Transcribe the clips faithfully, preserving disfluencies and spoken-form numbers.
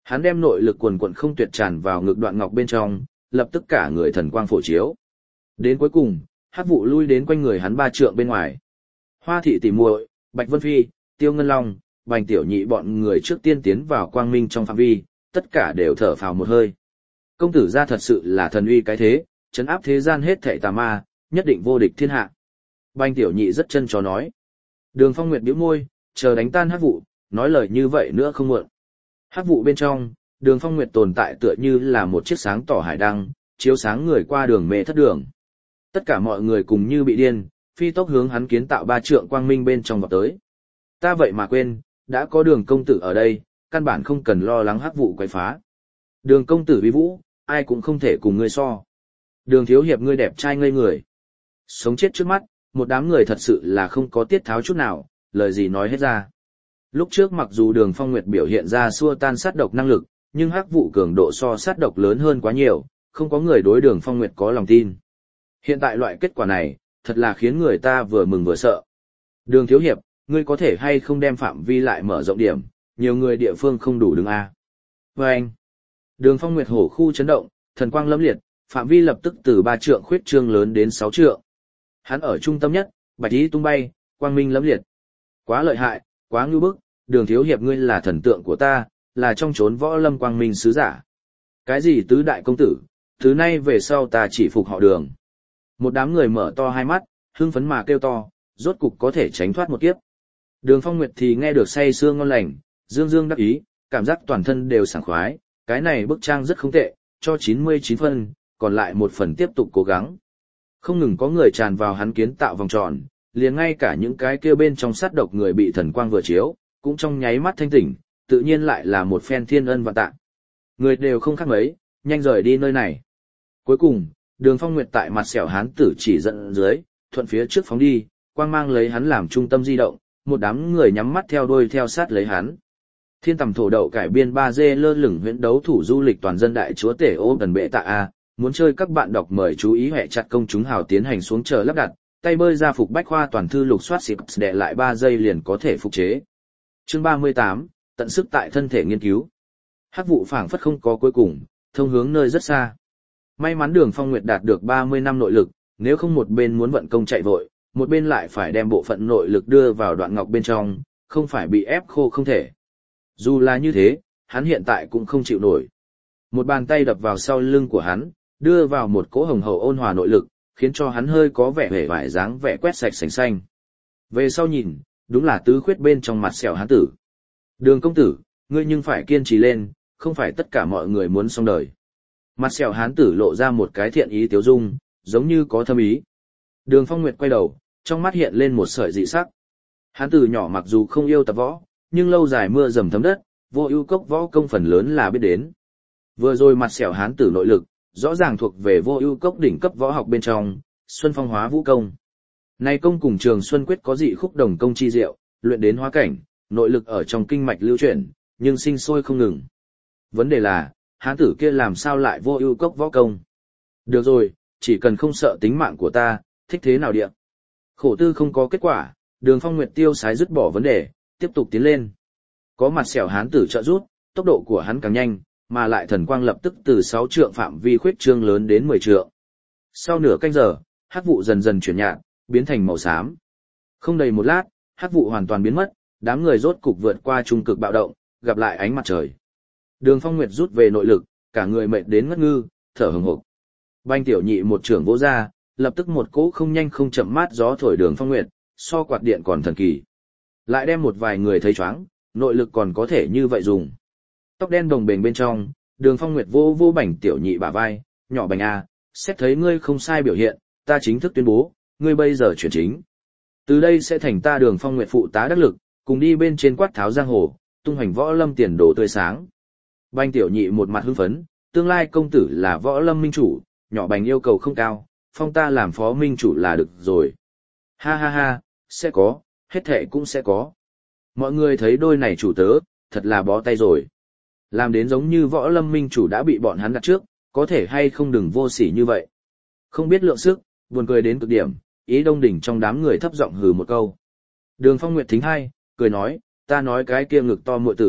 Hắn đem nội lực quần quần không tuyệt tràn vào ngực Đoạn Ngọc bên trong, lập tức cả người thần quang phổ chiếu. Đến cuối cùng, hắc vụ lui đến quanh người hắn ba trượng bên ngoài. Hoa thị tỷ muội, Bạch Vân Phi, Tiêu Ngân Long, Bành Tiểu Nhị bọn người trước tiên tiến vào quang minh trong phạm vi, tất cả đều thở phào một hơi. Công tử gia thật sự là thần uy cái thế, trấn áp thế gian hết thảy tà ma, nhất định vô địch thiên hạ. Bành Tiểu Nhị rất chân chó nói. Đường Phong Nguyệt bĩu môi, chờ đánh tan hắc vụ, nói lời như vậy nữa không muộn. Hắc vụ bên trong, Đường Phong Nguyệt tồn tại tựa như là một chiếc sáng tỏ hải đăng, chiếu sáng người qua đường mê thất đường. Tất cả mọi người cùng như bị điên, phi tốc hướng hắn kiến tạo ba trượng quang minh bên trong vọt tới. Ta vậy mà quên, đã có Đường công tử ở đây, căn bản không cần lo lắng hắc vụ quấy phá. Đường công tử uy vũ, ai cũng không thể cùng ngươi so. Đường thiếu hiệp ngươi đẹp trai ngây người. Sống chết trước mắt, một đám người thật sự là không có tiết tháo chút nào, lời gì nói hết ra. Lúc trước mặc dù Đường Phong Nguyệt biểu hiện ra xua tan sát độc năng lực, nhưng hắc vụ cường độ so sát độc lớn hơn quá nhiều, không có người đối Đường Phong Nguyệt có lòng tin. Hiện tại loại kết quả này, thật là khiến người ta vừa mừng vừa sợ. Đường thiếu hiệp, ngươi có thể hay không đem phạm vi lại mở rộng điểm, nhiều người địa phương không đủ đứng a. Và anh, Đường Phong Nguyệt hổ khu chấn động, thần quang lẫm liệt, phạm vi lập tức từ ba trượng khuyết trương lớn đến sáu trượng. Hắn ở trung tâm nhất, bạch y tung bay, quang minh lẫm liệt. Quá lợi hại, quá ngưu bức, Đường thiếu hiệp ngươi là thần tượng của ta, là trong chốn võ lâm quang minh sứ giả. Cái gì tứ đại công tử, từ nay về sau ta chỉ phục họ Đường. Một đám người mở to hai mắt, hưng phấn mà kêu to, rốt cục có thể tránh thoát một kiếp. Đường Phong Nguyệt thì nghe được say sưa ngon lành, dương dương đắc ý, cảm giác toàn thân đều sảng khoái, cái này bức trang rất không tệ, cho chín mươi chín phân, còn lại một phần tiếp tục cố gắng. Không ngừng có người tràn vào hắn kiến tạo vòng tròn, liền ngay cả những cái kia bên trong sát độc người bị thần quang vừa chiếu, cũng trong nháy mắt thanh tỉnh, tự nhiên lại là một phen thiên ân vạn tạ. Người đều không khác mấy, nhanh rời đi nơi này. Cuối cùng, Đường Phong Nguyệt tại mặt sẹo hán tử chỉ dẫn dưới, thuận phía trước phóng đi, quang mang lấy hắn làm trung tâm di động, một đám người nhắm mắt theo đuôi theo sát lấy hắn. Thiên tầm thổ đậu cải biên ba D lơ lửng huyễn đấu thủ du lịch toàn dân đại chúa tể ô gần bệ tạ a, muốn chơi các bạn đọc mời chú ý hệ chặt công chúng hào tiến hành xuống chờ lắp đặt, tay bơi ra phục bách khoa toàn thư lục soát xịp đệ lại ba giây liền có thể phục chế. Chương ba mươi tám, tận sức tại thân thể nghiên cứu. Hắc vụ phảng phất không có cuối cùng, thông hướng nơi rất xa. May mắn Đường Phong Nguyệt đạt được ba mươi năm nội lực, nếu không một bên muốn vận công chạy vội, một bên lại phải đem bộ phận nội lực đưa vào Đoạn Ngọc bên trong, không phải bị ép khô không thể. Dù là như thế, hắn hiện tại cũng không chịu nổi. Một bàn tay đập vào sau lưng của hắn, đưa vào một cỗ hồng hậu ôn hòa nội lực, khiến cho hắn hơi có vẻ vẻ vải dáng vẻ quét sạch sành xanh. Về sau nhìn, đúng là tứ khuyết bên trong mặt sẹo hán tử. Đường công tử, ngươi nhưng phải kiên trì lên, không phải tất cả mọi người muốn xong đời. Mặt sẹo hán tử lộ ra một cái thiện ý tiếu dung, giống như có thâm ý. Đường Phong Nguyệt quay đầu, trong mắt hiện lên một sợi dị sắc. Hán tử nhỏ mặc dù không yêu tập võ, nhưng lâu dài mưa dầm thấm đất, vô ưu cốc võ công phần lớn là biết đến. Vừa rồi mặt sẹo hán tử nội lực, rõ ràng thuộc về vô ưu cốc đỉnh cấp võ học bên trong, Xuân Phong Hóa Vũ Công. Này công cùng Trường Xuân Quyết có dị khúc đồng công chi diệu, luyện đến hóa cảnh, nội lực ở trong kinh mạch lưu chuyển, nhưng sinh sôi không ngừng. Vấn đề là, hán tử kia làm sao lại vô ưu cốc võ công? Được rồi, chỉ cần không sợ tính mạng của ta, thích thế nào địa. Khổ tư không có kết quả, Đường Phong Nguyệt tiêu sái dứt bỏ vấn đề, tiếp tục tiến lên. Có mặt sẹo hán tử trợ giúp, tốc độ của hắn càng nhanh, mà lại thần quang lập tức từ sáu trượng phạm vi khuyết trương lớn đến mười trượng. Sau nửa canh giờ, hắc vụ dần dần chuyển nhạt, biến thành màu xám. Không đầy một lát, hắc vụ hoàn toàn biến mất, đám người rốt cục vượt qua trung cực bạo động, gặp lại ánh mặt trời. Đường Phong Nguyệt rút về nội lực, cả người mệt đến ngất ngư, thở hổn hộc. Bành Tiểu Nhị một trưởng vỗ ra, lập tức một cỗ không nhanh không chậm mát gió thổi Đường Phong Nguyệt, so quạt điện còn thần kỳ. Lại đem một vài người thấy choáng, nội lực còn có thể như vậy dùng. Tóc đen đồng bền bên trong, Đường Phong Nguyệt vô vô Bành Tiểu Nhị bả vai, nhỏ Bành a, xét thấy ngươi không sai biểu hiện, ta chính thức tuyên bố, ngươi bây giờ chuyển chính. Từ đây sẽ thành ta Đường Phong Nguyệt phụ tá đắc lực, cùng đi bên trên quát tháo giang hồ, tung hoành võ lâm tiền đồ tươi sáng. Bành Tiểu Nhị một mặt hưng phấn, tương lai công tử là võ lâm minh chủ, nhỏ Bành yêu cầu không cao, phong ta làm phó minh chủ là được rồi. Ha ha ha, sẽ có, hết thệ cũng sẽ có. Mọi người thấy đôi này chủ tớ, thật là bó tay rồi. Làm đến giống như võ lâm minh chủ đã bị bọn hắn đặt trước, có thể hay không đừng vô sỉ như vậy. Không biết lượng sức, buồn cười đến cực điểm, Ý Đông Đỉnh trong đám người thấp giọng hừ một câu. Đường Phong Nguyệt thính hai, cười nói, ta nói cái kia ngực to muội tử,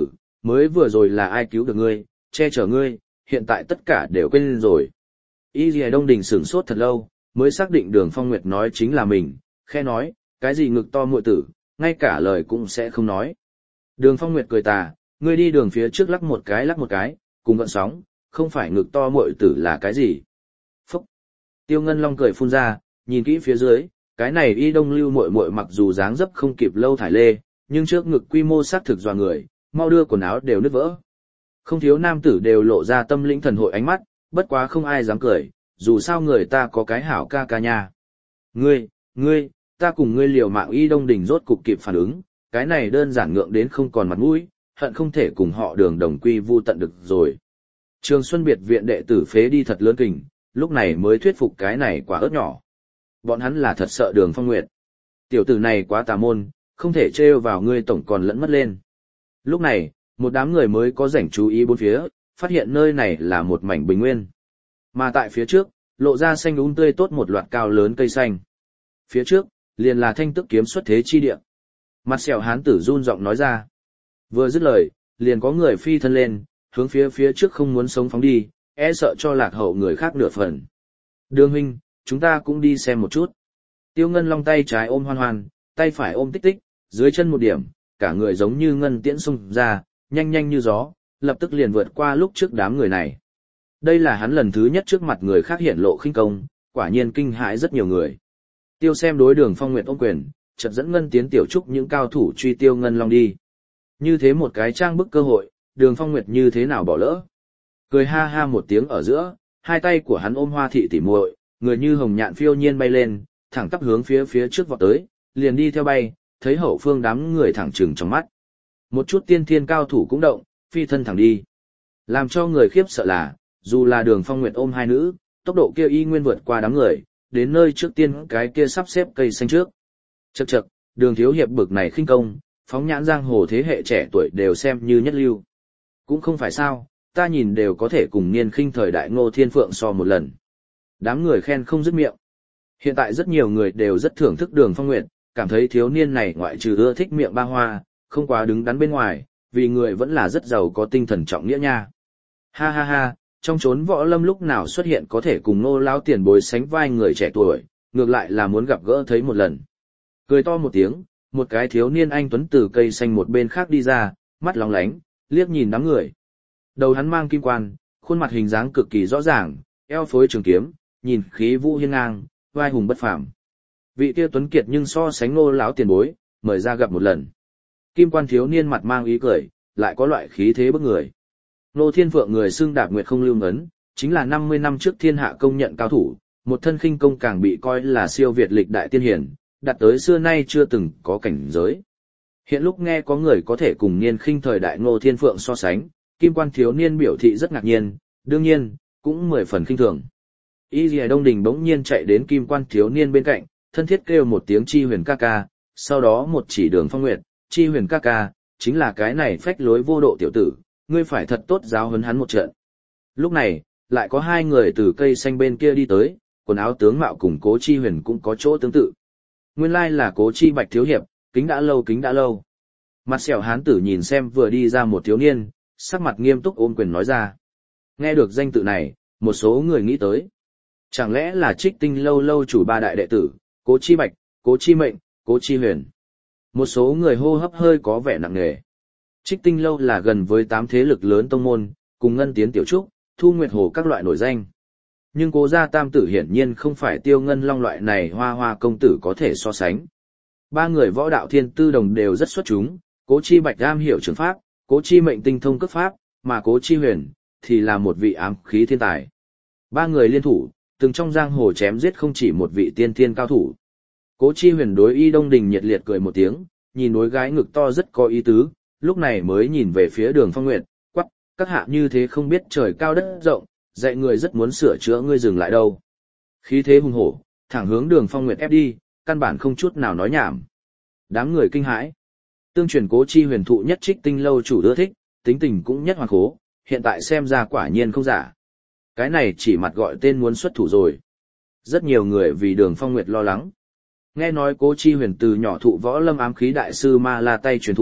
mới vừa rồi là ai cứu được ngươi, che chở ngươi, hiện tại tất cả đều quên rồi. Y Lìa Đông Đình sửng sốt thật lâu, mới xác định Đường Phong Nguyệt nói chính là mình, khe nói, cái gì ngực to muội tử, ngay cả lời cũng sẽ không nói. Đường Phong Nguyệt cười tà, ngươi đi đường phía trước lắc một cái lắc một cái, cùng gợn sóng, không phải ngực to muội tử là cái gì. Phúc! Tiêu Ngân Long cười phun ra, nhìn kỹ phía dưới, cái này Y Đông Lưu muội muội mặc dù dáng dấp không kịp lâu thải lê, nhưng trước ngực quy mô xác thực dọa người, mau đưa quần áo đều nứt vỡ. Không thiếu nam tử đều lộ ra tâm lĩnh thần hội ánh mắt, bất quá không ai dám cười, dù sao người ta có cái hảo ca ca nha. Ngươi, ngươi, ta cùng ngươi liều mạng. Y Đông Đình rốt cục kịp phản ứng, cái này đơn giản ngượng đến không còn mặt mũi, hận không thể cùng họ Đường đồng quy vu tận được rồi. Trường Xuân Biệt viện đệ tử phế đi thật lớn kình, lúc này mới thuyết phục cái này quả ớt nhỏ. Bọn hắn là thật sợ Đường Phong Nguyệt. Tiểu tử này quá tà môn, không thể trêu vào ngươi tổng còn lẫn mất lên. Lúc này, một đám người mới có rảnh chú ý bốn phía, phát hiện nơi này là một mảnh bình nguyên. Mà tại phía trước, lộ ra xanh um tươi tốt một loạt cao lớn cây xanh. Phía trước, liền là Thanh Tức kiếm xuất thế chi địa. Mặt sẹo hán tử run giọng nói ra. Vừa dứt lời, liền có người phi thân lên, hướng phía phía trước không muốn sống phóng đi, e sợ cho lạc hậu người khác nửa phần. Đường huynh, chúng ta cũng đi xem một chút. Tiêu Ngân Long tay trái ôm Hoan Hoan, tay phải ôm Tích Tích, dưới chân một điểm, cả người giống như ngân tiễn xung ra, nhanh nhanh như gió, lập tức liền vượt qua lúc trước đám người này. Đây là hắn lần thứ nhất trước mặt người khác hiện lộ khinh công, quả nhiên kinh hãi rất nhiều người. Tiêu Xem đối Đường Phong Nguyệt ôm quyền, chợt dẫn Ngân Tiến tiểu trúc những cao thủ truy Tiêu Ngân Long đi. Như thế một cái trang bức cơ hội, Đường Phong Nguyệt như thế nào bỏ lỡ. Cười ha ha một tiếng ở giữa, hai tay của hắn ôm Hoa thị tỉ muội, người như hồng nhạn phiêu nhiên bay lên, thẳng tắp hướng phía phía trước vọt tới, liền đi theo bay, thấy hậu phương đám người thẳng trừng trong mắt. Một chút tiên thiên cao thủ cũng động, phi thân thẳng đi. Làm cho người khiếp sợ là, dù là Đường Phong Nguyệt ôm hai nữ, tốc độ kia y nguyên vượt qua đám người, đến nơi trước tiên cái kia sắp xếp cây xanh trước. Chậc chậc, Đường thiếu hiệp bực này khinh công, phóng nhãn giang hồ thế hệ trẻ tuổi đều xem như nhất lưu. Cũng không phải sao, ta nhìn đều có thể cùng niên khinh thời đại Ngô Thiên Phượng so một lần. Đám người khen không dứt miệng. Hiện tại rất nhiều người đều rất thưởng thức Đường Phong Nguyệt, cảm thấy thiếu niên này ngoại trừ ưa thích miệng ba hoa, không quá đứng đắn bên ngoài, vì người vẫn là rất giàu có tinh thần trọng nghĩa nha. Ha ha ha, trong chốn võ lâm lúc nào xuất hiện có thể cùng Nô lão tiền bối sánh vai người trẻ tuổi, ngược lại là muốn gặp gỡ thấy một lần. Cười to một tiếng, một cái thiếu niên anh tuấn từ cây xanh một bên khác đi ra, mắt lóng lánh, liếc nhìn đám người. Đầu hắn mang kim quan, khuôn mặt hình dáng cực kỳ rõ ràng, eo phối trường kiếm, nhìn khí vũ hiên ngang, vai hùng bất phàm. Vị kia tuấn kiệt nhưng so sánh Nô lão tiền bối, mời ra gặp một lần. Kim quan thiếu niên mặt mang ý cười, lại có loại khí thế bức người. Nô Thiên Phượng người xưng Đạp Nguyệt không lưu ngấn, chính là năm mươi năm trước thiên hạ công nhận cao thủ, một thân khinh công càng bị coi là siêu việt lịch đại tiên hiển, đạt tới xưa nay chưa từng có cảnh giới. Hiện lúc nghe có người có thể cùng niên khinh thời đại Nô Thiên Phượng so sánh, Kim quan thiếu niên biểu thị rất ngạc nhiên, đương nhiên, cũng mười phần khinh thường. Y Lìa Đông Đình bỗng nhiên chạy đến Kim quan thiếu niên bên cạnh, thân thiết kêu một tiếng Chi Huyền ca ca, sau đó một chỉ Đường Phong Nguyệt, Chi Huyền ca ca, chính là cái này phách lối vô độ tiểu tử, ngươi phải thật tốt giáo huấn hắn một trận. Lúc này, lại có hai người từ cây xanh bên kia đi tới, quần áo tướng mạo cùng Cố Chi Huyền cũng có chỗ tương tự. Nguyên lai là Cố Chi Bạch thiếu hiệp, kính đã lâu kính đã lâu. Mặt sẹo hán tử nhìn xem vừa đi ra một thiếu niên, sắc mặt nghiêm túc ôm quyền nói ra. Nghe được danh tự này, một số người nghĩ tới. Chẳng lẽ là Trích Tinh lâu lâu chủ ba đại đệ tử, Cố Chi Bạch, Cố Chi Mệnh, Cố Chi Huyền. Một số người hô hấp hơi có vẻ nặng nề. Trích Tinh lâu là gần với tám thế lực lớn tông môn, cùng Ngân Tiến tiểu trúc, Thu Nguyệt Hồ các loại nổi danh. Nhưng Cố gia tam tử hiển nhiên không phải Tiêu Ngân Long loại này hoa hoa công tử có thể so sánh. Ba người võ đạo thiên tư đồng đều rất xuất chúng, Cố Chi Bạch am hiểu trường pháp, Cố Chi Mệnh tinh thông cước pháp, mà Cố Chi Huyền thì là một vị ám khí thiên tài. Ba người liên thủ, từng trong giang hồ chém giết không chỉ một vị tiên thiên cao thủ. Cố Chi Huyền đối Y Đông Đình nhiệt liệt cười một tiếng, nhìn đối gái ngực to rất có ý tứ, lúc này mới nhìn về phía Đường Phong Nguyệt, quắc, các hạ như thế không biết trời cao đất rộng, dạy người rất muốn sửa chữa ngươi dừng lại đâu. Khí thế hùng hổ, thẳng hướng Đường Phong Nguyệt ép đi, căn bản không chút nào nói nhảm. Đám người kinh hãi. Tương truyền Cố Chi Huyền thụ nhất Trích Tinh lâu chủ ưa thích, tính tình cũng nhất hoàn khố, hiện tại xem ra quả nhiên không giả. Cái này chỉ mặt gọi tên muốn xuất thủ rồi. Rất nhiều người vì Đường Phong Nguyệt lo lắng. Nghe nói Cố Chi Huyền từ nhỏ thụ võ lâm ám khí đại sư Ma La tay truyền thụ,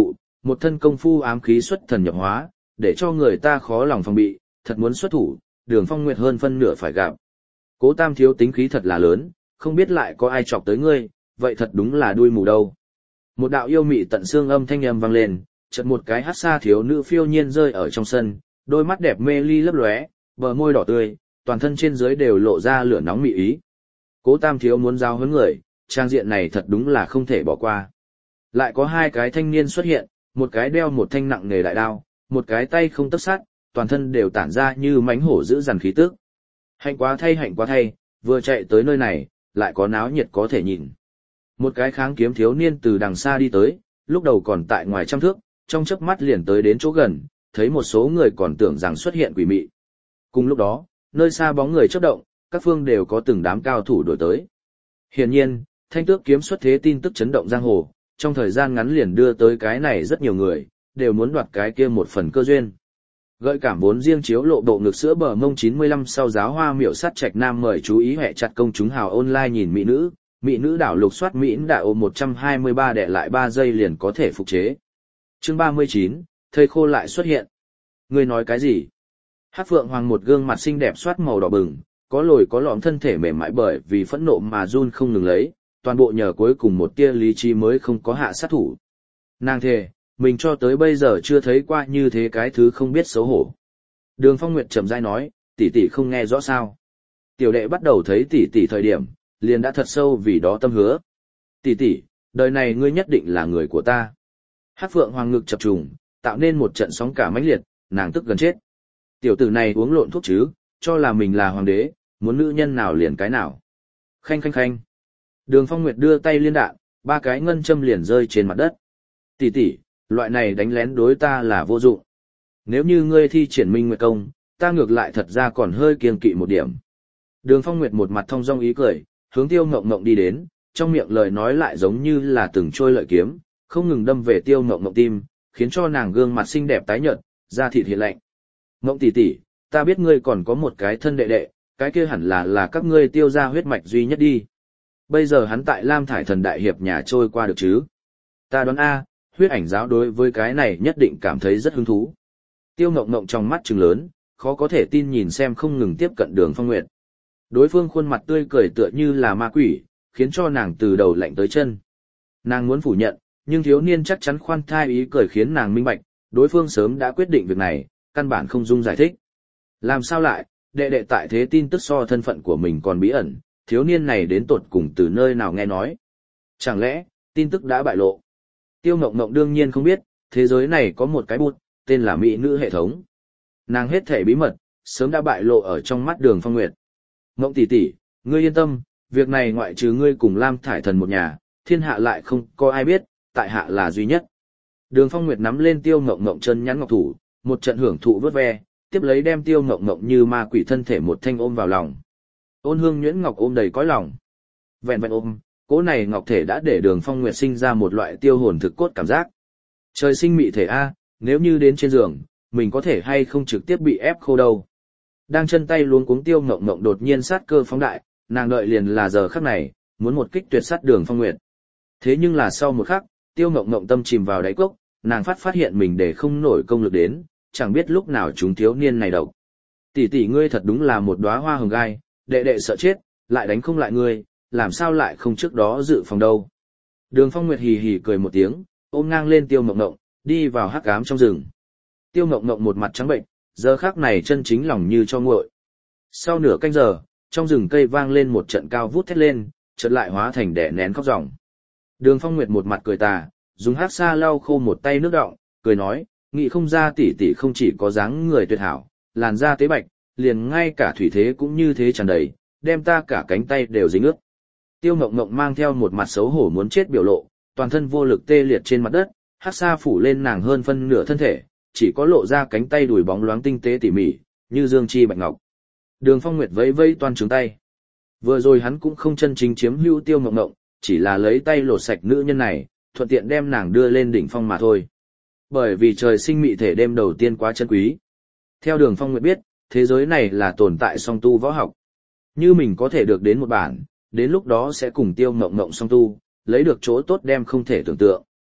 một thân công phu ám khí xuất thần nhập hóa, để cho người ta khó lòng phòng bị, thật muốn xuất thủ, Đường Phong Nguyệt hơn phân nửa phải gặp. Cố Tam thiếu tính khí thật là lớn, không biết lại có ai chọc tới ngươi, vậy thật đúng là đuôi mù đâu. Một đạo yêu mị tận xương âm thanh âm vang lên, chợt một cái hắc sa thiếu nữ phiêu nhiên rơi ở trong sân, đôi mắt đẹp mê ly lấp lóe, bờ môi đỏ tươi, toàn thân trên dưới đều lộ ra lửa nóng mị ý. Cố Tam thiếu muốn giao huấn người, trang diện này thật đúng là không thể bỏ qua. Lại có hai cái thanh niên xuất hiện, một cái đeo một thanh nặng nghề đại đao, một cái tay không tấc sắt, toàn thân đều tản ra như mãnh hổ giữ dằn khí tức. Hạnh quá thay hạnh quá thay, vừa chạy tới nơi này, lại có náo nhiệt có thể nhìn. Một cái kháng kiếm thiếu niên từ đằng xa đi tới, lúc đầu còn tại ngoài trăm thước, trong chớp mắt liền tới đến chỗ gần, thấy một số người còn tưởng rằng xuất hiện quỷ mị. Cùng lúc đó, nơi xa bóng người chớp động, các phương đều có từng đám cao thủ đuổi tới. Hiển nhiên, Thanh Tước kiếm xuất thế tin tức chấn động giang hồ, trong thời gian ngắn liền đưa tới cái này rất nhiều người, đều muốn đoạt cái kia một phần cơ duyên. Gợi cảm vốn riêng chiếu lộ bộ ngực sữa bờ mông chín mươi lăm sau giáo hoa miểu sát trạch nam mời chú ý hệ chặt công chúng hào online nhìn mỹ nữ, mỹ nữ đảo lục soát mỹ đã ôm một trăm hai mươi ba đệ lại ba giây liền có thể phục chế. Chương ba mươi chín, thây khô lại xuất hiện. Ngươi nói cái gì? Hắc Phượng Hoàng một gương mặt xinh đẹp soát màu đỏ bừng, có lồi có lõm thân thể mềm mại bởi vì phẫn nộ mà run không ngừng lấy, toàn bộ nhờ cuối cùng một tia lý trí mới không có hạ sát thủ. Nàng thề, mình cho tới bây giờ chưa thấy qua như thế cái thứ không biết xấu hổ. Đường Phong Nguyệt chậm rãi nói, tỷ tỷ không nghe rõ sao? Tiểu đệ bắt đầu thấy tỷ tỷ thời điểm, liền đã thật sâu vì đó tâm hứa. Tỷ tỷ, đời này ngươi nhất định là người của ta. Hắc Phượng Hoàng ngực chập trùng, tạo nên một trận sóng cả mãnh liệt, nàng tức gần chết. Tiểu tử này uống lộn thuốc chứ, cho là mình là hoàng đế, muốn nữ nhân nào liền cái nào. Khanh khanh khanh. Đường Phong Nguyệt đưa tay liên đạn, ba cái ngân châm liền rơi trên mặt đất. Tỷ tỷ, loại này đánh lén đối ta là vô dụng. Nếu như ngươi thi triển minh nguyệt công, ta ngược lại thật ra còn hơi kiêng kỵ một điểm. Đường Phong Nguyệt một mặt thông dong ý cười, hướng Tiêu Ngộng Ngộng đi đến, trong miệng lời nói lại giống như là từng trôi lợi kiếm, không ngừng đâm về Tiêu Ngộng Ngộng tim, khiến cho nàng gương mặt xinh đẹp tái nhợt, da thịt hiện lạnh. Ngộng tỷ tỷ, ta biết ngươi còn có một cái thân đệ đệ, cái kia hẳn là là các ngươi Tiêu gia huyết mạch duy nhất đi. Bây giờ hắn tại Lam Thải Thần Đại Hiệp nhà trôi qua được chứ? Ta đoán a, huyết ảnh giáo đối với cái này nhất định cảm thấy rất hứng thú. Tiêu Ngộng Ngộng trong mắt trừng lớn, khó có thể tin nhìn xem không ngừng tiếp cận Đường Phong Nguyệt. Đối phương khuôn mặt tươi cười tựa như là ma quỷ, khiến cho nàng từ đầu lạnh tới chân. Nàng muốn phủ nhận, nhưng thiếu niên chắc chắn khoan thai ý cười khiến nàng minh bạch, đối phương sớm đã quyết định việc này, căn bản không dung giải thích. Làm sao lại, đệ đệ tại thế tin tức so thân phận của mình còn bí ẩn, thiếu niên này đến tột cùng từ nơi nào nghe nói. Chẳng lẽ, tin tức đã bại lộ? Tiêu Ngộng Ngộng đương nhiên không biết, thế giới này có một cái bút, tên là mỹ nữ hệ thống. Nàng hết thể bí mật, sớm đã bại lộ ở trong mắt Đường Phong Nguyệt. Ngộng tỷ tỷ, ngươi yên tâm, việc này ngoại trừ ngươi cùng Lam Thải Thần một nhà, thiên hạ lại không có ai biết, tại hạ là duy nhất. Đường Phong Nguyệt nắm lên Tiêu Ngộng Ngộng chân nhắn ngọc thủ, một trận hưởng thụ vớt ve, tiếp lấy đem Tiêu Ngộng Ngộng như ma quỷ thân thể một thanh ôm vào lòng. Ôn Hương nhuyễn ngọc ôm đầy cõi lòng. Vẹn vẹn ôm, cỗ này ngọc thể đã để Đường Phong Nguyệt sinh ra một loại tiêu hồn thực cốt cảm giác. Trời sinh mị thể a, nếu như đến trên giường, mình có thể hay không trực tiếp bị ép khô đâu. Đang chân tay luống cuống Tiêu Ngộng Ngộng đột nhiên sát cơ phóng đại, nàng đợi liền là giờ khắc này, muốn một kích tuyệt sát Đường Phong Nguyệt. Thế nhưng là sau một khắc, Tiêu Ngộng Ngộng tâm chìm vào đáy cốc, nàng phát phát hiện mình để không nổi công lực đến, chẳng biết lúc nào chúng thiếu niên này độc. Tỷ tỷ ngươi thật đúng là một đóa hoa hồng gai, đệ đệ sợ chết, lại đánh không lại ngươi, làm sao lại không trước đó dự phòng đâu. Đường Phong Nguyệt hì hì cười một tiếng, ôm ngang lên Tiêu Ngộng Ngộng, đi vào hắc ám trong rừng. Tiêu Ngộng Ngộng một mặt trắng bệnh, giờ khắc này chân chính lòng như cho nguội. Sau nửa canh giờ, trong rừng cây vang lên một trận cao vút thét lên, chợt lại hóa thành đẻ nén khóc ròng. Đường Phong Nguyệt một mặt cười tà, dùng hắc sa lau khô một tay nước đọng, cười nói, nghĩ không ra tỷ tỷ không chỉ có dáng người tuyệt hảo, làn da tế bạch, liền ngay cả thủy thế cũng như thế tràn đầy, đem ta cả cánh tay đều dính ướt. Tiêu Ngộng Ngộng mang theo một mặt xấu hổ muốn chết biểu lộ, toàn thân vô lực tê liệt trên mặt đất, hắc sa phủ lên nàng hơn phân nửa thân thể, chỉ có lộ ra cánh tay đùi bóng loáng tinh tế tỉ mỉ, như dương chi bạch ngọc. Đường Phong Nguyệt vẫy vẫy toan trứng tay. Vừa rồi hắn cũng không chân chính chiếm hữu Tiêu Ngộng Ngộng, chỉ là lấy tay lột sạch nữ nhân này, thuận tiện đem nàng đưa lên đỉnh phong mà thôi. Bởi vì trời sinh mị thể đêm đầu tiên quá chân quý. Theo Đường Phong Nguyệt biết, thế giới này là tồn tại song tu võ học. Như mình có thể được đến một bản, đến lúc đó sẽ cùng Tiêu Ngộng Ngộng song tu, lấy được chỗ tốt đem không thể tưởng tượng.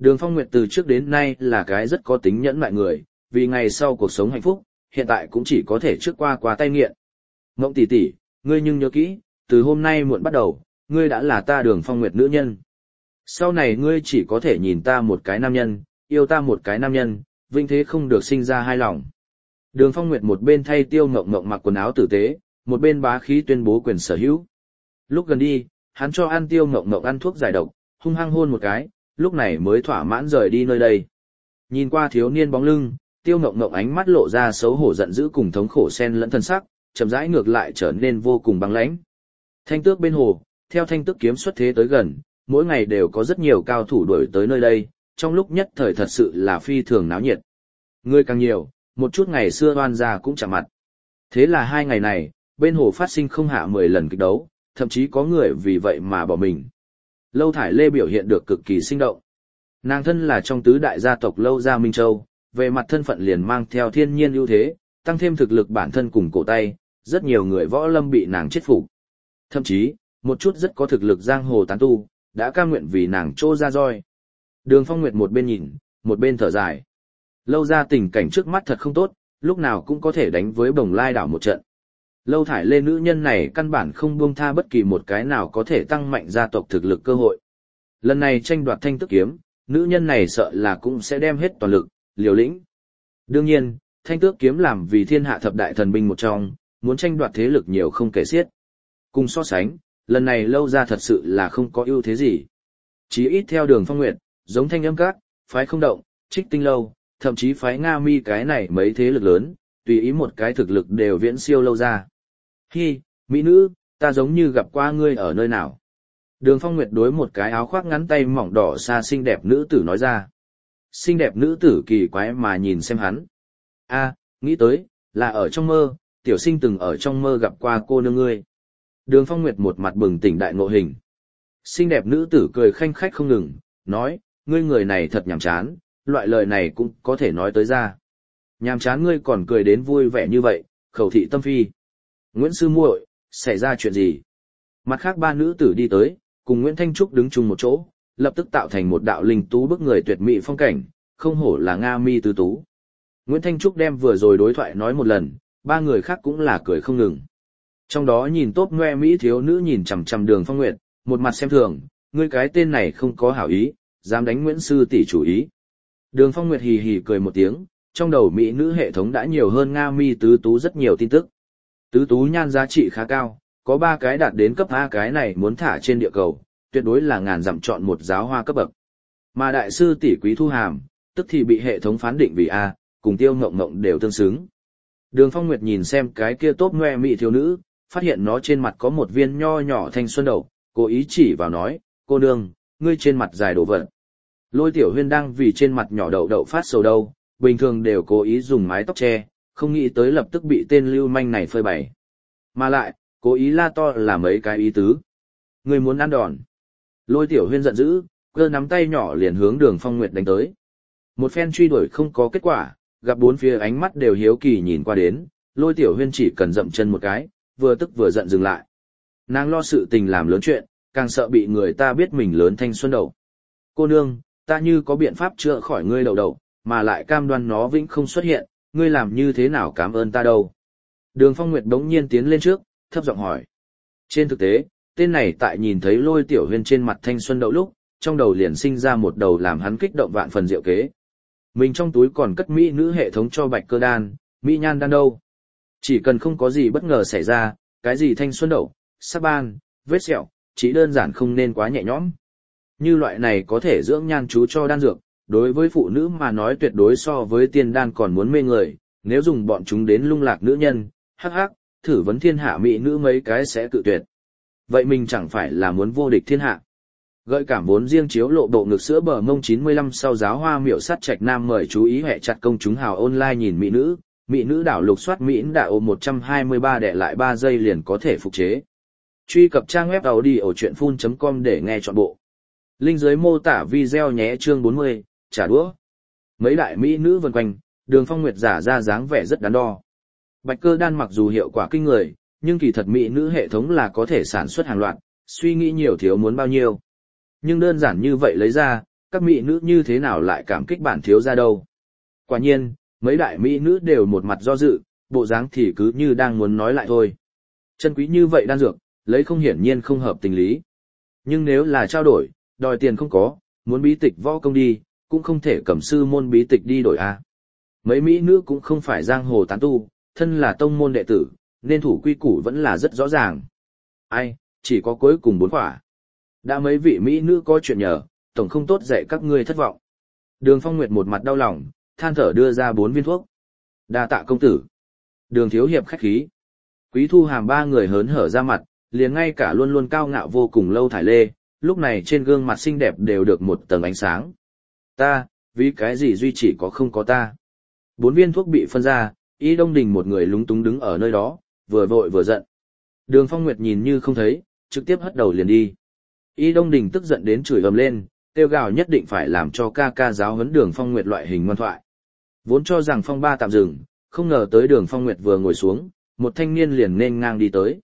Đường Phong Nguyệt từ trước đến nay là cái rất có tính nhẫn nại người, vì ngày sau cuộc sống hạnh phúc, hiện tại cũng chỉ có thể trước qua qua tay nghiện. Ngộng tỷ tỷ, ngươi nhưng nhớ kỹ, từ hôm nay muộn bắt đầu, ngươi đã là ta Đường Phong Nguyệt nữ nhân. Sau này ngươi chỉ có thể nhìn ta một cái nam nhân, yêu ta một cái nam nhân, vinh thế không được sinh ra hai lòng. Đường Phong Nguyệt một bên thay Tiêu Ngộng Ngộng mặc quần áo tử tế, một bên bá khí tuyên bố quyền sở hữu. Lúc gần đi, hắn cho ăn Tiêu Ngộng Ngộng ăn thuốc giải độc, hung hăng hôn một cái, lúc này mới thỏa mãn rời đi nơi đây. Nhìn qua thiếu niên bóng lưng, Tiêu Ngộng Ngộng ánh mắt lộ ra xấu hổ giận dữ cùng thống khổ xen lẫn thân sắc, chậm rãi ngược lại trở nên vô cùng băng lãnh. Thanh tước bên hồ, theo thanh tước kiếm xuất thế tới gần, mỗi ngày đều có rất nhiều cao thủ đuổi tới nơi đây, trong lúc nhất thời thật sự là phi thường náo nhiệt. Người càng nhiều, một chút ngày xưa oan gia cũng chạm mặt. Thế là hai ngày này, bên hồ phát sinh không hạ mười lần kịch đấu, thậm chí có người vì vậy mà bỏ mình. Lâu Thải Lê biểu hiện được cực kỳ sinh động. Nàng thân là trong tứ đại gia tộc Lâu gia Minh Châu, về mặt thân phận liền mang theo thiên nhiên ưu thế, tăng thêm thực lực bản thân cùng cổ tay, rất nhiều người võ lâm bị nàng chết phục. Thậm chí, một chút rất có thực lực giang hồ tán tu, đã cam nguyện vì nàng trô ra roi. Đường Phong Nguyệt một bên nhìn, một bên thở dài. Lâu ra tình cảnh trước mắt thật không tốt, lúc nào cũng có thể đánh với Bồng Lai đảo một trận. Lâu Thải Lê nữ nhân này căn bản không buông tha bất kỳ một cái nào có thể tăng mạnh gia tộc thực lực cơ hội. Lần này tranh đoạt thanh tước kiếm, nữ nhân này sợ là cũng sẽ đem hết toàn lực, liều lĩnh. Đương nhiên, thanh tước kiếm làm vì thiên hạ thập đại thần binh một trong, muốn tranh đoạt thế lực nhiều không kể xiết. Cùng so sánh, lần này Lâu ra thật sự là không có ưu thế gì. Chí ít theo Đường Phong Nguyệt, giống Thanh Âm Các, phái Không Động, Trích Tinh Lâu, thậm chí phái Nga Mi cái này mấy thế lực lớn, tùy ý một cái thực lực đều viễn siêu Lâu ra. Hi, mỹ nữ, ta giống như gặp qua ngươi ở nơi nào. Đường Phong Nguyệt đối một cái áo khoác ngắn tay mỏng đỏ xa xinh đẹp nữ tử nói ra. Xinh đẹp nữ tử kỳ quái mà nhìn xem hắn. A, nghĩ tới, là ở trong mơ, tiểu sinh từng ở trong mơ gặp qua cô nương ngươi. Đường Phong Nguyệt một mặt bừng tỉnh đại ngộ hình. Xinh đẹp nữ tử cười khanh khách không ngừng, nói, ngươi người này thật nhàm chán, loại lời này cũng có thể nói tới ra. Nhàm chán ngươi còn cười đến vui vẻ như vậy, khẩu thị tâm phi. Nguyễn Sư muội, xảy ra chuyện gì? Mặt khác ba nữ tử đi tới, cùng Nguyễn Thanh Trúc đứng chung một chỗ, lập tức tạo thành một đạo linh tú bức người tuyệt mỹ phong cảnh, không hổ là Nga Mi tứ tú. Nguyễn Thanh Trúc đem vừa rồi đối thoại nói một lần, ba người khác cũng là cười không ngừng. Trong đó nhìn tốt ngoe mỹ thiếu nữ nhìn chằm chằm Đường Phong Nguyệt, một mặt xem thường, ngươi cái tên này không có hảo ý, dám đánh Nguyễn sư tỷ chủ ý. Đường Phong Nguyệt hì hì cười một tiếng, trong đầu mỹ nữ hệ thống đã nhiều hơn Nga Mi tứ tú rất nhiều tin tức. Tứ tú nhan giá trị khá cao, có ba cái đạt đến cấp A, cái này muốn thả trên địa cầu, tuyệt đối là ngàn dặm chọn một giáo hoa cấp bậc. Mà đại sư tỷ Quý Thu Hàm, tức thì bị hệ thống phán định vì A, cùng Tiêu Ngộng Ngộng đều tương xứng. Đường Phong Nguyệt nhìn xem cái kia tốt ngoe mỹ thiếu nữ, phát hiện nó trên mặt có một viên nho nhỏ thanh xuân đậu, cố ý chỉ vào nói, cô nương, ngươi trên mặt dài đồ vật. Lôi Tiểu Huyên đang vì trên mặt nhỏ đậu đậu phát sầu đâu, bình thường đều cố ý dùng mái tóc che, không nghĩ tới lập tức bị tên lưu manh này phơi bày. Mà lại, cố ý la to là mấy cái ý tứ. Ngươi muốn ăn đòn. Lôi Tiểu Huyên giận dữ, cơ nắm tay nhỏ liền hướng Đường Phong Nguyệt đánh tới. Một phen truy đuổi không có kết quả, gặp bốn phía ánh mắt đều hiếu kỳ nhìn qua đến, Lôi Tiểu Huyên chỉ cần dậm chân một cái, vừa tức vừa giận dừng lại. Nàng lo sự tình làm lớn chuyện, càng sợ bị người ta biết mình lớn thanh xuân đầu. Cô nương, ta như có biện pháp chữa khỏi ngươi đầu đầu, mà lại cam đoan nó vĩnh không xuất hiện, ngươi làm như thế nào cảm ơn ta đâu. Đường Phong Nguyệt đống nhiên tiến lên trước, thấp giọng hỏi. Trên thực tế, tên này tại nhìn thấy Lôi Tiểu Huyên trên mặt thanh xuân đậu lúc, trong đầu liền sinh ra một đầu làm hắn kích động vạn phần diệu kế. Mình trong túi còn cất mỹ nữ hệ thống cho bạch cơ đan, mỹ nhan đan đâu. Chỉ cần không có gì bất ngờ xảy ra, cái gì thanh xuân đậu, sắc ban, vết sẹo, chỉ đơn giản không nên quá nhẹ nhõm. Như loại này có thể dưỡng nhan chú cho đan dược, đối với phụ nữ mà nói tuyệt đối so với tiên đan còn muốn mê người, nếu dùng bọn chúng đến lung lạc nữ nhân, hắc hắc, thử vấn thiên hạ mỹ nữ mấy cái sẽ cự tuyệt. Vậy mình chẳng phải là muốn vô địch thiên hạ. Gợi cảm vốn riêng chiếu lộ bộ ngực sữa bờ mông chín mươi lăm sau giáo hoa miệu sắt trạch nam mời chú ý hệ chặt công chúng hào online nhìn mỹ nữ, mỹ nữ đảo lục soát mỹ đảo ôm một trăm hai mươi ba đẻ lại ba giây liền có thể phục chế. Truy cập trang web audiochuyenphun chấm com để nghe trọn bộ. Link dưới mô tả video nhé. Chương bốn mươi, trả đũa. Mấy đại mỹ nữ vần quanh, Đường Phong Nguyệt giả ra dáng vẻ rất đắn đo. Bạch cơ đan mặc dù hiệu quả kinh người, nhưng kỳ thật mỹ nữ hệ thống là có thể sản xuất hàng loạt, suy nghĩ nhiều thiếu muốn bao nhiêu. Nhưng đơn giản như vậy lấy ra, các mỹ nữ như thế nào lại cảm kích bản thiếu gia đâu. Quả nhiên, mấy đại mỹ nữ đều một mặt do dự, bộ dáng thì cứ như đang muốn nói lại thôi. Chân quý như vậy đan dược, lấy không hiển nhiên không hợp tình lý. Nhưng nếu là trao đổi, đòi tiền không có, muốn bí tịch võ công đi, cũng không thể cầm sư môn bí tịch đi đổi a. Mấy mỹ nữ cũng không phải giang hồ tán tu, thân là tông môn đệ tử, nên thủ quy củ vẫn là rất rõ ràng. Ai, chỉ có cuối cùng bốn quả. Đã mấy vị mỹ nữ có chuyện nhờ, tổng không tốt dạy các ngươi thất vọng. Đường Phong Nguyệt một mặt đau lòng, than thở đưa ra bốn viên thuốc. Đa tạ công tử. Đường thiếu hiệp khách khí. Quý Thu Hàm ba người hớn hở ra mặt, liền ngay cả luôn luôn cao ngạo vô cùng Lâu Thải Lê, lúc này trên gương mặt xinh đẹp đều được một tầng ánh sáng. Ta, vì cái gì duy chỉ có không có ta. Bốn viên thuốc bị phân ra, Y Đông Đình một người lúng túng đứng ở nơi đó, vừa vội vừa giận. Đường Phong Nguyệt nhìn như không thấy, trực tiếp hất đầu liền đi. Y Đông Đình tức giận đến chửi ầm lên, kêu gào nhất định phải làm cho ca ca giáo huấn Đường Phong Nguyệt loại hình ngoan thoại. Vốn cho rằng phong ba tạm dừng, không ngờ tới Đường Phong Nguyệt vừa ngồi xuống, một thanh niên liền nên ngang đi tới.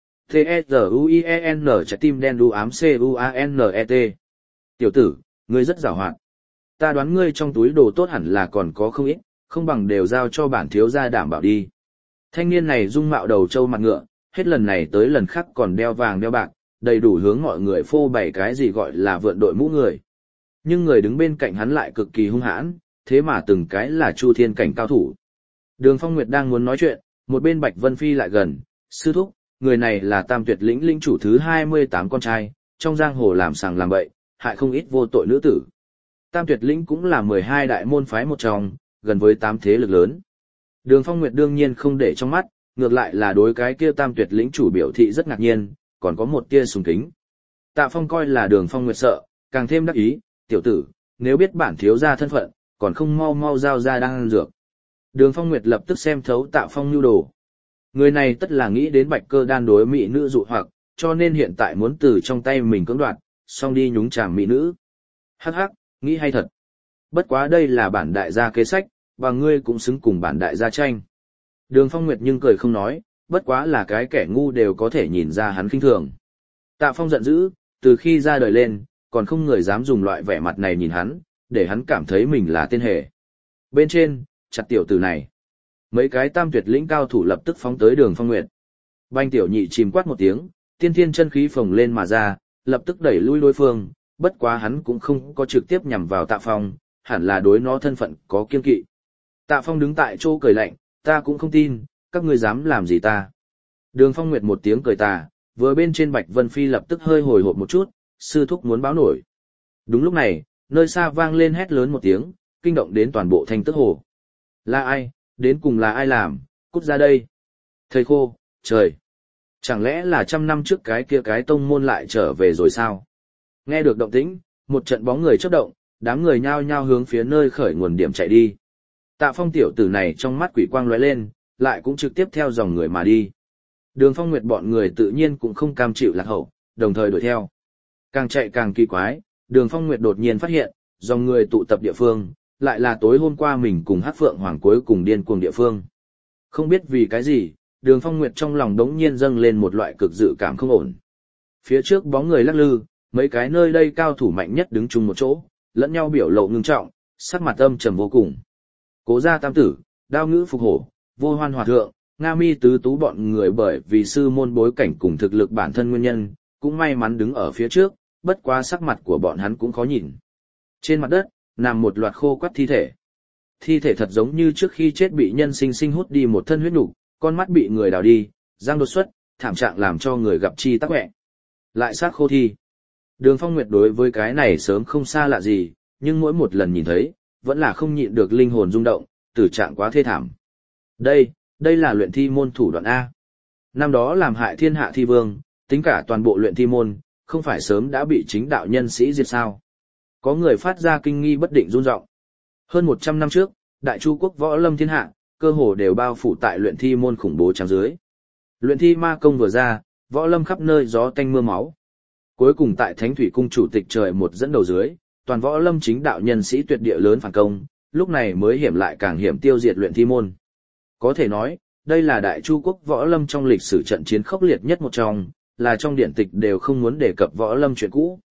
T-E-Z-U-I-E-N trái tim đen đu ám C-U-A-N-E-T. Tiểu tử, ngươi rất giàu hoạt. Ta đoán ngươi trong túi đồ tốt hẳn là còn có không ít, không bằng đều giao cho bản thiếu gia đảm bảo đi. Thanh niên này dung mạo đầu trâu mặt ngựa, hết lần này tới lần khác còn đeo vàng đeo bạc, đầy đủ hướng mọi người phô bày cái gì gọi là vượn đội mũ người. Nhưng người đứng bên cạnh hắn lại cực kỳ hung hãn, thế mà từng cái là Chu Thiên cảnh cao thủ. Đường Phong Nguyệt đang muốn nói chuyện, một bên Bạch Vân Phi lại gần, sư thúc, người này là Tam Tuyệt lĩnh lĩnh chủ thứ hai mươi tám con trai, trong giang hồ làm sàng làm bậy, hại không ít vô tội nữ tử. Tam Tuyệt lĩnh cũng là mười hai đại môn phái một trong, gần với tám thế lực lớn. Đường Phong Nguyệt đương nhiên không để trong mắt, ngược lại là đối cái kia Tam Tuyệt lĩnh chủ biểu thị rất ngạc nhiên, còn có một tia sùng kính. Tạ Phong coi là Đường Phong Nguyệt sợ, càng thêm đắc ý, tiểu tử, nếu biết bản thiếu gia thân phận, còn không mau mau giao ra đang ăn dược. Đường Phong Nguyệt lập tức xem thấu Tạ Phong nhu đồ. Người này tất là nghĩ đến Bạch Cơ Đan đối mỹ nữ dụ hoặc, cho nên hiện tại muốn từ trong tay mình cưỡng đoạt, xong đi nhúng chàm mỹ nữ. Hắc hắc, nghĩ hay thật. Bất quá đây là bản đại gia kế sách, và ngươi cũng xứng cùng bản đại gia tranh. Đường Phong Nguyệt nhưng cười không nói, bất quá là cái kẻ ngu đều có thể nhìn ra hắn khinh thường. Tạ Phong giận dữ, từ khi ra đời lên, còn không người dám dùng loại vẻ mặt này nhìn hắn, để hắn cảm thấy mình là tên hề. Bên trên, chặt tiểu tử này. Mấy cái Tam Tuyệt lĩnh cao thủ lập tức phóng tới Đường Phong Nguyệt. Banh tiểu nhị chìm quát một tiếng, tiên thiên chân khí phồng lên mà ra, lập tức đẩy lui đối phương, bất quá hắn cũng không có trực tiếp nhằm vào Tạ Phong, hẳn là đối nó thân phận có kiên kỵ. Tạ Phong đứng tại chỗ cười lạnh, ta cũng không tin, các ngươi dám làm gì ta. Đường Phong Nguyệt một tiếng cười tà, vừa bên trên Bạch Vân Phi lập tức hơi hồi hộp một chút, sư thúc muốn báo nổi. Đúng lúc này, nơi xa vang lên hét lớn một tiếng, kinh động đến toàn bộ Thanh Tức Hồ. Là ai, đến cùng là ai làm, cút ra đây. Thầy khô, trời. Chẳng lẽ là trăm năm trước cái kia cái tông môn lại trở về rồi sao? Nghe được động tĩnh, một trận bóng người chớp động, đám người nhao nhao hướng phía nơi khởi nguồn điểm chạy đi. Tạ Phong tiểu tử này trong mắt quỷ quang lóe lên, lại cũng trực tiếp theo dòng người mà đi. Đường Phong Nguyệt bọn người tự nhiên cũng không cam chịu lạc hậu, đồng thời đuổi theo. Càng chạy càng kỳ quái, Đường Phong Nguyệt đột nhiên phát hiện, dòng người tụ tập địa phương, lại là tối hôm qua mình cùng Hắc Phượng Hoàng cuối cùng điên cuồng địa phương. Không biết vì cái gì, Đường Phong Nguyệt trong lòng đống nhiên dâng lên một loại cực dự cảm không ổn. Phía trước bóng người lắc lư, mấy cái nơi đây cao thủ mạnh nhất đứng chung một chỗ, lẫn nhau biểu lộ ngưng trọng, sắc mặt âm trầm vô cùng. Cố Gia Tam Tử, Đao Ngữ Phục Hổ, Vô Hoan Hòa Thượng, Nga Mi Tứ Tú bọn người bởi vì sư môn bối cảnh cùng thực lực bản thân nguyên nhân, cũng may mắn đứng ở phía trước, bất quá sắc mặt của bọn hắn cũng khó nhìn. Trên mặt đất, nằm một loạt khô quắt thi thể. Thi thể thật giống như trước khi chết bị nhân sinh sinh hút đi một thân huyết nục, con mắt bị người đào đi, răng đột xuất, thảm trạng làm cho người gặp chi tắc quẹ. Lại sát khô thi. Đường Phong Nguyệt đối với cái này sớm không xa lạ gì, nhưng mỗi một lần nhìn thấy, vẫn là không nhịn được linh hồn rung động, tử trạng quá thê thảm. Đây, đây là luyện thi môn thủ đoạn A. Năm đó làm hại thiên hạ thi vương, tính cả toàn bộ luyện thi môn, không phải sớm đã bị chính đạo nhân sĩ diệt sao. Có người phát ra kinh nghi bất định run rộng. Hơn một trăm năm trước, Đại Chu quốc võ lâm thiên hạ, cơ hồ đều bao phủ tại luyện thi môn khủng bố trắng dưới. Luyện thi ma công vừa ra, võ lâm khắp nơi gió tanh mưa máu. Cuối cùng tại Thánh Thủy cung chủ tịch trời một dẫn đầu dưới, toàn võ lâm chính đạo nhân sĩ tuyệt địa lớn phản công, lúc này mới hiểm lại càng hiểm tiêu diệt luyện thi môn. Có thể nói, đây là Đại Chu quốc võ lâm trong lịch sử trận chiến khốc liệt nhất một trong, là trong điển tịch đều không muốn đề cập võ lâm chuyện cũ.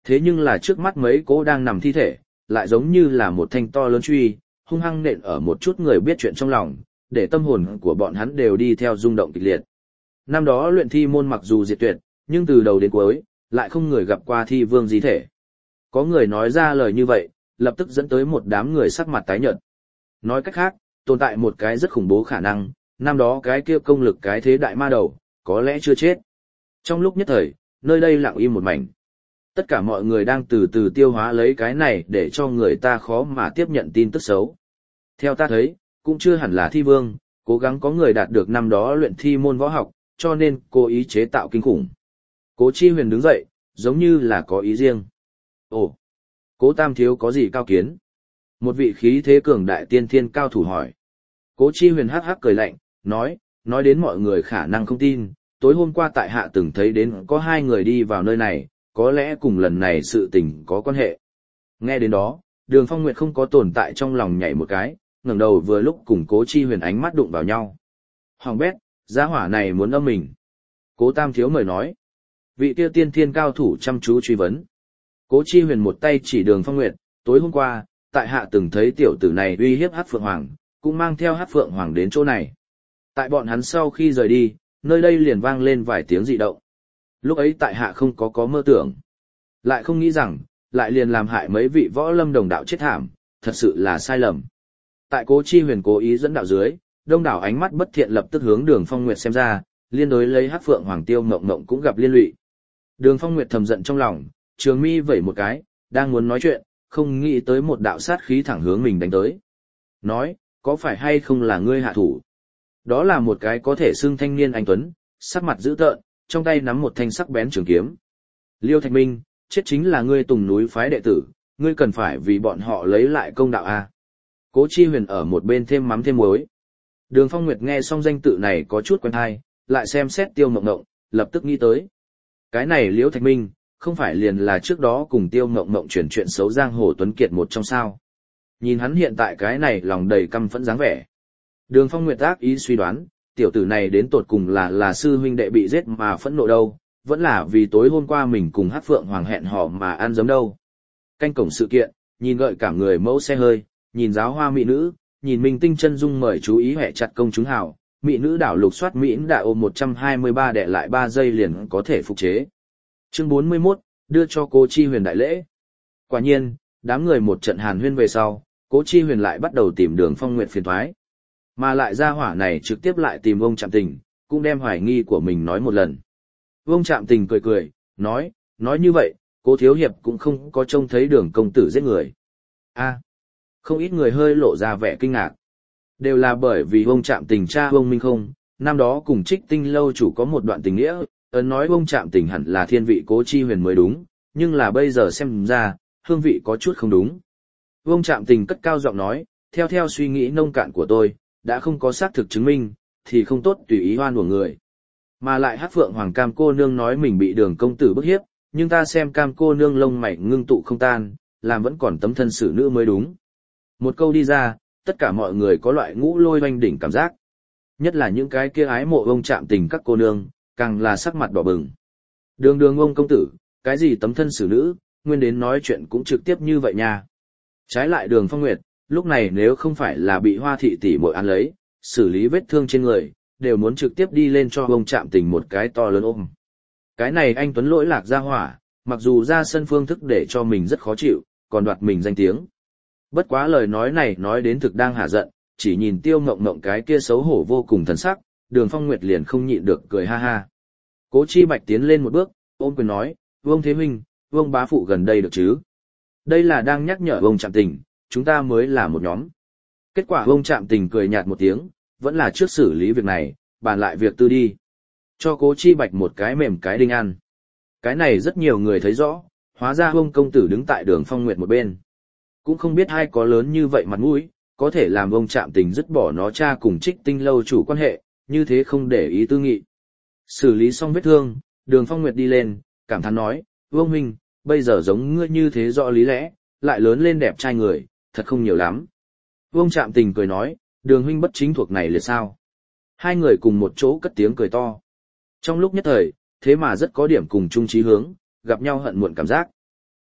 Thế nhưng là trước mắt mấy cố đang nằm thi thể, lại giống như là một thanh to lớn truy, hung hăng nện ở một chút người biết chuyện trong lòng, để tâm hồn của bọn hắn đều đi theo rung động kịch liệt. Năm đó luyện thi môn mặc dù diệt tuyệt, nhưng từ đầu đến cuối, lại không người gặp qua thi vương di thể. Có người nói ra lời như vậy, lập tức dẫn tới một đám người sắc mặt tái nhợt. Nói cách khác, tồn tại một cái rất khủng bố khả năng, năm đó cái kia công lực cái thế đại ma đầu, có lẽ chưa chết. Trong lúc nhất thời, nơi đây lặng im một mảnh. Tất cả mọi người đang từ từ tiêu hóa lấy cái này để cho người ta khó mà tiếp nhận tin tức xấu. Theo ta thấy, cũng chưa hẳn là thi vương, cố gắng có người đạt được năm đó luyện thi môn võ học, cho nên cố ý chế tạo kinh khủng. Cố Chi Huyền đứng dậy, giống như là có ý riêng. Ồ, Cố Tam Thiếu có gì cao kiến? Một vị khí thế cường đại tiên thiên cao thủ hỏi. Cố Chi Huyền hắc hắc cười lạnh, nói, nói đến mọi người khả năng không tin, tối hôm qua tại hạ từng thấy đến có hai người đi vào nơi này, có lẽ cùng lần này sự tình có quan hệ. Nghe đến đó, Đường Phong Nguyệt không có tồn tại trong lòng nhảy một cái, ngẩng đầu vừa lúc cùng Cố Chi Huyền ánh mắt đụng vào nhau. Hoàng bét, gia hỏa này muốn âm mình. Cố Tam Thiếu mời nói. Vị kia tiên thiên cao thủ chăm chú truy vấn. Cố Chi Huyền một tay chỉ Đường Phong Nguyệt, tối hôm qua, tại hạ từng thấy tiểu tử này uy hiếp Hắc Phượng Hoàng, cũng mang theo Hắc Phượng Hoàng đến chỗ này. Tại bọn hắn sau khi rời đi, nơi đây liền vang lên vài tiếng dị động. Lúc ấy tại hạ không có có mơ tưởng. Lại không nghĩ rằng, lại liền làm hại mấy vị võ lâm đồng đạo chết thảm, thật sự là sai lầm. Tại Cố Chi Huyền cố ý dẫn đạo dưới, đông đảo ánh mắt bất thiện lập tức hướng Đường Phong Nguyệt xem ra, liên đối lấy Hắc Phượng Hoàng Tiêu Mộng Mộng cũng gặp liên lụy. Đường Phong Nguyệt thầm giận trong lòng, trường mi vẩy một cái, đang muốn nói chuyện, không nghĩ tới một đạo sát khí thẳng hướng mình đánh tới. Nói, có phải hay không là ngươi hạ thủ? Đó là một cái có thể xưng thanh niên anh tuấn, sắc mặt dữ tợn, trong tay nắm một thanh sắc bén trường kiếm. Liêu Thạch Minh, chết chính là ngươi Tùng núi phái đệ tử, ngươi cần phải vì bọn họ lấy lại công đạo a. Cố Chi Huyền ở một bên thêm mắm thêm muối. Đường Phong Nguyệt nghe xong danh tự này có chút quen tai, lại xem xét Tiêu Mộng Mộng, lập tức nghĩ tới. Cái này Liêu Thạch Minh, không phải liền là trước đó cùng Tiêu Mộng Mộng chuyển chuyện xấu giang hồ Tuấn Kiệt một trong sao. Nhìn hắn hiện tại cái này lòng đầy căm phẫn dáng vẻ. Đường Phong Nguyệt ác ý suy đoán, tiểu tử này đến tột cùng là là sư huynh đệ bị giết mà phẫn nộ đâu, vẫn là vì tối hôm qua mình cùng Hắc Phượng Hoàng hẹn hò mà ăn giấm đâu. Canh cổng sự kiện, nhìn gợi cả người mẫu xe hơi, nhìn giáo hoa mỹ nữ, nhìn minh tinh chân dung mời chú ý hẹ chặt công chúng hào, mỹ nữ đảo lục soát mỹ đã ôm một trăm hai mươi ba đệ lại ba giây liền có thể phục chế. Chương bốn mươi mốt, đưa cho Cố Chi Huyền đại lễ. Quả nhiên, đám người một trận hàn huyên về sau, Cố Chi Huyền lại bắt đầu tìm Đường Phong Nguyệt phiền toái. Mà lại ra hỏa này trực tiếp lại tìm ông Trạm Tình, cũng đem hoài nghi của mình nói một lần. Ông Trạm Tình cười cười, nói, nói như vậy, Cố thiếu hiệp cũng không có trông thấy Đường công tử giết người. A, không ít người hơi lộ ra vẻ kinh ngạc. Đều là bởi vì ông Trạm Tình cha ông Minh không, năm đó cùng Trích Tinh lâu chủ có một đoạn tình nghĩa, ấn nói ông Trạm Tình hẳn là thiên vị Cố Chi Huyền mới đúng, nhưng là bây giờ xem ra, hương vị có chút không đúng. Ông Trạm Tình cất cao giọng nói, theo theo suy nghĩ nông cạn của tôi, đã không có xác thực chứng minh, thì không tốt tùy ý hoan của người. Mà lại Hắc Phượng Hoàng Cam cô nương nói mình bị Đường công tử bức hiếp, nhưng ta xem Cam cô nương lông mày ngưng tụ không tan, làm vẫn còn tấm thân xử nữ mới đúng. Một câu đi ra, tất cả mọi người có loại ngũ lôi oanh đỉnh cảm giác. Nhất là những cái kia ái mộ ông Trạm Tình các cô nương, càng là sắc mặt đỏ bừng. Đường đường ông công tử, cái gì tấm thân xử nữ, nguyên đến nói chuyện cũng trực tiếp như vậy nha. Trái lại Đường Phong Nguyệt, lúc này nếu không phải là bị Hoa thị tỷ muội ăn lấy, xử lý vết thương trên người, đều muốn trực tiếp đi lên cho ông Trạm Tình một cái to lớn ôm. Cái này anh Tuấn lỗi lạc ra hỏa, mặc dù ra sân phương thức để cho mình rất khó chịu, còn đoạt mình danh tiếng. Bất quá lời nói này nói đến thực đang hả giận, chỉ nhìn Tiêu Mộng Mộng cái kia xấu hổ vô cùng thần sắc, Đường Phong Nguyệt liền không nhịn được cười ha ha. Cố Chi Bạch tiến lên một bước, ôm quyền nói, Vương Thế Huynh, Vương bá phụ gần đây được chứ? Đây là đang nhắc nhở ông Trạm Tình, chúng ta mới là một nhóm. Kết quả ông Trạm Tình cười nhạt một tiếng, vẫn là trước xử lý việc này, bàn lại việc tư đi. Cho Cố Chi Bạch một cái mềm cái đinh ăn. Cái này rất nhiều người thấy rõ, hóa ra ông công tử đứng tại Đường Phong Nguyệt một bên. Cũng không biết ai có lớn như vậy mặt mũi, có thể làm ông Trạm Tình dứt bỏ nó cha cùng Trích Tinh lâu chủ quan hệ, như thế không để ý tư nghị. Xử lý xong vết thương, Đường Phong Nguyệt đi lên, cảm thán nói, Vương huynh, bây giờ giống ngươi như thế rõ lý lẽ, lại lớn lên đẹp trai người, thật không nhiều lắm. Vương Trạm Tình cười nói, Đường huynh bất chính thuộc này liệt sao. Hai người cùng một chỗ cất tiếng cười to. Trong lúc nhất thời, thế mà rất có điểm cùng chung chí hướng, gặp nhau hận muộn cảm giác.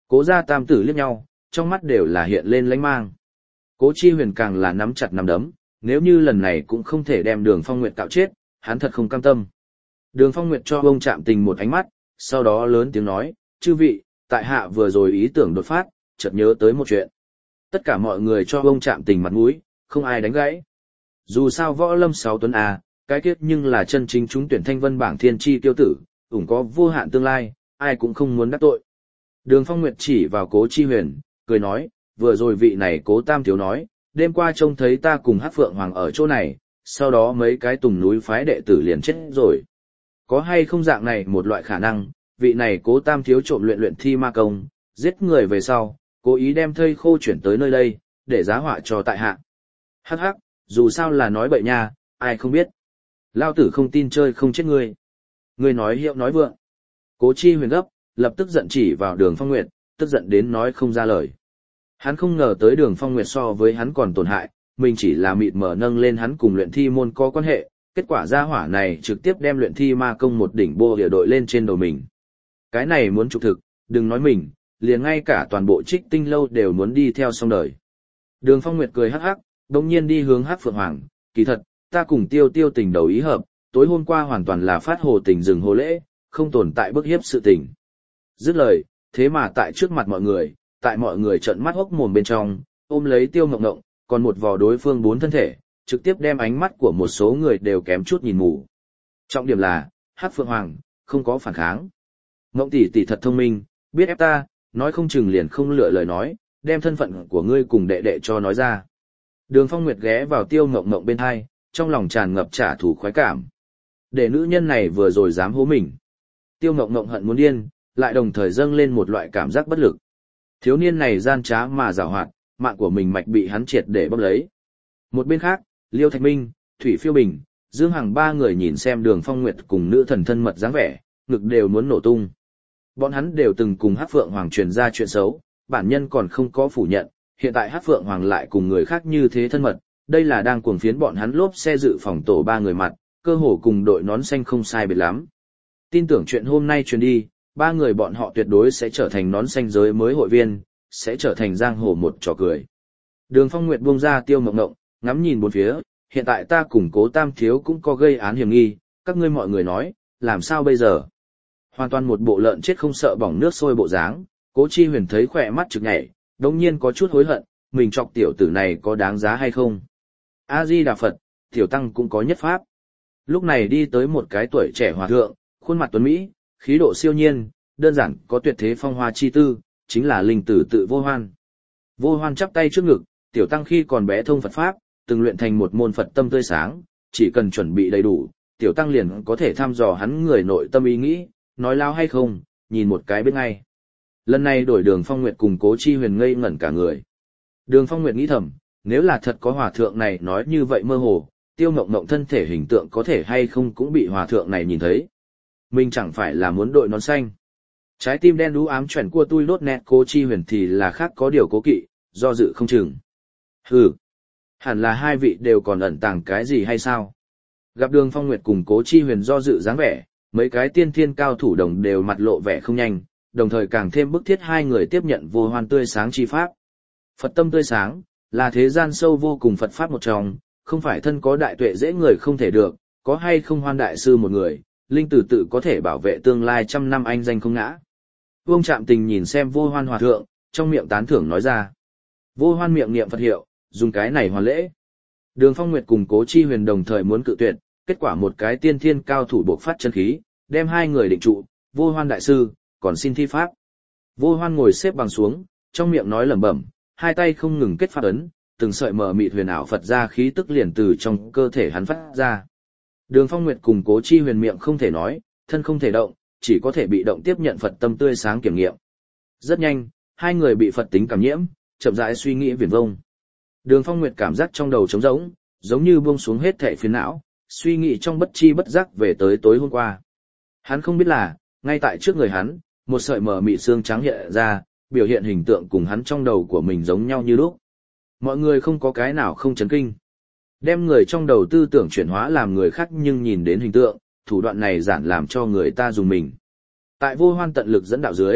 Cố gia tam tử liếc nhau, trong mắt đều là hiện lên lánh mang. Cố Chi Huyền càng là nắm chặt nắm đấm, nếu như lần này cũng không thể đem Đường Phong Nguyệt cạo chết, hắn thật không cam tâm. Đường Phong Nguyệt cho ông Trạm Tình một ánh mắt, sau đó lớn tiếng nói, chư vị, tại hạ vừa rồi ý tưởng đột phát, chợt nhớ tới một chuyện. Tất cả mọi người cho ông Trạm Tình mặt mũi, không ai đánh gãy. Dù sao võ lâm sáu tuấn à, cái kết nhưng là chân chính trúng tuyển thanh vân bảng thiên chi tiêu tử, ủng có vô hạn tương lai, ai cũng không muốn đắc tội. Đường Phong Nguyệt chỉ vào Cố Chi Huyền, cười nói, vừa rồi vị này Cố Tam thiếu nói, đêm qua trông thấy ta cùng Hắc Phượng Hoàng ở chỗ này, sau đó mấy cái tùng núi phái đệ tử liền chết rồi. Có hay không dạng này một loại khả năng, vị này Cố Tam thiếu trộm luyện luyện thi ma công, giết người về sau, cố ý đem thây khô chuyển tới nơi đây, để giá họa cho tại hạ. Hắc hắc, dù sao là nói bậy nha, ai không biết. Lao tử không tin chơi không chết ngươi. Ngươi nói hiệu nói vượng. Cố Chi Huyền gấp, lập tức giận chỉ vào Đường Phong Nguyệt, tức giận đến nói không ra lời. Hắn không ngờ tới Đường Phong Nguyệt so với hắn còn tổn hại, mình chỉ là mịt mờ nâng lên hắn cùng luyện thi môn có quan hệ, kết quả gia hỏa này trực tiếp đem luyện thi ma công một đỉnh bô địa đội lên trên đầu mình. Cái này muốn trục thực, đừng nói mình, liền ngay cả toàn bộ Trích Tinh lâu đều muốn đi theo xong đời. Đường Phong Nguyệt cười hắc hắc, đồng nhiên đi hướng Hắc Phượng Hoàng, kỳ thật, ta cùng tiêu tiêu tình đầu ý hợp, tối hôm qua hoàn toàn là phát hồ tình rừng hồ lễ, không tồn tại bức hiếp sự tình. Dứt lời, thế mà tại trước mặt mọi người, tại mọi người trợn mắt hốc mồm bên trong, ôm lấy Tiêu Ngộng Ngộng, còn một vò đối phương bốn thân thể, trực tiếp đem ánh mắt của một số người đều kém chút nhìn mù. Trọng điểm là, Hắc Phượng Hoàng, không có phản kháng. Ngộng tỷ tỷ thật thông minh, biết ép ta, nói không chừng liền không lựa lời nói, đem thân phận của ngươi cùng đệ đệ cho nói ra. Đường Phong Nguyệt ghé vào Tiêu Ngộng Ngộng bên hai, trong lòng tràn ngập trả thù khoái cảm. Để nữ nhân này vừa rồi dám hố mình. Tiêu Ngộng Ngộng hận muốn điên, lại đồng thời dâng lên một loại cảm giác bất lực. Thiếu niên này gian trá mà giàu hoạt, mạng của mình mạch bị hắn triệt để bóp lấy. Một bên khác, Liêu Thạch Minh, Thủy Phiêu Bình, Dương Hằng ba người nhìn xem Đường Phong Nguyệt cùng nữ thần thân mật dáng vẻ, ngực đều muốn nổ tung. Bọn hắn đều từng cùng Hắc Phượng Hoàng truyền ra chuyện xấu, bản nhân còn không có phủ nhận, hiện tại Hắc Phượng Hoàng lại cùng người khác như thế thân mật, đây là đang cuồng phiến bọn hắn lốp xe dự phòng tổ ba người mặt, cơ hồ cùng đội nón xanh không sai biệt lắm. Tin tưởng chuyện hôm nay truyền đi, ba người bọn họ tuyệt đối sẽ trở thành nón xanh giới mới hội viên, sẽ trở thành giang hồ một trò cười. Đường Phong Nguyệt buông ra Tiêu Mộng Mộng, ngắm nhìn bốn phía, hiện tại ta cùng Cố Tam thiếu cũng có gây án hiểm nghi, các ngươi mọi người nói, làm sao bây giờ? Hoàn toàn một bộ lợn chết không sợ bỏng nước sôi bộ dáng, Cố Chi Huyền thấy khỏe mắt trực nhảy, đống nhiên có chút hối hận, mình chọc tiểu tử này có đáng giá hay không? A-di-đà Phật, tiểu tăng cũng có nhất pháp. Lúc này đi tới một cái tuổi trẻ hòa thượng, khuôn mặt tuấn Mỹ, khí độ siêu nhiên, đơn giản có tuyệt thế phong hoa chi tư, chính là linh tử tự Vô Hoan. Vô Hoan chắp tay trước ngực, tiểu tăng khi còn bé thông Phật Pháp, từng luyện thành một môn Phật tâm tươi sáng, chỉ cần chuẩn bị đầy đủ, tiểu tăng liền có thể thăm dò hắn người nội tâm ý nghĩ, nói láo hay không, nhìn một cái biết ngay. Lần này đổi Đường Phong Nguyệt cùng Cố Chi Huyền ngây ngẩn cả người. Đường Phong Nguyệt nghĩ thầm, nếu là thật có hòa thượng này nói như vậy mơ hồ, Tiêu Ngộng Ngộng thân thể hình tượng có thể hay không cũng bị hòa thượng này nhìn thấy. Mình chẳng phải là muốn đội nón xanh. Trái tim đen đú ám chuẩn của tôi lốt nét Cố Chi Huyền thì là khác có điều cố kỵ, do dự không chừng. Hừ, hẳn là hai vị đều còn ẩn tàng cái gì hay sao? Gặp Đường Phong Nguyệt cùng Cố Chi Huyền do dự dáng vẻ, mấy cái tiên thiên cao thủ đồng đều mặt lộ vẻ không nhanh, đồng thời càng thêm bức thiết hai người tiếp nhận Vô Hoan tươi sáng chi pháp. Phật tâm tươi sáng, là thế gian sâu vô cùng Phật pháp một trong, không phải thân có đại tuệ dễ người không thể được, có hay không Hoan đại sư một người, linh tử tự có thể bảo vệ tương lai trăm năm anh danh không ngã. Vương Trạm Tình nhìn xem Vô Hoan hòa thượng, trong miệng tán thưởng nói ra. Vô Hoan miệng niệm Phật hiệu, dùng cái này hoàn lễ. Đường Phong Nguyệt cùng Cố Chi Huyền đồng thời muốn cự tuyệt, kết quả một cái tiên thiên cao thủ bộc phát chân khí, đem hai người định trụ, Vô Hoan đại sư, còn xin thi pháp. Vô Hoan ngồi xếp bằng xuống, trong miệng nói lẩm bẩm, hai tay không ngừng kết pháp ấn, từng sợi mờ mịt huyền ảo Phật ra khí tức liền từ trong cơ thể hắn phát ra. Đường Phong Nguyệt cùng Cố Chi Huyền miệng không thể nói, thân không thể động, chỉ có thể bị động tiếp nhận Phật tâm tươi sáng kiểm nghiệm. Rất nhanh, hai người bị Phật tính cảm nhiễm, chậm rãi suy nghĩ viển vông. Đường Phong Nguyệt cảm giác trong đầu trống rỗng, giống như buông xuống hết thảy phiền não, suy nghĩ trong bất chi bất giác về tới tối hôm qua. Hắn không biết là, ngay tại trước người hắn, một sợi mờ mịt xương trắng hiện ra, biểu hiện hình tượng cùng hắn trong đầu của mình giống nhau như lúc. Mọi người không có cái nào không chấn kinh. Đem người trong đầu tư tưởng chuyển hóa làm người khác nhưng nhìn đến hình tượng, thủ đoạn này giản làm cho người ta dùng mình. Tại Vô Hoan tận lực dẫn đạo dưới,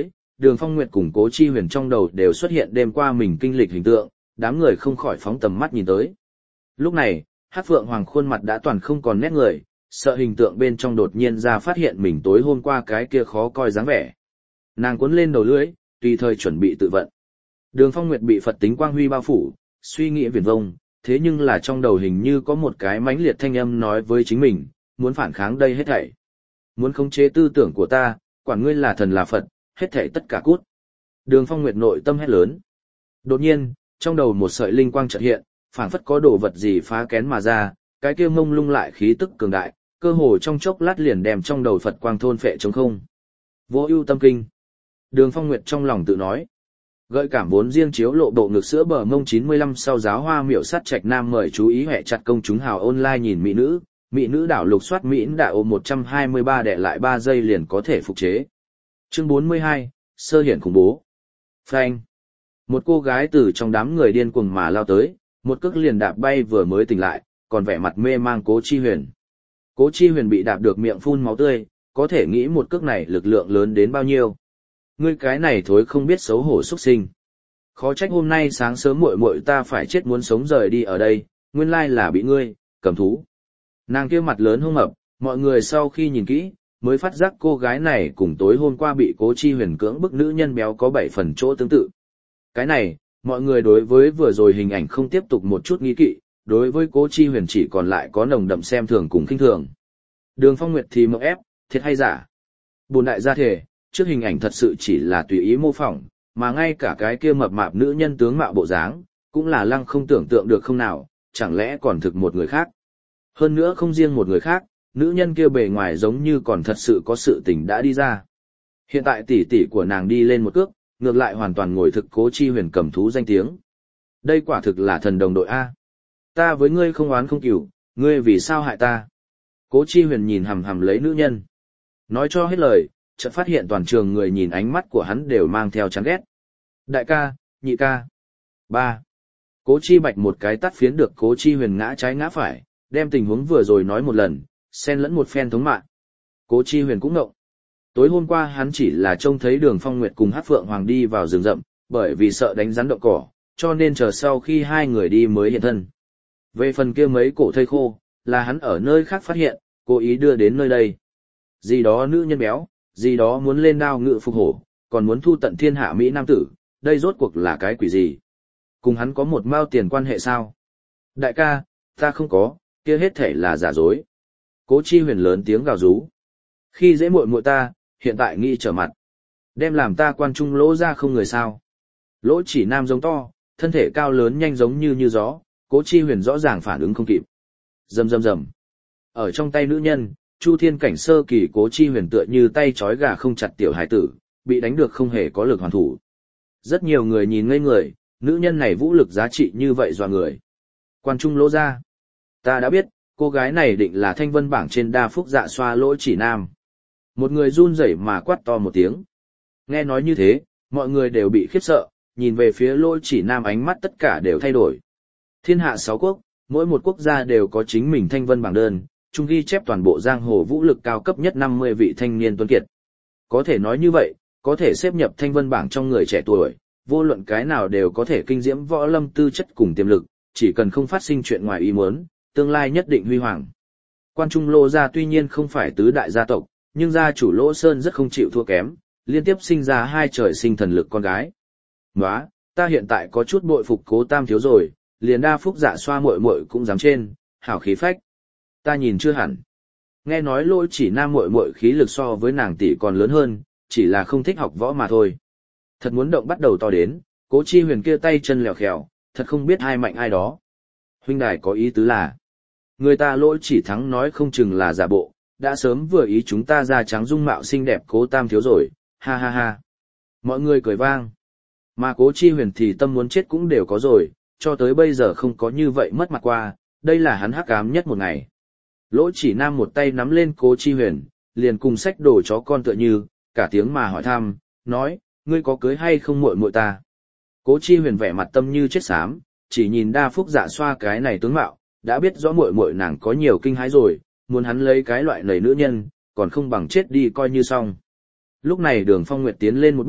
Đường Phong Nguyệt cùng Cố Chi Huyền trong đầu đều xuất hiện đêm qua mình kinh lịch hình tượng, đám người không khỏi phóng tầm mắt nhìn tới. Lúc này, Hát Phượng Hoàng khuôn mặt đã toàn không còn nét người, sợ hình tượng bên trong đột nhiên ra phát hiện mình tối hôm qua cái kia khó coi dáng vẻ. Nàng cuốn lên đầu lưỡi, tùy thời chuẩn bị tự vận. Đường Phong Nguyệt bị Phật tính quang huy bao phủ, suy nghĩ viển vông, thế nhưng là trong đầu hình như có một cái mãnh liệt thanh âm nói với chính mình, muốn phản kháng đây hết thảy. Muốn khống chế tư tưởng của ta, quản ngươi là thần là Phật, hết thảy tất cả cút. Đường Phong Nguyệt nội tâm hét lớn. Đột nhiên, trong đầu một sợi linh quang chợt hiện, phảng phất có đồ vật gì phá kén mà ra, cái kia mông lung lại khí tức cường đại, cơ hồ trong chốc lát liền đem trong đầu Phật quang thôn phệ trống không. Vô ưu tâm kinh. Đường Phong Nguyệt trong lòng tự nói. Gợi cảm vốn riêng chiếu lộ bộ ngực sữa bờ mông chín mươi lăm sau giáo hoa miểu sát trạch nam mời chú ý hệ chặt công chúng hào online nhìn mỹ nữ, mỹ nữ đảo lục soát mỹ đã ôm một trăm hai mươi ba đệ lại ba giây liền có thể phục chế. Chương bốn mươi hai, sơ hiển khủng bố. Phanh. Một cô gái từ trong đám người điên cuồng mà lao tới, một cước liền đạp bay vừa mới tỉnh lại, còn vẻ mặt mê mang Cố Chi Huyền. Cố Chi Huyền bị đạp được miệng phun máu tươi, có thể nghĩ một cước này lực lượng lớn đến bao nhiêu. Ngươi cái này thối không biết xấu hổ xuất sinh. Khó trách hôm nay sáng sớm muội muội ta phải chết muốn sống rời đi ở đây, nguyên lai là bị ngươi cầm thú. Nàng kia mặt lớn hung mập, mọi người sau khi nhìn kỹ, mới phát giác cô gái này cùng tối hôm qua bị Cố Chi Huyền cưỡng bức nữ nhân béo có bảy phần chỗ tương tự. Cái này, mọi người đối với vừa rồi hình ảnh không tiếp tục một chút nghi kỵ, đối với Cố Chi Huyền chỉ còn lại có nồng đậm xem thường cùng khinh thường. Đường Phong Nguyệt thì mộng ép, thiệt hay giả? Bồn đại gia thể, trước hình ảnh thật sự chỉ là tùy ý mô phỏng, mà ngay cả cái kia mập mạp nữ nhân tướng mạo bộ dáng, cũng là lăng không tưởng tượng được không nào, chẳng lẽ còn thực một người khác. Hơn nữa không riêng một người khác, nữ nhân kia bề ngoài giống như còn thật sự có sự tình đã đi ra. Hiện tại tỷ tỷ của nàng đi lên một cước, ngược lại hoàn toàn ngồi thực Cố Chi Huyền cầm thú danh tiếng. Đây quả thực là thần đồng đội A. Ta với ngươi không oán không cừu, ngươi vì sao hại ta? Cố Chi Huyền nhìn hằm hằm lấy nữ nhân. Nói cho hết lời, chợt phát hiện toàn trường người nhìn ánh mắt của hắn đều mang theo chán ghét. Đại ca, nhị ca. Ba. Cố Chi Bạch một cái tắt phiến được Cố Chi Huyền ngã trái ngã phải, đem tình huống vừa rồi nói một lần, xen lẫn một phen thống mạng. Cố Chi Huyền cũng ngộng. Tối hôm qua hắn chỉ là trông thấy Đường Phong Nguyệt cùng Hát Phượng Hoàng đi vào rừng rậm, bởi vì sợ đánh rắn động cỏ, cho nên chờ sau khi hai người đi mới hiện thân. Về phần kia mấy cổ thây khô, là hắn ở nơi khác phát hiện, cố ý đưa đến nơi đây. Gì đó nữ nhân béo, gì đó muốn lên đao ngự phục hổ, còn muốn thu tận thiên hạ Mỹ Nam tử, đây rốt cuộc là cái quỷ gì? Cùng hắn có một mao tiền quan hệ sao? Đại ca, ta không có, kia hết thể là giả dối. Cố Chi Huyền lớn tiếng gào rú. Khi dễ muội muội ta, hiện tại nghĩ trở mặt. Đem làm ta quan trung lỗ ra không người sao. Lỗ chỉ nam giống to, thân thể cao lớn nhanh giống như như gió, Cố Chi Huyền rõ ràng phản ứng không kịp. Rầm rầm rầm. Ở trong tay nữ nhân, Chu Thiên cảnh sơ kỳ Cố Chi Huyền tựa như tay trói gà không chặt tiểu hải tử, bị đánh được không hề có lực hoàn thủ. Rất nhiều người nhìn ngây người, nữ nhân này vũ lực giá trị như vậy dọa người. Quan trung lỗ ra. Ta đã biết, cô gái này định là thanh vân bảng trên đa phúc dạ xoa lỗ chỉ nam. Một người run rẩy mà quát to một tiếng. Nghe nói như thế, mọi người đều bị khiếp sợ, nhìn về phía lỗ chỉ nam ánh mắt tất cả đều thay đổi. Thiên hạ sáu quốc, mỗi một quốc gia đều có chính mình thanh vân bảng đơn, chung ghi chép toàn bộ giang hồ vũ lực cao cấp nhất năm mươi vị thanh niên tuấn kiệt. Có thể nói như vậy, có thể xếp nhập thanh vân bảng trong người trẻ tuổi, vô luận cái nào đều có thể kinh diễm võ lâm tư chất cùng tiềm lực, chỉ cần không phát sinh chuyện ngoài ý muốn, tương lai nhất định huy hoàng. Quan Trung Lô gia tuy nhiên không phải tứ đại gia tộc, nhưng gia chủ Lỗ Sơn rất không chịu thua kém, liên tiếp sinh ra hai trời sinh thần lực con gái. Nóa, ta hiện tại có chút bội phục Cố Tam thiếu rồi, liền đa phúc dạ xoa muội muội cũng dám trên, hảo khí phách. Ta nhìn chưa hẳn. Nghe nói Lỗ chỉ nam muội muội khí lực so với nàng tỷ còn lớn hơn, chỉ là không thích học võ mà thôi. Thật muốn động bắt đầu to đến, Cố Chi Huyền kia tay chân lèo khèo, thật không biết ai mạnh ai đó. Huynh đài có ý tứ là, người ta Lỗ chỉ thắng nói không chừng là giả bộ, đã sớm vừa ý chúng ta da trắng dung mạo xinh đẹp Cố Tam thiếu rồi, ha ha ha. Mọi người cười vang. Mà Cố Chi Huyền thì tâm muốn chết cũng đều có rồi, cho tới bây giờ không có như vậy mất mặt qua, đây là hắn hắc ám nhất một ngày. Lỗ chỉ nam một tay nắm lên Cố Chi Huyền, liền cùng xách đồ chó con tựa như, cả tiếng mà hỏi thăm, nói, ngươi có cưới hay không muội muội ta? Cố Chi Huyền vẻ mặt tâm như chết xám, chỉ nhìn đa phúc dạ xoa cái này tướng mạo, đã biết rõ muội muội nàng có nhiều kinh hãi rồi, muốn hắn lấy cái loại nầy nữ nhân, còn không bằng chết đi coi như xong. Lúc này Đường Phong Nguyệt tiến lên một bước,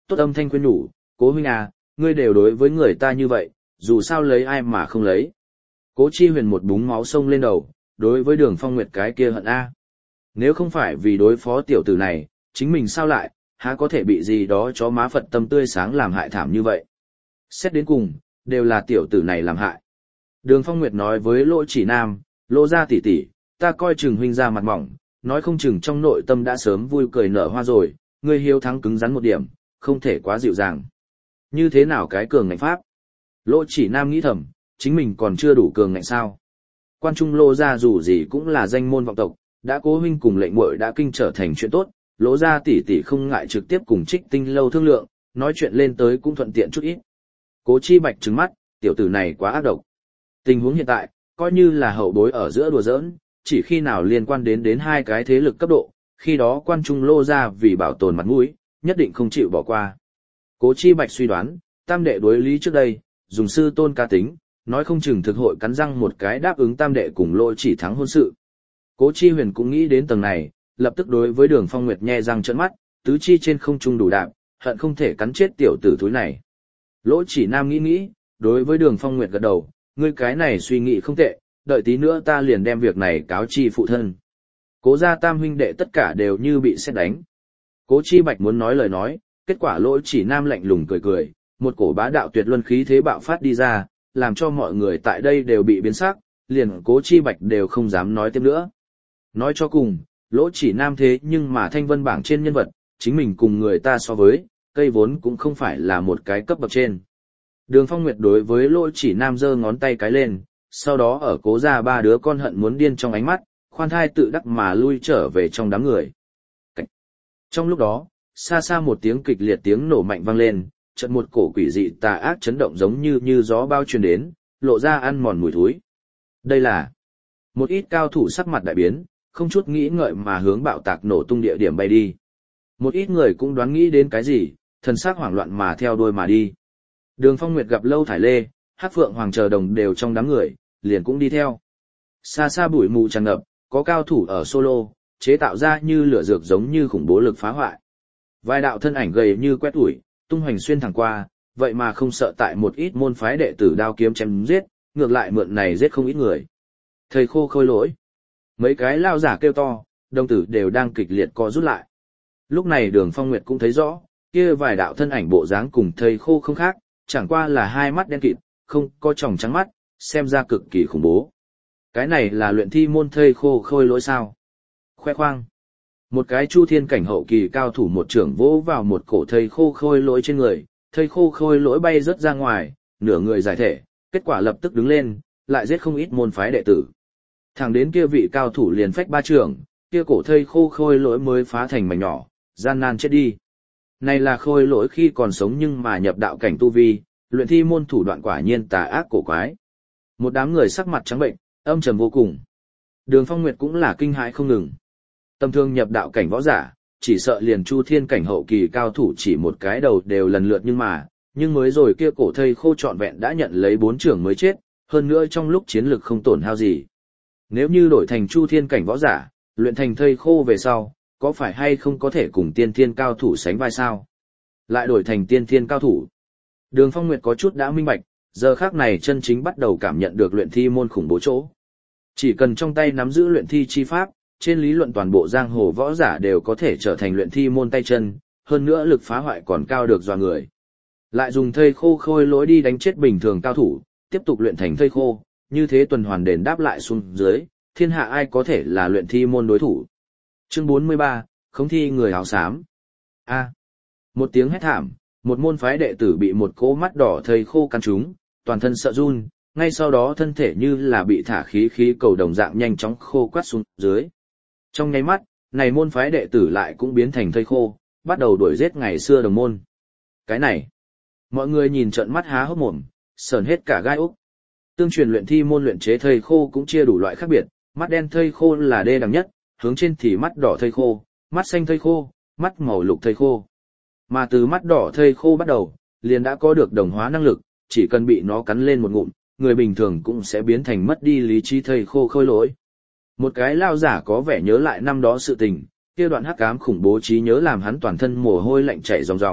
tốt âm thanh khuyên nhủ, Cố huynh à, ngươi đều đối với người ta như vậy, dù sao lấy ai mà không lấy. Cố Chi Huyền một búng máu sông lên đầu, đối với Đường Phong Nguyệt cái kia hận a. Nếu không phải vì đối phó tiểu tử này, chính mình sao lại, há có thể bị gì đó chó má Phật tâm tươi sáng làm hại thảm như vậy. Xét đến cùng, đều là tiểu tử này làm hại. Đường Phong Nguyệt nói với Lỗ Chỉ Nam, Lỗ gia tỷ tỷ, ta coi chừng huynh ra mặt mỏng, nói không chừng trong nội tâm đã sớm vui cười nở hoa rồi, ngươi hiếu thắng cứng rắn một điểm, không thể quá dịu dàng. Như thế nào cái cường ngạnh pháp? Lỗ Chỉ Nam nghĩ thầm, chính mình còn chưa đủ cường ngạnh sao? Quan trung Lỗ gia dù gì cũng là danh môn vọng tộc, đã Cố huynh cùng lệnh muội đã kinh trở thành chuyện tốt, Lỗ gia tỷ tỷ không ngại trực tiếp cùng Trích Tinh lâu thương lượng, nói chuyện lên tới cũng thuận tiện chút ít. Cố Chi Bạch trừng mắt, tiểu tử này quá ác độc. Tình huống hiện tại, coi như là hậu bối ở giữa đùa giỡn, chỉ khi nào liên quan đến đến hai cái thế lực cấp độ, khi đó quan trung Lô gia vì bảo tồn mặt mũi, nhất định không chịu bỏ qua. Cố Chi Bạch suy đoán, tam đệ đối lý trước đây, dùng sư tôn ca tính, nói không chừng thực hội cắn răng một cái đáp ứng tam đệ cùng Lô Chỉ thắng hôn sự. Cố Chi Huyền cũng nghĩ đến tầng này, lập tức đối với Đường Phong Nguyệt nhe răng trợn mắt, tứ chi trên không trung đủ đạp, hận không thể cắn chết tiểu tử thúi này. Lỗ Chỉ Nam nghĩ nghĩ, đối với Đường Phong Nguyệt gật đầu, ngươi cái này suy nghĩ không tệ, đợi tí nữa ta liền đem việc này cáo chi phụ thân. Cố gia tam huynh đệ tất cả đều như bị sét đánh. Cố Chi Bạch muốn nói lời nói, kết quả Lỗ Chỉ Nam lạnh lùng cười cười, một cổ bá đạo tuyệt luân khí thế bạo phát đi ra, làm cho mọi người tại đây đều bị biến sắc, liền Cố Chi Bạch đều không dám nói tiếp nữa. Nói cho cùng, Lỗ Chỉ Nam thế nhưng mà thanh vân bảng trên nhân vật, chính mình cùng người ta so với, cây vốn cũng không phải là một cái cấp bậc trên. Đường Phong Nguyệt đối với Lỗ Chỉ Nam giơ ngón tay cái lên, sau đó ở Cố gia ba đứa con hận muốn điên trong ánh mắt, khoan thai tự đắc mà lui trở về trong đám người. Cảnh. Trong lúc đó, xa xa một tiếng kịch liệt tiếng nổ mạnh vang lên, chợt một cổ quỷ dị tà ác chấn động giống như như gió bao truyền đến, lộ ra ăn mòn mùi thối. Đây là một ít cao thủ sắc mặt đại biến, không chút nghĩ ngợi mà hướng bạo tạc nổ tung địa điểm bay đi. Một ít người cũng đoán nghĩ đến cái gì, thần sắc hoảng loạn mà theo đuôi mà đi. Đường Phong Nguyệt gặp Lâu Thải Lê, Hắc Phượng Hoàng chờ đồng đều trong đám người, liền cũng đi theo. Xa xa bụi mù tràn ngập, có cao thủ ở solo, chế tạo ra như lửa dược giống như khủng bố lực phá hoại. Vài đạo thân ảnh gầy như quét ủi, tung hoành xuyên thẳng qua, vậy mà không sợ tại một ít môn phái đệ tử đao kiếm chém giết, ngược lại mượn này giết không ít người. Thầy khô khôi lỗi. Mấy cái lao giả kêu to, đồng tử đều đang kịch liệt co rút lại. Lúc này Đường Phong Nguyệt cũng thấy rõ, kia vài đạo thân ảnh bộ dáng cùng thầy khô không khác, chẳng qua là hai mắt đen kịt, không có tròng trắng mắt, xem ra cực kỳ khủng bố. Cái này là luyện thi môn thây khô khôi lỗi sao? Khoe khoang. Một cái chu thiên cảnh hậu kỳ cao thủ một trưởng vỗ vào một cổ thây khô khôi lỗi trên người, thây khô khôi lỗi bay rớt ra ngoài, nửa người giải thể, kết quả lập tức đứng lên, lại giết không ít môn phái đệ tử. Thẳng đến kia vị cao thủ liền phách ba trưởng, kia cổ thây khô khôi lỗi mới phá thành mảnh nhỏ, gian nan chết đi. Này là khôi lỗi khi còn sống nhưng mà nhập đạo cảnh tu vi, luyện thi môn thủ đoạn quả nhiên tà ác cổ quái. Một đám người sắc mặt trắng bệnh, âm trầm vô cùng. Đường Phong Nguyệt cũng là kinh hãi không ngừng. Tầm thương nhập đạo cảnh võ giả, chỉ sợ liền chu thiên cảnh hậu kỳ cao thủ chỉ một cái đầu đều lần lượt nhưng mà, nhưng mới rồi kia cổ thây khô trọn vẹn đã nhận lấy bốn trưởng mới chết, hơn nữa trong lúc chiến lực không tổn hao gì. Nếu như đổi thành chu thiên cảnh võ giả, luyện thành thây khô về sau, có phải hay không có thể cùng tiên thiên cao thủ sánh vai sao? Lại đổi thành tiên thiên cao thủ. Đường Phong Nguyệt có chút đã minh bạch, giờ khác này chân chính bắt đầu cảm nhận được luyện thi môn khủng bố chỗ. Chỉ cần trong tay nắm giữ luyện thi chi pháp, trên lý luận toàn bộ giang hồ võ giả đều có thể trở thành luyện thi môn tay chân, hơn nữa lực phá hoại còn cao được dọa người. Lại dùng thây khô khôi lỗi đi đánh chết bình thường cao thủ, tiếp tục luyện thành thây khô, như thế tuần hoàn đền đáp lại xuống dưới, thiên hạ ai có thể là luyện thi môn đối thủ. Chương bốn mươi ba, không thi người áo xám. A. Một tiếng hét thảm, một môn phái đệ tử bị một cỗ mắt đỏ thây khô cắn trúng, toàn thân sợ run, ngay sau đó thân thể như là bị thả khí khí cầu đồng dạng nhanh chóng khô quắt xuống dưới. Trong nháy mắt, này môn phái đệ tử lại cũng biến thành thây khô, bắt đầu đuổi giết ngày xưa đồng môn. Cái này, mọi người nhìn trợn mắt há hốc mồm, sờn hết cả gai ốc. Tương truyền luyện thi môn luyện chế thây khô cũng chia đủ loại khác biệt, mắt đen thây khô là đê đẳng nhất, hướng trên thì mắt đỏ thây khô, mắt xanh thây khô, mắt màu lục thây khô. Mà từ mắt đỏ thây khô bắt đầu, liền đã có được đồng hóa năng lực, chỉ cần bị nó cắn lên một ngụm, người bình thường cũng sẽ biến thành mất đi lý trí thây khô khôi lỗi. Một cái lao giả có vẻ nhớ lại năm đó sự tình, kia đoạn hắc ám khủng bố trí nhớ làm hắn toàn thân mồ hôi lạnh chảy ròng ròng,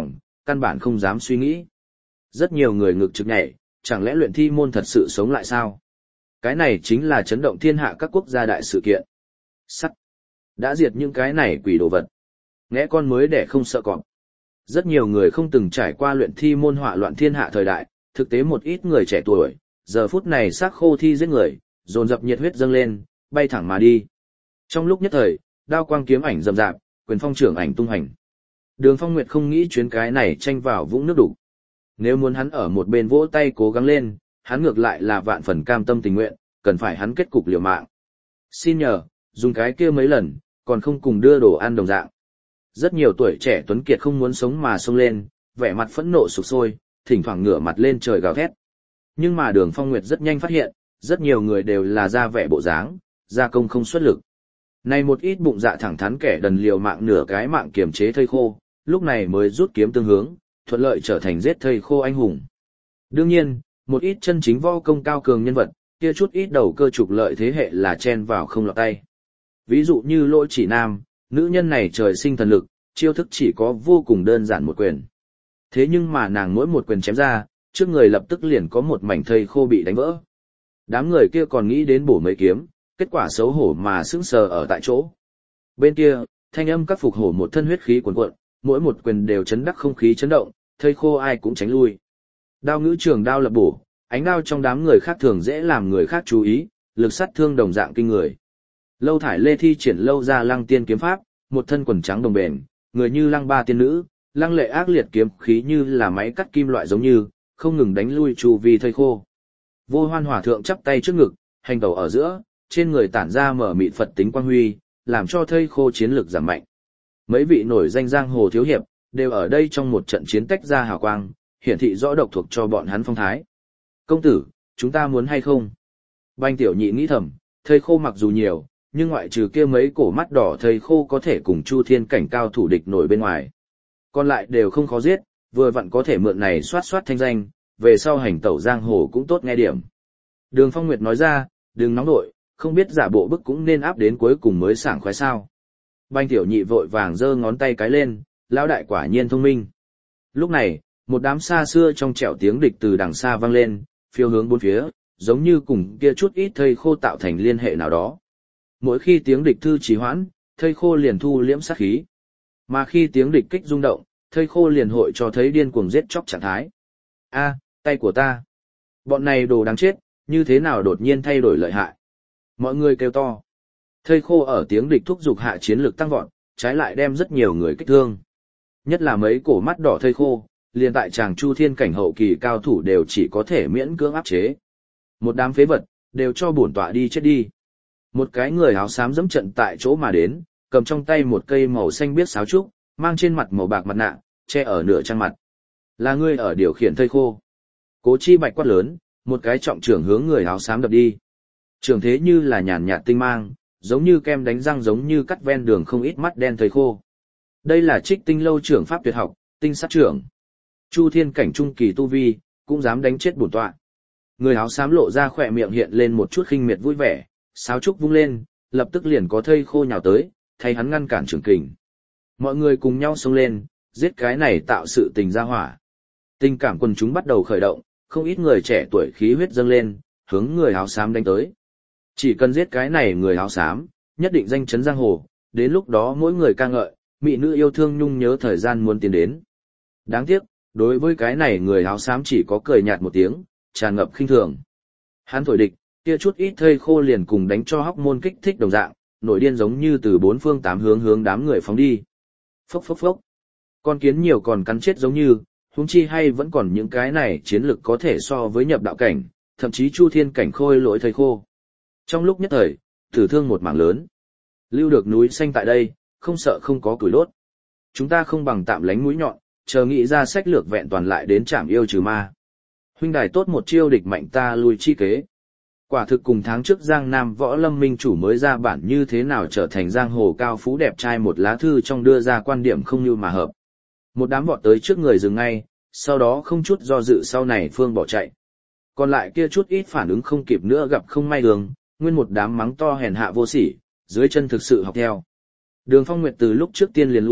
căn bản không dám suy nghĩ. Rất nhiều người ngực trực nhảy, chẳng lẽ luyện thi môn thật sự sống lại sao? Cái này chính là chấn động thiên hạ các quốc gia đại sự kiện. Sắt. Đã diệt những cái này quỷ đồ vật. Nghe con mới để không sợ cọp. Rất nhiều người không từng trải qua luyện thi môn họa loạn thiên hạ thời đại, thực tế một ít người trẻ tuổi, giờ phút này xác khô thi giết người, dồn dập nhiệt huyết dâng lên, bay thẳng mà đi. Trong lúc nhất thời, đao quang kiếm ảnh rầm rạp, quyền phong trưởng ảnh tung hành. Đường Phong Nguyệt không nghĩ chuyến cái này tranh vào vũng nước đủ. Nếu muốn hắn ở một bên vỗ tay cố gắng lên, hắn ngược lại là vạn phần cam tâm tình nguyện, cần phải hắn kết cục liều mạng. Xin nhờ, dùng cái kia mấy lần, còn không cùng đưa đồ ăn đồng dạng. Rất nhiều tuổi trẻ tuấn kiệt không muốn sống mà xông lên, vẻ mặt phẫn nộ sục sôi, thỉnh thoảng ngửa mặt lên trời gào thét. Nhưng mà Đường Phong Nguyệt rất nhanh phát hiện, rất nhiều người đều là ra vẻ bộ dáng, gia công không xuất lực. Này một ít bụng dạ thẳng thắn kẻ đần liều mạng nửa cái mạng kiềm chế thây khô, lúc này mới rút kiếm tương hướng, thuận lợi trở thành giết thây khô anh hùng. Đương nhiên, một ít chân chính võ công cao cường nhân vật, kia chút ít đầu cơ trục lợi thế hệ là chen vào không lọt tay. Ví dụ như Lỗ Chỉ Nam, nữ nhân này trời sinh thần lực, chiêu thức chỉ có vô cùng đơn giản một quyền. Thế nhưng mà nàng mỗi một quyền chém ra, trước người lập tức liền có một mảnh thây khô bị đánh vỡ. Đám người kia còn nghĩ đến bổ mấy kiếm, kết quả xấu hổ mà sững sờ ở tại chỗ. Bên kia, thanh âm các phục hổ một thân huyết khí cuồn cuộn, mỗi một quyền đều chấn đắc không khí chấn động, thây khô ai cũng tránh lui. Đao ngữ trường đao lập bổ, ánh đao trong đám người khác thường dễ làm người khác chú ý, lực sát thương đồng dạng kinh người. Lâu Thải Lê thi triển lâu ra lăng tiên kiếm pháp, một thân quần trắng đồng bền, người như lăng ba tiên nữ, lăng lệ ác liệt kiếm khí như là máy cắt kim loại giống như, không ngừng đánh lui chu vi thây khô. Vô Hoan Hòa thượng chắp tay trước ngực, hành tẩu ở giữa, trên người tản ra mở mịt Phật tính quang huy, làm cho thây khô chiến lực giảm mạnh. Mấy vị nổi danh giang hồ thiếu hiệp đều ở đây trong một trận chiến tách ra hào quang, hiển thị rõ độc thuộc cho bọn hắn phong thái. Công tử, chúng ta muốn hay không? Banh Tiểu Nhị nghĩ thầm, thây khô mặc dù nhiều, nhưng ngoại trừ kia mấy cổ mắt đỏ thây khô có thể cùng Chu Thiên cảnh cao thủ địch nổi bên ngoài. Còn lại đều không khó giết, vừa vặn có thể mượn này soát soát thanh danh, về sau hành tẩu giang hồ cũng tốt nghe điểm. Đường Phong Nguyệt nói ra, đừng nóng nội, không biết giả bộ bức cũng nên áp đến cuối cùng mới sảng khoái sao. Banh Tiểu Nhị vội vàng giơ ngón tay cái lên, lão đại quả nhiên thông minh. Lúc này, một đám xa xưa trong trẻo tiếng địch từ đằng xa vang lên, phiêu hướng bốn phía, giống như cùng kia chút ít thây khô tạo thành liên hệ nào đó. Mỗi khi tiếng địch thư trì hoãn, thây khô liền thu liễm sát khí. Mà khi tiếng địch kích rung động, thây khô liền hội cho thấy điên cuồng giết chóc trạng thái. A, tay của ta. Bọn này đồ đáng chết, như thế nào đột nhiên thay đổi lợi hại. Mọi người kêu to. Thây khô ở tiếng địch thúc giục hạ chiến lực tăng vọt, trái lại đem rất nhiều người kích thương. Nhất là mấy cổ mắt đỏ thây khô, liền tại chàng Chu Thiên cảnh hậu kỳ cao thủ đều chỉ có thể miễn cưỡng áp chế. Một đám phế vật, đều cho bổn tọa đi chết đi. Một cái người áo xám dẫm trận tại chỗ mà đến, cầm trong tay một cây màu xanh biếc sáo trúc, mang trên mặt màu bạc mặt nạ, che ở nửa trang mặt. Là ngươi ở điều khiển thây khô. Cố Chi Bạch quát lớn, một cái trọng trưởng hướng người áo xám đập đi. Trường thế như là nhàn nhạt tinh mang, giống như kem đánh răng giống như cắt ven đường không ít mắt đen thây khô. Đây là Trích Tinh lâu trưởng pháp tuyệt học, tinh sát trưởng. Chu Thiên cảnh trung kỳ tu vi, cũng dám đánh chết bổn tọa. Người áo xám lộ ra khỏe miệng hiện lên một chút khinh miệt vui vẻ, sáo trúc vung lên, lập tức liền có thây khô nhào tới, thay hắn ngăn cản trường kình. Mọi người cùng nhau xông lên, giết cái này tạo sự tình ra hỏa. Tình cảm quần chúng bắt đầu khởi động, không ít người trẻ tuổi khí huyết dâng lên, hướng người áo xám đánh tới. Chỉ cần giết cái này người áo xám, nhất định danh chấn giang hồ, đến lúc đó mỗi người ca ngợi, mỹ nữ yêu thương nhung nhớ thời gian muốn tiến đến. Đáng tiếc, đối với cái này người áo xám chỉ có cười nhạt một tiếng, tràn ngập khinh thường. Hắn thổi địch, kia chút ít thây khô liền cùng đánh cho hóc môn kích thích đồng dạng, nổi điên giống như từ bốn phương tám hướng hướng đám người phóng đi. Phốc phốc phốc. Con kiến nhiều còn cắn chết giống như, huống chi hay vẫn còn những cái này chiến lực có thể so với nhập đạo cảnh, thậm chí Chu Thiên cảnh khôi lỗi thây khô. Trong lúc nhất thời, tử thương một mảng lớn. Lưu được núi xanh tại đây, không sợ không có củi đốt. Chúng ta không bằng tạm lánh mũi nhọn, chờ nghĩ ra sách lược vẹn toàn lại đến trảm yêu trừ ma. Huynh đài tốt một chiêu địch mạnh ta lui chi kế. Quả thực cùng tháng trước Giang Nam Võ Lâm Minh chủ mới ra bản như thế nào trở thành giang hồ cao phú đẹp trai một lá thư trong đưa ra quan điểm không như mà hợp. Một đám vọt tới trước người dừng ngay, sau đó không chút do dự sau này phương bỏ chạy. Còn lại kia chút ít phản ứng không kịp nữa gặp không may đường, nguyên một đám mắng to hèn hạ vô sỉ, dưới chân thực sự học theo. Đường Phong Nguyệt từ lúc trước tiên liền lui,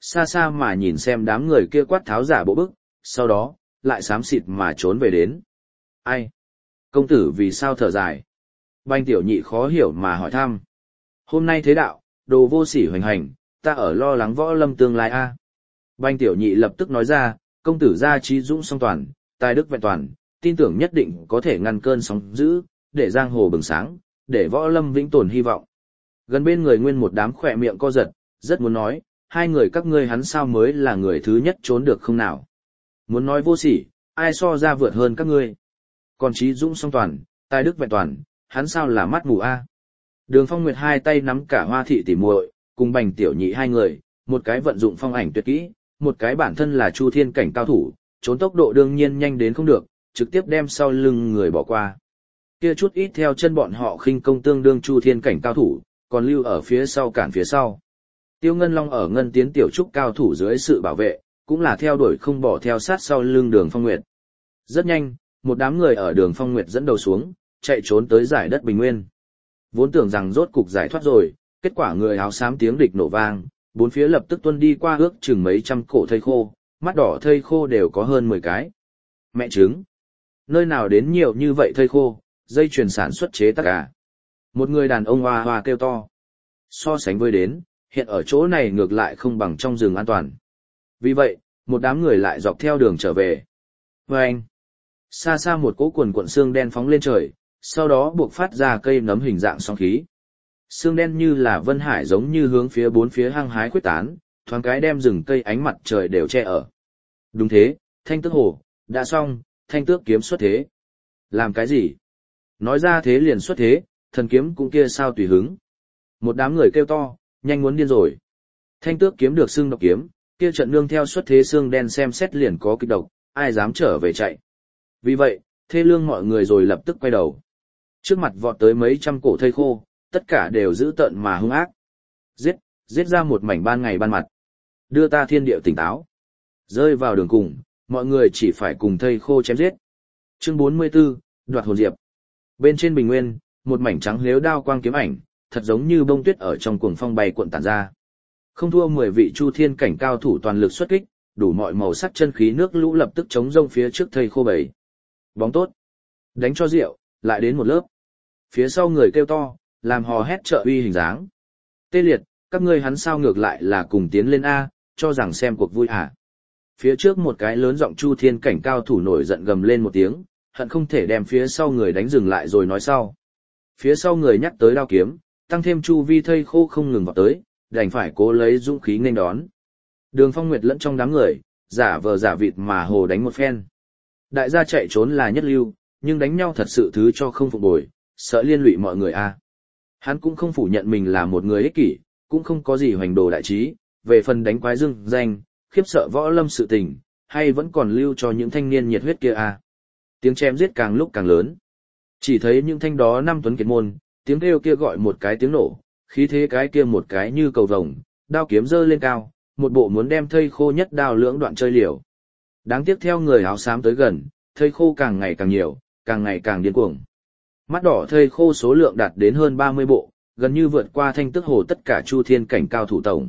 Xa xa mà nhìn xem đám người kia quát tháo giả bộ bức, sau đó, lại xám xịt mà trốn về đến. Ai? Công tử vì sao thở dài? Bành tiểu nhị khó hiểu mà hỏi thăm. Hôm nay thế đạo, đồ vô sỉ hoành hành, ta ở lo lắng võ lâm tương lai a. Bành tiểu nhị lập tức nói ra, công tử gia trí dũng song toàn, tài đức vẹn toàn, tin tưởng nhất định có thể ngăn cơn sóng dữ, để giang hồ bừng sáng, để võ lâm vĩnh tồn hy vọng. Gần bên người nguyên một đám khỏe miệng co giật, rất muốn nói, hai người các ngươi hắn sao mới là người thứ nhất trốn được không nào. Muốn nói vô sỉ, ai so ra vượt hơn các ngươi. Còn trí dũng song toàn, tài đức vẹn toàn, hắn sao là mắt mù a. Đường Phong Nguyệt hai tay nắm cả Hoa thị tỉ muội, cùng Bành tiểu nhị hai người, một cái vận dụng phong ảnh tuyệt kỹ, một cái bản thân là Chu Thiên cảnh cao thủ, trốn tốc độ đương nhiên nhanh đến không được, trực tiếp đem sau lưng người bỏ qua. Kia chút ít theo chân bọn họ khinh công tương đương Chu Thiên cảnh cao thủ, còn lưu ở phía sau cản phía sau. Tiêu Ngân Long ở Ngân Tiến tiểu trúc cao thủ dưới sự bảo vệ, cũng là theo đuổi không bỏ theo sát sau lưng Đường Phong Nguyệt. Rất nhanh, một đám người ở Đường Phong Nguyệt dẫn đầu xuống, chạy trốn tới giải đất Bình Nguyên. Vốn tưởng rằng rốt cục giải thoát rồi, kết quả người áo xám tiếng địch nổ vang, bốn phía lập tức tuân đi qua ước chừng mấy trăm cổ thây khô, mắt đỏ thây khô đều có hơn mười cái. Mẹ trứng! Nơi nào đến nhiều như vậy thây khô, dây chuyền sản xuất chế tác à? Một người đàn ông hoa hoa kêu to. So sánh với đến, hiện ở chỗ này ngược lại không bằng trong rừng an toàn. Vì vậy, một đám người lại dọc theo đường trở về. Và anh, xa xa một cỗ quần cuộn xương đen phóng lên trời, sau đó buộc phát ra cây nấm hình dạng sóng khí. Xương đen như là vân hải giống như hướng phía bốn phía hăng hái quyết tán, thoáng cái đem rừng cây ánh mặt trời đều che ở. Đúng thế, thanh tước hồ, đã xong, thanh tước kiếm xuất thế. Làm cái gì? Nói ra thế liền xuất thế, thần kiếm cũng kia sao tùy hứng. Một đám người kêu to, nhanh muốn điên rồi. Thanh tước kiếm được xưng độc kiếm, kia trận nương theo xuất thế xương đen xem xét liền có kịch độc, ai dám trở về chạy. Vì vậy, thê lương mọi người rồi lập tức quay đầu. Trước mặt vọt tới mấy trăm cổ thây khô, tất cả đều giữ tợn mà hung ác. Giết, giết ra một mảnh ban ngày ban mặt. Đưa ta thiên địa tỉnh táo. Rơi vào đường cùng, mọi người chỉ phải cùng thây khô chém giết. Chương bốn mươi 44, đoạt hồn diệp. Bên trên bình nguyên, một mảnh trắng lếu đao quang kiếm ảnh, thật giống như bông tuyết ở trong cuồng phong bay cuộn tản ra. Không thua mười vị Chu Thiên cảnh cao thủ toàn lực xuất kích, đủ mọi màu sắc chân khí nước lũ lập tức chống rông phía trước thây khô bầy. Bóng tốt. Đánh cho rượu, lại đến một lớp. Phía sau người kêu to, làm hò hét trợ uy hình dáng. Tê liệt, các ngươi hắn sao ngược lại là cùng tiến lên A, cho rằng xem cuộc vui hả. Phía trước một cái lớn giọng Chu Thiên cảnh cao thủ nổi giận gầm lên một tiếng, hận không thể đem phía sau người đánh dừng lại rồi nói sau. Phía sau người nhắc tới đao kiếm, tăng thêm chu vi thây khô không ngừng vào tới, đành phải cố lấy dũng khí nghênh đón. Đường Phong Nguyệt lẫn trong đám người, giả vờ giả vịt mà hồ đánh một phen. Đại gia chạy trốn là nhất lưu, nhưng đánh nhau thật sự thứ cho không phục bồi, sợ liên lụy mọi người a. Hắn cũng không phủ nhận mình là một người ích kỷ, cũng không có gì hoành đồ đại trí, về phần đánh quái dưng danh, khiếp sợ võ lâm sự tình, hay vẫn còn lưu cho những thanh niên nhiệt huyết kia a. Tiếng chém giết càng lúc càng lớn. Chỉ thấy những thanh đó năm tuấn kiệt môn, tiếng kêu kia gọi một cái tiếng nổ, khí thế cái kia một cái như cầu vồng, đao kiếm giơ lên cao, một bộ muốn đem thây khô nhất đao lưỡng đoạn chơi liều. Đáng tiếc theo người áo xám tới gần, thây khô càng ngày càng nhiều, càng ngày càng điên cuồng. Mắt đỏ thây khô số lượng đạt đến hơn ba mươi bộ, gần như vượt qua thanh tức hồ tất cả Chu Thiên cảnh cao thủ tổng.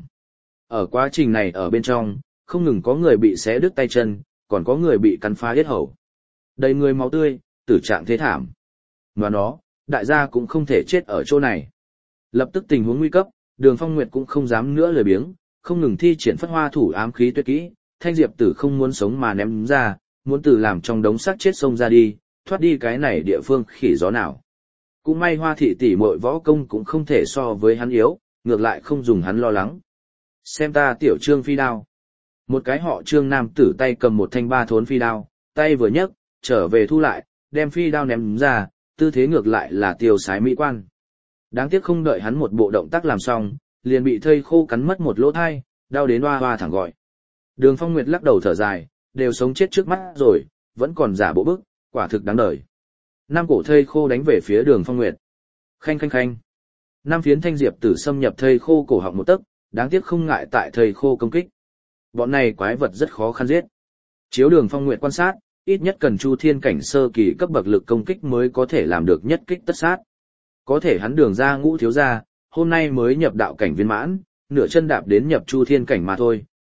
Ở quá trình này ở bên trong, không ngừng có người bị xé đứt tay chân, còn có người bị cắn phá yết hầu. Đầy người máu tươi, tử trạng thế thảm. Và nó, đại gia cũng không thể chết ở chỗ này. Lập tức tình huống nguy cấp, Đường Phong Nguyệt cũng không dám nữa lười biếng, không ngừng thi triển phất hoa thủ ám khí tuyệt kỹ, Thanh Diệp Tử không muốn sống mà ném ra, muốn từ làm trong đống xác chết xông ra đi, thoát đi cái này địa phương khỉ gió nào. Cũng may Hoa thị tỷ muội võ công cũng không thể so với hắn yếu, ngược lại không dùng hắn lo lắng. Xem ta tiểu Trương phi đao. Một cái họ Trương nam tử tay cầm một thanh ba thốn phi đao, tay vừa nhấc, trở về thu lại, đem phi đao ném ra, tư thế ngược lại là tiêu sái mỹ quan. Đáng tiếc không đợi hắn một bộ động tác làm xong, liền bị thây khô cắn mất một lỗ thai, đau đến hoa hoa thẳng gọi. Đường Phong Nguyệt lắc đầu thở dài, đều sống chết trước mắt rồi, vẫn còn giả bộ bức, quả thực đáng đời. Năm cổ thây khô đánh về phía Đường Phong Nguyệt. Khanh khanh khanh. Năm phiến thanh diệp tử xâm nhập thây khô cổ họng một tấc, đáng tiếc không ngại tại thây khô công kích. Bọn này quái vật rất khó khăn giết. Chiếu Đường Phong Nguyệt quan sát, ít nhất cần Chu Thiên cảnh sơ kỳ cấp bậc lực công kích mới có thể làm được nhất kích tất sát. Có thể hắn Đường ra Ngũ thiếu gia, hôm nay mới nhập đạo cảnh viên mãn, nửa chân đạp đến nhập Chu Thiên cảnh mà thôi,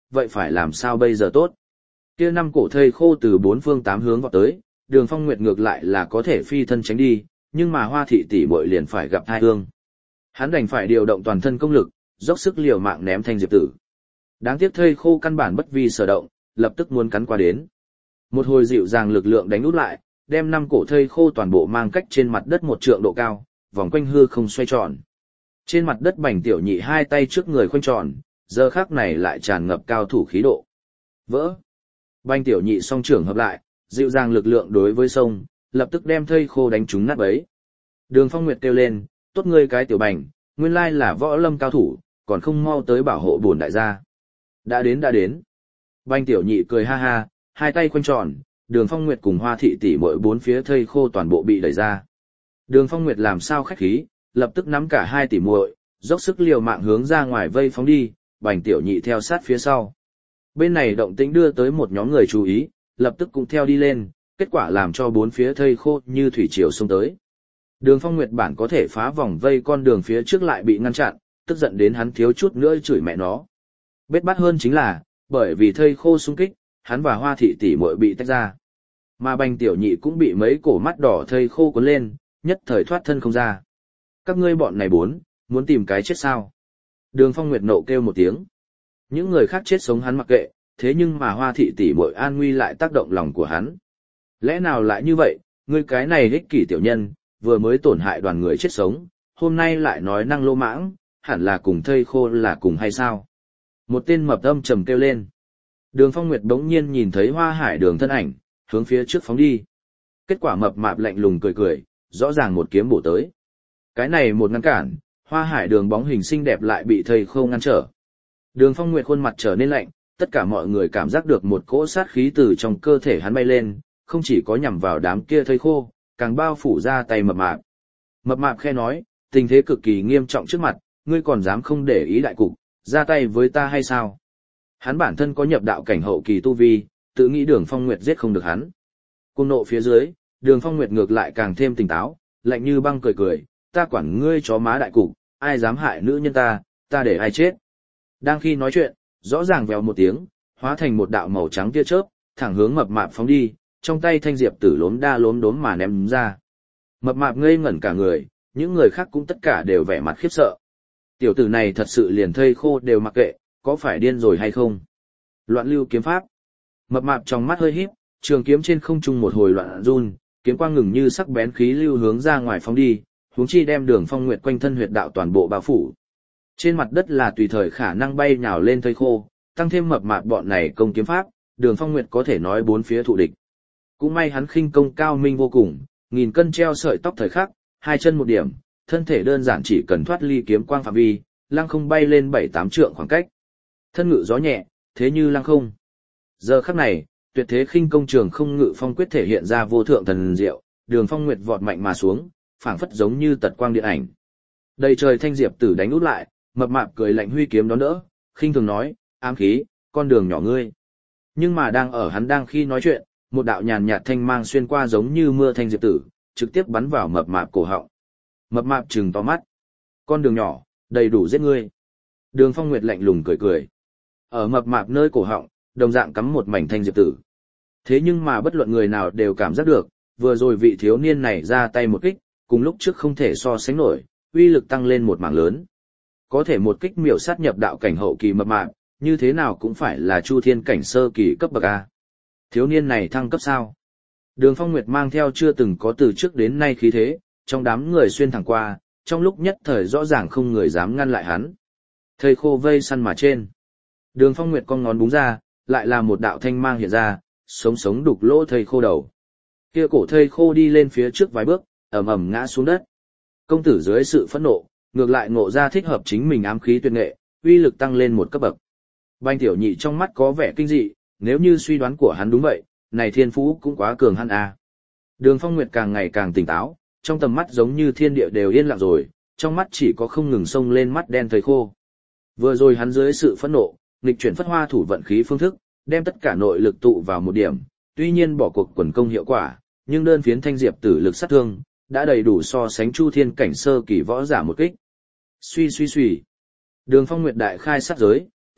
vậy phải làm sao bây giờ tốt? Kia năm cổ thây khô từ bốn phương tám hướng vọt tới, Đường Phong Nguyệt ngược lại là có thể phi thân tránh đi, nhưng mà Hoa thị tỷ muội liền phải gặp tai ương. Hắn đành phải điều động toàn thân công lực, dốc sức liều mạng ném thanh diệp tử. Đáng tiếc thây khô căn bản bất vi sở động, lập tức muốn cắn qua đến. Một hồi dịu dàng lực lượng đánh út lại, đem năm cổ thây khô toàn bộ mang cách trên mặt đất một trượng độ cao, vòng quanh hư không xoay tròn. Trên mặt đất Bành Tiểu Nhị hai tay trước người khoanh tròn, giờ khắc này lại tràn ngập cao thủ khí độ. Vỡ. Bành Tiểu Nhị song trưởng hợp lại, dịu dàng lực lượng đối với sông, lập tức đem thây khô đánh trúng nát bấy. Đường Phong Nguyệt kêu lên, tốt ngươi cái tiểu Bành, nguyên lai là võ lâm cao thủ, còn không mau tới bảo hộ bổn đại gia. Đã đến đã đến. Bành Tiểu Nhị cười ha ha, hai tay khoanh tròn, Đường Phong Nguyệt cùng Hoa thị tỷ muội bốn phía thây khô toàn bộ bị đẩy ra. Đường Phong Nguyệt làm sao khách khí, lập tức nắm cả hai tỷ muội, dốc sức liều mạng hướng ra ngoài vây phóng đi, Bành Tiểu Nhị theo sát phía sau. Bên này động tĩnh đưa tới một nhóm người chú ý, lập tức cũng theo đi lên, kết quả làm cho bốn phía thây khô như thủy triều xông tới. Đường Phong Nguyệt bản có thể phá vòng vây con đường phía trước lại bị ngăn chặn, tức giận đến hắn thiếu chút nữa chửi mẹ nó. Bết bát hơn chính là, bởi vì thây khô xung kích, hắn và Hoa thị tỷ muội bị tách ra. Mà Bành Tiểu Nhị cũng bị mấy cổ mắt đỏ thây khô cuốn lên, nhất thời thoát thân không ra. Các ngươi bọn này bốn, muốn tìm cái chết sao? Đường Phong Nguyệt nộ kêu một tiếng. Những người khác chết sống hắn mặc kệ, thế nhưng mà Hoa thị tỷ muội an nguy lại tác động lòng của hắn. Lẽ nào lại như vậy, ngươi cái này ích kỷ tiểu nhân, vừa mới tổn hại đoàn người chết sống, hôm nay lại nói năng lô mãng, hẳn là cùng thây khô là cùng hay sao? Một tên mập âm trầm kêu lên. Đường Phong Nguyệt bỗng nhiên nhìn thấy Hoa Hải Đường thân ảnh, hướng phía trước phóng đi. Kết quả mập mạp lạnh lùng cười cười, rõ ràng một kiếm bổ tới. Cái này một ngăn cản, Hoa Hải Đường bóng hình xinh đẹp lại bị thây khô ngăn trở. Đường Phong Nguyệt khuôn mặt trở nên lạnh, tất cả mọi người cảm giác được một cỗ sát khí từ trong cơ thể hắn bay lên, không chỉ có nhằm vào đám kia thây khô, càng bao phủ ra tay mập mạp. Mập mạp khe nói, tình thế cực kỳ nghiêm trọng trước mặt, ngươi còn dám không để ý đại cục, ra tay với ta hay sao? Hắn bản thân có nhập đạo cảnh hậu kỳ tu vi, tự nghĩ Đường Phong Nguyệt giết không được hắn. Cuồng nộ phía dưới, Đường Phong Nguyệt ngược lại càng thêm tỉnh táo, lạnh như băng cười cười, ta quản ngươi chó má đại cục, ai dám hại nữ nhân ta, ta để ai chết. Đang khi nói chuyện, rõ ràng vèo một tiếng, hóa thành một đạo màu trắng tia chớp, thẳng hướng mập mạp phóng đi, trong tay thanh diệp tử lốm đa lốm đốm mà ném ra. Mập mạp ngây ngẩn cả người, những người khác cũng tất cả đều vẻ mặt khiếp sợ. Tiểu tử này thật sự liền thây khô đều mặc kệ, có phải điên rồi hay không? Loạn lưu kiếm pháp. Mập mạp trong mắt hơi híp, trường kiếm trên không trung một hồi loạn run, kiếm quang ngừng như sắc bén khí lưu hướng ra ngoài phóng đi, huống chi đem Đường Phong Nguyệt quanh thân huyệt đạo toàn bộ bao phủ. Trên mặt đất là tùy thời khả năng bay nhào lên thây khô, tăng thêm mập mạp bọn này công kiếm pháp, Đường Phong Nguyệt có thể nói bốn phía thụ địch. Cũng may hắn khinh công cao minh vô cùng, nghìn cân treo sợi tóc thời khắc, hai chân một điểm, thân thể đơn giản chỉ cần thoát ly kiếm quang phạm vi, lăng không bay lên bảy tám trượng khoảng cách. Thân ngự gió nhẹ, thế như lăng không. Giờ khắc này, tuyệt thế khinh công trường không ngự phong quyết thể hiện ra vô thượng thần diệu, Đường Phong Nguyệt vọt mạnh mà xuống, phảng phất giống như tật quang điện ảnh. Đầy trời thanh diệp tử đánh út lại, mập mạp cười lạnh huy kiếm đón đỡ, khinh thường nói, ám khí, con đường nhỏ ngươi. Nhưng mà đang ở hắn đang khi nói chuyện, một đạo nhàn nhạt thanh mang xuyên qua giống như mưa thanh diệp tử, trực tiếp bắn vào mập mạp cổ họng. Mập mạp trừng to mắt. Con đường nhỏ, đầy đủ giết ngươi. Đường Phong Nguyệt lạnh lùng cười cười. Ở mập mạp nơi cổ họng, đồng dạng cắm một mảnh thanh diệp tử. Thế nhưng mà bất luận người nào đều cảm giác được, vừa rồi vị thiếu niên này ra tay một kích, cùng lúc trước không thể so sánh nổi, uy lực tăng lên một mảng lớn. Có thể một kích miểu sát nhập đạo cảnh hậu kỳ mập mạp, như thế nào cũng phải là chu thiên cảnh sơ kỳ cấp bậc A. Thiếu niên này thăng cấp sao? Đường Phong Nguyệt mang theo chưa từng có từ trước đến nay khí thế, trong đám người xuyên thẳng qua, trong lúc nhất thời rõ ràng không người dám ngăn lại hắn. Thây khô vây săn mà trên. Đường Phong Nguyệt con ngón búng ra, lại là một đạo thanh mang hiện ra, sống sống đục lỗ thây khô đầu. Kia cổ thây khô đi lên phía trước vài bước, ầm ầm ngã xuống đất. Công tử dưới sự phẫn nộ, ngược lại ngộ ra thích hợp chính mình ám khí tuyệt nghệ, uy lực tăng lên một cấp bậc. Bành Tiểu Nhị trong mắt có vẻ kinh dị, nếu như suy đoán của hắn đúng vậy, này thiên phú cũng quá cường hắn a. Đường Phong Nguyệt càng ngày càng tỉnh táo, trong tầm mắt giống như thiên địa đều yên lặng rồi, trong mắt chỉ có không ngừng xông lên mắt đen thây khô. Vừa rồi hắn dưới sự phẫn nộ, nghịch chuyển phất hoa thủ vận khí phương thức, đem tất cả nội lực tụ vào một điểm, tuy nhiên bỏ cuộc quần công hiệu quả, nhưng đơn phiến thanh diệp tử lực sát thương, đã đầy đủ so sánh chu thiên cảnh sơ kỳ võ giả một kích. Suy suy suy. Đường Phong Nguyệt đại khai sát giới,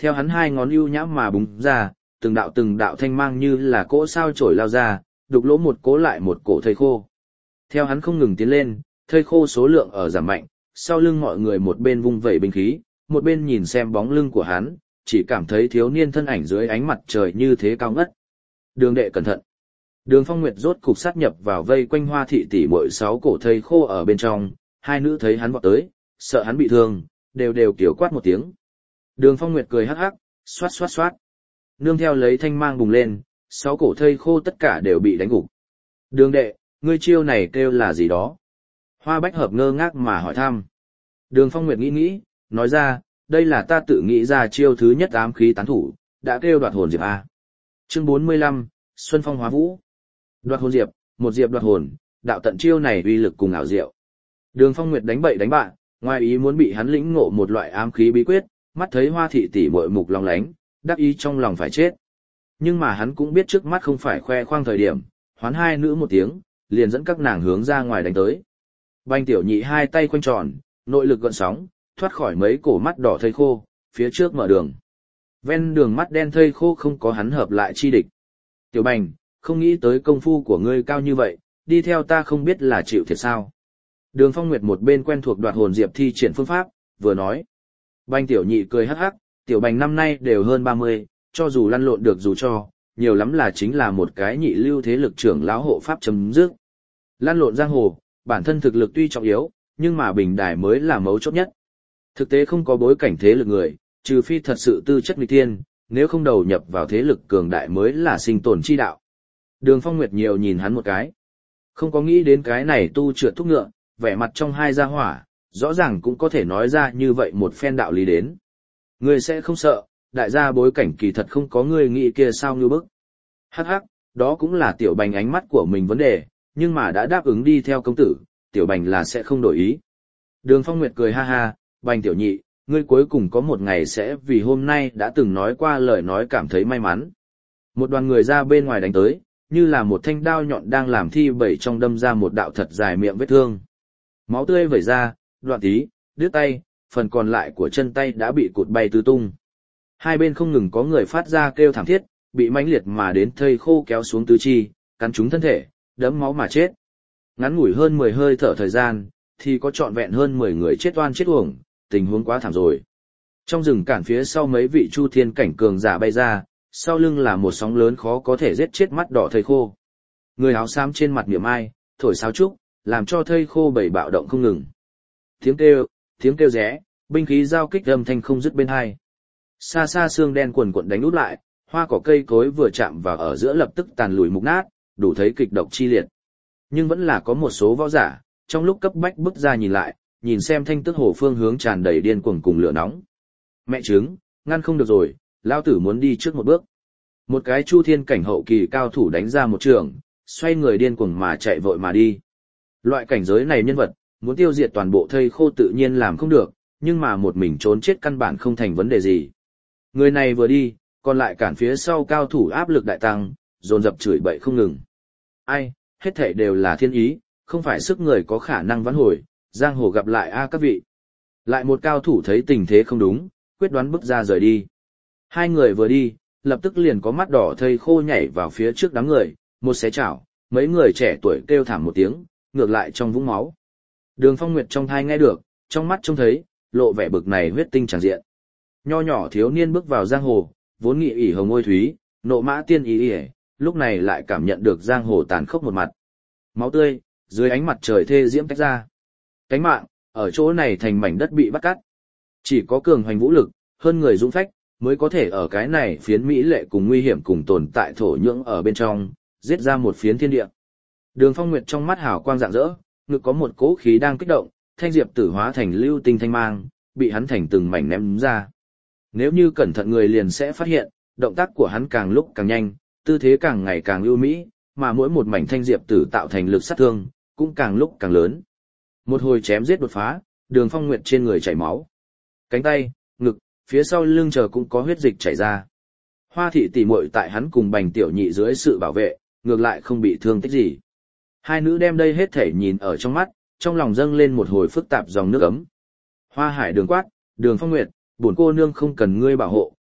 Theo hắn hai ngón ưu nhãm mà búng ra, từng đạo từng đạo thanh mang như là cỗ sao chổi lao ra, đục lỗ một cố lại một cổ thây khô. Theo hắn không ngừng tiến lên, thây khô số lượng ở giảm mạnh, sau lưng mọi người một bên vung vẩy binh khí, một bên nhìn xem bóng lưng của hắn, chỉ cảm thấy thiếu niên thân ảnh dưới ánh mặt trời như thế cao ngất. Đường đệ cẩn thận. Đường Phong Nguyệt rốt cục sát nhập vào vây quanh Hoa thị tỷ muội sáu cổ thây khô ở bên trong, hai nữ thấy hắn vọt tới, sợ hắn bị thương, đều đều kiểu quát một tiếng. Đường Phong Nguyệt cười hắc hắc, xoát xoát xoát. Nương theo lấy thanh mang bùng lên, sáu cổ thây khô tất cả đều bị đánh gục. Đường đệ, ngươi chiêu này kêu là gì đó? Hoa Bách Hợp ngơ ngác mà hỏi thăm. Đường Phong Nguyệt nghĩ nghĩ, nói ra, đây là ta tự nghĩ ra chiêu thứ nhất ám khí tán thủ, đã kêu đoạt hồn diệp A. Chương bốn mươi lăm, Xuân Phong Hóa Vũ. Đoạt hồn diệp, một diệp đoạt hồn, đạo tận chiêu này uy lực cùng ảo diệu. Đường Phong Nguyệt đánh bậy đánh bạ, ngoài ý muốn bị hắn lĩnh ngộ một loại ám khí bí quyết, mắt thấy Hoa thị tỷ muội mục long lánh, đắc ý trong lòng phải chết. Nhưng mà hắn cũng biết trước mắt không phải khoe khoang thời điểm, hoán hai nữ một tiếng, liền dẫn các nàng hướng ra ngoài đánh tới. Bành tiểu nhị hai tay quanh tròn, nội lực gợn sóng, thoát khỏi mấy cổ mắt đỏ thây khô, phía trước mở đường. Ven đường mắt đen thây khô không có hắn hợp lại chi địch. Tiểu Bành, không nghĩ tới công phu của ngươi cao như vậy, đi theo ta không biết là chịu thiệt sao. Đường Phong Nguyệt một bên quen thuộc đoạt hồn diệp thi triển phương pháp, vừa nói. Bành tiểu nhị cười hắc hắc, tiểu Bành năm nay đều hơn ba mươi, cho dù lăn lộn được dù cho, nhiều lắm là chính là một cái nhị lưu thế lực trưởng lão hộ pháp chấm dứt. Lăn lộn giang hồ, bản thân thực lực tuy trọng yếu, nhưng mà bình đài mới là mấu chốt nhất. Thực tế không có bối cảnh thế lực người, trừ phi thật sự tư chất nghịch thiên, nếu không đầu nhập vào thế lực cường đại mới là sinh tồn chi đạo. Đường Phong Nguyệt nhiều nhìn hắn một cái. Không có nghĩ đến cái này tu trượt thúc ngựa, vẻ mặt trong hai gia hỏa, rõ ràng cũng có thể nói ra như vậy một phen đạo lý đến. Ngươi sẽ không sợ, đại gia bối cảnh kỳ thật không có ngươi nghĩ kia sao như bức. Hắc hắc, đó cũng là tiểu Bành ánh mắt của mình vấn đề, nhưng mà đã đáp ứng đi theo công tử, tiểu Bành là sẽ không đổi ý. Đường Phong Nguyệt cười ha ha, Bành tiểu nhị, ngươi cuối cùng có một ngày sẽ vì hôm nay đã từng nói qua lời nói cảm thấy may mắn. Một đoàn người ra bên ngoài đánh tới, như là một thanh đao nhọn đang làm thi bẩy trong đâm ra một đạo thật dài miệng vết thương. Máu tươi vẩy ra, đoạn tí, đứt tay, phần còn lại của chân tay đã bị cụt bay tứ tung. Hai bên không ngừng có người phát ra kêu thảm thiết, bị mãnh liệt mà đến thây khô kéo xuống tứ chi, cắn trúng thân thể, đẫm máu mà chết. Ngắn ngủi hơn mười hơi thở thời gian, thì có trọn vẹn hơn mười người chết oan chết uổng, tình huống quá thảm rồi. Trong rừng cản phía sau mấy vị chu thiên cảnh cường giả bay ra, sau lưng là một sóng lớn khó có thể giết chết mắt đỏ thây khô. Người áo xám trên mặt niệm ai, thổi sáo trúc, làm cho thây khô bảy bạo động không ngừng. Tiếng kêu, tiếng kêu rẽ, binh khí giao kích âm thanh không dứt bên hai. Xa xa xương đen quần quần đánh út lại, hoa cỏ cây cối vừa chạm vào ở giữa lập tức tàn lùi mục nát, đủ thấy kịch độc chi liệt. Nhưng vẫn là có một số võ giả, trong lúc cấp bách bước ra nhìn lại, nhìn xem thanh tức hồ phương hướng tràn đầy điên cuồng cùng lửa nóng. Mẹ trứng, ngăn không được rồi, lao tử muốn đi trước một bước. Một cái chu thiên cảnh hậu kỳ cao thủ đánh ra một trường, xoay người điên cuồng mà chạy vội mà đi. Loại cảnh giới này nhân vật, muốn tiêu diệt toàn bộ thây khô tự nhiên làm không được, nhưng mà một mình trốn chết căn bản không thành vấn đề gì. Người này vừa đi, còn lại cản phía sau cao thủ áp lực đại tăng, dồn dập chửi bậy không ngừng. Ai, hết thảy đều là thiên ý, không phải sức người có khả năng vãn hồi, giang hồ gặp lại a các vị. Lại một cao thủ thấy tình thế không đúng, quyết đoán bước ra rời đi. Hai người vừa đi, lập tức liền có mắt đỏ thây khô nhảy vào phía trước đám người, một xé chảo, mấy người trẻ tuổi kêu thảm một tiếng, ngược lại trong vũng máu. Đường Phong Nguyệt trong thai nghe được, trong mắt trông thấy, lộ vẻ bực này huyết tinh tràn diện. Nho nhỏ thiếu niên bước vào giang hồ, vốn nghị ỷ hồng ôi thúy, nộ mã tiên ý ỉa, lúc này lại cảm nhận được giang hồ tàn khốc một mặt. Máu tươi, dưới ánh mặt trời thê diễm tách ra. Cánh mạng, ở chỗ này thành mảnh đất bị bắt cắt. Chỉ có cường hoành vũ lực, hơn người dũng phách, mới có thể ở cái này phiến mỹ lệ cùng nguy hiểm cùng tồn tại thổ nhưỡng ở bên trong, giết ra một phiến thiên địa. Đường Phong Nguyệt trong mắt hào quang rạng rỡ, ngực có một cỗ khí đang kích động, thanh diệp tử hóa thành lưu tinh thanh mang, bị hắn thành từng mảnh ném ra. Nếu như cẩn thận người liền sẽ phát hiện, động tác của hắn càng lúc càng nhanh, tư thế càng ngày càng ưu mỹ, mà mỗi một mảnh thanh diệp tử tạo thành lực sát thương, cũng càng lúc càng lớn. Một hồi chém giết đột phá, Đường Phong Nguyệt trên người chảy máu. Cánh tay, ngực, phía sau lưng chờ cũng có huyết dịch chảy ra. Hoa thị tỷ muội tại hắn cùng Bành tiểu nhị dưới sự bảo vệ, ngược lại không bị thương tích gì. Hai nữ đem đây hết thể nhìn ở trong mắt, trong lòng dâng lên một hồi phức tạp dòng nước ấm. Hoa Hải Đường quát, Đường Phong Nguyệt, bổn cô nương không cần ngươi bảo hộ,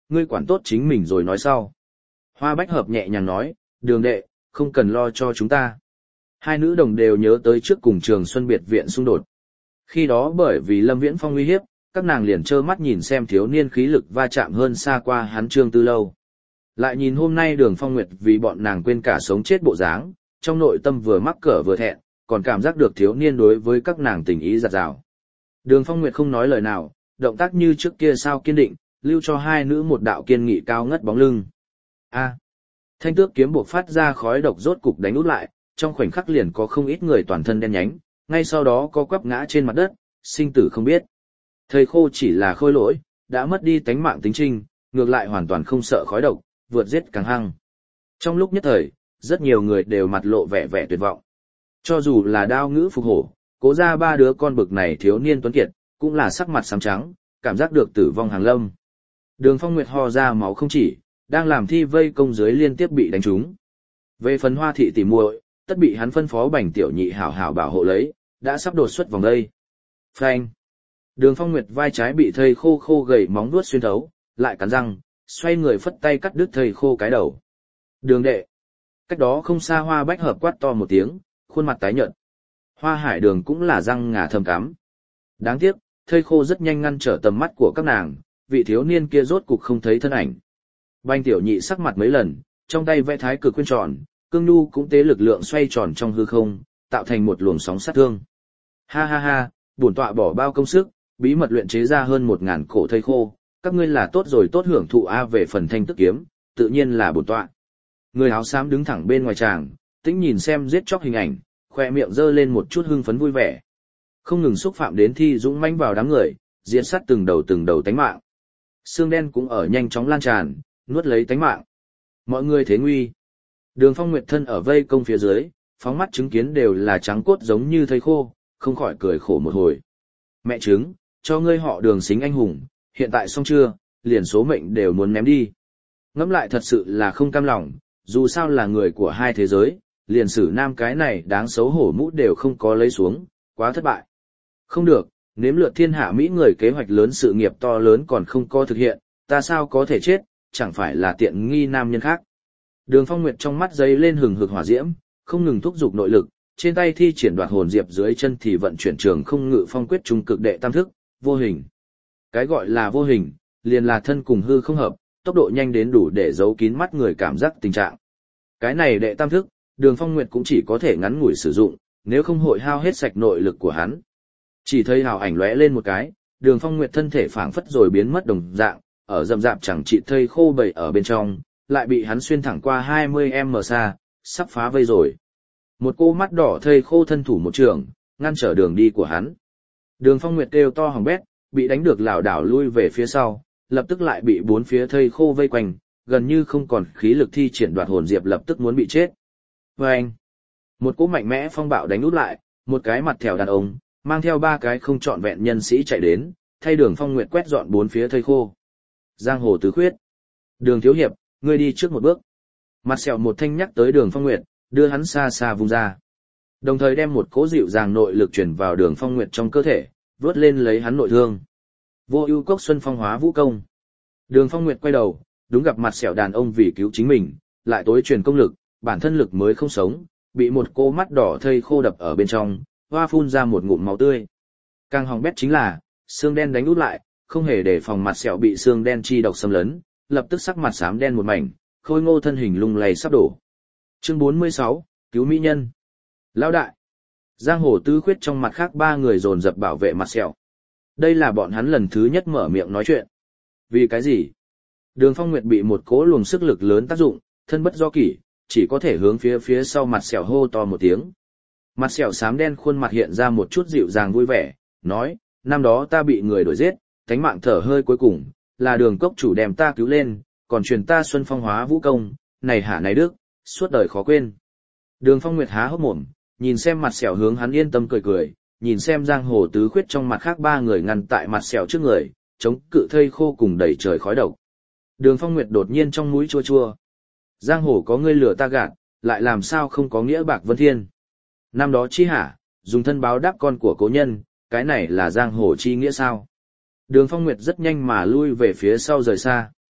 ngươi quản tốt chính mình rồi nói sau. Hoa Bách Hợp nhẹ nhàng nói, Đường đệ, không cần lo cho chúng ta. Hai nữ đồng đều nhớ tới trước cùng Trường Xuân biệt viện xung đột. Khi đó bởi vì Lâm Viễn Phong uy hiếp, các nàng liền trơ mắt nhìn xem thiếu niên khí lực va chạm hơn xa qua hắn Trương Tư Lâu. Lại nhìn hôm nay Đường Phong Nguyệt vì bọn nàng quên cả sống chết bộ dáng, trong nội tâm vừa mắc cỡ vừa thẹn, còn cảm giác được thiếu niên đối với các nàng tình ý giặt rào. Đường Phong Nguyệt không nói lời nào, động tác như trước kia sao kiên định, lưu cho hai nữ một đạo kiên nghị cao ngất bóng lưng. A. Thanh tước kiếm buộc phát ra khói độc rốt cục đánh út lại, trong khoảnh khắc liền có không ít người toàn thân đen nhánh, ngay sau đó có quắp ngã trên mặt đất, sinh tử không biết. Thầy Khô chỉ là khôi lỗi, đã mất đi tánh mạng tính trinh, ngược lại hoàn toàn không sợ khói độc, vượt giết càng hăng. Trong lúc nhất thời, rất nhiều người đều mặt lộ vẻ vẻ tuyệt vọng. Cho dù là Đao Ngữ Phục Hổ, Cố ra ba đứa con bực này thiếu niên tuấn kiệt, cũng là sắc mặt xám trắng, cảm giác được tử vong hàng lâm. Đường Phong Nguyệt ho ra máu không chỉ, đang làm thi vây công dưới liên tiếp bị đánh trúng. Về phần Hoa thị tỉ muội, tất bị hắn phân phó Bành Tiểu Nhị hảo hảo bảo hộ lấy, đã sắp đột xuất vòng đây. Phanh. Đường Phong Nguyệt vai trái bị thây khô khô gầy móng vuốt xuyên thấu, lại cắn răng, xoay người phất tay cắt đứt thây khô cái đầu. Đường đệ. Cách đó không xa Hoa Bách Hợp quát to một tiếng, khuôn mặt tái nhợt. Hoa Hải Đường cũng là răng ngà thầm cắm. Đáng tiếc, thây khô rất nhanh ngăn trở tầm mắt của các nàng, vị thiếu niên kia rốt cục không thấy thân ảnh. Bành Tiểu Nhị sắc mặt mấy lần, trong tay vẽ thái cực quyên tròn, cương nhu cũng tế lực lượng xoay tròn trong hư không, tạo thành một luồng sóng sát thương. Ha ha ha, bổn tọa bỏ bao công sức, bí mật luyện chế ra hơn một ngàn cổ thây khô, các ngươi là tốt rồi tốt hưởng thụ a về phần thanh tức kiếm, tự nhiên là bổn tọa. Người áo xám đứng thẳng bên ngoài tràng, tĩnh nhìn xem giết chóc hình ảnh, khoe miệng giơ lên một chút hưng phấn vui vẻ. Không ngừng xúc phạm đến thi dũng mãnh vào đám người, diệt sát từng đầu từng đầu tánh mạng. Xương đen cũng ở nhanh chóng lan tràn, nuốt lấy tánh mạng. Mọi người thế nguy. Đường Phong Nguyệt thân ở vây công phía dưới, phóng mắt chứng kiến đều là trắng cốt giống như thây khô, không khỏi cười khổ một hồi. Mẹ chứng, cho ngươi họ Đường xính anh hùng, hiện tại xong chưa, liền số mệnh đều muốn ném đi. Ngẫm lại thật sự là không cam lòng, dù sao là người của hai thế giới, liền sử nam cái này đáng xấu hổ mũ đều không có lấy xuống, quá thất bại. Không được, nếm lượt thiên hạ Mỹ người kế hoạch lớn sự nghiệp to lớn còn không có thực hiện, ta sao có thể chết, chẳng phải là tiện nghi nam nhân khác. Đường Phong Nguyệt trong mắt giấy lên hừng hực hỏa diễm, không ngừng thúc giục nội lực, trên tay thi triển đoạt hồn diệp dưới chân thì vận chuyển trường không ngự phong quyết trung cực đệ tam thức, vô hình. Cái gọi là vô hình, liền là thân cùng hư không hợp, tốc độ nhanh đến đủ để giấu kín mắt người cảm giác tình trạng. Cái này đệ tam thức, Đường Phong Nguyệt cũng chỉ có thể ngắn ngủi sử dụng, nếu không hội hao hết sạch nội lực của hắn. Chỉ thấy hào ảnh lóe lên một cái, Đường Phong Nguyệt thân thể phảng phất rồi biến mất đồng dạng, ở rậm rạp chẳng trị thây khô bầy ở bên trong, lại bị hắn xuyên thẳng qua hai mươi mét xa, sắp phá vây rồi. Một cô mắt đỏ thây khô thân thủ một trường, ngăn trở đường đi của hắn. Đường Phong Nguyệt kêu to hỏng bét, bị đánh được lảo đảo lui về phía sau, lập tức lại bị bốn phía thây khô vây quanh, gần như không còn khí lực thi triển đoạt hồn diệp lập tức muốn bị chết. Vâng! Một cỗ mạnh mẽ phong bạo đánh út lại, một cái mặt thèo đàn ông, mang theo ba cái không trọn vẹn nhân sĩ chạy đến, thay Đường Phong Nguyệt quét dọn bốn phía thây khô. Giang hồ tứ khuyết. Đường thiếu hiệp, ngươi đi trước một bước. Mặt sẹo một thanh nhắc tới Đường Phong Nguyệt, đưa hắn xa xa vung ra. Đồng thời đem một cỗ dịu dàng nội lực truyền vào Đường Phong Nguyệt trong cơ thể, vớt lên lấy hắn nội thương. Vô ưu cốc xuân phong hóa vũ công. Đường Phong Nguyệt quay đầu, đúng gặp mặt sẹo đàn ông vì cứu chính mình, lại tối truyền công lực, bản thân lực mới không sống, bị một cô mắt đỏ thây khô đập ở bên trong, hoa phun ra một ngụm máu tươi. Càng hỏng bét chính là, xương đen đánh út lại, không hề để phòng mặt sẹo bị xương đen chi độc xâm lấn, lập tức sắc mặt xám đen một mảnh, khôi ngô thân hình lung lay sắp đổ. Chương bốn mươi sáu, cứu mỹ nhân. Lão đại. Giang hồ tứ khuyết trong mặt khác ba người dồn dập bảo vệ mặt sẹo. Đây là bọn hắn lần thứ nhất mở miệng nói chuyện. Vì cái gì? Đường Phong Nguyệt bị một cỗ luồng sức lực lớn tác dụng, thân bất do kỷ, chỉ có thể hướng phía phía sau mặt sẹo hô to một tiếng. Mặt sẹo xám đen khuôn mặt hiện ra một chút dịu dàng vui vẻ, nói, năm đó ta bị người đuổi giết, cánh mạng thở hơi cuối cùng, là Đường cốc chủ đem ta cứu lên, còn truyền ta xuân phong hóa vũ công, này hả này đức, suốt đời khó quên. Đường Phong Nguyệt há hốc mồm, nhìn xem mặt sẹo hướng hắn yên tâm cười cười, nhìn xem giang hồ tứ khuyết trong mặt khác ba người ngăn tại mặt sẹo trước người, chống cự thây khô cùng đẩy trời khói độc. Đường Phong Nguyệt đột nhiên trong mũi chua chua. Giang hồ có ngươi lừa ta gạt, lại làm sao không có nghĩa bạc vân thiên. Năm đó chi hả, dùng thân báo đáp con của cố nhân, cái này là giang hồ chi nghĩa sao? Đường Phong Nguyệt rất nhanh mà lui về phía sau rời xa.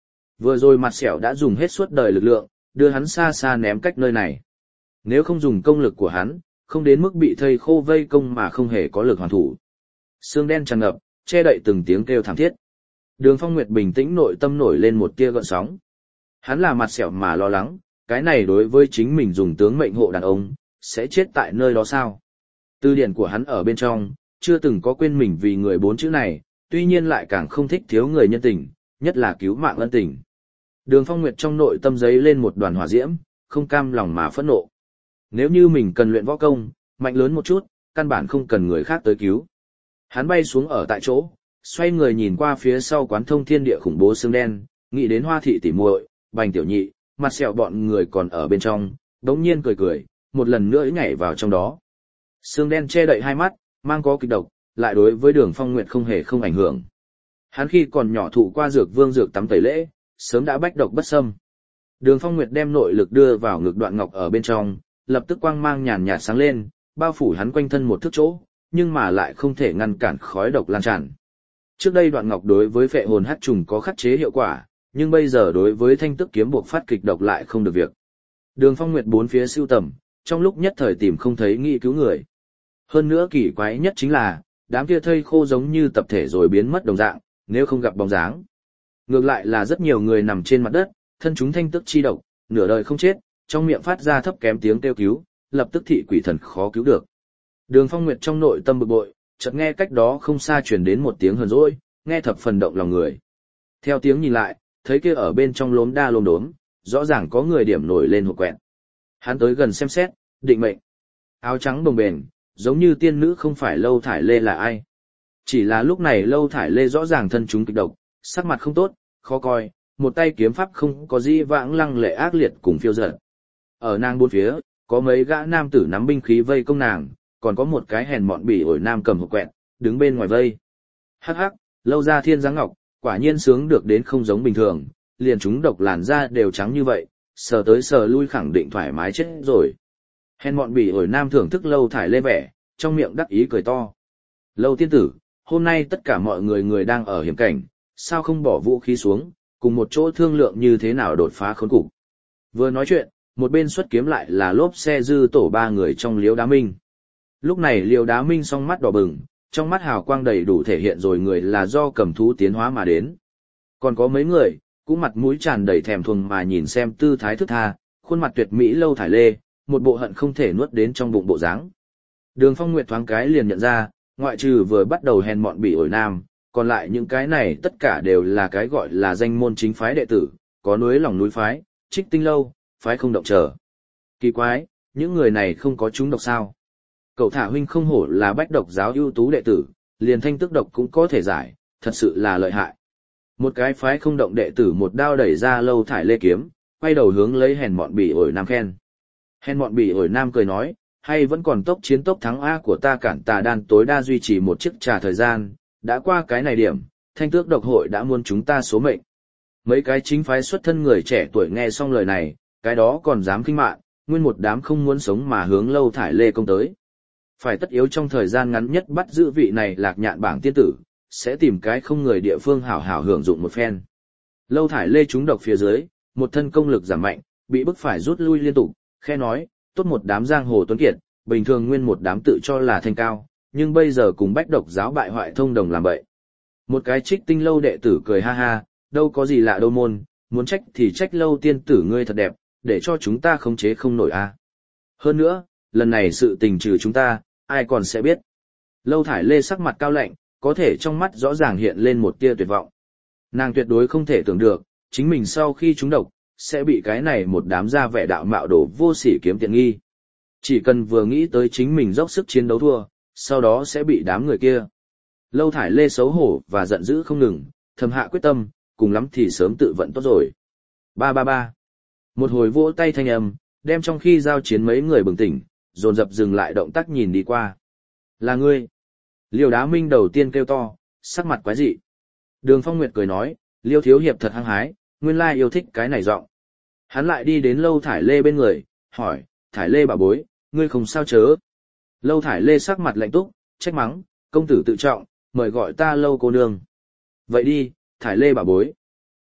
Vừa rồi mặt sẹo đã dùng hết suốt đời lực lượng, đưa hắn xa xa ném cách nơi này. Nếu không dùng công lực của hắn, không đến mức bị thây khô vây công mà không hề có lực hoàn thủ. Xương đen tràn ngập, che đậy từng tiếng kêu thảm thiết. Đường Phong Nguyệt bình tĩnh nội tâm nổi lên một tia gợn sóng. Hắn là mặt sẹo mà lo lắng, cái này đối với chính mình dùng tướng mệnh hộ đàn ông, sẽ chết tại nơi đó sao? Tư điển của hắn ở bên trong, chưa từng có quên mình vì người bốn chữ này, tuy nhiên lại càng không thích thiếu người nhân tình, nhất là cứu mạng ân tình. Đường Phong Nguyệt trong nội tâm giấy lên một đoàn hỏa diễm, không cam lòng mà phẫn nộ. Nếu như mình cần luyện võ công, mạnh lớn một chút, căn bản không cần người khác tới cứu. Hắn bay xuống ở tại chỗ, xoay người nhìn qua phía sau quán thông thiên địa khủng bố xương đen, nghĩ đến Hoa thị tỉ muội, Bành tiểu nhị, mặt sẹo bọn người còn ở bên trong, đống nhiên cười cười, một lần nữa nhảy vào trong đó. Xương đen che đậy hai mắt, mang có kịch độc, lại đối với Đường Phong Nguyệt không hề không ảnh hưởng. Hắn khi còn nhỏ thụ qua dược vương dược tắm tẩy lễ, sớm đã bách độc bất xâm. Đường Phong Nguyệt đem nội lực đưa vào ngực Đoạn Ngọc ở bên trong, lập tức quang mang nhàn nhạt sáng lên, bao phủ hắn quanh thân một thước chỗ, nhưng mà lại không thể ngăn cản khói độc lan tràn. Trước đây Đoạn Ngọc đối với phệ hồn hắc trùng có khắc chế hiệu quả, nhưng bây giờ đối với thanh tức kiếm buộc phát kịch độc lại không được việc. Đường Phong Nguyệt bốn phía siêu tầm, trong lúc nhất thời tìm không thấy nghị cứu người. Hơn nữa kỳ quái nhất chính là, đám kia thây khô giống như tập thể rồi biến mất đồng dạng, nếu không gặp bóng dáng. Ngược lại là rất nhiều người nằm trên mặt đất, thân chúng thanh tức chi độc, nửa đời không chết, trong miệng phát ra thấp kém tiếng kêu cứu, lập tức thị quỷ thần khó cứu được. Đường Phong Nguyệt trong nội tâm bực bội, chợt nghe cách đó không xa truyền đến một tiếng hờn dỗi, nghe thập phần động lòng người. Theo tiếng nhìn lại, thấy kia ở bên trong lốm đa lốm đốm, rõ ràng có người điểm nổi lên hộp quẹt. Hắn tới gần xem xét, định mệnh. Áo trắng đồng bền, giống như tiên nữ không phải Lâu Thải Lê là ai. Chỉ là lúc này Lâu Thải Lê rõ ràng thân chúng kịch độc, sắc mặt không tốt, khó coi, một tay kiếm pháp không có gì vãng lăng lệ ác liệt cùng phiêu dật. Ở nàng bốn phía, có mấy gã nam tử nắm binh khí vây công nàng, còn có một cái hèn mọn bỉ ổi nam cầm hộp quẹt, đứng bên ngoài vây. Hắc hắc, Lâu ra thiên giáng ngọc, quả nhiên sướng được đến không giống bình thường, liền chúng độc làn da đều trắng như vậy, sờ tới sờ lui khẳng định thoải mái chết rồi. Hèn mọn bỉ ổi nam thưởng thức Lâu Thải Lê vẻ, trong miệng đắc ý cười to. Lâu tiên tử, hôm nay tất cả mọi người người đang ở hiểm cảnh, sao không bỏ vũ khí xuống, cùng một chỗ thương lượng như thế nào đột phá khốn cục. Vừa nói chuyện, một bên xuất kiếm lại là lốp xe dư tổ ba người trong Liễu Đá Minh. Lúc này Liễu Đá Minh song mắt đỏ bừng, trong mắt hào quang đầy đủ thể hiện rồi người là do cầm thú tiến hóa mà đến. Còn có mấy người, cũng mặt mũi tràn đầy thèm thuồng mà nhìn xem tư thái thức tha, khuôn mặt tuyệt mỹ Lâu Thải Lê, một bộ hận không thể nuốt đến trong bụng bộ dáng. Đường Phong Nguyệt thoáng cái liền nhận ra, ngoại trừ vừa bắt đầu hèn mọn bỉ ổi nam, còn lại những cái này tất cả đều là cái gọi là danh môn chính phái đệ tử, có núi lòng núi phái, Trích Tinh Lâu, phái không động trở. Kỳ quái, những người này không có chúng độc sao? Cậu thả huynh không hổ là bách độc giáo ưu tú đệ tử, liền thanh tức độc cũng có thể giải, thật sự là lợi hại. Một cái phái không động đệ tử một đao đẩy ra Lâu Thải Lê kiếm, quay đầu hướng lấy hèn mọn bỉ ổi nam khen. Hèn mọn bỉ ổi nam cười nói, hay vẫn còn tốc chiến tốc thắng A của ta cản tà đan tối đa duy trì một chiếc trà thời gian, đã qua cái này điểm, thanh tước độc hội đã muôn chúng ta số mệnh. Mấy cái chính phái xuất thân người trẻ tuổi nghe xong lời này, cái đó còn dám khinh mạn, nguyên một đám không muốn sống mà hướng Lâu Thải Lê công tới. Phải tất yếu trong thời gian ngắn nhất bắt giữ vị này Lạc Nhạn bảng tiên tử, sẽ tìm cái không người địa phương hảo hảo hưởng dụng một phen. Lâu Thải Lê trúng độc phía dưới, một thân công lực giảm mạnh, bị bức phải rút lui liên tục, khe nói, tốt một đám giang hồ tuấn kiệt, bình thường nguyên một đám tự cho là thanh cao, nhưng bây giờ cùng bách độc giáo bại hoại thông đồng làm bậy. Một cái Trích Tinh Lâu đệ tử cười ha ha, đâu có gì lạ đâu môn, muốn trách thì trách Lâu tiên tử ngươi thật đẹp, để cho chúng ta khống chế không nổi a. Hơn nữa, lần này sự tình trừ chúng ta, ai còn sẽ biết. Lâu Thải Lê sắc mặt cao lạnh, có thể trong mắt rõ ràng hiện lên một tia tuyệt vọng. Nàng tuyệt đối không thể tưởng được, chính mình sau khi trúng độc, sẽ bị cái này một đám ra vẻ đạo mạo đồ vô sỉ kiếm tiện nghi. Chỉ cần vừa nghĩ tới chính mình dốc sức chiến đấu thua, sau đó sẽ bị đám người kia. Lâu Thải Lê xấu hổ và giận dữ không ngừng, thầm hạ quyết tâm, cùng lắm thì sớm tự vận tốt rồi. Ba ba ba. Một hồi vỗ tay thanh âm, đem trong khi giao chiến mấy người bừng tỉnh, dồn dập dừng lại động tác nhìn đi qua. Là ngươi. Liêu Đá Minh đầu tiên kêu to, sắc mặt quái dị. Đường Phong Nguyệt cười nói, Liêu thiếu hiệp thật hăng hái, nguyên lai yêu thích cái này giọng. Hắn lại đi đến Lâu Thải Lê bên người, hỏi, Thải Lê bà bối, ngươi không sao chớ. Lâu Thải Lê sắc mặt lạnh túc, trách mắng, công tử tự trọng, mời gọi ta Lâu cô nương. Vậy đi, Thải Lê bà bối.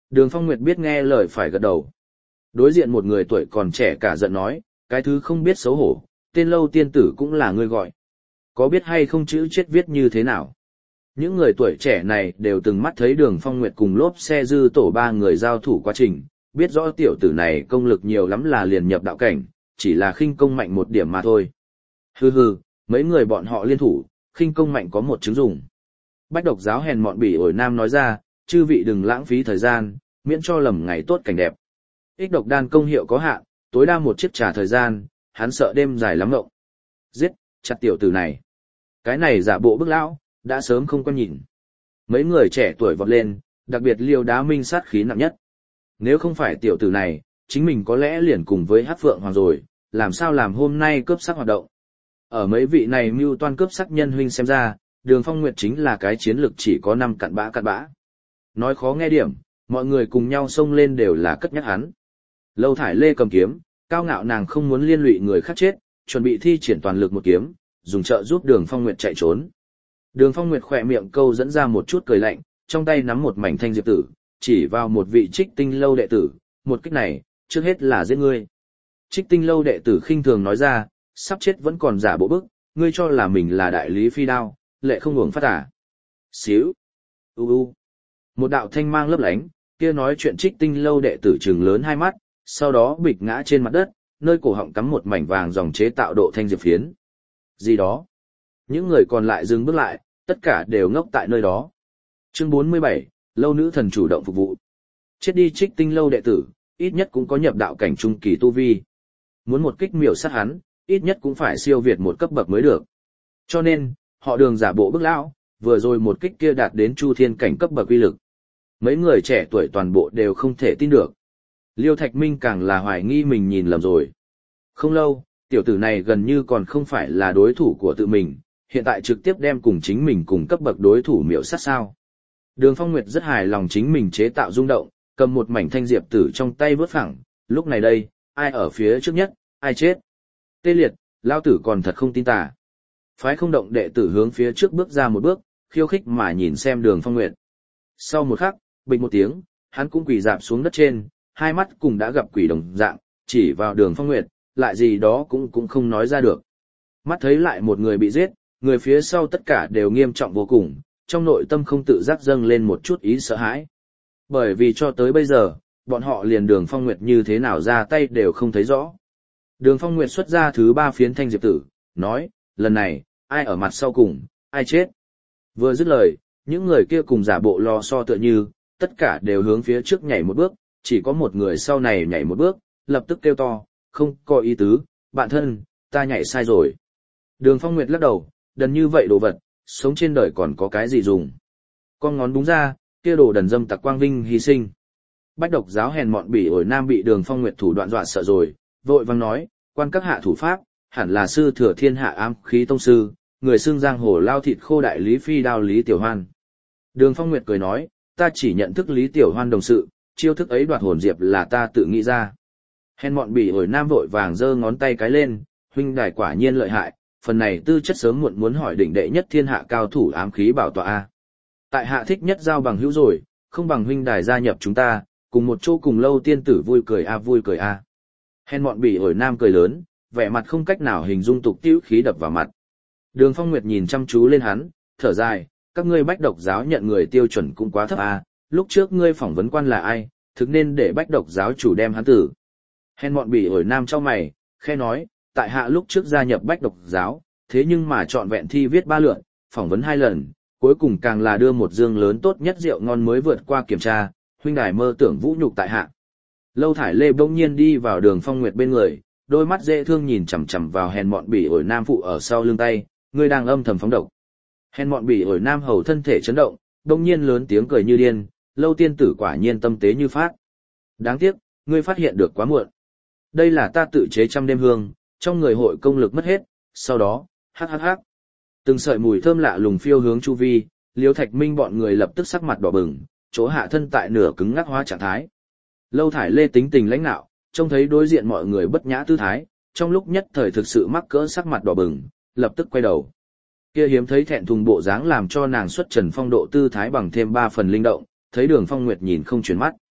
Đường Phong Nguyệt biết nghe lời phải gật đầu. Đối diện một người tuổi còn trẻ cả giận nói, cái thứ không biết xấu hổ, tên Lâu tiên tử cũng là ngươi gọi. Có biết hay không chữ chết viết như thế nào? Những người tuổi trẻ này đều từng mắt thấy Đường Phong Nguyệt cùng lốp xe dư tổ ba người giao thủ quá trình, biết rõ tiểu tử này công lực nhiều lắm là liền nhập đạo cảnh, chỉ là khinh công mạnh một điểm mà thôi. Hừ hừ, mấy người bọn họ liên thủ, khinh công mạnh có một chứng dùng. Bách độc giáo hèn mọn bỉ ổi nam nói ra, chư vị đừng lãng phí thời gian, miễn cho lầm ngày tốt cảnh đẹp. Ích độc đan công hiệu có hạn, tối đa một chiếc trà thời gian, hắn sợ đêm dài lắm ngộng. Giết, chặt tiểu tử này. Cái này giả bộ bức lão, đã sớm không có nhìn. Mấy người trẻ tuổi vọt lên, đặc biệt Liêu Đá Minh sát khí nặng nhất. Nếu không phải tiểu tử này, chính mình có lẽ liền cùng với Hát Phượng Hoàng rồi, làm sao làm hôm nay cướp sắc hoạt động. Ở mấy vị này mưu toan cướp sắc nhân huynh xem ra, Đường Phong Nguyệt chính là cái chiến lực chỉ có năm cặn bã cặn bã. Nói khó nghe điểm, mọi người cùng nhau xông lên đều là cất nhắc hắn. Lâu Thải Lê cầm kiếm, cao ngạo nàng không muốn liên lụy người khác chết, chuẩn bị thi triển toàn lực một kiếm, dùng trợ giúp Đường Phong Nguyệt chạy trốn. Đường Phong Nguyệt khỏe miệng câu dẫn ra một chút cười lạnh, trong tay nắm một mảnh thanh diệp tử, chỉ vào một vị Trích Tinh lâu đệ tử, một kích này, trước hết là giết ngươi. Trích Tinh lâu đệ tử khinh thường nói ra, sắp chết vẫn còn giả bộ bức, ngươi cho là mình là đại lý phi đao, lệ không uổng phát à. Xíu. U u. Một đạo thanh mang lấp lánh, kia nói chuyện Trích Tinh lâu đệ tử trừng lớn hai mắt, sau đó bịch ngã trên mặt đất, nơi cổ họng cắm một mảnh vàng dòng chế tạo độ thanh diệp phiến. Gì đó? Những người còn lại dừng bước lại, tất cả đều ngốc tại nơi đó. Chương bốn mươi bảy, lâu nữ thần chủ động phục vụ. Chết đi Trích Tinh lâu đệ tử, ít nhất cũng có nhập đạo cảnh trung kỳ tu vi. Muốn một kích miểu sát hắn, ít nhất cũng phải siêu việt một cấp bậc mới được. Cho nên, họ Đường giả bộ bức lão, vừa rồi một kích kia đạt đến chu thiên cảnh cấp bậc uy lực. Mấy người trẻ tuổi toàn bộ đều không thể tin được. Liêu Thạch Minh càng là hoài nghi mình nhìn lầm rồi. Không lâu, tiểu tử này gần như còn không phải là đối thủ của tự mình, hiện tại trực tiếp đem cùng chính mình cùng cấp bậc đối thủ miểu sát sao. Đường Phong Nguyệt rất hài lòng chính mình chế tạo rung động, cầm một mảnh thanh diệp tử trong tay vớt phẳng, lúc này đây, ai ở phía trước nhất, ai chết. Tê liệt, lao tử còn thật không tin tà. Phái không động đệ tử hướng phía trước bước ra một bước, khiêu khích mà nhìn xem Đường Phong Nguyệt. Sau một khắc, bịch một tiếng, hắn cũng quỳ dạp xuống đất trên, hai mắt cùng đã gặp quỷ đồng dạng, chỉ vào Đường Phong Nguyệt, lại gì đó cũng cũng không nói ra được. Mắt thấy lại một người bị giết, người phía sau tất cả đều nghiêm trọng vô cùng, trong nội tâm không tự giác dâng lên một chút ý sợ hãi. Bởi vì cho tới bây giờ, bọn họ liền Đường Phong Nguyệt như thế nào ra tay đều không thấy rõ. Đường Phong Nguyệt xuất ra thứ ba phiến thanh diệp tử, nói, lần này, ai ở mặt sau cùng, ai chết. Vừa dứt lời, những người kia cùng giả bộ lo so tựa như, tất cả đều hướng phía trước nhảy một bước, chỉ có một người sau này nhảy một bước, lập tức kêu to, không có ý tứ, bạn thân, ta nhảy sai rồi. Đường Phong Nguyệt lắc đầu, đần như vậy đồ vật, sống trên đời còn có cái gì dùng. Con ngón búng ra, kia đồ đần dâm tặc quang vinh hy sinh. Bách độc giáo hèn mọn bỉ ổi nam bị Đường Phong Nguyệt thủ đoạn dọa sợ rồi, vội vang nói, quan các hạ thủ pháp, hẳn là sư thừa thiên hạ ám khí tông sư, người xưng giang hồ lao thịt khô đại lý phi đao Lý Tiểu Hoan. Đường Phong Nguyệt cười nói, ta chỉ nhận thức Lý Tiểu Hoan đồng sự, chiêu thức ấy đoạt hồn diệp là ta tự nghĩ ra. Hèn mọn bỉ ổi nam vội vàng giơ ngón tay cái lên, huynh đài quả nhiên lợi hại, phần này tư chất sớm muộn muốn hỏi đỉnh đệ nhất thiên hạ cao thủ ám khí bảo tọa a. Tại hạ thích nhất giao bằng hữu rồi, không bằng huynh đài gia nhập chúng ta, cùng một chỗ cùng lâu tiên tử vui cười a vui cười a. Hèn mọn bỉ ổi nam cười lớn, vẻ mặt không cách nào hình dung tục tiễu khí đập vào mặt. Đường Phong Nguyệt nhìn chăm chú lên hắn, thở dài, các ngươi bách độc giáo nhận người tiêu chuẩn cũng quá thấp a, lúc trước ngươi phỏng vấn quan là ai, thực nên để bách độc giáo chủ đem hắn tử. Hèn mọn bỉ ổi nam trong mày, khe nói, tại hạ lúc trước gia nhập bách độc giáo, thế nhưng mà chọn vẹn thi viết ba lượt, phỏng vấn hai lần, cuối cùng càng là đưa một dương lớn tốt nhất rượu ngon mới vượt qua kiểm tra, huynh đài mơ tưởng vũ nhục tại hạ. Lâu Thải Lê bỗng nhiên đi vào Đường Phong Nguyệt bên người, đôi mắt dễ thương nhìn chằm chằm vào hèn mọn bỉ ổi nam phụ ở sau lưng tay, ngươi đang âm thầm phóng độc. Hèn mọn bỉ ổi nam hầu thân thể chấn động, bỗng nhiên lớn tiếng cười như điên, Lâu tiên tử quả nhiên tâm tế như phát. Đáng tiếc, ngươi phát hiện được quá muộn. Đây là ta tự chế trăm đêm hương, trong người hội công lực mất hết, sau đó, hắc hắc hắc. Từng sợi mùi thơm lạ lùng phiêu hướng chu vi, Liêu Thạch Minh bọn người lập tức sắc mặt đỏ bừng, chỗ hạ thân tại nửa cứng ngắc hóa trạng thái. Lâu Thải Lê tính tình lãnh nạo, trông thấy đối diện mọi người bất nhã tư thái, trong lúc nhất thời thực sự mắc cỡ sắc mặt đỏ bừng, lập tức quay đầu. Kia hiếm thấy thẹn thùng bộ dáng làm cho nàng xuất trần phong độ tư thái bằng thêm ba phần linh động, thấy Đường Phong Nguyệt nhìn không chuyển mắt.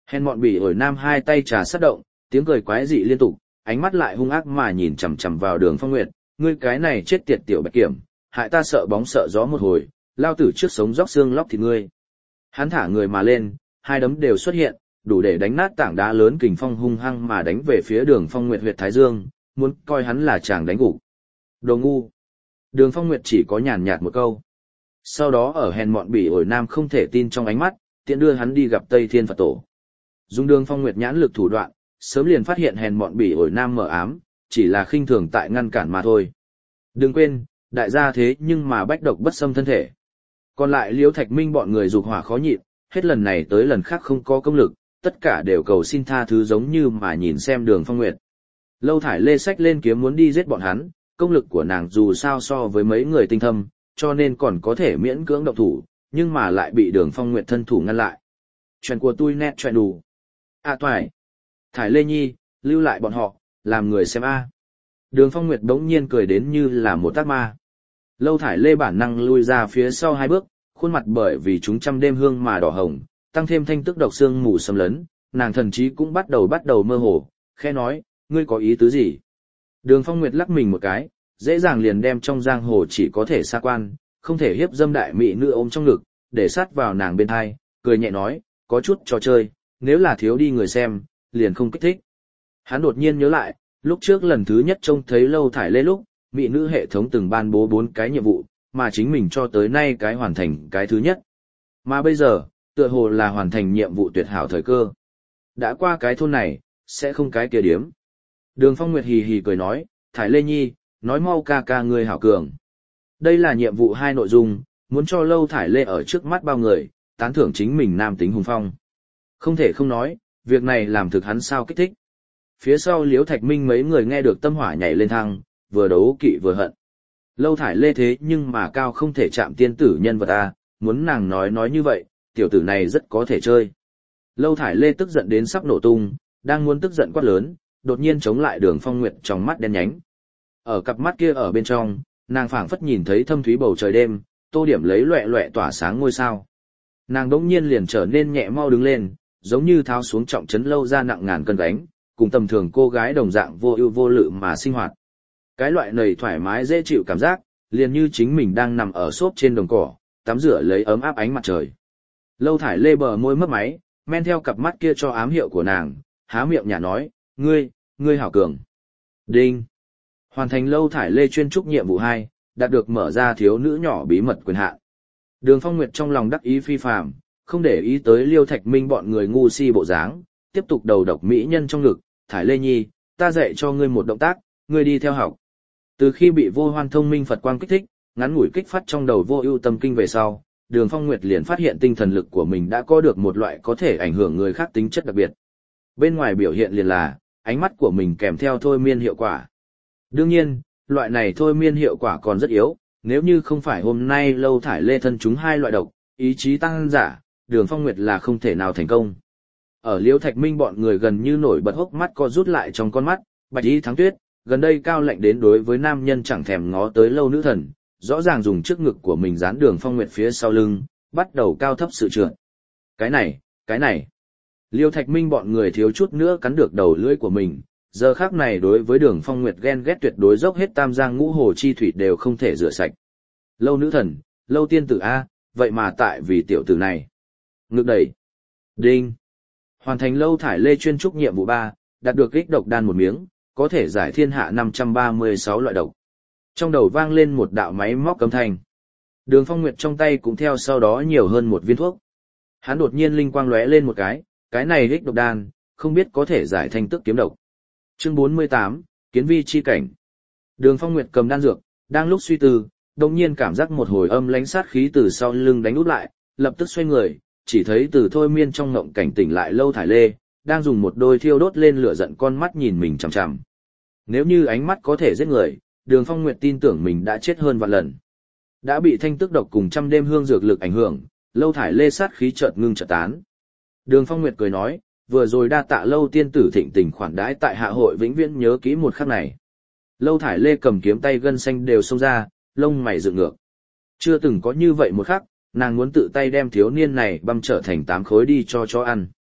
Hèn mọn bỉ ổi nam hai tay trà sát động, tiếng cười quái dị liên tục, ánh mắt lại hung ác mà nhìn chằm chằm vào Đường Phong Nguyệt, ngươi cái này chết tiệt tiểu bạch kiểm, hại ta sợ bóng sợ gió một hồi, lao tử trước sống róc xương lóc thịt ngươi. Hắn thả người mà lên, hai đấm đều xuất hiện, đủ để đánh nát tảng đá lớn kình phong hung hăng mà đánh về phía Đường Phong Nguyệt huyệt thái dương, muốn coi hắn là chàng đánh gục. Đồ ngu. Đường Phong Nguyệt chỉ có nhàn nhạt một câu. Sau đó ở hèn mọn bỉ ổi nam không thể tin trong ánh mắt, tiện đưa hắn đi gặp Tây Thiên Phật Tổ. Dùng Đường Phong Nguyệt nhãn lực thủ đoạn, sớm liền phát hiện hèn mọn bỉ ổi nam mờ ám, chỉ là khinh thường tại ngăn cản mà thôi. Đừng quên, đại gia thế nhưng mà bách độc bất xâm thân thể. Còn lại Liễu Thạch Minh bọn người dục hỏa khó nhịn, hết lần này tới lần khác không có công lực, tất cả đều cầu xin tha thứ giống như mà nhìn xem Đường Phong Nguyệt. Lâu Thải Lê xách lên kiếm muốn đi giết bọn hắn, công lực của nàng dù sao so với mấy người tinh thâm, cho nên còn có thể miễn cưỡng động thủ, nhưng mà lại bị Đường Phong Nguyệt thân thủ ngăn lại. Chuyện của tôi nét chuyện đủ. À toại. Thải Lê Nhi, lưu lại bọn họ, làm người xem a. Đường Phong Nguyệt đống nhiên cười đến như là một tác ma. Lâu Thải Lê bản năng lui ra phía sau hai bước, khuôn mặt bởi vì chúng trăm đêm hương mà đỏ hồng, tăng thêm thanh tức độc xương mù xâm lấn, nàng thần trí cũng bắt đầu bắt đầu mơ hồ, khẽ nói, ngươi có ý tứ gì? Đường Phong Nguyệt lắc mình một cái, dễ dàng liền đem trong giang hồ chỉ có thể xa quan, không thể hiếp dâm đại mỹ nữ ôm trong ngực, để sát vào nàng bên thai, cười nhẹ nói, có chút trò chơi, nếu là thiếu đi người xem, liền không kích thích. Hắn đột nhiên nhớ lại, lúc trước lần thứ nhất trông thấy Lâu Thải Lê lúc, mỹ nữ hệ thống từng ban bố bốn cái nhiệm vụ, mà chính mình cho tới nay cái hoàn thành cái thứ nhất. Mà bây giờ, tựa hồ là hoàn thành nhiệm vụ tuyệt hảo thời cơ. Đã qua cái thôn này, sẽ không cái kia điếm. Đường Phong Nguyệt hì hì cười nói, Thải Lê Nhi, nói mau ca ca ngươi hảo cường. Đây là nhiệm vụ hai nội dung, muốn cho Lâu Thải Lê ở trước mắt bao người, tán thưởng chính mình nam tính hùng phong. Không thể không nói, việc này làm thực hắn sao kích thích. Phía sau Liễu Thạch Minh mấy người nghe được tâm hỏa nhảy lên thăng, vừa đấu kỵ vừa hận. Lâu Thải Lê thế nhưng mà cao không thể chạm tiên tử nhân vật a, muốn nàng nói nói như vậy, tiểu tử này rất có thể chơi. Lâu Thải Lê tức giận đến sắp nổ tung, đang muốn tức giận quát lớn, đột nhiên chống lại Đường Phong Nguyệt trong mắt đen nhánh. Ở cặp mắt kia ở bên trong, nàng phảng phất nhìn thấy thâm thúy bầu trời đêm, tô điểm lấy loẹt loẹt tỏa sáng ngôi sao. Nàng đống nhiên liền trở nên nhẹ mau đứng lên, giống như tháo xuống trọng trấn lâu ra nặng ngàn cân gánh, cùng tầm thường cô gái đồng dạng vô ưu vô lự mà sinh hoạt. Cái loại này thoải mái dễ chịu cảm giác, liền như chính mình đang nằm ở xốp trên đồng cỏ, tắm rửa lấy ấm áp ánh mặt trời. Lâu Thải Lê bờ môi mấp máy, men theo cặp mắt kia cho ám hiệu của nàng, há miệng nhả nói, ngươi, ngươi hảo cường. Đinh. Hoàn thành Lâu Thải Lê chuyên trúc nhiệm vụ hai, đạt được mở ra thiếu nữ nhỏ bí mật quyền hạn. Đường Phong Nguyệt trong lòng đắc ý phi phàm, không để ý tới Liêu Thạch Minh bọn người ngu si bộ dáng, tiếp tục đầu độc mỹ nhân trong ngực, Thải Lê Nhi, ta dạy cho ngươi một động tác, ngươi đi theo học. Từ khi bị Vô Hoan thông minh Phật quang kích thích, ngắn ngủi kích phát trong đầu vô ưu tâm kinh về sau, Đường Phong Nguyệt liền phát hiện tinh thần lực của mình đã có được một loại có thể ảnh hưởng người khác tính chất đặc biệt. Bên ngoài biểu hiện liền là, ánh mắt của mình kèm theo thôi miên hiệu quả. Đương nhiên, loại này thôi miên hiệu quả còn rất yếu, nếu như không phải hôm nay Lâu Thải Lê thân chúng hai loại độc, ý chí tăng giả, Đường Phong Nguyệt là không thể nào thành công. Ở Liễu Thạch Minh bọn người gần như nổi bật hốc mắt co rút lại trong con mắt, Bạch Y Thắng Tuyết, gần đây cao lạnh đến đối với nam nhân chẳng thèm ngó tới Lâu nữ thần, rõ ràng dùng trước ngực của mình dán Đường Phong Nguyệt phía sau lưng, bắt đầu cao thấp sự trượt. Cái này, cái này. Liêu Thạch Minh bọn người thiếu chút nữa cắn được đầu lưỡi của mình, giờ khắc này đối với Đường Phong Nguyệt ghen ghét tuyệt đối dốc hết tam giang ngũ hồ chi thủy đều không thể rửa sạch. Lâu nữ thần, Lâu tiên tử A, vậy mà tại vì tiểu tử này. Ngực đẩy. Đinh. Hoàn thành Lâu Thải Lê chuyên trúc nhiệm vụ ba, đạt được ích độc đan một miếng, có thể giải thiên hạ năm trăm ba mươi sáu loại độc. Trong đầu vang lên một đạo máy móc âm thanh. Đường Phong Nguyệt trong tay cũng theo sau đó nhiều hơn một viên thuốc. Hắn đột nhiên linh quang lóe lên một cái, cái này ích độc đan, không biết có thể giải thanh tức kiếm độc. Chương bốn mươi tám, Kiến vi chi cảnh. Đường Phong Nguyệt cầm đan dược, đang lúc suy tư, đột nhiên cảm giác một hồi âm lãnh sát khí từ sau lưng đánh úp lại, lập tức xoay người, chỉ thấy từ thôi miên trong ngộng cảnh tỉnh lại Lâu Thải Lê, đang dùng một đôi thiêu đốt lên lửa giận con mắt nhìn mình chằm chằm. Nếu như ánh mắt có thể giết người, Đường Phong Nguyệt tin tưởng mình đã chết hơn vạn lần. Đã bị thanh tức độc cùng trăm đêm hương dược lực ảnh hưởng, Lâu Thải Lê sát khí chợt ngưng chợt tán. Đường Phong Nguyệt cười nói, vừa rồi đa tạ Lâu tiên tử thịnh tình khoản đãi tại hạ hội vĩnh viễn nhớ kỹ một khắc này. Lâu Thải Lê cầm kiếm tay gân xanh đều xông ra, lông mày dựng ngược. Chưa từng có như vậy một khắc, nàng muốn tự tay đem thiếu niên này băm trở thành tám khối đi cho chó ăn.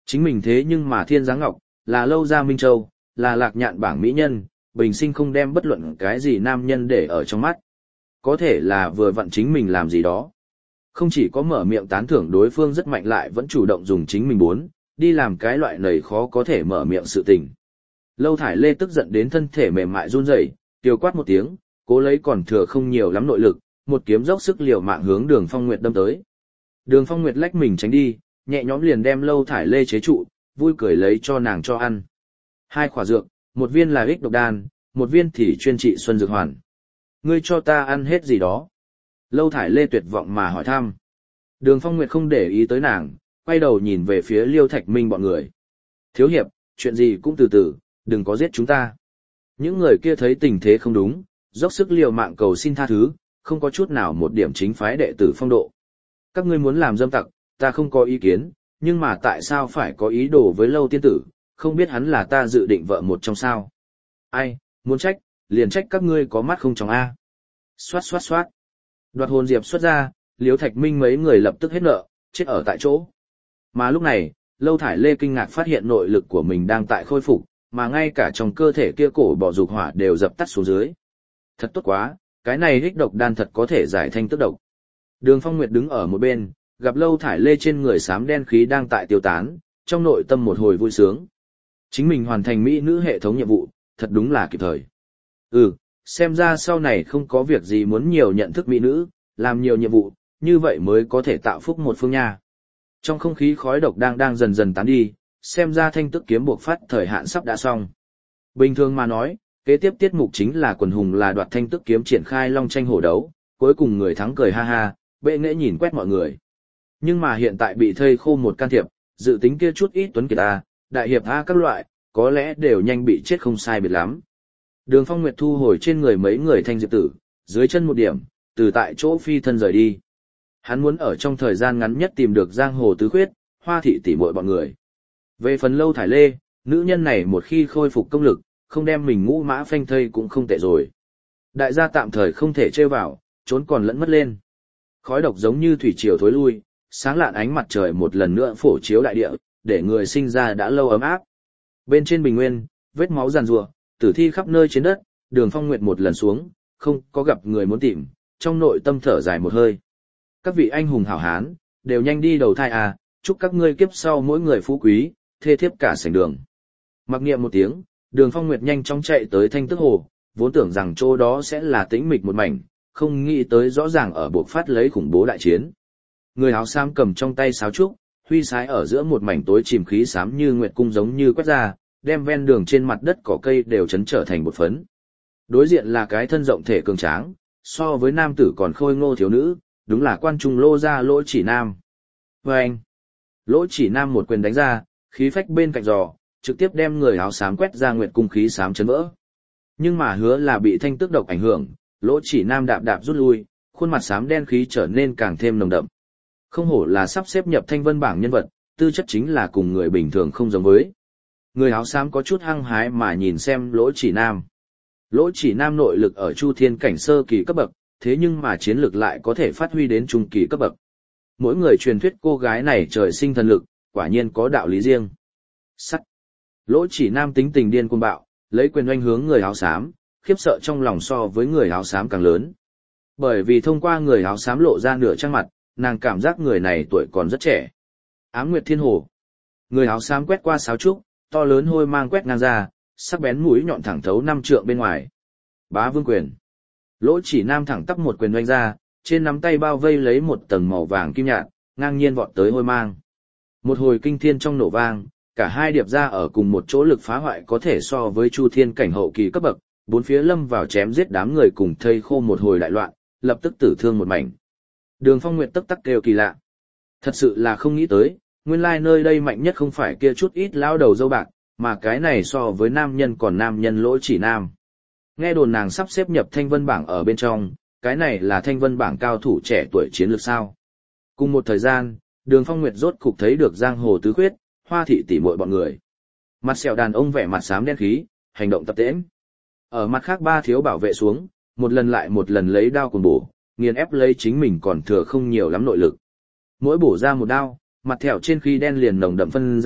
Chính mình thế nhưng mà Thiên Giáng Ngọc, là Lâu Gia Minh Châu, là lạc nhạn bảng mỹ nhân, bình sinh không đem bất luận cái gì nam nhân để ở trong mắt. Có thể là vừa vặn chính mình làm gì đó. Không chỉ có mở miệng tán thưởng đối phương rất mạnh lại vẫn chủ động dùng chính mình muốn, đi làm cái loại nầy khó có thể mở miệng sự tình. Lâu Thải Lê tức giận đến thân thể mềm mại run rẩy, tiêu quát một tiếng, cố lấy còn thừa không nhiều lắm nội lực, một kiếm dốc sức liều mạng hướng Đường Phong Nguyệt đâm tới. Đường Phong Nguyệt lách mình tránh đi, nhẹ nhõm liền đem Lâu Thải Lê chế trụ, vui cười lấy cho nàng cho ăn. Hai khỏa dược, một viên là ích độc đan, một viên thì chuyên trị xuân dược hoàn. Ngươi cho ta ăn hết gì đó? Lâu Thải Lê tuyệt vọng mà hỏi thăm. Đường Phong Nguyệt không để ý tới nàng, quay đầu nhìn về phía Liêu Thạch Minh bọn người. Thiếu hiệp, chuyện gì cũng từ từ, đừng có giết chúng ta. Những người kia thấy tình thế không đúng, dốc sức liều mạng cầu xin tha thứ, không có chút nào một điểm chính phái đệ tử phong độ. Các ngươi muốn làm dâm tặc, ta không có ý kiến, nhưng mà tại sao phải có ý đồ với Lâu tiên tử, không biết hắn là ta dự định vợ một trong sao. Ai, muốn trách, liền trách các ngươi có mắt không trong A. Xoát xoát xoát. Đoạt hồn diệp xuất ra, Liêu Thạch Minh mấy người lập tức hết nợ, chết ở tại chỗ. Mà lúc này, Lâu Thải Lê kinh ngạc phát hiện nội lực của mình đang tại khôi phục, mà ngay cả trong cơ thể kia cổ bỏ dục hỏa đều dập tắt xuống dưới. Thật tốt quá, cái này hích độc đan thật có thể giải thanh tức độc. Đường Phong Nguyệt đứng ở một bên, gặp Lâu Thải Lê trên người xám đen khí đang tại tiêu tán, trong nội tâm một hồi vui sướng. Chính mình hoàn thành mỹ nữ hệ thống nhiệm vụ, thật đúng là kịp thời. Ừ, xem ra sau này không có việc gì muốn nhiều nhận thức mỹ nữ, làm nhiều nhiệm vụ, như vậy mới có thể tạo phúc một phương nha. Trong không khí khói độc đang đang dần dần tán đi, xem ra thanh tức kiếm buộc phát thời hạn sắp đã xong. Bình thường mà nói, kế tiếp tiết mục chính là quần hùng là đoạt thanh tức kiếm triển khai long tranh hổ đấu, cuối cùng người thắng cười ha ha, bệ nghệ nhìn quét mọi người. Nhưng mà hiện tại bị thây khô một can thiệp, dự tính kia chút ít tuấn kiệt A, đại hiệp A các loại, có lẽ đều nhanh bị chết không sai biệt lắm. Đường Phong Nguyệt thu hồi trên người mấy người thanh diệp tử, dưới chân một điểm, từ tại chỗ phi thân rời đi. Hắn muốn ở trong thời gian ngắn nhất tìm được giang hồ tứ khuyết, Hoa thị tỷ muội bọn người. Về phần Lâu Thải Lê, nữ nhân này một khi khôi phục công lực, không đem mình ngũ mã phanh thây cũng không tệ rồi. Đại gia tạm thời không thể trêu vào, trốn còn lẫn mất lên. Khói độc giống như thủy triều thối lui, sáng lạn ánh mặt trời một lần nữa phổ chiếu đại địa, để người sinh ra đã lâu ấm áp. Bên trên bình nguyên, vết máu giàn rủa, tử thi khắp nơi trên đất, Đường Phong Nguyệt một lần xuống, không có gặp người muốn tìm, trong nội tâm thở dài một hơi. Các vị anh hùng hảo hán, đều nhanh đi đầu thai à, chúc các ngươi kiếp sau mỗi người phú quý, thê thiếp cả sảnh đường. Mặc niệm một tiếng, Đường Phong Nguyệt nhanh chóng chạy tới Thanh Tức Hồ, vốn tưởng rằng chỗ đó sẽ là tĩnh mịch một mảnh, không nghĩ tới rõ ràng ở buộc phát lấy khủng bố đại chiến. Người áo xám cầm trong tay sáo trúc, huy sái ở giữa một mảnh tối chìm khí xám như nguyệt cung giống như quét ra, đem ven đường trên mặt đất cỏ cây đều chấn trở thành một phấn. Đối diện là cái thân rộng thể cường tráng, so với nam tử còn khôi ngô thiếu nữ, đúng là quan trung Lô gia Lỗ Chỉ Nam. Và anh, Lỗ Chỉ Nam một quyền đánh ra, khí phách bên cạnh giò, trực tiếp đem người áo xám quét ra nguyệt cung khí xám chấn vỡ. Nhưng mà hứa là bị thanh tức độc ảnh hưởng, Lỗ Chỉ Nam đạp đạp rút lui, khuôn mặt xám đen khí trở nên càng thêm nồng đậm. Không hổ là sắp xếp nhập thanh vân bảng nhân vật, tư chất chính là cùng người bình thường không giống với. Người áo xám có chút hăng hái mà nhìn xem Lỗ Chỉ Nam. Lỗ Chỉ Nam nội lực ở Chu Thiên cảnh sơ kỳ cấp bậc, thế nhưng mà chiến lực lại có thể phát huy đến trung kỳ cấp bậc. Mỗi người truyền thuyết cô gái này trời sinh thần lực, quả nhiên có đạo lý riêng. Sắt. Lỗ Chỉ Nam tính tình điên cuồng bạo, lấy quyền oanh hướng người áo xám, khiếp sợ trong lòng so với người áo xám càng lớn. Bởi vì thông qua người áo xám lộ ra nửa trang mặt, nàng cảm giác người này tuổi còn rất trẻ. Ám Nguyệt Thiên Hồ. Người áo xám quét qua sáo trúc, to lớn hôi mang quét ngang ra, sắc bén mũi nhọn thẳng thấu năm trượng bên ngoài. Bá Vương Quyền. Lỗ Chỉ Nam thẳng tắp một quyền oanh ra, trên nắm tay bao vây lấy một tầng màu vàng kim nhạt, ngang nhiên vọt tới hôi mang. Một hồi kinh thiên trong nổ vang, cả hai điệp ra ở cùng một chỗ lực phá hoại có thể so với Chu Thiên cảnh hậu kỳ cấp bậc, bốn phía lâm vào chém giết đám người cùng thây khô một hồi đại loạn, lập tức tử thương một mảnh. Đường Phong Nguyệt tức tắc kêu kỳ lạ. Thật sự là không nghĩ tới, nguyên lai nơi đây mạnh nhất không phải kia chút ít lão đầu dâu bạc, mà cái này so với nam nhân còn nam nhân Lỗ Chỉ Nam. Nghe đồn nàng sắp xếp nhập thanh vân bảng ở bên trong, cái này là thanh vân bảng cao thủ trẻ tuổi chiến lược sao. Cùng một thời gian, Đường Phong Nguyệt rốt cục thấy được giang hồ tứ khuyết, Hoa thị tỷ muội bọn người. Mặt sẹo đàn ông vẻ mặt xám đen khí, hành động tập tễnh. Ở mặt khác ba thiếu bảo vệ xuống, một lần lại một lần lấy đao cùng bổ, nghiền ép lấy chính mình còn thừa không nhiều lắm nội lực. Mỗi bổ ra một đao, mặt thẹo trên khí đen liền nồng đậm phân ra,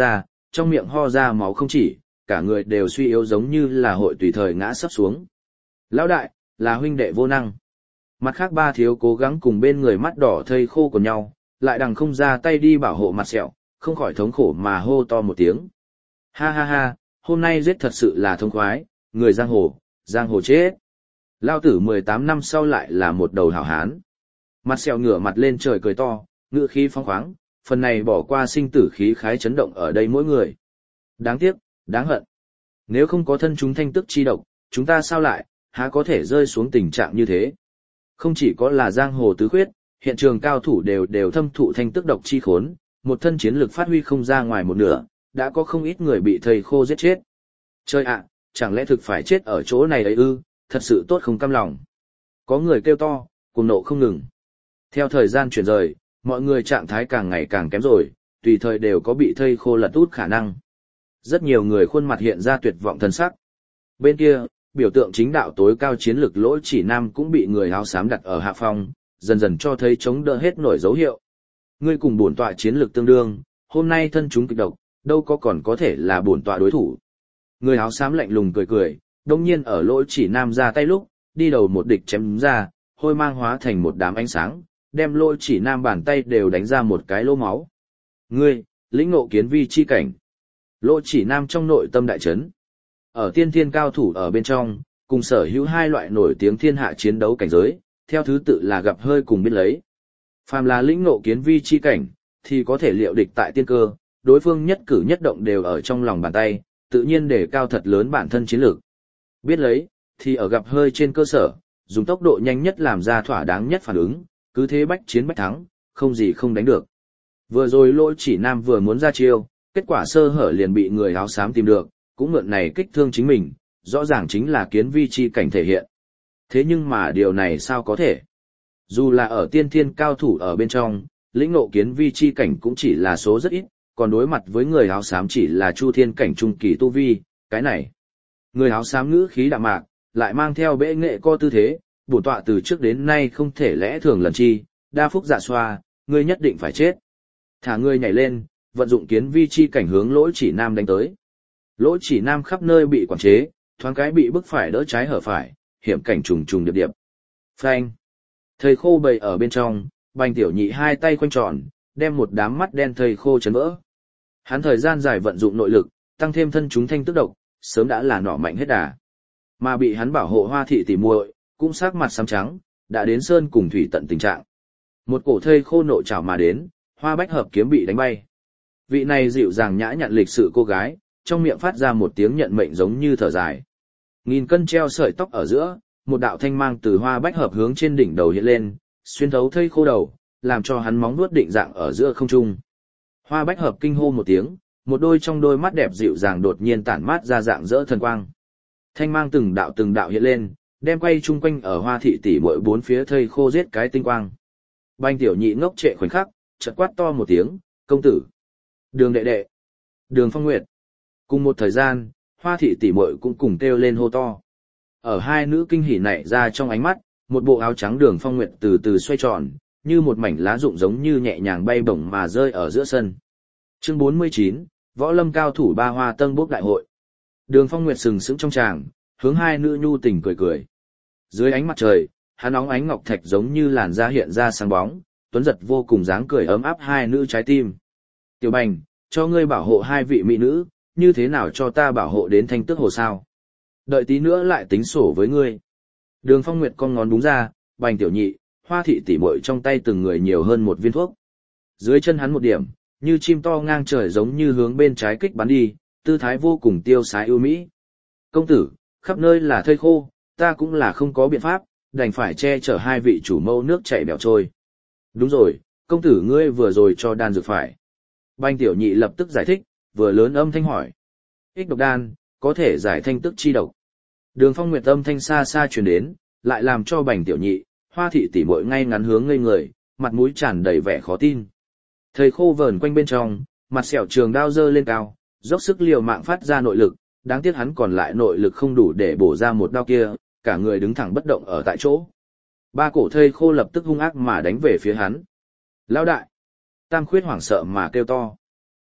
trong miệng ho ra máu không chỉ, cả người đều suy yếu giống như là hội tùy thời ngã sấp xuống. Lão đại, là huynh đệ vô năng. Mặt khác ba thiếu cố gắng cùng bên người mắt đỏ thây khô của nhau, lại đằng không ra tay đi bảo hộ mặt sẹo, không khỏi thống khổ mà hô to một tiếng. Ha ha ha, hôm nay giết thật sự là thông khoái, người giang hồ, giang hồ chết. Lao tử mười tám năm sau lại là một đầu hảo hán. Mặt sẹo ngửa mặt lên trời cười to, ngựa khí phóng khoáng, phần này bỏ qua sinh tử khí khái chấn động ở đây mỗi người. Đáng tiếc, đáng hận. Nếu không có thân chúng thanh tức chi độc, chúng ta sao lại, há có thể rơi xuống tình trạng như thế. Không chỉ có là giang hồ tứ khuyết, hiện trường cao thủ đều đều thâm thụ thanh tức độc chi khốn, một thân chiến lực phát huy không ra ngoài một nửa, đã có không ít người bị thầy khô giết chết. Chơi ạ, chẳng lẽ thực phải chết ở chỗ này ấy ư, thật sự tốt không cam lòng. Có người kêu to, cuồng nộ không ngừng. Theo thời gian chuyển rời, mọi người trạng thái càng ngày càng kém rồi, tùy thời đều có bị thây khô lật út khả năng. Rất nhiều người khuôn mặt hiện ra tuyệt vọng thân sắc. Bên kia, biểu tượng chính đạo tối cao chiến lực Lỗ Chỉ Nam cũng bị người áo xám đặt ở hạ phong, dần dần cho thấy chống đỡ hết nổi dấu hiệu. Ngươi cùng bổn tọa chiến lực tương đương, hôm nay thân chúng kịch độc, đâu có còn có thể là bổn tọa đối thủ. Người áo xám lạnh lùng cười cười, đông nhiên ở Lỗ Chỉ Nam ra tay lúc, đi đầu một địch chém ra, hôi mang hóa thành một đám ánh sáng, đem Lỗ Chỉ Nam bàn tay đều đánh ra một cái lỗ máu. Ngươi, lĩnh ngộ kiến vi chi cảnh. Lỗ Chỉ Nam trong nội tâm đại chấn. Ở tiên thiên cao thủ ở bên trong, cùng sở hữu hai loại nổi tiếng thiên hạ chiến đấu cảnh giới, theo thứ tự là gặp hơi cùng biết lấy. Phàm là lĩnh ngộ kiến vi chi cảnh, thì có thể liệu địch tại tiên cơ, đối phương nhất cử nhất động đều ở trong lòng bàn tay, tự nhiên để cao thật lớn bản thân chiến lược. Biết lấy, thì ở gặp hơi trên cơ sở, dùng tốc độ nhanh nhất làm ra thỏa đáng nhất phản ứng, cứ thế bách chiến bách thắng, không gì không đánh được. Vừa rồi Lỗ Chỉ Nam vừa muốn ra chiêu, kết quả sơ hở liền bị người áo xám tìm được, cũng mượn này kích thương chính mình, rõ ràng chính là kiến vi chi cảnh thể hiện. Thế nhưng mà điều này sao có thể? Dù là ở tiên thiên cao thủ ở bên trong, lĩnh ngộ kiến vi chi cảnh cũng chỉ là số rất ít, còn đối mặt với người áo xám chỉ là chu thiên cảnh trung kỳ tu vi, cái này. Người áo xám ngữ khí đạm mạc, lại mang theo bệ nghệ co tư thế, bổn tọa từ trước đến nay không thể lẽ thường lần chi, đa phúc dạ xoa, ngươi nhất định phải chết. Thả ngươi nhảy lên, vận dụng kiến vi chi cảnh hướng Lỗ Chỉ Nam đánh tới. Lỗ Chỉ Nam khắp nơi bị quản chế, thoáng cái bị bức phải đỡ trái hở phải, hiểm cảnh trùng trùng điệp điệp. Phanh! Thầy khô bầy ở bên trong, Bành Tiểu Nhị hai tay quanh tròn, đem một đám mắt đen thầy khô chấn vỡ. Hắn thời gian dài vận dụng nội lực, tăng thêm thân chúng thanh tức độc, sớm đã là nỏ mạnh hết đà. Mà bị hắn bảo hộ Hoa thị tỉ muội, cũng sắc mặt xám trắng, đã đến sơn cùng thủy tận tình trạng. Một cổ thây khô nộ trảo mà đến, Hoa Bách Hợp kiếm bị đánh bay. Vị này dịu dàng nhã nhặn lịch sự cô gái, trong miệng phát ra một tiếng nhận mệnh giống như thở dài. Nghìn cân treo sợi tóc ở giữa, một đạo thanh mang từ Hoa Bách Hợp hướng trên đỉnh đầu hiện lên, xuyên thấu thây khô đầu, làm cho hắn móng vuốt định dạng ở giữa không trung. Hoa Bách Hợp kinh hô một tiếng, một đôi trong đôi mắt đẹp dịu dàng đột nhiên tản mát ra dạng dỡ thần quang. Thanh mang từng đạo từng đạo hiện lên, đem quay chung quanh ở Hoa thị tỷ muội bốn phía thây khô giết cái tinh quang. Bành Tiểu Nhị ngốc trệ khoảnh khắc, chợt quát to một tiếng, "Công tử!" "Đường đệ đệ!" "Đường Phong Nguyệt!" Cùng một thời gian, Hoa thị tỷ muội cũng cùng kêu lên hô to. Ở hai nữ kinh hỉ nảy ra trong ánh mắt, một bộ áo trắng Đường Phong Nguyệt từ từ xoay tròn, như một mảnh lá rụng giống như nhẹ nhàng bay bổng mà rơi ở giữa sân. Chương bốn mươi chín, Võ Lâm cao thủ ba hoa tân bốc đại hội. Đường Phong Nguyệt sừng sững trong tràng, hướng hai nữ nhu tình cười cười. Dưới ánh mặt trời, hắn óng ánh ngọc thạch giống như làn da hiện ra sáng bóng, tuấn giật vô cùng dáng cười ấm áp hai nữ trái tim. "Tiểu Bành, cho ngươi bảo hộ hai vị mỹ nữ, như thế nào cho ta bảo hộ đến Thanh Tước Hồ sao? Đợi tí nữa lại tính sổ với ngươi." Đường Phong Nguyệt con ngón đúng ra, Bành Tiểu Nhị, Hoa thị tỷ muội trong tay từng người nhiều hơn một viên thuốc. Dưới chân hắn một điểm, như chim to ngang trời giống như hướng bên trái kích bắn đi, tư thái vô cùng tiêu sái ưu mỹ. "Công tử, khắp nơi là thây khô, ta cũng là không có biện pháp, đành phải che chở hai vị chủ mâu nước chảy bèo trôi." "Đúng rồi, công tử ngươi vừa rồi cho đan dược phải." Bành Tiểu Nhị lập tức giải thích, vừa lớn âm thanh hỏi. "Ích độc đan, có thể giải thanh tức chi độc." Đường Phong Nguyệt âm thanh xa xa truyền đến, lại làm cho Bành Tiểu Nhị, Hoa thị tỷ muội ngay ngắn hướng ngây người, mặt mũi tràn đầy vẻ khó tin. Thầy khô vờn quanh bên trong, mặt sẹo trường đao giơ lên cao, dốc sức liều mạng phát ra nội lực, đáng tiếc hắn còn lại nội lực không đủ để bổ ra một đao kia, cả người đứng thẳng bất động ở tại chỗ. Ba cổ thây khô lập tức hung ác mà đánh về phía hắn. "Lão đại!" Tam Khuyết hoảng sợ mà kêu to.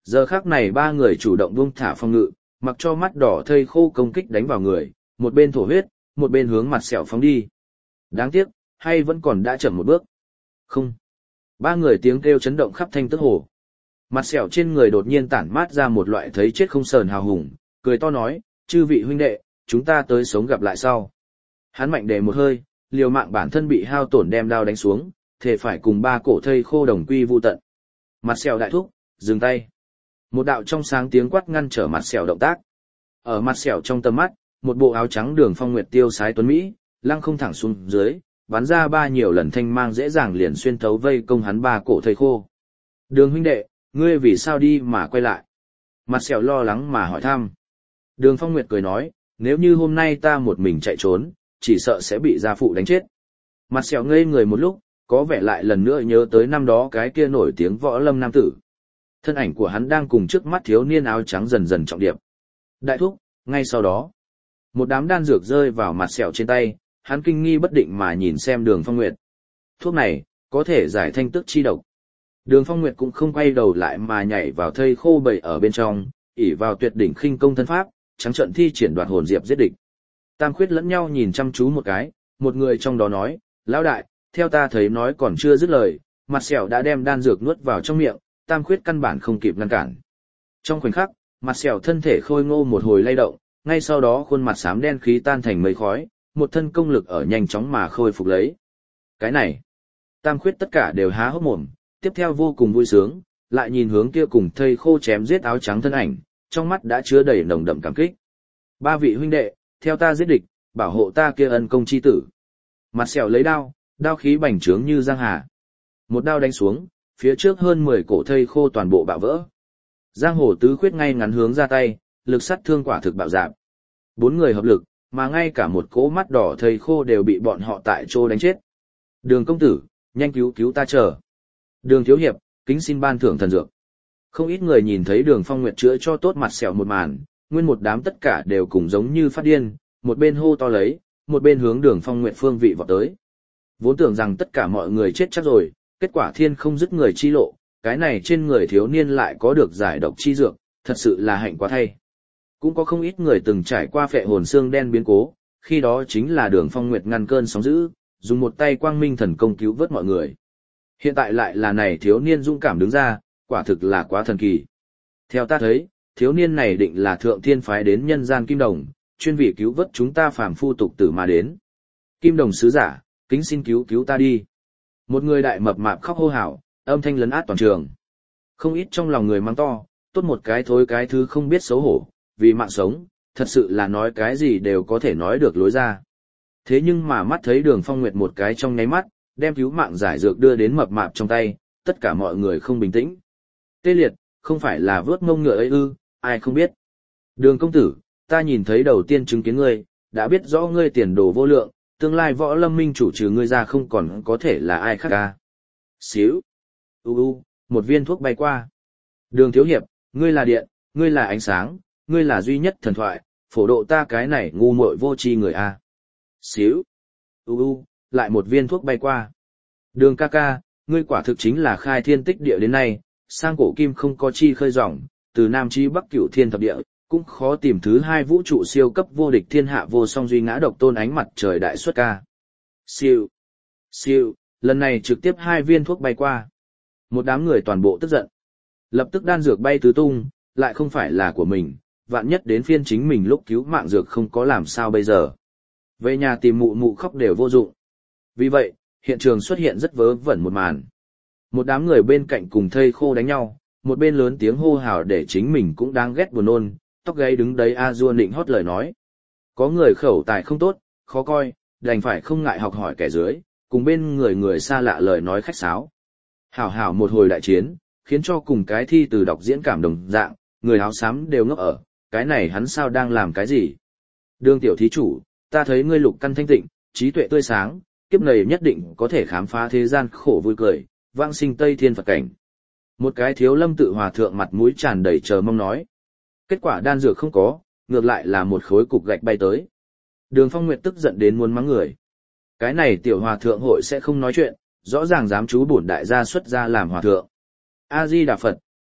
Giờ khắc này ba người chủ động buông thả phòng ngự, mặc cho mắt đỏ thây khô công kích đánh vào người, một bên thổ huyết, một bên hướng mặt sẹo phóng đi. Đáng tiếc, hay vẫn còn đã chậm một bước. Không. Ba người tiếng kêu chấn động khắp thanh tức hồ. Mặt sẹo trên người đột nhiên tản mát ra một loại thấy chết không sờn hào hùng, cười to nói, chư vị huynh đệ, chúng ta tới sống gặp lại sau. Hắn mạnh đề một hơi, liều mạng bản thân bị hao tổn đem đao đánh xuống, thể phải cùng ba cổ thây khô đồng quy vu tận. Mặt sẹo đại thúc, dừng tay. Một đạo trong sáng tiếng quát ngăn trở mặt sẹo động tác. Ở mặt sẹo trong tầm mắt, một bộ áo trắng Đường Phong Nguyệt tiêu sái tuấn mỹ, lăng không thẳng xuống dưới, bắn ra ba nhiều lần thanh mang dễ dàng liền xuyên thấu vây công hắn ba cổ thây khô. Đường huynh đệ, ngươi vì sao đi mà quay lại? Mặt sẹo lo lắng mà hỏi thăm. Đường Phong Nguyệt cười nói, nếu như hôm nay ta một mình chạy trốn, chỉ sợ sẽ bị gia phụ đánh chết. Mặt sẹo ngây người một lúc, có vẻ lại lần nữa nhớ tới năm đó cái kia nổi tiếng võ lâm nam tử. Thân ảnh của hắn đang cùng trước mắt thiếu niên áo trắng dần dần trọng điệp. Đại thúc, ngay sau đó, một đám đan dược rơi vào mặt sẹo trên tay, hắn kinh nghi bất định mà nhìn xem Đường Phong Nguyệt. Thuốc này, có thể giải thanh tức chi độc. Đường Phong Nguyệt cũng không quay đầu lại mà nhảy vào thây khô bầy ở bên trong, ỷ vào tuyệt đỉnh khinh công thân pháp, trắng trận thi triển đoạt hồn diệp giết địch. Tam khuyết lẫn nhau nhìn chăm chú một cái, một người trong đó nói, lão đại, theo ta thấy nói còn chưa dứt lời, mặt sẹo đã đem đan dược nuốt vào trong miệng, tam khuyết căn bản không kịp ngăn cản. Trong khoảnh khắc, mặt sẹo thân thể khôi ngô một hồi lay động, ngay sau đó khuôn mặt xám đen khí tan thành mây khói, một thân công lực ở nhanh chóng mà khôi phục lấy. Cái này, tam khuyết tất cả đều há hốc mồm, tiếp theo vô cùng vui sướng, lại nhìn hướng kia cùng thây khô chém giết áo trắng thân ảnh, trong mắt đã chứa đầy nồng đậm cảm kích. Ba vị huynh đệ, theo ta giết địch, bảo hộ ta kia ân công chi tử. Mặt sẹo lấy đao, đao khí bành trướng như giang hà. Một đao đánh xuống, phía trước hơn mười cổ thây khô toàn bộ bạo vỡ. Giang hồ tứ khuyết ngay ngắn hướng ra tay, lực sát thương quả thực bạo dạn. Bốn người hợp lực, mà ngay cả một cỗ mắt đỏ thây khô đều bị bọn họ tại chỗ đánh chết. Đường công tử, nhanh cứu cứu ta chờ. Đường thiếu hiệp, kính xin ban thưởng thần dược. Không ít người nhìn thấy Đường Phong Nguyệt chữa cho tốt mặt sẹo một màn, nguyên một đám tất cả đều cùng giống như phát điên, một bên hô to lấy, một bên hướng Đường Phong Nguyệt phương vị vọt tới. Vốn tưởng rằng tất cả mọi người chết chắc rồi, kết quả thiên không dứt người chi lộ, cái này trên người thiếu niên lại có được giải độc chi dược, thật sự là hạnh quá thay. Cũng có không ít người từng trải qua phệ hồn xương đen biến cố, khi đó chính là Đường Phong Nguyệt ngăn cơn sóng dữ, dùng một tay quang minh thần công cứu vớt mọi người. Hiện tại lại là này thiếu niên dũng cảm đứng ra, quả thực là quá thần kỳ. Theo ta thấy, thiếu niên này định là thượng thiên phái đến nhân gian Kim Đồng, chuyên vị cứu vớt chúng ta phàm phu tục tử mà đến. Kim Đồng sứ giả, kính xin cứu cứu ta đi. Một người đại mập mạp khóc hô hào, âm thanh lấn át toàn trường. Không ít trong lòng người mắng to, tốt một cái thối cái thứ không biết xấu hổ, vì mạng sống, thật sự là nói cái gì đều có thể nói được lối ra. Thế nhưng mà mắt thấy Đường Phong Nguyệt một cái trong nháy mắt, đem cứu mạng giải dược đưa đến mập mạp trong tay, tất cả mọi người không bình tĩnh. Tê liệt, không phải là vớt mông ngựa ấy ư, ai không biết. Đường công tử, ta nhìn thấy đầu tiên chứng kiến ngươi, đã biết rõ ngươi tiền đồ vô lượng, tương lai võ lâm minh chủ trừ ngươi ra không còn có thể là ai khác ca. Xíu. U u, một viên thuốc bay qua. Đường thiếu hiệp, ngươi là điện, ngươi là ánh sáng, ngươi là duy nhất thần thoại, phổ độ ta cái này ngu muội vô tri người a. Xíu. U u, lại một viên thuốc bay qua. Đường ca ca, ngươi quả thực chính là khai thiên tích địa đến nay, sang cổ kim không có chi khơi ròng, từ nam chí bắc cửu thiên thập địa, cũng khó tìm thứ hai vũ trụ siêu cấp vô địch thiên hạ vô song duy ngã độc tôn ánh mặt trời đại xuất ca. Siêu, siêu, lần này trực tiếp hai viên thuốc bay qua. Một đám người toàn bộ tức giận. Lập tức đan dược bay tứ tung, lại không phải là của mình, vạn nhất đến phiên chính mình lúc cứu mạng dược không có làm sao bây giờ. Về nhà tìm mụ mụ khóc đều vô dụng. Vì vậy, hiện trường xuất hiện rất vớ vẩn một màn. Một đám người bên cạnh cùng thây khô đánh nhau, một bên lớn tiếng hô hào để chính mình cũng đáng ghét buồn nôn, tóc gáy đứng đấy a dua nịnh hót lời nói. Có người khẩu tài không tốt, khó coi, đành phải không ngại học hỏi kẻ dưới, cùng bên người người xa lạ lời nói khách sáo. Hảo hảo một hồi đại chiến, khiến cho cùng cái thi từ đọc diễn cảm đồng dạng, người áo xám đều ngốc ở, cái này hắn sao đang làm cái gì? Đường tiểu thí chủ, ta thấy ngươi lục căn thanh tịnh, trí tuệ tươi sáng, kiếp này nhất định có thể khám phá thế gian khổ vui cười, vãng sinh Tây Thiên Phật cảnh. Một cái thiếu lâm tự hòa thượng mặt mũi tràn đầy chờ mong nói. Kết quả đan dược không có, ngược lại là một khối cục gạch bay tới. Đường Phong Nguyệt tức giận đến muốn mắng người. Cái này tiểu hòa thượng hội sẽ không nói chuyện, rõ ràng dám chú bổn đại gia xuất ra làm hòa thượng. A Di Đà Phật,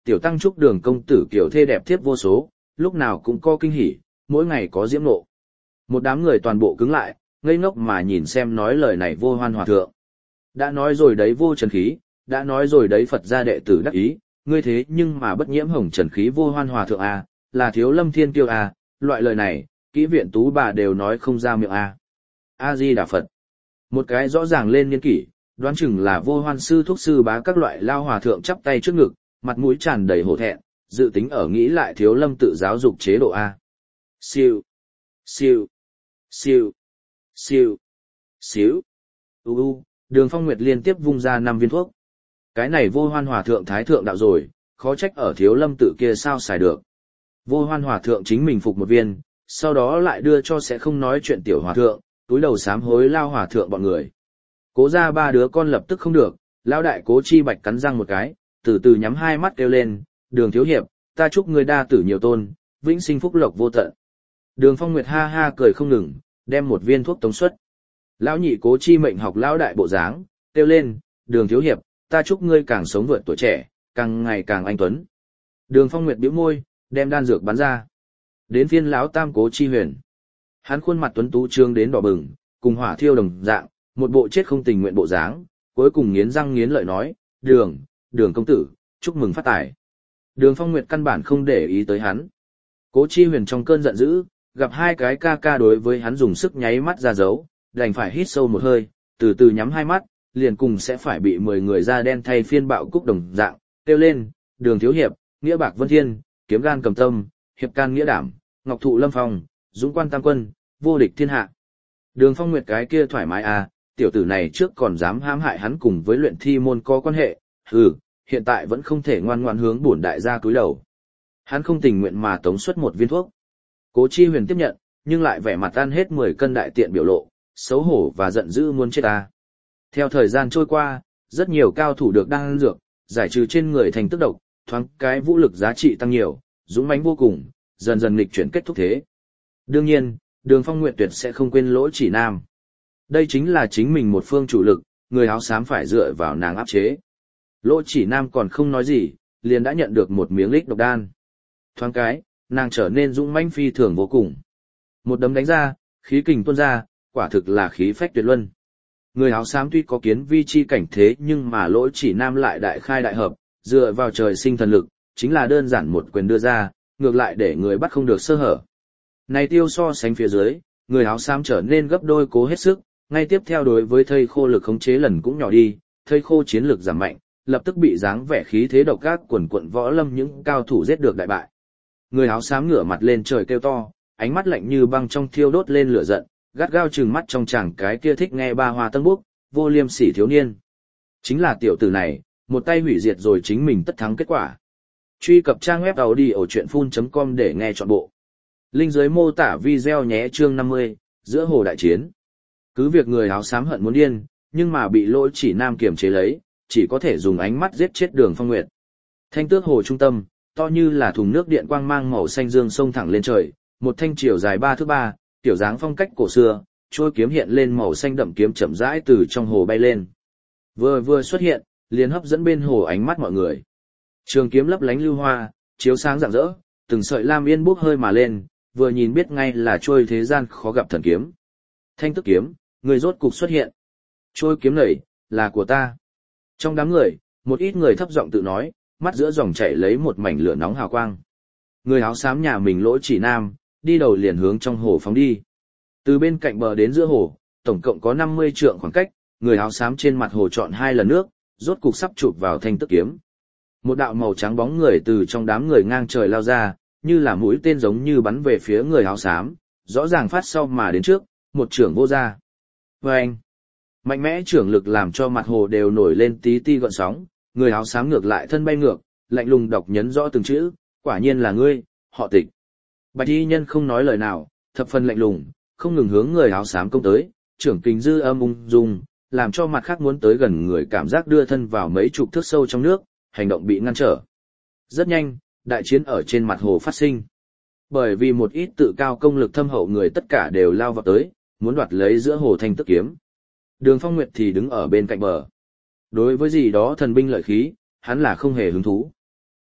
tiểu tăng chúc Đường công tử kiểu thê đẹp thiếp vô số, lúc nào cũng có kinh hỉ, mỗi ngày có diễm nộ. Một đám người toàn bộ cứng lại, ngây ngốc mà nhìn xem nói lời này Vô Hoan hòa thượng. Đã nói rồi đấy vô trần khí, đã nói rồi đấy Phật gia đệ tử đắc ý, ngươi thế nhưng mà bất nhiễm hồng trần khí Vô Hoan hòa thượng à, là thiếu lâm thiên kiêu à, loại lời này, kỹ viện tú bà đều nói không ra miệng à. A-di Đà Phật. Một cái rõ ràng lên niên kỷ, đoán chừng là Vô Hoan sư thúc sư bá các loại lao hòa thượng chắp tay trước ngực, mặt mũi tràn đầy hổ thẹn, dự tính ở nghĩ lại thiếu lâm tự giáo dục chế độ A. Siêu, siêu, siêu, siêu, siêu, u u, Đường Phong Nguyệt liên tiếp vung ra năm viên thuốc. Cái này Vô Hoan hòa thượng thái thượng đạo rồi, khó trách ở thiếu lâm tự kia sao xài được. Vô Hoan hòa thượng chính mình phục một viên, sau đó lại đưa cho sẽ không nói chuyện tiểu hòa thượng, túi đầu sám hối lao hòa thượng bọn người. Cố ra ba đứa con lập tức không được, lao đại Cố Chi Bạch cắn răng một cái, từ từ nhắm hai mắt kêu lên, Đường thiếu hiệp, ta chúc ngươi đa tử nhiều tôn, vĩnh sinh phúc lộc vô tận. Đường Phong Nguyệt ha ha cười không ngừng, đem một viên thuốc tống xuất. Lão nhị Cố Chi mệnh học lão đại bộ dáng, kêu lên, Đường thiếu hiệp, ta chúc ngươi càng sống vượt tuổi trẻ, càng ngày càng anh tuấn. Đường Phong Nguyệt bĩu môi, đem đan dược bắn ra. Đến phiên lão tam Cố Chi Huyền. Hắn khuôn mặt tuấn tú trương đến đỏ bừng, cùng hỏa thiêu đồng dạng, một bộ chết không tình nguyện bộ dáng, cuối cùng nghiến răng nghiến lợi nói, Đường, Đường công tử, chúc mừng phát tài. Đường Phong Nguyệt căn bản không để ý tới hắn. Cố Chi Huyền trong cơn giận dữ, gặp hai cái ca ca đối với hắn dùng sức nháy mắt ra dấu, đành phải hít sâu một hơi, từ từ nhắm hai mắt, liền cùng sẽ phải bị mười người da đen thay phiên bạo cúc đồng dạng, kêu lên, Đường thiếu hiệp, nghĩa bạc vân thiên, kiếm gan cầm tâm, hiệp can nghĩa đảm, ngọc thụ lâm phong, dũng quan tam quân, vô địch thiên hạ. Đường Phong Nguyệt cái kia thoải mái à, tiểu tử này trước còn dám hãm hại hắn cùng với luyện thi môn có quan hệ, hừ, hiện tại vẫn không thể ngoan ngoãn hướng bổn đại gia cúi đầu. Hắn không tình nguyện mà tống xuất một viên thuốc. Cố Chi Huyền tiếp nhận, nhưng lại vẻ mặt ăn hết mười cân đại tiện biểu lộ, xấu hổ và giận dữ muốn chết ta. Theo thời gian trôi qua, rất nhiều cao thủ được đan dược, giải trừ trên người thành tức độc, thoáng cái vũ lực giá trị tăng nhiều, dũng mãnh vô cùng, dần dần nghịch chuyển kết thúc thế. Đương nhiên, Đường Phong Nguyệt tuyệt sẽ không quên Lỗ Chỉ Nam. Đây chính là chính mình một phương chủ lực, người áo xám phải dựa vào nàng áp chế. Lỗ Chỉ Nam còn không nói gì, liền đã nhận được một miếng lích độc đan. Thoáng cái, nàng trở nên dũng mãnh phi thường vô cùng. Một đấm đánh ra, khí kình tuôn ra, quả thực là khí phách tuyệt luân. Người áo xám tuy có kiến vi chi cảnh thế nhưng mà Lỗ Chỉ Nam lại đại khai đại hợp, dựa vào trời sinh thần lực, chính là đơn giản một quyền đưa ra, ngược lại để người bắt không được sơ hở. Này tiêu so sánh phía dưới, người áo xám trở nên gấp đôi cố hết sức, ngay tiếp theo đối với thây khô lực khống chế lần cũng nhỏ đi, thây khô chiến lực giảm mạnh, lập tức bị dáng vẻ khí thế độc ác quần quận võ lâm những cao thủ giết được đại bại. Người áo xám ngửa mặt lên trời kêu to, ánh mắt lạnh như băng trong thiêu đốt lên lửa giận, gắt gao trừng mắt trong chàng cái kia thích nghe ba hoa tân búc, vô liêm sỉ thiếu niên. Chính là tiểu tử này, một tay hủy diệt rồi chính mình tất thắng kết quả. Truy cập trang web audiochuyenphun chấm com để nghe trọn bộ. Link dưới mô tả video nhé. Chương năm mươi, giữa hồ đại chiến. Cứ việc người áo xám hận muốn điên, nhưng mà bị Lỗ Chỉ Nam kiềm chế lấy, chỉ có thể dùng ánh mắt giết chết Đường Phong Nguyệt. Thanh tước hồ trung tâm, to như là thùng nước điện quang mang màu xanh dương sông thẳng lên trời, một thanh chiều dài ba thước ba, tiểu dáng phong cách cổ xưa, trôi kiếm hiện lên màu xanh đậm kiếm chậm rãi từ trong hồ bay lên. Vừa vừa xuất hiện, liền hấp dẫn bên hồ ánh mắt mọi người. Trường kiếm lấp lánh lưu hoa, chiếu sáng rạng rỡ, từng sợi lam yên bốc hơi mà lên, vừa nhìn biết ngay là trôi thế gian khó gặp thần kiếm. Thanh tức kiếm, người rốt cục xuất hiện. Trôi kiếm này, là của ta. Trong đám người, một ít người thấp giọng tự nói, mắt giữa dòng chảy lấy một mảnh lửa nóng hào quang. Người áo xám nhà mình Lỗ Chỉ Nam, đi đầu liền hướng trong hồ phóng đi. Từ bên cạnh bờ đến giữa hồ, tổng cộng có năm mươi trượng khoảng cách, người áo xám trên mặt hồ chọn hai lần nước, rốt cục sắp chụp vào thanh tức kiếm. Một đạo màu trắng bóng người từ trong đám người ngang trời lao ra, như là mũi tên giống như bắn về phía người áo xám, rõ ràng phát sau mà đến trước, một trưởng vô ra. Vâng! Mạnh mẽ trưởng lực làm cho mặt hồ đều nổi lên tí ti gợn sóng, người áo xám ngược lại thân bay ngược, lạnh lùng đọc nhấn rõ từng chữ, quả nhiên là ngươi, họ Tịch. Bạch y nhân không nói lời nào, thập phần lạnh lùng, không ngừng hướng người áo xám công tới, trưởng kình dư âm ung dung, làm cho mặt khác muốn tới gần người cảm giác đưa thân vào mấy chục thước sâu trong nước, hành động bị ngăn trở. Rất nhanh, đại chiến ở trên mặt hồ phát sinh. Bởi vì một ít tự cao công lực thâm hậu người tất cả đều lao vào tới, muốn đoạt lấy giữa hồ thanh tức kiếm. Đường Phong Nguyệt thì đứng ở bên cạnh bờ. Đối với gì đó thần binh lợi khí, hắn là không hề hứng thú.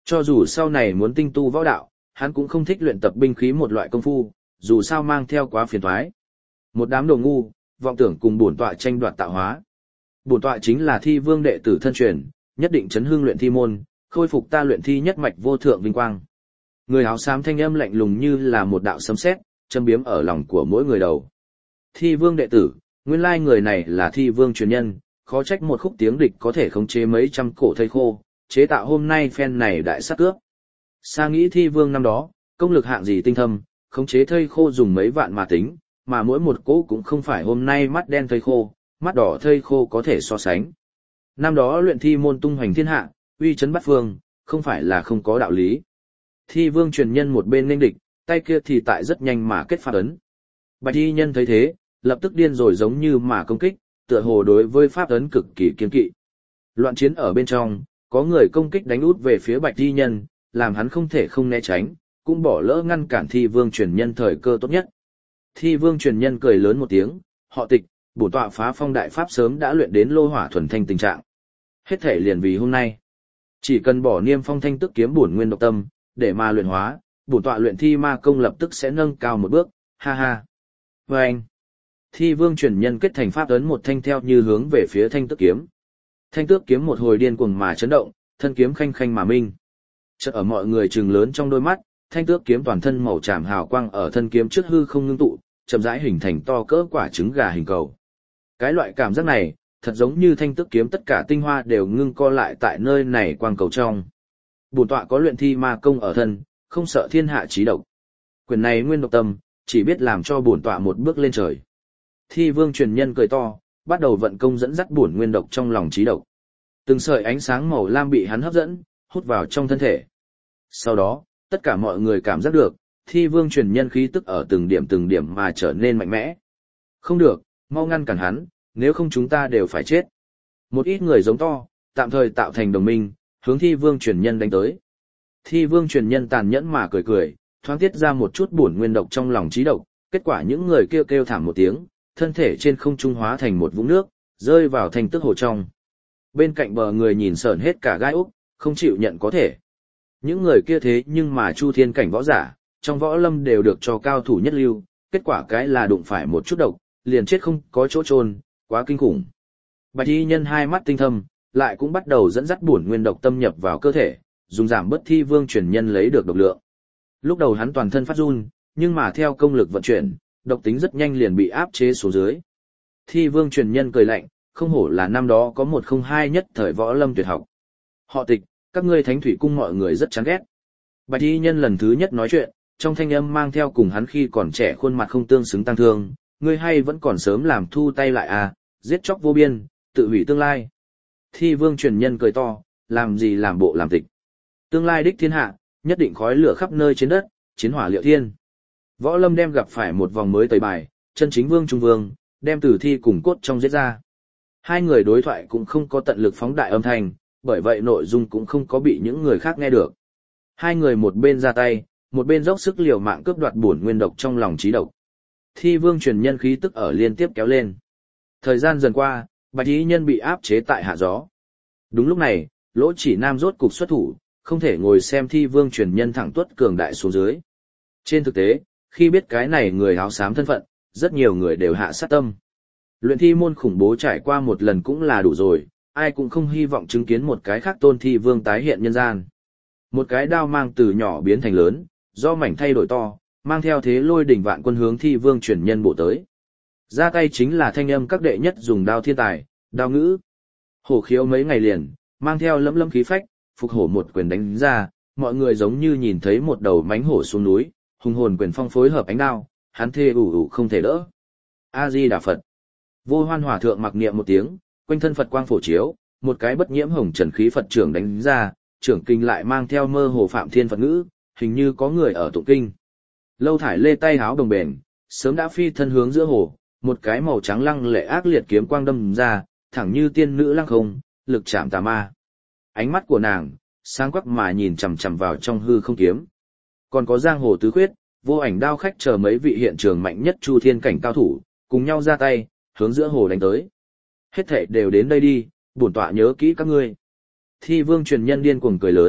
Cho dù sau này muốn tinh tu võ đạo, hắn cũng không thích luyện tập binh khí một loại công phu, dù sao mang theo quá phiền toái. Một đám đồ ngu, vọng tưởng cùng bổn tọa tranh đoạt tạo hóa. Bổn tọa chính là thi vương đệ tử thân truyền, nhất định chấn hưng luyện thi môn, khôi phục ta luyện thi nhất mạch vô thượng vinh quang. Người áo xám thanh âm lạnh lùng như là một đạo sấm sét, châm biếm ở lòng của mỗi người đầu. Thi vương đệ tử, nguyên lai người này là thi vương truyền nhân, khó trách một khúc tiếng địch có thể khống chế mấy trăm cổ thây khô, chế tạo hôm nay phen này đại sát cướp. Sa nghĩ thi vương năm đó, công lực hạng gì tinh thâm, khống chế thây khô dùng mấy vạn mà tính, mà mỗi một cỗ cũng không phải hôm nay mắt đen thây khô, mắt đỏ thây khô có thể so sánh. Năm đó luyện thi môn tung hoành thiên hạ, uy chấn bát phương, không phải là không có đạo lý. Thi vương truyền nhân một bên nên địch, tay kia thì tại rất nhanh mà kết pháp ấn. Bạch y nhân thấy thế, lập tức điên rồi giống như mà công kích, tựa hồ đối với pháp ấn cực kỳ kiên kỵ. Loạn chiến ở bên trong, có người công kích đánh út về phía bạch y nhân, làm hắn không thể không né tránh, cũng bỏ lỡ ngăn cản thi vương truyền nhân thời cơ tốt nhất. Thi vương truyền nhân cười lớn một tiếng, họ Tịch, bổn tọa phá phong đại pháp sớm đã luyện đến lô hỏa thuần thanh tình trạng. Hết thể liền vì hôm nay. Chỉ cần bỏ niêm phong thanh tức kiếm bổn nguyên độc tâm, để mà luyện hóa, bổn tọa luyện thi ma công lập tức sẽ nâng cao một bước, ha ha. Và anh, thi vương truyền nhân kết thành pháp ấn một thanh theo như hướng về phía thanh tước kiếm. Thanh tước kiếm một hồi điên cuồng mà chấn động, thân kiếm khanh khanh mà minh. Chợt ở mọi người trừng lớn trong đôi mắt, thanh tước kiếm toàn thân màu tràm hào quang ở thân kiếm trước hư không ngưng tụ, chậm rãi hình thành to cỡ quả trứng gà hình cầu. Cái loại cảm giác này, thật giống như thanh tước kiếm tất cả tinh hoa đều ngưng co lại tại nơi này quang cầu trong. Bổn tọa có luyện thi ma công ở thân, không sợ thiên hạ chí độc. Quyền này nguyên độc tâm, chỉ biết làm cho bổn tọa một bước lên trời. Thi vương truyền nhân cười to, bắt đầu vận công dẫn dắt bổn nguyên độc trong lòng chí độc. Từng sợi ánh sáng màu lam bị hắn hấp dẫn, hút vào trong thân thể. Sau đó, tất cả mọi người cảm giác được, thi vương truyền nhân khí tức ở từng điểm từng điểm mà trở nên mạnh mẽ. Không được, mau ngăn cản hắn, nếu không chúng ta đều phải chết. Một ít người giống to, tạm thời tạo thành đồng minh, hướng thi vương truyền nhân đánh tới. Thi vương truyền nhân tàn nhẫn mà cười cười, thoáng tiết ra một chút bổn nguyên độc trong lòng trí độc, kết quả những người kêu kêu thảm một tiếng, thân thể trên không trung hóa thành một vũng nước, rơi vào thành tức hồ trong. Bên cạnh bờ người nhìn sởn hết cả gai úc, không chịu nhận có thể. Những người kia thế nhưng mà chu thiên cảnh võ giả, trong võ lâm đều được cho cao thủ nhất lưu, kết quả cái là đụng phải một chút độc, liền chết không có chỗ chôn, quá kinh khủng. Bạch y nhân hai mắt tinh thâm, lại cũng bắt đầu dẫn dắt bổn nguyên độc tâm nhập vào cơ thể, dùng giảm bất thi vương truyền nhân lấy được độc lượng. Lúc đầu hắn toàn thân phát run, nhưng mà theo công lực vận chuyển, độc tính rất nhanh liền bị áp chế xuống dưới. Thi vương truyền nhân cười lạnh, không hổ là năm đó có một không hai nhất thời võ lâm tuyệt học. Họ Tịch, các ngươi thánh thủy cung mọi người rất chán ghét. Bạch y nhân lần thứ nhất nói chuyện, trong thanh âm mang theo cùng hắn khi còn trẻ khuôn mặt không tương xứng tăng thương, ngươi hay vẫn còn sớm làm thu tay lại à, giết chóc vô biên, tự hủy tương lai. Thi vương truyền nhân cười to, làm gì làm bộ làm tịch. Tương lai đích thiên hạ, nhất định khói lửa khắp nơi trên đất, chiến hỏa liệu thiên. Võ lâm đem gặp phải một vòng mới tẩy bài, chân chính vương trung vương, đem tử thi cùng cốt trong giết ra. Hai người đối thoại cũng không có tận lực phóng đại âm thanh, bởi vậy nội dung cũng không có bị những người khác nghe được. Hai người một bên ra tay, một bên dốc sức liều mạng cướp đoạt bổn nguyên độc trong lòng trí độc. Thi vương truyền nhân khí tức ở liên tiếp kéo lên. Thời gian dần qua, bạch y nhân bị áp chế tại hạ gió. Đúng lúc này, Lỗ Chỉ Nam rốt cục xuất thủ, không thể ngồi xem thi vương truyền nhân thẳng tuất cường đại xuống dưới. Trên thực tế, khi biết cái này người áo xám thân phận, rất nhiều người đều hạ sát tâm. Luyện thi môn khủng bố trải qua một lần cũng là đủ rồi, ai cũng không hy vọng chứng kiến một cái khác tôn thi vương tái hiện nhân gian. Một cái đao mang từ nhỏ biến thành lớn, do mảnh thay đổi to, mang theo thế lôi đỉnh vạn quân hướng thi vương truyền nhân bộ tới. Ra tay chính là thanh âm các đệ nhất dùng đao thiên tài, đao ngữ. Hổ khiếu mấy ngày liền, mang theo lẫm lẫm khí phách, phục hổ một quyền đánh ra, mọi người giống như nhìn thấy một đầu mánh hổ xuống núi, hùng hồn quyền phong phối hợp ánh đao, hắn thê ủ ủ không thể đỡ. A Di Đà Phật. Vô Hoan Hòa thượng mặc niệm một tiếng, quanh thân Phật quang phổ chiếu, một cái bất nhiễm hồng trần khí Phật trưởng đánh ra, trưởng kinh lại mang theo mơ hồ phạm thiên Phật ngữ, hình như có người ở tụng kinh. Lâu Thải Lê tay háo đồng bền, sớm đã phi thân hướng giữa hồ, một cái màu trắng lăng lệ ác liệt kiếm quang đâm ra, thẳng như tiên nữ lăng không, lực chạm tà ma. Ánh mắt của nàng, sáng quắc mà nhìn chằm chằm vào trong hư không kiếm. Còn có giang hồ tứ khuyết, vô ảnh đao khách chờ mấy vị hiện trường mạnh nhất chu thiên cảnh cao thủ, cùng nhau ra tay, hướng giữa hồ đánh tới. Hết thảy đều đến đây đi, bổn tọa nhớ kỹ các ngươi. Thi vương truyền nhân điên cuồng cười lớn,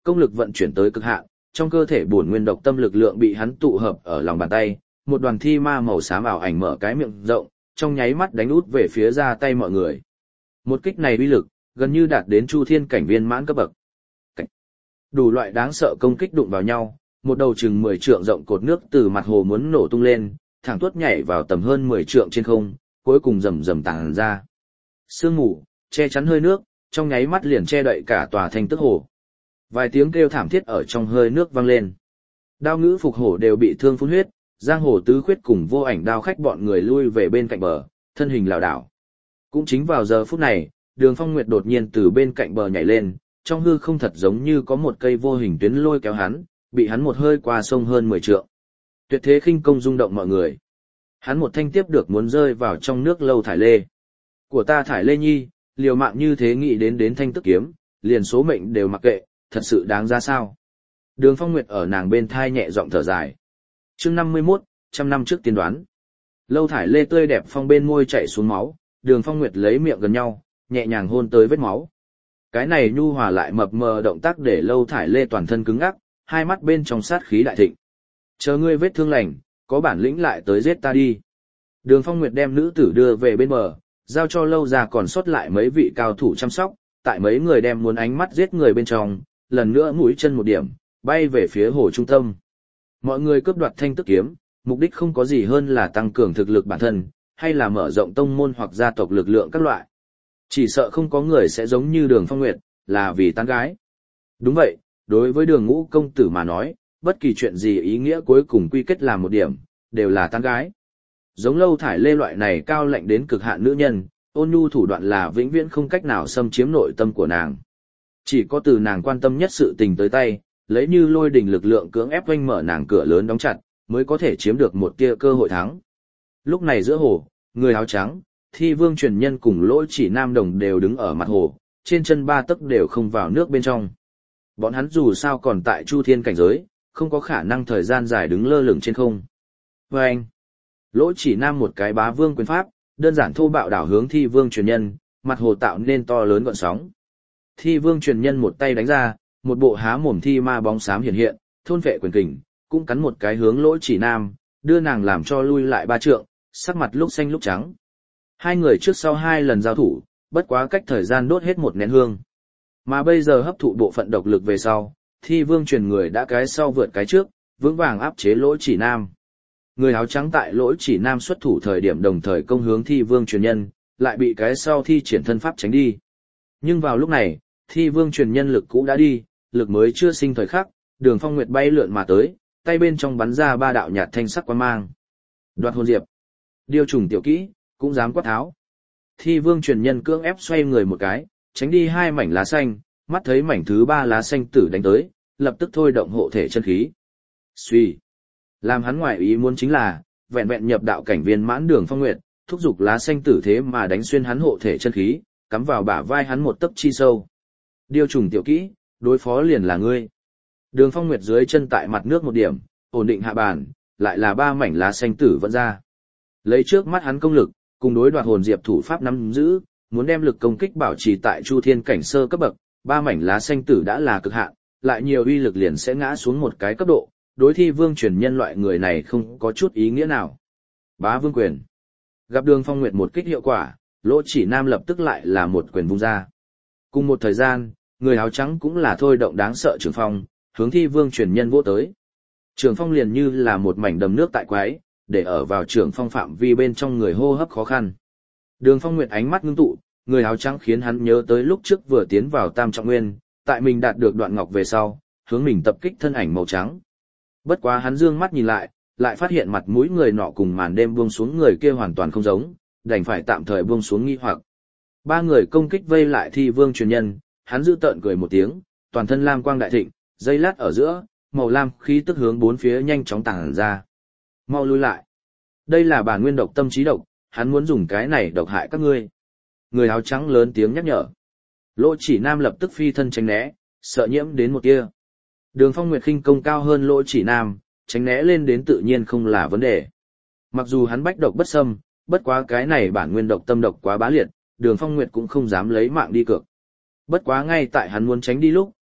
Công lực vận chuyển tới cực hạn, trong cơ thể bổn nguyên độc tâm lực lượng bị hắn tụ hợp ở lòng bàn tay, một đoàn thi ma màu xám ảo ảnh mở cái miệng rộng, trong nháy mắt đánh út về phía ra tay mọi người. Một kích này uy lực gần như đạt đến Chu Thiên cảnh viên mãn cấp bậc. Cảnh. Đủ loại đáng sợ công kích đụng vào nhau, một đầu chừng mười trượng rộng cột nước từ mặt hồ muốn nổ tung lên, thẳng tuốt nhảy vào tầm hơn mười trượng trên không, cuối cùng rầm rầm tàng ra. Sương mù che chắn hơi nước, trong nháy mắt liền che đậy cả tòa thanh tức hồ. Vài tiếng kêu thảm thiết ở trong hơi nước vang lên. Đao ngữ phục hổ đều bị thương phun huyết, giang hồ tứ khuyết cùng vô ảnh đao khách bọn người lui về bên cạnh bờ, thân hình lảo đảo. Cũng chính vào giờ phút này, Đường Phong Nguyệt đột nhiên từ bên cạnh bờ nhảy lên, trong hư không thật giống như có một cây vô hình tuyến lôi kéo hắn, bị hắn một hơi qua sông hơn mười trượng. Tuyệt thế khinh công rung động mọi người. Hắn một thanh tiếp được muốn rơi vào trong nước Lâu Thải Lê. Của ta Thải Lê Nhi, liều mạng như thế nghĩ đến đến thanh tức kiếm, liền số mệnh đều mặc kệ, thật sự đáng ra sao. Đường Phong Nguyệt ở nàng bên thai nhẹ giọng thở dài. Chương năm mươi mốt, trăm năm trước tiên đoán. Lâu Thải Lê tươi đẹp phong bên môi chảy xuống máu, Đường Phong Nguyệt lấy miệng gần nhau, nhẹ nhàng hôn tới vết máu. Cái này nhu hòa lại mập mờ động tác để Lâu Thải Lê toàn thân cứng ngắc, hai mắt bên trong sát khí đại thịnh. Chờ ngươi vết thương lành, có bản lĩnh lại tới giết ta đi. Đường Phong Nguyệt đem nữ tử đưa về bên bờ, giao cho Lâu gia còn sót lại mấy vị cao thủ chăm sóc, tại mấy người đem muốn ánh mắt giết người bên trong, lần nữa mũi chân một điểm, bay về phía hồ trung tâm. Mọi người cướp đoạt thanh tức kiếm, mục đích không có gì hơn là tăng cường thực lực bản thân, hay là mở rộng tông môn hoặc gia tộc lực lượng các loại. Chỉ sợ không có người sẽ giống như Đường Phong Nguyệt, là vì tán gái. Đúng vậy, đối với Đường Ngũ công tử mà nói, bất kỳ chuyện gì ý nghĩa cuối cùng quy kết làm một điểm, đều là tán gái. Giống Lâu Thải Lê loại này cao lạnh đến cực hạn nữ nhân, ôn nhu thủ đoạn là vĩnh viễn không cách nào xâm chiếm nội tâm của nàng. Chỉ có từ nàng quan tâm nhất sự tình tới tay, lấy như lôi đình lực lượng cưỡng ép oanh mở nàng cửa lớn đóng chặt, mới có thể chiếm được một tia cơ hội thắng. Lúc này giữa hồ, người áo trắng, Thi Vương truyền nhân cùng Lỗ Chỉ Nam Đồng đều đứng ở mặt hồ, trên chân ba tấc đều không vào nước bên trong. Bọn hắn dù sao còn tại Chu Thiên cảnh giới, không có khả năng thời gian dài đứng lơ lửng trên không. Và anh, Lỗ Chỉ Nam một cái bá vương quyền pháp, đơn giản thô bạo đảo hướng Thi Vương truyền nhân, mặt hồ tạo nên to lớn gợn sóng. Thi Vương truyền nhân một tay đánh ra, một bộ há mồm thi ma bóng xám hiện hiện, thôn vệ quyền kình, cũng cắn một cái hướng Lỗ Chỉ Nam, đưa nàng làm cho lui lại ba trượng, sắc mặt lúc xanh lúc trắng. Hai người trước sau hai lần giao thủ, bất quá cách thời gian đốt hết một nén hương. Mà bây giờ hấp thụ bộ phận độc lực về sau, Thi Vương truyền người đã cái sau vượt cái trước, vững vàng áp chế Lỗ Chỉ Nam. Người áo trắng tại Lỗ Chỉ Nam xuất thủ thời điểm đồng thời công hướng Thi Vương truyền nhân, lại bị cái sau thi triển thân pháp tránh đi. Nhưng vào lúc này, Thi Vương truyền nhân lực cũ đã đi, lực mới chưa sinh thời khắc, Đường Phong Nguyệt bay lượn mà tới, tay bên trong bắn ra ba đạo nhạt thanh sắc quang mang. Đoạt hồn diệp, điêu trùng tiểu kỹ, cũng dám quát tháo. Thi Vương truyền nhân cưỡng ép xoay người một cái, tránh đi hai mảnh lá xanh, mắt thấy mảnh thứ ba lá xanh tử đánh tới, lập tức thôi động hộ thể chân khí. Suy, làm hắn ngoại ý muốn chính là, vẹn vẹn nhập đạo cảnh viên mãn Đường Phong Nguyệt, thúc giục lá xanh tử thế mà đánh xuyên hắn hộ thể chân khí, cắm vào bả vai hắn một tấc chi sâu. Điêu trùng tiểu kỹ, đối phó liền là ngươi. Đường Phong Nguyệt dưới chân tại mặt nước một điểm, ổn định hạ bàn, lại là ba mảnh lá xanh tử vẫn ra. Lấy trước mắt hắn công lực, cùng đối đoạt hồn diệp thủ pháp nắm giữ, muốn đem lực công kích bảo trì tại Chu Thiên cảnh sơ cấp bậc, ba mảnh lá xanh tử đã là cực hạn, lại nhiều uy lực liền sẽ ngã xuống một cái cấp độ, đối Thi Vương truyền nhân loại người này không có chút ý nghĩa nào. Bá Vương quyền. Gặp Đường Phong Nguyệt một kích hiệu quả, Lỗ Chỉ Nam lập tức lại là một quyền vung ra. Cùng một thời gian, người áo trắng cũng là thôi động đáng sợ trường phong, hướng Thi Vương truyền nhân vỗ tới. Trường phong liền như là một mảnh đầm nước tại quái, để ở vào trường phong phạm vi bên trong người hô hấp khó khăn. Đường Phong Nguyệt ánh mắt ngưng tụ, người áo trắng khiến hắn nhớ tới lúc trước vừa tiến vào Tam Trọng Nguyên, tại mình đạt được đoạn ngọc về sau, hướng mình tập kích thân ảnh màu trắng. Bất quá hắn dương mắt nhìn lại, lại phát hiện mặt mũi người nọ cùng màn đêm buông xuống người kia hoàn toàn không giống, đành phải tạm thời buông xuống nghi hoặc. Ba người công kích vây lại Thi Vương truyền nhân, hắn giữ tợn cười một tiếng, toàn thân lam quang đại thịnh, giây lát ở giữa, màu lam khí tức hướng bốn phía nhanh chóng tàng ra. Mau lui lại. Đây là bản nguyên độc tâm trí độc, hắn muốn dùng cái này độc hại các ngươi. Người áo trắng lớn tiếng nhắc nhở. Lỗ Chỉ Nam lập tức phi thân tránh né, sợ nhiễm đến một kia. Đường Phong Nguyệt khinh công cao hơn Lỗ Chỉ Nam, tránh né lên đến tự nhiên không là vấn đề. Mặc dù hắn bách độc bất xâm, bất quá cái này bản nguyên độc tâm độc quá bá liệt, Đường Phong Nguyệt cũng không dám lấy mạng đi cược. Bất quá ngay tại hắn muốn tránh đi lúc,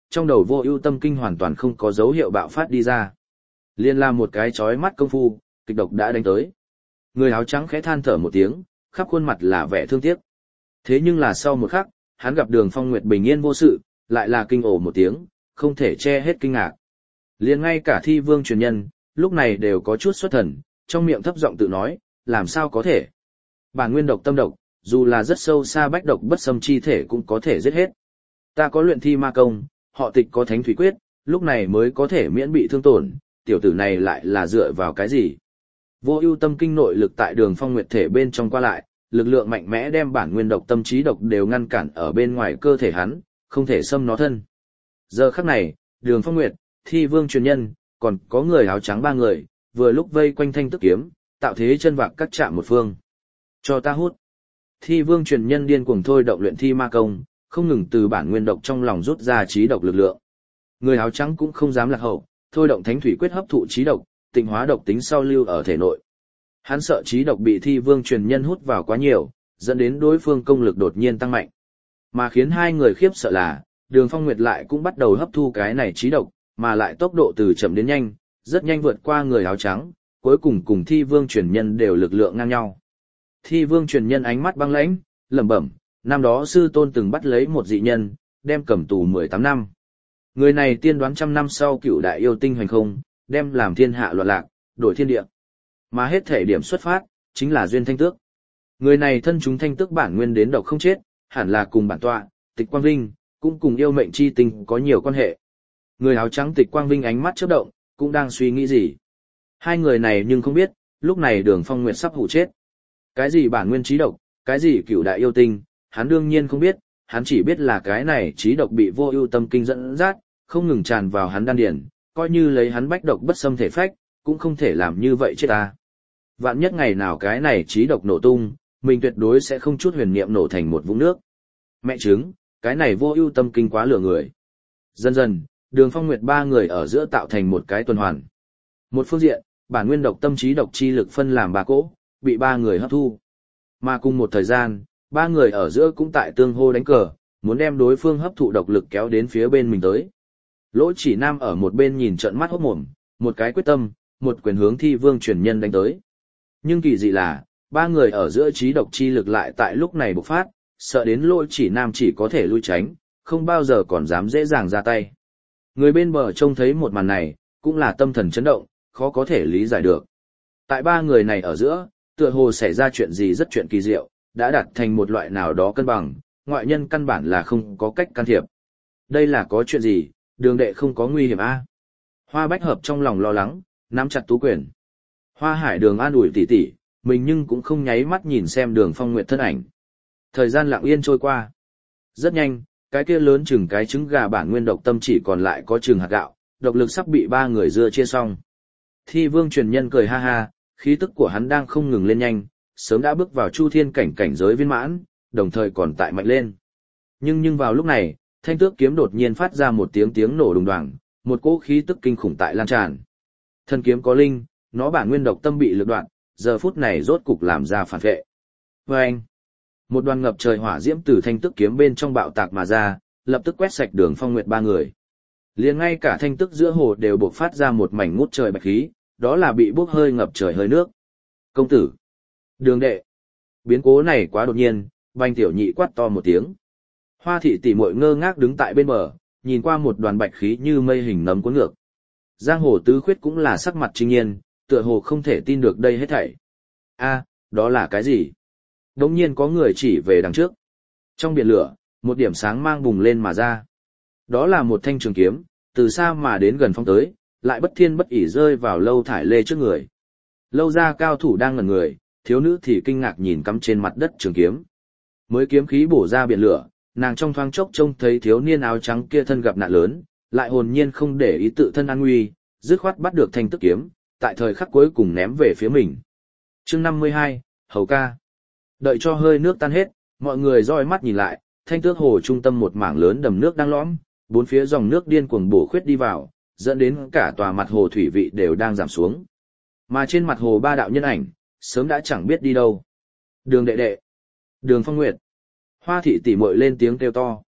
trong đầu Vô Ưu Tâm Kinh hoàn toàn không có dấu hiệu bạo phát đi ra. Liên la một cái chói mắt công phu, kịch độc đã đánh tới. Người áo trắng khẽ than thở một tiếng, khắp khuôn mặt là vẻ thương tiếc. Thế nhưng là sau một khắc, hắn gặp Đường Phong Nguyệt bình yên vô sự, lại là kinh ồ một tiếng, không thể che hết kinh ngạc. Liền ngay cả Thi Vương truyền nhân, lúc này đều có chút xuất thần, trong miệng thấp giọng tự nói, làm sao có thể? Bản nguyên độc tâm độc, dù là rất sâu xa bách độc bất xâm chi thể cũng có thể giết hết. Ta có luyện thi ma công, họ Tịch có thánh thủy quyết, lúc này mới có thể miễn bị thương tổn, tiểu tử này lại là dựa vào cái gì? Vô Ưu Tâm Kinh nội lực tại Đường Phong Nguyệt thể bên trong qua lại, lực lượng mạnh mẽ đem bản nguyên độc tâm trí độc đều ngăn cản ở bên ngoài cơ thể hắn, không thể xâm nó thân. Giờ khắc này, Đường Phong Nguyệt, Thi Vương truyền nhân, còn có người áo trắng ba người, vừa lúc vây quanh thanh tức kiếm, tạo thế chân vạc cắt chạm một phương. Cho ta hút. Thi Vương truyền nhân điên cuồng thôi động luyện thi ma công, không ngừng từ bản nguyên độc trong lòng rút ra trí độc lực lượng. Người áo trắng cũng không dám lạc hậu, thôi động thánh thủy quyết hấp thụ trí độc, tịnh hóa độc tính sau lưu ở thể nội. Hắn sợ trí độc bị Thi Vương truyền nhân hút vào quá nhiều, dẫn đến đối phương công lực đột nhiên tăng mạnh. Mà khiến hai người khiếp sợ là, Đường Phong Nguyệt lại cũng bắt đầu hấp thu cái này trí độc, mà lại tốc độ từ chậm đến nhanh, rất nhanh vượt qua người áo trắng, cuối cùng cùng Thi Vương truyền nhân đều lực lượng ngang nhau. Thi Vương truyền nhân ánh mắt băng lãnh, lẩm bẩm, năm đó sư tôn từng bắt lấy một dị nhân, đem cầm tù mười tám năm. Người này tiên đoán trăm năm sau cựu đại yêu tinh hoành không, đem làm thiên hạ loạn lạc, đổi thiên địa. Mà hết thể điểm xuất phát, chính là duyên thanh tước. Người này thân chúng thanh tước bản nguyên đến độc không chết, hẳn là cùng bản tọa, Tịch Quang Vinh, cũng cùng yêu mệnh chi tinh có nhiều quan hệ. Người áo trắng Tịch Quang Vinh ánh mắt chớp động, cũng đang suy nghĩ gì. Hai người này nhưng không biết, lúc này Đường Phong Nguyệt sắp hụ chết. Cái gì bản nguyên trí độc, cái gì cửu đại yêu tinh, hắn đương nhiên không biết, hắn chỉ biết là cái này trí độc bị Vô Ưu Tâm Kinh dẫn dắt, không ngừng tràn vào hắn đan điền, coi như lấy hắn bách độc bất xâm thể phách, cũng không thể làm như vậy chết ta. Vạn nhất ngày nào cái này trí độc nổ tung, mình tuyệt đối sẽ không chút huyền niệm nổ thành một vũng nước. Mẹ chứng, cái này Vô Ưu Tâm Kinh quá lừa người. Dần dần, Đường Phong Nguyệt ba người ở giữa tạo thành một cái tuần hoàn. Một phương diện, bản nguyên độc tâm trí độc chi lực phân làm ba cỗ, bị ba người hấp thu. Mà cùng một thời gian, ba người ở giữa cũng tại tương hô đánh cờ, muốn đem đối phương hấp thụ độc lực kéo đến phía bên mình tới. Lỗ Chỉ Nam ở một bên nhìn trợn mắt hốt mồm, một cái quyết tâm, một quyền hướng Thi Vương truyền nhân đánh tới. Nhưng kỳ dị là, ba người ở giữa trí độc chi lực lại tại lúc này bộc phát, sợ đến Lỗ Chỉ Nam chỉ có thể lui tránh, không bao giờ còn dám dễ dàng ra tay. Người bên bờ trông thấy một màn này, cũng là tâm thần chấn động, khó có thể lý giải được. Tại ba người này ở giữa, tựa hồ xảy ra chuyện gì rất chuyện kỳ diệu, đã đạt thành một loại nào đó cân bằng, ngoại nhân căn bản là không có cách can thiệp. Đây là có chuyện gì, Đường đệ không có nguy hiểm a? À? Hoa Bách Hợp trong lòng lo lắng, nắm chặt tú quyền. Hoa Hải Đường an ủi tỉ tỉ, mình nhưng cũng không nháy mắt nhìn xem Đường Phong Nguyệt thân ảnh. Thời gian lặng yên trôi qua. Rất nhanh, cái kia lớn chừng cái trứng gà bản nguyên độc tâm chỉ còn lại có chừng hạt gạo, độc lực sắp bị ba người dưa chia xong. Thi Vương truyền nhân cười ha ha, khí tức của hắn đang không ngừng lên nhanh, sớm đã bước vào chu thiên cảnh cảnh giới viên mãn, đồng thời còn tại mạnh lên. Nhưng nhưng vào lúc này, thanh tước kiếm đột nhiên phát ra một tiếng tiếng nổ đùng đoàng, một cỗ khí tức kinh khủng tại lan tràn. Thân kiếm có linh, nó bản nguyên độc tâm bị lực đoạn, giờ phút này rốt cục làm ra phản vệ. Và anh, một đoàn ngập trời hỏa diễm từ thanh tước kiếm bên trong bạo tạc mà ra, lập tức quét sạch Đường Phong Nguyệt ba người. Liền ngay cả thanh tức giữa hồ đều bộc phát ra một mảnh ngút trời bạch khí, đó là bị bốc hơi ngập trời hơi nước. Công tử, Đường đệ, biến cố này quá đột nhiên, Bành Tiểu Nhị quát to một tiếng. Hoa thị tỷ muội ngơ ngác đứng tại bên bờ, nhìn qua một đoàn bạch khí như mây hình nấm cuốn ngược. Giang hồ tứ khuyết cũng là sắc mặt trinh nhiên, tựa hồ không thể tin được đây hết thảy. A, đó là cái gì? Đống nhiên có người chỉ về đằng trước. Trong biển lửa, một điểm sáng mang bùng lên mà ra. Đó là một thanh trường kiếm, từ xa mà đến gần phong tới, lại bất thiên bất ỷ rơi vào Lâu Thải Lê trước người. Lâu gia cao thủ đang ngẩn người, thiếu nữ thì kinh ngạc nhìn cắm trên mặt đất trường kiếm. Mới kiếm khí bổ ra biển lửa, nàng trong thoáng chốc trông thấy thiếu niên áo trắng kia thân gặp nạn lớn, lại hồn nhiên không để ý tự thân an nguy, dứt khoát bắt được thanh tức kiếm, tại thời khắc cuối cùng ném về phía mình. Chương năm mươi hai, Hầu ca. Đợi cho hơi nước tan hết, mọi người dõi mắt nhìn lại, thanh tước hồ trung tâm một mảng lớn đầm nước đang lõm, bốn phía dòng nước điên cuồng bổ khuyết đi vào, dẫn đến cả tòa mặt hồ thủy vị đều đang giảm xuống. Mà trên mặt hồ ba đạo nhân ảnh, sớm đã chẳng biết đi đâu. Đường đệ đệ, Đường Phong Nguyệt, Hoa thị tỷ muội lên tiếng kêu to.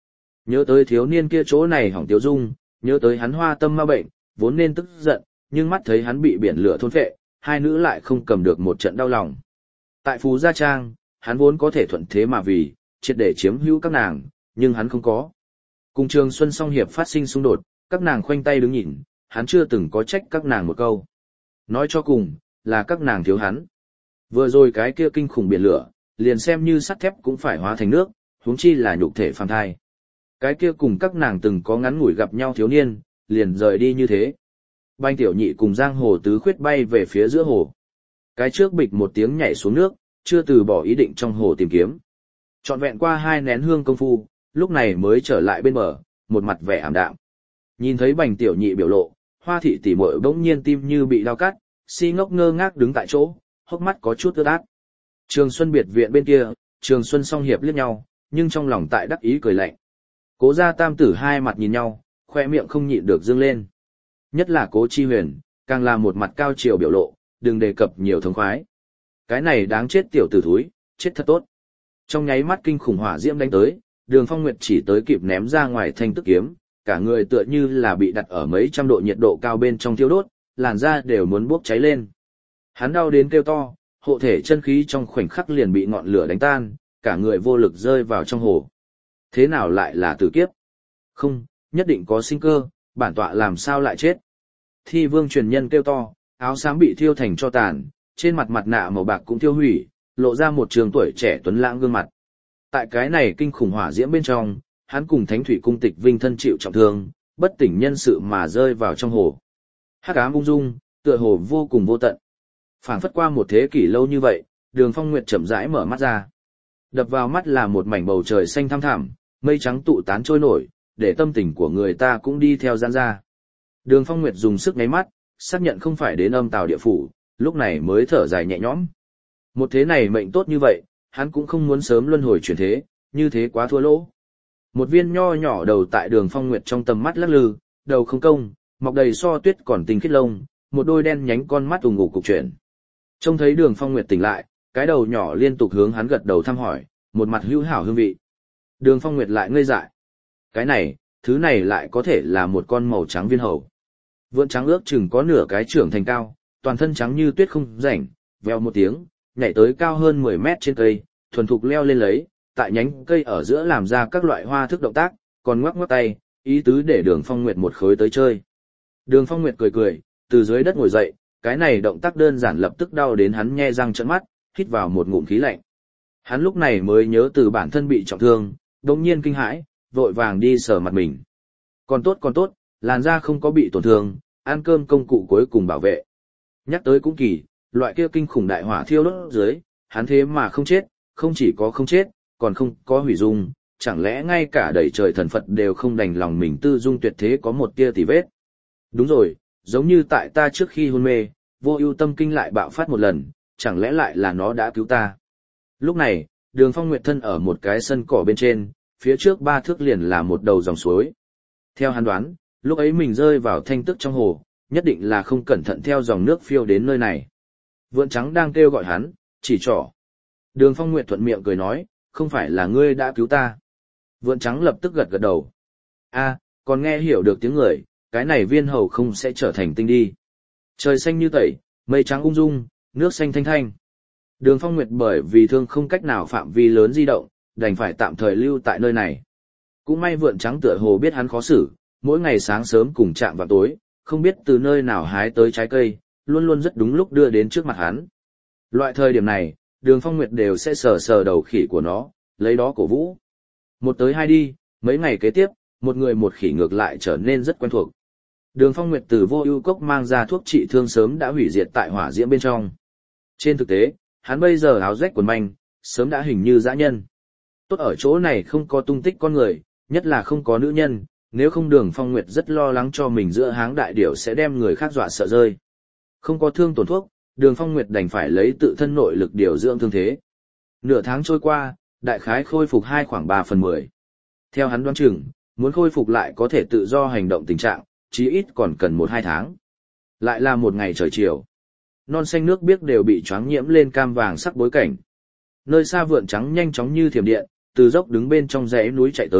Nhớ tới thiếu niên kia chỗ này hỏng tiêu dung, nhớ tới hắn hoa tâm ma bệnh, vốn nên tức giận, nhưng mắt thấy hắn bị biển lửa thôn phệ, hai nữ lại không cầm được một trận đau lòng. Tại Phú Gia Trang, hắn vốn có thể thuận thế mà vì, triệt để chiếm hữu các nàng, nhưng hắn không có. Cùng Trường Xuân song hiệp phát sinh xung đột, các nàng khoanh tay đứng nhìn, hắn chưa từng có trách các nàng một câu. Nói cho cùng, là các nàng thiếu hắn. Vừa rồi cái kia kinh khủng biển lửa, liền xem như sắt thép cũng phải hóa thành nước, huống chi là nhục thể phàm thai. Cái kia cùng các nàng từng có ngắn ngủi gặp nhau thiếu niên, liền rời đi như thế. Banh Tiểu Nhị cùng Giang Hồ Tứ Khuyết bay về phía giữa hồ. Cái trước bịch một tiếng nhảy xuống nước, chưa từ bỏ ý định trong hồ tìm kiếm. Trọn vẹn qua hai nén hương công phu, lúc này mới trở lại bên bờ, một mặt vẻ ảm đạm. Nhìn thấy Bành Tiểu Nhị biểu lộ, Hoa thị tỷ muội bỗng nhiên tim như bị đau cắt, si ngốc ngơ ngác đứng tại chỗ, hốc mắt có chút ướt át. Trường Xuân biệt viện bên kia, Trường Xuân song hiệp liếc nhau, nhưng trong lòng tại đắc ý cười lạnh. Cố gia tam tử hai mặt nhìn nhau, khoe miệng không nhịn được dương lên. Nhất là Cố Chi Huyền, càng là một mặt cao chiều biểu lộ, đừng đề cập nhiều thống khoái. Cái này đáng chết tiểu tử thúi, chết thật tốt. Trong nháy mắt kinh khủng hỏa diễm đánh tới, Đường Phong Nguyệt chỉ tới kịp ném ra ngoài thanh tức kiếm, cả người tựa như là bị đặt ở mấy trăm độ nhiệt độ cao bên trong thiêu đốt, làn da đều muốn bốc cháy lên. Hắn đau đến kêu to, hộ thể chân khí trong khoảnh khắc liền bị ngọn lửa đánh tan, cả người vô lực rơi vào trong hồ. Thế nào lại là tử kiếp? Không, nhất định có sinh cơ, bản tọa làm sao lại chết? Thi Vương truyền nhân kêu to, áo xám bị thiêu thành cho tàn, trên mặt mặt nạ màu bạc cũng thiêu hủy, lộ ra một trường tuổi trẻ tuấn lãng gương mặt. Tại cái này kinh khủng hỏa diễm bên trong, hắn cùng Thánh Thủy Cung Tịch Vinh thân chịu trọng thương, bất tỉnh nhân sự mà rơi vào trong hồ. Hắc ám ung dung, tựa hồ vô cùng vô tận. Phảng phất qua một thế kỷ lâu như vậy, Đường Phong Nguyệt chậm rãi mở mắt ra. Đập vào mắt là một mảnh bầu trời xanh thăm thẳm, mây trắng tụ tán trôi nổi, để tâm tình của người ta cũng đi theo giãn ra. Đường Phong Nguyệt dùng sức nháy mắt, xác nhận không phải đến âm tào địa phủ, lúc này mới thở dài nhẹ nhõm. Một thế này mệnh tốt như vậy, hắn cũng không muốn sớm luân hồi chuyển thế, như thế quá thua lỗ. Một viên nho nhỏ đầu tại Đường Phong Nguyệt trong tầm mắt lắc lư, đầu không công, mọc đầy so tuyết còn tinh khiết lông, một đôi đen nhánh con mắt ù ngục cục chuyển. Trông thấy Đường Phong Nguyệt tỉnh lại, cái đầu nhỏ liên tục hướng hắn gật đầu thăm hỏi, một mặt hữu hảo hương vị. Đường Phong Nguyệt lại ngây dại. Cái này, thứ này lại có thể là một con màu trắng viên hầu. Vượn trắng ước chừng có nửa cái trưởng thành cao, toàn thân trắng như tuyết không rảnh, vèo một tiếng, nhảy tới cao hơn mười mét trên cây, thuần thục leo lên lấy, tại nhánh cây ở giữa làm ra các loại hoa thức động tác, còn ngoắc ngoắc tay, ý tứ để Đường Phong Nguyệt một khối tới chơi. Đường Phong Nguyệt cười cười, từ dưới đất ngồi dậy, cái này động tác đơn giản lập tức đau đến hắn nhe răng trợn mắt, hít vào một ngụm khí lạnh. Hắn lúc này mới nhớ từ bản thân bị trọng thương, đột nhiên kinh hãi, vội vàng đi sờ mặt mình. Còn tốt còn tốt, làn da không có bị tổn thương, ăn cơm công cụ cuối cùng bảo vệ. Nhắc tới cũng kỳ, loại kia kinh khủng đại hỏa thiêu đốt dưới, hắn thế mà không chết, không chỉ có không chết, còn không có hủy dung, chẳng lẽ ngay cả đầy trời thần Phật đều không đành lòng mình tư dung tuyệt thế có một tia tì vết. Đúng rồi, giống như tại ta trước khi hôn mê, vô ưu tâm kinh lại bạo phát một lần, chẳng lẽ lại là nó đã cứu ta. Lúc này, Đường Phong Nguyệt thân ở một cái sân cỏ bên trên, phía trước ba thước liền là một đầu dòng suối. Theo hắn đoán, lúc ấy mình rơi vào thanh tức trong hồ, nhất định là không cẩn thận theo dòng nước phiêu đến nơi này. Vượn trắng đang kêu gọi hắn, chỉ trỏ. Đường Phong Nguyệt thuận miệng cười nói, không phải là ngươi đã cứu ta. Vượn trắng lập tức gật gật đầu. A, còn nghe hiểu được tiếng người, cái này viên hầu không sẽ trở thành tinh đi. Trời xanh như tẩy, mây trắng ung dung, nước xanh thanh thanh. Đường Phong Nguyệt bởi vì thương không cách nào phạm vi lớn di động, đành phải tạm thời lưu tại nơi này. Cũng may vượn trắng tựa hồ biết hắn khó xử, mỗi ngày sáng sớm cùng chạm vào tối, không biết từ nơi nào hái tới trái cây, luôn luôn rất đúng lúc đưa đến trước mặt hắn. Loại thời điểm này, Đường Phong Nguyệt đều sẽ sờ sờ đầu khỉ của nó, lấy đó cổ vũ. Một tới hai đi, mấy ngày kế tiếp, một người một khỉ ngược lại trở nên rất quen thuộc. Đường Phong Nguyệt từ vô ưu cốc mang ra thuốc trị thương sớm đã hủy diệt tại hỏa diễm bên trong. Trên thực tế, hắn bây giờ áo rách quần manh, sớm đã hình như dã nhân. Tốt ở chỗ này không có tung tích con người, nhất là không có nữ nhân, nếu không Đường Phong Nguyệt rất lo lắng cho mình giữa háng đại điểu sẽ đem người khác dọa sợ rơi. Không có thương tổn thuốc, Đường Phong Nguyệt đành phải lấy tự thân nội lực điều dưỡng thương thế. Nửa tháng trôi qua, đại khái khôi phục hai khoảng ba phần mười. Theo hắn đoán chừng, muốn khôi phục lại có thể tự do hành động tình trạng, chí ít còn cần một hai tháng. Lại là một ngày trời chiều. Non xanh nước biếc đều bị choáng nhiễm lên cam vàng sắc bối cảnh. Nơi xa vượn trắng nhanh chóng như thiểm điện, từ dốc đứng bên trong dãy núi chạy tới,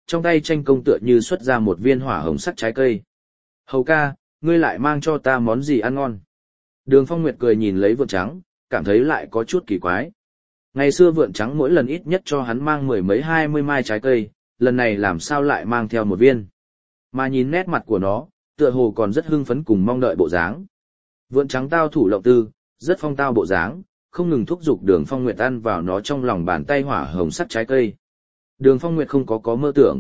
trong tay tranh công tựa như xuất ra một viên hỏa hồng sắc trái cây. Hầu ca, ngươi lại mang cho ta món gì ăn ngon? Đường Phong Nguyệt cười nhìn lấy vượn trắng, cảm thấy lại có chút kỳ quái. Ngày xưa vượn trắng mỗi lần ít nhất cho hắn mang mười mấy hai mươi mai trái cây, lần này làm sao lại mang theo một viên. Mà nhìn nét mặt của nó, tựa hồ còn rất hưng phấn cùng mong đợi bộ dáng. Vượn trắng tao thủ lộng tư, rất phong tao bộ dáng, không ngừng thúc giục Đường Phong Nguyệt ăn vào nó trong lòng bàn tay hỏa hồng sắc trái cây. Đường Phong Nguyệt không có có mơ tưởng.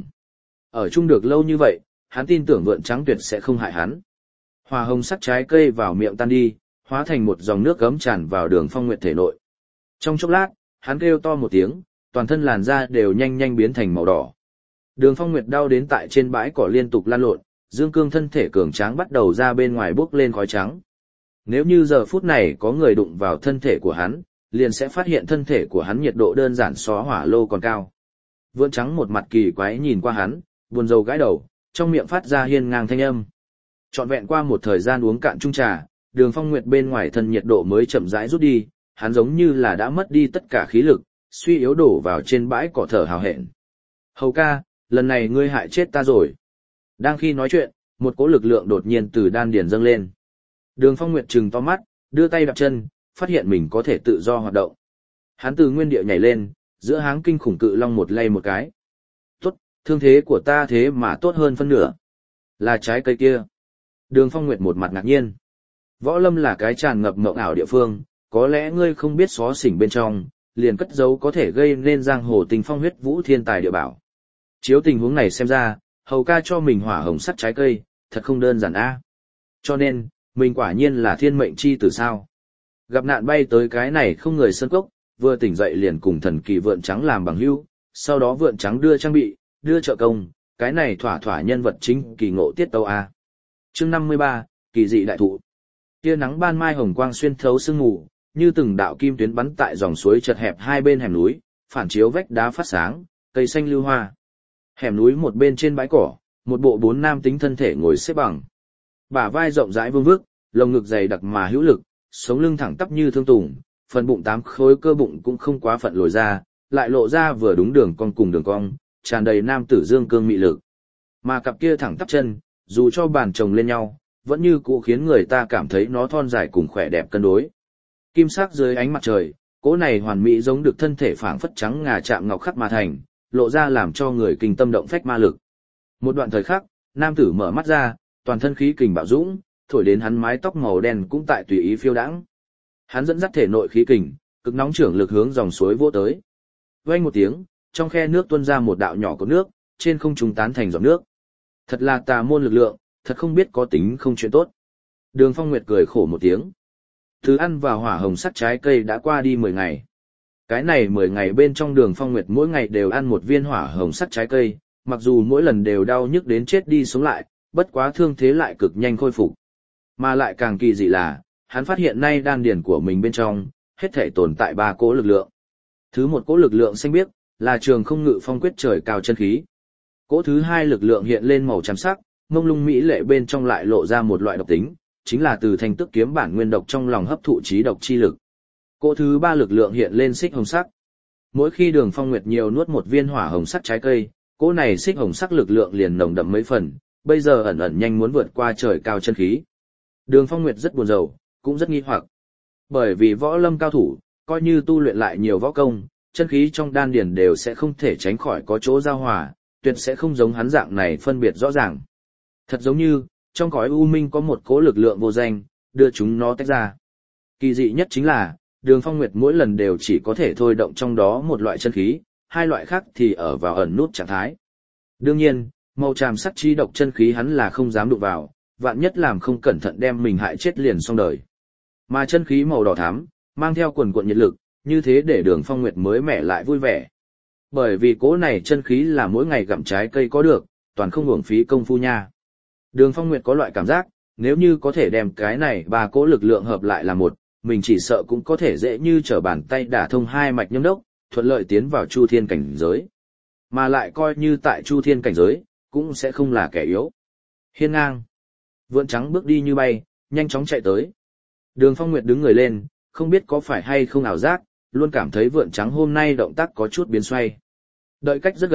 Ở chung được lâu như vậy, hắn tin tưởng vượn trắng tuyệt sẽ không hại hắn. Hỏa hồng sắc trái cây vào miệng tan đi, hóa thành một dòng nước gấm tràn vào Đường Phong Nguyệt thể nội. Trong chốc lát, hắn kêu to một tiếng, toàn thân làn da đều nhanh nhanh biến thành màu đỏ. Đường Phong Nguyệt đau đến tại trên bãi cỏ liên tục lăn lộn, dương cương thân thể cường tráng bắt đầu ra bên ngoài bốc lên khói trắng. Nếu như giờ phút này có người đụng vào thân thể của hắn, liền sẽ phát hiện thân thể của hắn nhiệt độ đơn giản so hỏa lô còn cao. Vượn trắng một mặt kỳ quái nhìn qua hắn, buồn rầu gãi đầu, trong miệng phát ra hiên ngang thanh âm. Trọn vẹn qua một thời gian uống cạn chung trà, Đường Phong Nguyệt bên ngoài thân nhiệt độ mới chậm rãi rút đi, hắn giống như là đã mất đi tất cả khí lực, suy yếu đổ vào trên bãi cỏ thở hào hẹn. Hầu ca, lần này ngươi hại chết ta rồi. Đang khi nói chuyện, một cỗ lực lượng đột nhiên từ đan điền dâng lên. Đường Phong Nguyệt trừng to mắt, đưa tay đạp chân, phát hiện mình có thể tự do hoạt động. Hắn từ nguyên địa nhảy lên, giữa háng kinh khủng cự long một lay một cái. Tốt, thương thế của ta thế mà tốt hơn phân nửa. Là trái cây kia. Đường Phong Nguyệt một mặt ngạc nhiên. Võ lâm là cái tràn ngập mộng ảo địa phương, có lẽ ngươi không biết xó xỉnh bên trong, liền cất giấu có thể gây nên giang hồ tình phong huyết vũ thiên tài địa bảo. Chiếu tình huống này xem ra, hầu ca cho mình hỏa hồng sắt trái cây, thật không đơn giản a. Cho nên, mình quả nhiên là thiên mệnh chi tử sao. Gặp nạn bay tới cái này không người sơn cốc, vừa tỉnh dậy liền cùng thần kỳ vượn trắng làm bằng hữu, sau đó vượn trắng đưa trang bị, đưa trợ công, cái này thỏa thỏa nhân vật chính kỳ ngộ tiết tấu a. Chương năm mươi ba, kỳ dị đại thụ. Tia nắng ban mai hồng quang xuyên thấu sương mù, như từng đạo kim tuyến bắn tại dòng suối chật hẹp hai bên hẻm núi, phản chiếu vách đá phát sáng, cây xanh lưu hoa. Hẻm núi một bên trên bãi cỏ, một bộ bốn nam tính thân thể ngồi xếp bằng. Bả vai rộng rãi vương vức, lồng ngực dày đặc mà hữu lực, sống lưng thẳng tắp như thương tùng, phần bụng tám khối cơ bụng cũng không quá phận lồi ra, lại lộ ra vừa đúng đường cong cùng đường cong, tràn đầy nam tử dương cương mị lực. Mà cặp kia thẳng tắp chân, dù cho bàn chồng lên nhau, vẫn như cũ khiến người ta cảm thấy nó thon dài cùng khỏe đẹp cân đối. Kim sắc dưới ánh mặt trời, cỗ này hoàn mỹ giống được thân thể phảng phất trắng ngà chạm ngọc khắc mà thành, lộ ra làm cho người kinh tâm động phách ma lực. Một đoạn thời khắc, nam tử mở mắt ra, toàn thân khí kình bạo dũng, thổi đến hắn mái tóc màu đen cũng tại tùy ý phiêu đãng. Hắn dẫn dắt thể nội khí kình, cực nóng trưởng lực hướng dòng suối vỗ tới. Vang một tiếng, trong khe nước tuôn ra một đạo nhỏ cột nước, trên không trung tán thành giọt nước. Thật là tà môn lực lượng, thật không biết có tính không chuyện tốt. Đường Phong Nguyệt cười khổ một tiếng. Thứ ăn vào hỏa hồng sắc trái cây đã qua đi mười ngày. Cái này mười ngày bên trong Đường Phong Nguyệt mỗi ngày đều ăn một viên hỏa hồng sắc trái cây, mặc dù mỗi lần đều đau nhức đến chết đi sống lại, bất quá thương thế lại cực nhanh khôi phục. Mà lại càng kỳ dị là, hắn phát hiện nay đan điển của mình bên trong, hết thể tồn tại ba cỗ lực lượng. Thứ một cỗ lực lượng xanh biếc, là trường không ngự phong quyết trời cao chân khí. Cỗ thứ hai lực lượng hiện lên màu trắng sắc, mông lung mỹ lệ bên trong lại lộ ra một loại độc tính, chính là từ thanh tức kiếm bản nguyên độc trong lòng hấp thụ trí độc chi lực. Cỗ thứ ba lực lượng hiện lên xích hồng sắc. Mỗi khi Đường Phong Nguyệt nhiều nuốt một viên hỏa hồng sắc trái cây, cỗ này xích hồng sắc lực lượng liền nồng đậm mấy phần, bây giờ ẩn ẩn nhanh muốn vượt qua trời cao chân khí. Đường Phong Nguyệt rất buồn rầu, cũng rất nghi hoặc. Bởi vì võ lâm cao thủ, coi như tu luyện lại nhiều võ công, chân khí trong đan điền đều sẽ không thể tránh khỏi có chỗ giao hòa, tuyệt sẽ không giống hắn dạng này phân biệt rõ ràng. Thật giống như, trong cõi u minh có một cỗ lực lượng vô danh, đưa chúng nó tách ra. Kỳ dị nhất chính là, Đường Phong Nguyệt mỗi lần đều chỉ có thể thôi động trong đó một loại chân khí, hai loại khác thì ở vào ẩn nút trạng thái. Đương nhiên, màu tràm sắc chi độc chân khí hắn là không dám đụng vào, vạn nhất làm không cẩn thận đem mình hại chết liền xong đời. Mà chân khí màu đỏ thắm, mang theo quần cuộn nhiệt lực, như thế để Đường Phong Nguyệt mới mẻ lại vui vẻ. Bởi vì cỗ này chân khí là mỗi ngày gặm trái cây có được, toàn không uổng phí công phu nha. Đường Phong Nguyệt có loại cảm giác, nếu như có thể đem cái này ba cỗ lực lượng hợp lại là một, mình chỉ sợ cũng có thể dễ như trở bàn tay đả thông hai mạch nhâm đốc, thuận lợi tiến vào Chu Thiên cảnh giới. Mà lại coi như tại Chu Thiên cảnh giới, cũng sẽ không là kẻ yếu. Hiên ngang. Vượn trắng bước đi như bay, nhanh chóng chạy tới. Đường Phong Nguyệt đứng người lên, không biết có phải hay không ảo giác, luôn cảm thấy vượn trắng hôm nay động tác có chút biến xoay. Đợi cách rất gần,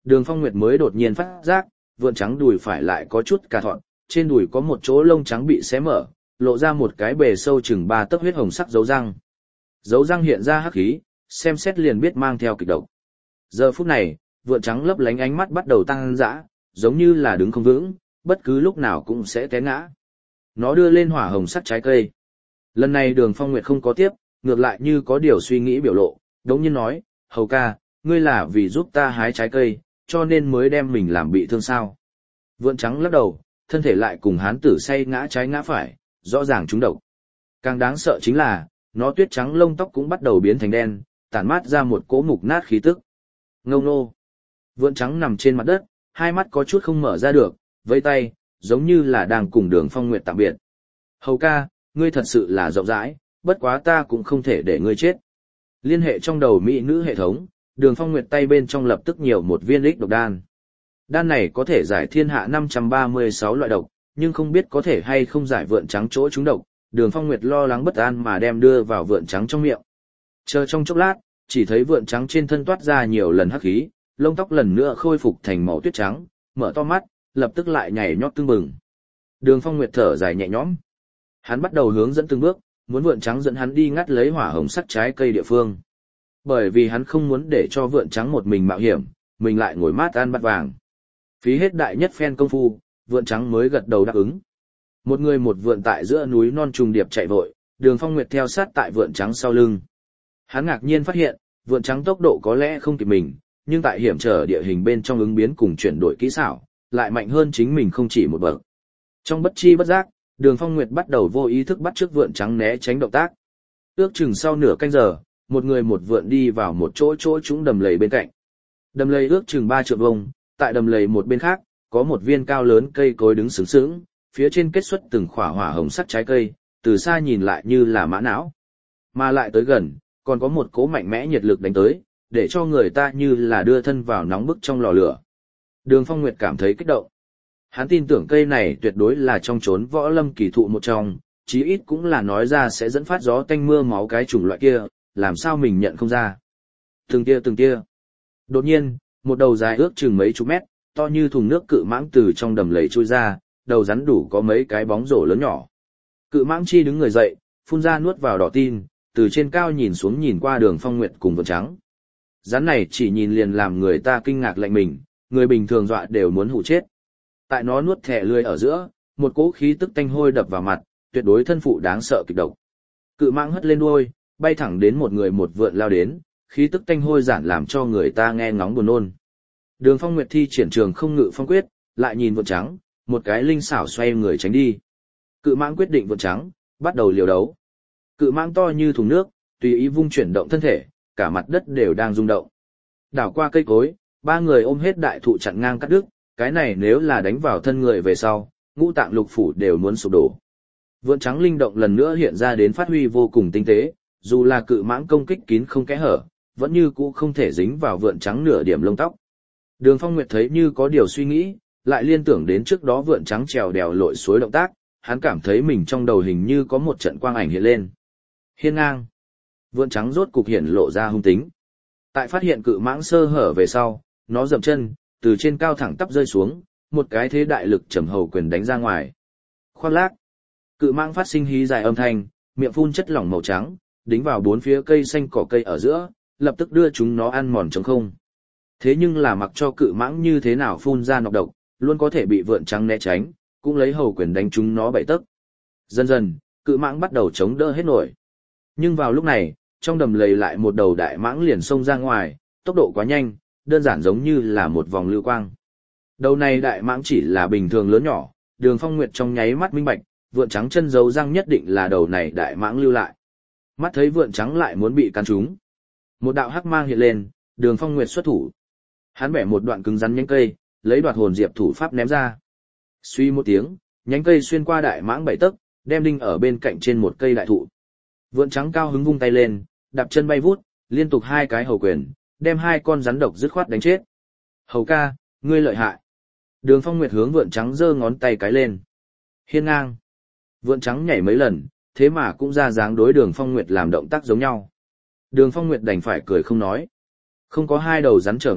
Đường Phong Nguyệt mới đột nhiên phát giác, vượn trắng đùi phải lại có chút cà thọn, trên đùi có một chỗ lông trắng bị xé mở, lộ ra một cái bề sâu chừng ba tấc huyết hồng sắc dấu răng. Dấu răng hiện ra hắc khí, xem xét liền biết mang theo kịch độc. Giờ phút này, vượn trắng lấp lánh ánh mắt bắt đầu tăng dã, giống như là đứng không vững, bất cứ lúc nào cũng sẽ té ngã. Nó đưa lên hỏa hồng sắc trái cây. Lần này Đường Phong Nguyệt không có tiếp, ngược lại như có điều suy nghĩ biểu lộ, đống nhiên nói, hầu ca, ngươi là vì giúp ta hái trái cây, cho nên mới đem mình làm bị thương sao. Vượn trắng lắc đầu, thân thể lại cùng hán tử say ngã trái ngã phải, rõ ràng trúng độc. Càng đáng sợ chính là, nó tuyết trắng lông tóc cũng bắt đầu biến thành đen, tản mát ra một cỗ mục nát khí tức. Ngâu nô. Vượn trắng nằm trên mặt đất, hai mắt có chút không mở ra được, vẫy tay, giống như là đang cùng Đường Phong Nguyệt tạm biệt. Hầu ca, ngươi thật sự là rộng rãi, bất quá ta cũng không thể để ngươi chết. Liên hệ trong đầu mỹ nữ hệ thống, Đường Phong Nguyệt tay bên trong lập tức nhiều một viên ích độc đan. Đan này có thể giải thiên hạ năm trăm ba mươi sáu loại độc, nhưng không biết có thể hay không giải vượn trắng chỗ trúng độc, Đường Phong Nguyệt lo lắng bất an mà đem đưa vào vượn trắng trong miệng. Chờ trong chốc lát, chỉ thấy vượn trắng trên thân toát ra nhiều lần hắc khí, lông tóc lần nữa khôi phục thành màu tuyết trắng, mở to mắt, lập tức lại nhảy nhót tưng bừng. Đường Phong Nguyệt thở dài nhẹ nhõm. Hắn bắt đầu hướng dẫn từng bước, muốn vượn trắng dẫn hắn đi ngắt lấy hỏa hồng sắc trái cây địa phương. Bởi vì hắn không muốn để cho vượn trắng một mình mạo hiểm, mình lại ngồi mát ăn bát vàng. Phí hết đại nhất phen công phu, vượn trắng mới gật đầu đáp ứng. Một người một vượn tại giữa núi non trùng điệp chạy vội, Đường Phong Nguyệt theo sát tại vượn trắng sau lưng. Hắn ngạc nhiên phát hiện, vượn trắng tốc độ có lẽ không kịp mình, nhưng tại hiểm trở địa hình bên trong ứng biến cùng chuyển đổi kỹ xảo, lại mạnh hơn chính mình không chỉ một bậc. Trong bất chi bất giác, Đường Phong Nguyệt bắt đầu vô ý thức bắt chước vượn trắng né tránh động tác. Ước chừng sau nửa canh giờ, một người một vượn đi vào một chỗ chỗ trũng đầm lầy bên cạnh. Đầm lầy ước chừng ba trượng vuông, tại đầm lầy một bên khác, có một viên cao lớn cây cối đứng sướng sướng, phía trên kết xuất từng khỏa hỏa hồng sắc trái cây, từ xa nhìn lại như là mã não. Mà lại tới gần, còn có một cỗ mạnh mẽ nhiệt lực đánh tới, để cho người ta như là đưa thân vào nóng bức trong lò lửa. Đường Phong Nguyệt cảm thấy kích động. Hắn tin tưởng cây này tuyệt đối là trong chốn võ lâm kỳ thụ một trong, chí ít cũng là nói ra sẽ dẫn phát gió tanh mưa máu cái chủng loại kia, làm sao mình nhận không ra. Từng tia từng tia. Đột nhiên, một đầu dài ước chừng mấy chục mét, to như thùng nước cự mãng từ trong đầm lầy trôi ra, đầu rắn đủ có mấy cái bóng rổ lớn nhỏ. Cự mãng chi đứng người dậy, phun ra nuốt vào đỏ tin, từ trên cao nhìn xuống nhìn qua Đường Phong Nguyệt cùng vượn trắng. Rắn này chỉ nhìn liền làm người ta kinh ngạc lạnh mình, người bình thường dọa đều muốn hụ chết. Tại nó nuốt thẻ lưỡi ở giữa, một cỗ khí tức tanh hôi đập vào mặt, tuyệt đối thân phụ đáng sợ kịch độc. Cự mãng hất lên đuôi, bay thẳng đến một người một vượn lao đến, khí tức tanh hôi giản làm cho người ta nghe ngóng buồn nôn. Đường Phong Nguyệt thi triển trường không ngự phong quyết, lại nhìn vượn trắng, một cái linh xảo xoay người tránh đi. Cự mãng quyết định vượn trắng, bắt đầu liều đấu. Cự mãng to như thùng nước, tùy ý vung chuyển động thân thể, cả mặt đất đều đang rung động. Đảo qua cây cối, ba người ôm hết đại thụ chặn ngang cắt đứt, cái này nếu là đánh vào thân người về sau, ngũ tạng lục phủ đều muốn sụp đổ. Vượn trắng linh động lần nữa hiện ra đến phát huy vô cùng tinh tế, dù là cự mãng công kích kín không kẽ hở, vẫn như cũ không thể dính vào vượn trắng nửa điểm lông tóc. Đường Phong Nguyệt thấy như có điều suy nghĩ, lại liên tưởng đến trước đó vượn trắng trèo đèo lội suối động tác, hắn cảm thấy mình trong đầu hình như có một trận quang ảnh hiện lên. Hiên ngang. Vượn trắng rốt cục hiện lộ ra hung tính. Tại phát hiện cự mãng sơ hở về sau, nó dậm chân, từ trên cao thẳng tắp rơi xuống, một cái thế đại lực trầm hầu quyền đánh ra ngoài. Khoác lác. Cự mãng phát sinh hí dài âm thanh, miệng phun chất lỏng màu trắng, đính vào bốn phía cây xanh cỏ cây ở giữa, lập tức đưa chúng nó ăn mòn trống không. Thế nhưng là mặc cho cự mãng như thế nào phun ra nọc độc, luôn có thể bị vượn trắng né tránh, cũng lấy hầu quyền đánh chúng nó bảy tấc. Dần dần, cự mãng bắt đầu chống đỡ hết nổi. Nhưng vào lúc này, trong đầm lầy lại một đầu đại mãng liền xông ra ngoài, tốc độ quá nhanh, đơn giản giống như là một vòng lưu quang. Đầu này đại mãng chỉ là bình thường lớn nhỏ, Đường Phong Nguyệt trong nháy mắt minh bạch, vượn trắng chân dấu răng nhất định là đầu này đại mãng lưu lại. Mắt thấy vượn trắng lại muốn bị cắn trúng. Một đạo hắc mang hiện lên, Đường Phong Nguyệt xuất thủ. Hắn bẻ một đoạn cứng rắn nhánh cây, lấy đoạt hồn diệp thủ pháp ném ra. Suy một tiếng, nhánh cây xuyên qua đại mãng bảy tấc, đem đinh ở bên cạnh trên một cây đại thụ. Vượn trắng cao hứng vung tay lên, đạp chân bay vút, liên tục hai cái hầu quyền, đem hai con rắn độc dứt khoát đánh chết. Hầu ca, ngươi lợi hại. Đường Phong Nguyệt hướng vượn trắng giơ ngón tay cái lên. Hiên ngang. Vượn trắng nhảy mấy lần, thế mà cũng ra dáng đối Đường Phong Nguyệt làm động tác giống nhau. Đường Phong Nguyệt đành phải cười không nói. Không có hai đầu rắn trở ngại,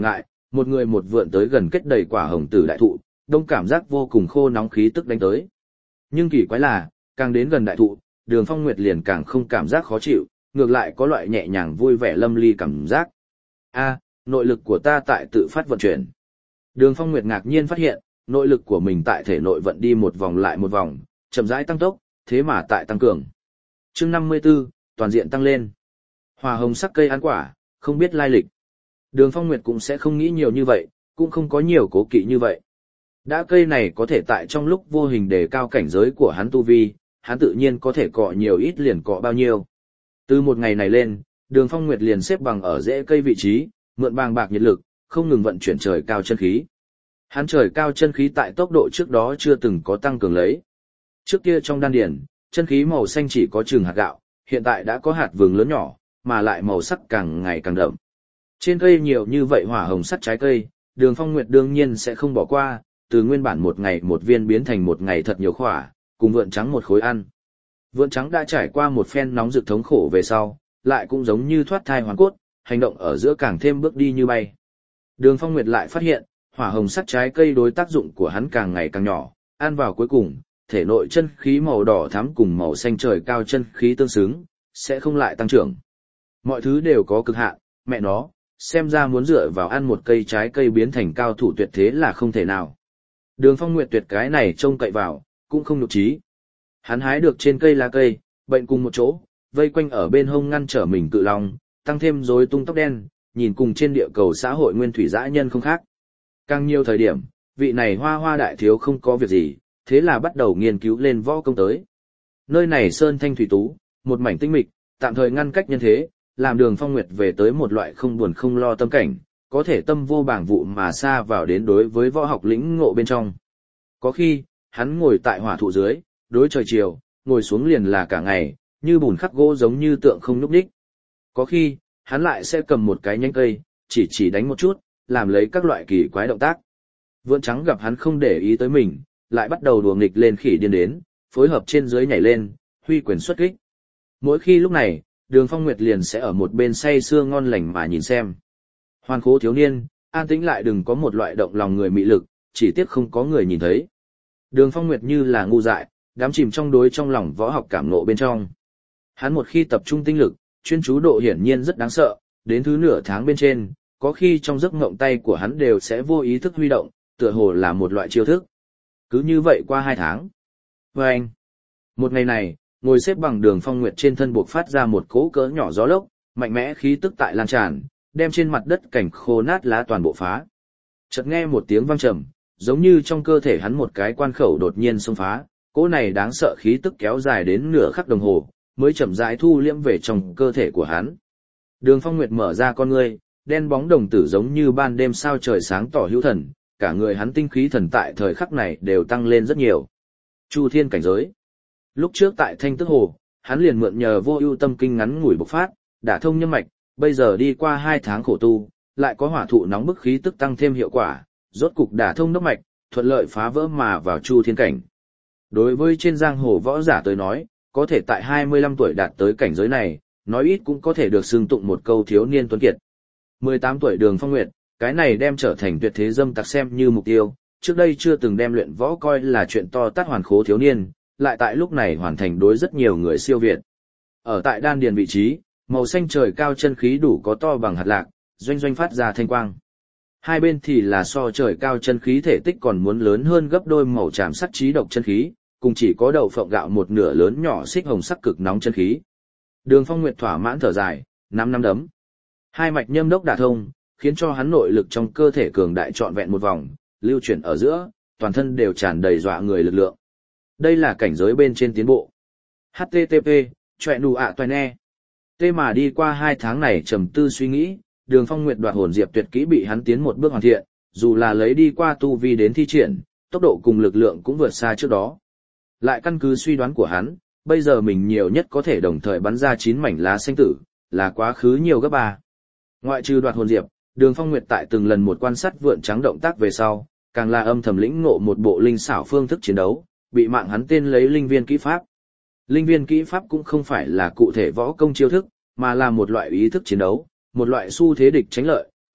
một người một vượn tới gần kết đầy quả hồng tử đại thụ, đông cảm giác vô cùng khô nóng khí tức đánh tới. Nhưng kỳ quái là, càng đến gần đại thụ, Đường Phong Nguyệt liền càng không cảm giác khó chịu, ngược lại có loại nhẹ nhàng vui vẻ lâm ly cảm giác. A, nội lực của ta tại tự phát vận chuyển. Đường Phong Nguyệt ngạc nhiên phát hiện, nội lực của mình tại thể nội vận đi một vòng lại một vòng, chậm rãi tăng tốc, thế mà tại tăng cường. Chương năm mươi 54, toàn diện tăng lên. Hoa hồng sắc cây ăn quả, không biết lai lịch. Đường Phong Nguyệt cũng sẽ không nghĩ nhiều như vậy, cũng không có nhiều cố kỵ như vậy. Đã cây này có thể tại trong lúc vô hình đề cao cảnh giới của hắn tu vi, hắn tự nhiên có thể cọ nhiều ít liền cọ bao nhiêu. Từ một ngày này lên, Đường Phong Nguyệt liền xếp bằng ở rễ cây vị trí, mượn bàng bạc nhiệt lực, không ngừng vận chuyển trời cao chân khí. Hắn trời cao chân khí tại tốc độ trước đó chưa từng có tăng cường lấy. Trước kia trong đan điển, chân khí màu xanh chỉ có chừng hạt gạo, hiện tại đã có hạt vừng lớn nhỏ, mà lại màu sắc càng ngày càng đậm. Trên cây nhiều như vậy hỏa hồng sắc trái cây, Đường Phong Nguyệt đương nhiên sẽ không bỏ qua, từ nguyên bản một ngày một viên biến thành một ngày thật nhiều khỏa, cùng vượn trắng một khối ăn. Vượn trắng đã trải qua một phen nóng rực thống khổ về sau, lại cũng giống như thoát thai hoàn cốt, hành động ở giữa càng thêm bước đi như bay. Đường Phong Nguyệt lại phát hiện, hỏa hồng sắc trái cây đối tác dụng của hắn càng ngày càng nhỏ, ăn vào cuối cùng, thể nội chân khí màu đỏ thắm cùng màu xanh trời cao chân khí tương xứng, sẽ không lại tăng trưởng. Mọi thứ đều có cực hạn, mẹ nó, xem ra muốn dựa vào ăn một cây trái cây biến thành cao thủ tuyệt thế là không thể nào. Đường Phong Nguyệt tuyệt cái này trông cậy vào, cũng không nhục trí. Hắn hái được trên cây lá cây, bệnh cùng một chỗ, vây quanh ở bên hông ngăn trở mình cự long, tăng thêm rối tung tóc đen, nhìn cùng trên địa cầu xã hội nguyên thủy dã nhân không khác. Càng nhiều thời điểm, vị này hoa hoa đại thiếu không có việc gì, thế là bắt đầu nghiên cứu lên võ công tới. Nơi này sơn thanh thủy tú, một mảnh tinh mịch, tạm thời ngăn cách nhân thế, làm Đường Phong Nguyệt về tới một loại không buồn không lo tâm cảnh, có thể tâm vô bảng vụ mà xa vào đến đối với võ học lĩnh ngộ bên trong. Có khi, hắn ngồi tại hỏa thụ dưới, đối trời chiều, ngồi xuống liền là cả ngày, như bùn khắc gỗ giống như tượng không nhúc nhích. Có khi, hắn lại sẽ cầm một cái nhánh cây, chỉ chỉ đánh một chút, làm lấy các loại kỳ quái động tác. Vượn trắng gặp hắn không để ý tới mình, lại bắt đầu đùa nghịch lên khỉ điên đến, phối hợp trên dưới nhảy lên, huy quyền xuất kích. Mỗi khi lúc này, Đường Phong Nguyệt liền sẽ ở một bên say sưa ngon lành mà nhìn xem. Hoàn khố thiếu niên, an tĩnh lại đừng có một loại động lòng người mị lực, chỉ tiếc không có người nhìn thấy. Đường Phong Nguyệt như là ngu dại, đắm chìm trong đối trong lòng võ học cảm ngộ bên trong. Hắn một khi tập trung tinh lực, chuyên chú độ hiển nhiên rất đáng sợ, đến thứ nửa tháng bên trên, có khi trong giấc mộng tay của hắn đều sẽ vô ý thức huy động, tựa hồ là một loại chiêu thức. Cứ như vậy qua hai tháng. Và anh, một ngày này, ngồi xếp bằng Đường Phong Nguyệt trên thân buộc phát ra một cỗ cỡ nhỏ gió lốc, mạnh mẽ khí tức tại lan tràn, đem trên mặt đất cảnh khô nát lá toàn bộ phá. Chợt nghe một tiếng vang trầm, giống như trong cơ thể hắn một cái quan khẩu đột nhiên xông phá, cỗ này đáng sợ khí tức kéo dài đến nửa khắc đồng hồ, mới chậm rãi thu liễm về trong cơ thể của hắn. Đường Phong Nguyệt mở ra con ngươi, đen bóng đồng tử giống như ban đêm sao trời sáng tỏ hữu thần, cả người hắn tinh khí thần tại thời khắc này đều tăng lên rất nhiều. Chu thiên cảnh giới. Lúc trước tại Thanh Tức Hồ, hắn liền mượn nhờ vô ưu tâm kinh ngắn ngủi bộc phát, đả thông nhân mạch, bây giờ đi qua hai tháng khổ tu, lại có hỏa thụ nóng bức khí tức tăng thêm hiệu quả, rốt cục đả thông đốc mạch, thuận lợi phá vỡ mà vào chu thiên cảnh. Đối với trên giang hồ võ giả tới nói, có thể tại hai mươi lăm tuổi đạt tới cảnh giới này, nói ít cũng có thể được xưng tụng một câu thiếu niên tuấn kiệt. mười tám tuổi Đường Phong Nguyệt, cái này đem trở thành tuyệt thế dâm tặc xem như mục tiêu, trước đây chưa từng đem luyện võ coi là chuyện to tát hoàn khố thiếu niên, lại tại lúc này hoàn thành đối rất nhiều người siêu việt. Ở tại đan điền vị trí, màu xanh trời cao chân khí đủ có to bằng hạt lạc, doanh doanh phát ra thanh quang. Hai bên thì là so trời cao chân khí thể tích còn muốn lớn hơn gấp đôi màu tràm sắc trí độc chân khí, cùng chỉ có đậu phộng gạo một nửa lớn nhỏ xích hồng sắc cực nóng chân khí. Đường Phong Nguyệt thỏa mãn thở dài, năm năm đấm. Hai mạch nhâm đốc đả thông, khiến cho hắn nội lực trong cơ thể cường đại trọn vẹn một vòng, lưu chuyển ở giữa, toàn thân đều tràn đầy dọa người lực lượng. Đây là cảnh giới bên trên tiến bộ. H T T P, chọe nụ ạ toài ne. Tê mà đi qua hai tháng này trầm tư suy nghĩ, Đường Phong Nguyệt đoạt hồn diệp tuyệt kỹ bị hắn tiến một bước hoàn thiện, dù là lấy đi qua tu vi đến thi triển, tốc độ cùng lực lượng cũng vượt xa trước đó. Lại căn cứ suy đoán của hắn, bây giờ mình nhiều nhất có thể đồng thời bắn ra chín mảnh lá xanh tử, là quá khứ nhiều gấp ba. Ngoại trừ đoạt hồn diệp, Đường Phong Nguyệt tại từng lần một quan sát vượn trắng động tác về sau, càng là âm thầm lĩnh ngộ một bộ linh xảo phương thức chiến đấu, bị mạng hắn tên lấy linh viên kỹ pháp. Linh viên kỹ pháp cũng không phải là cụ thể võ công chiêu thức, mà là một loại ý thức chiến đấu, một loại xu thế địch tránh lợi,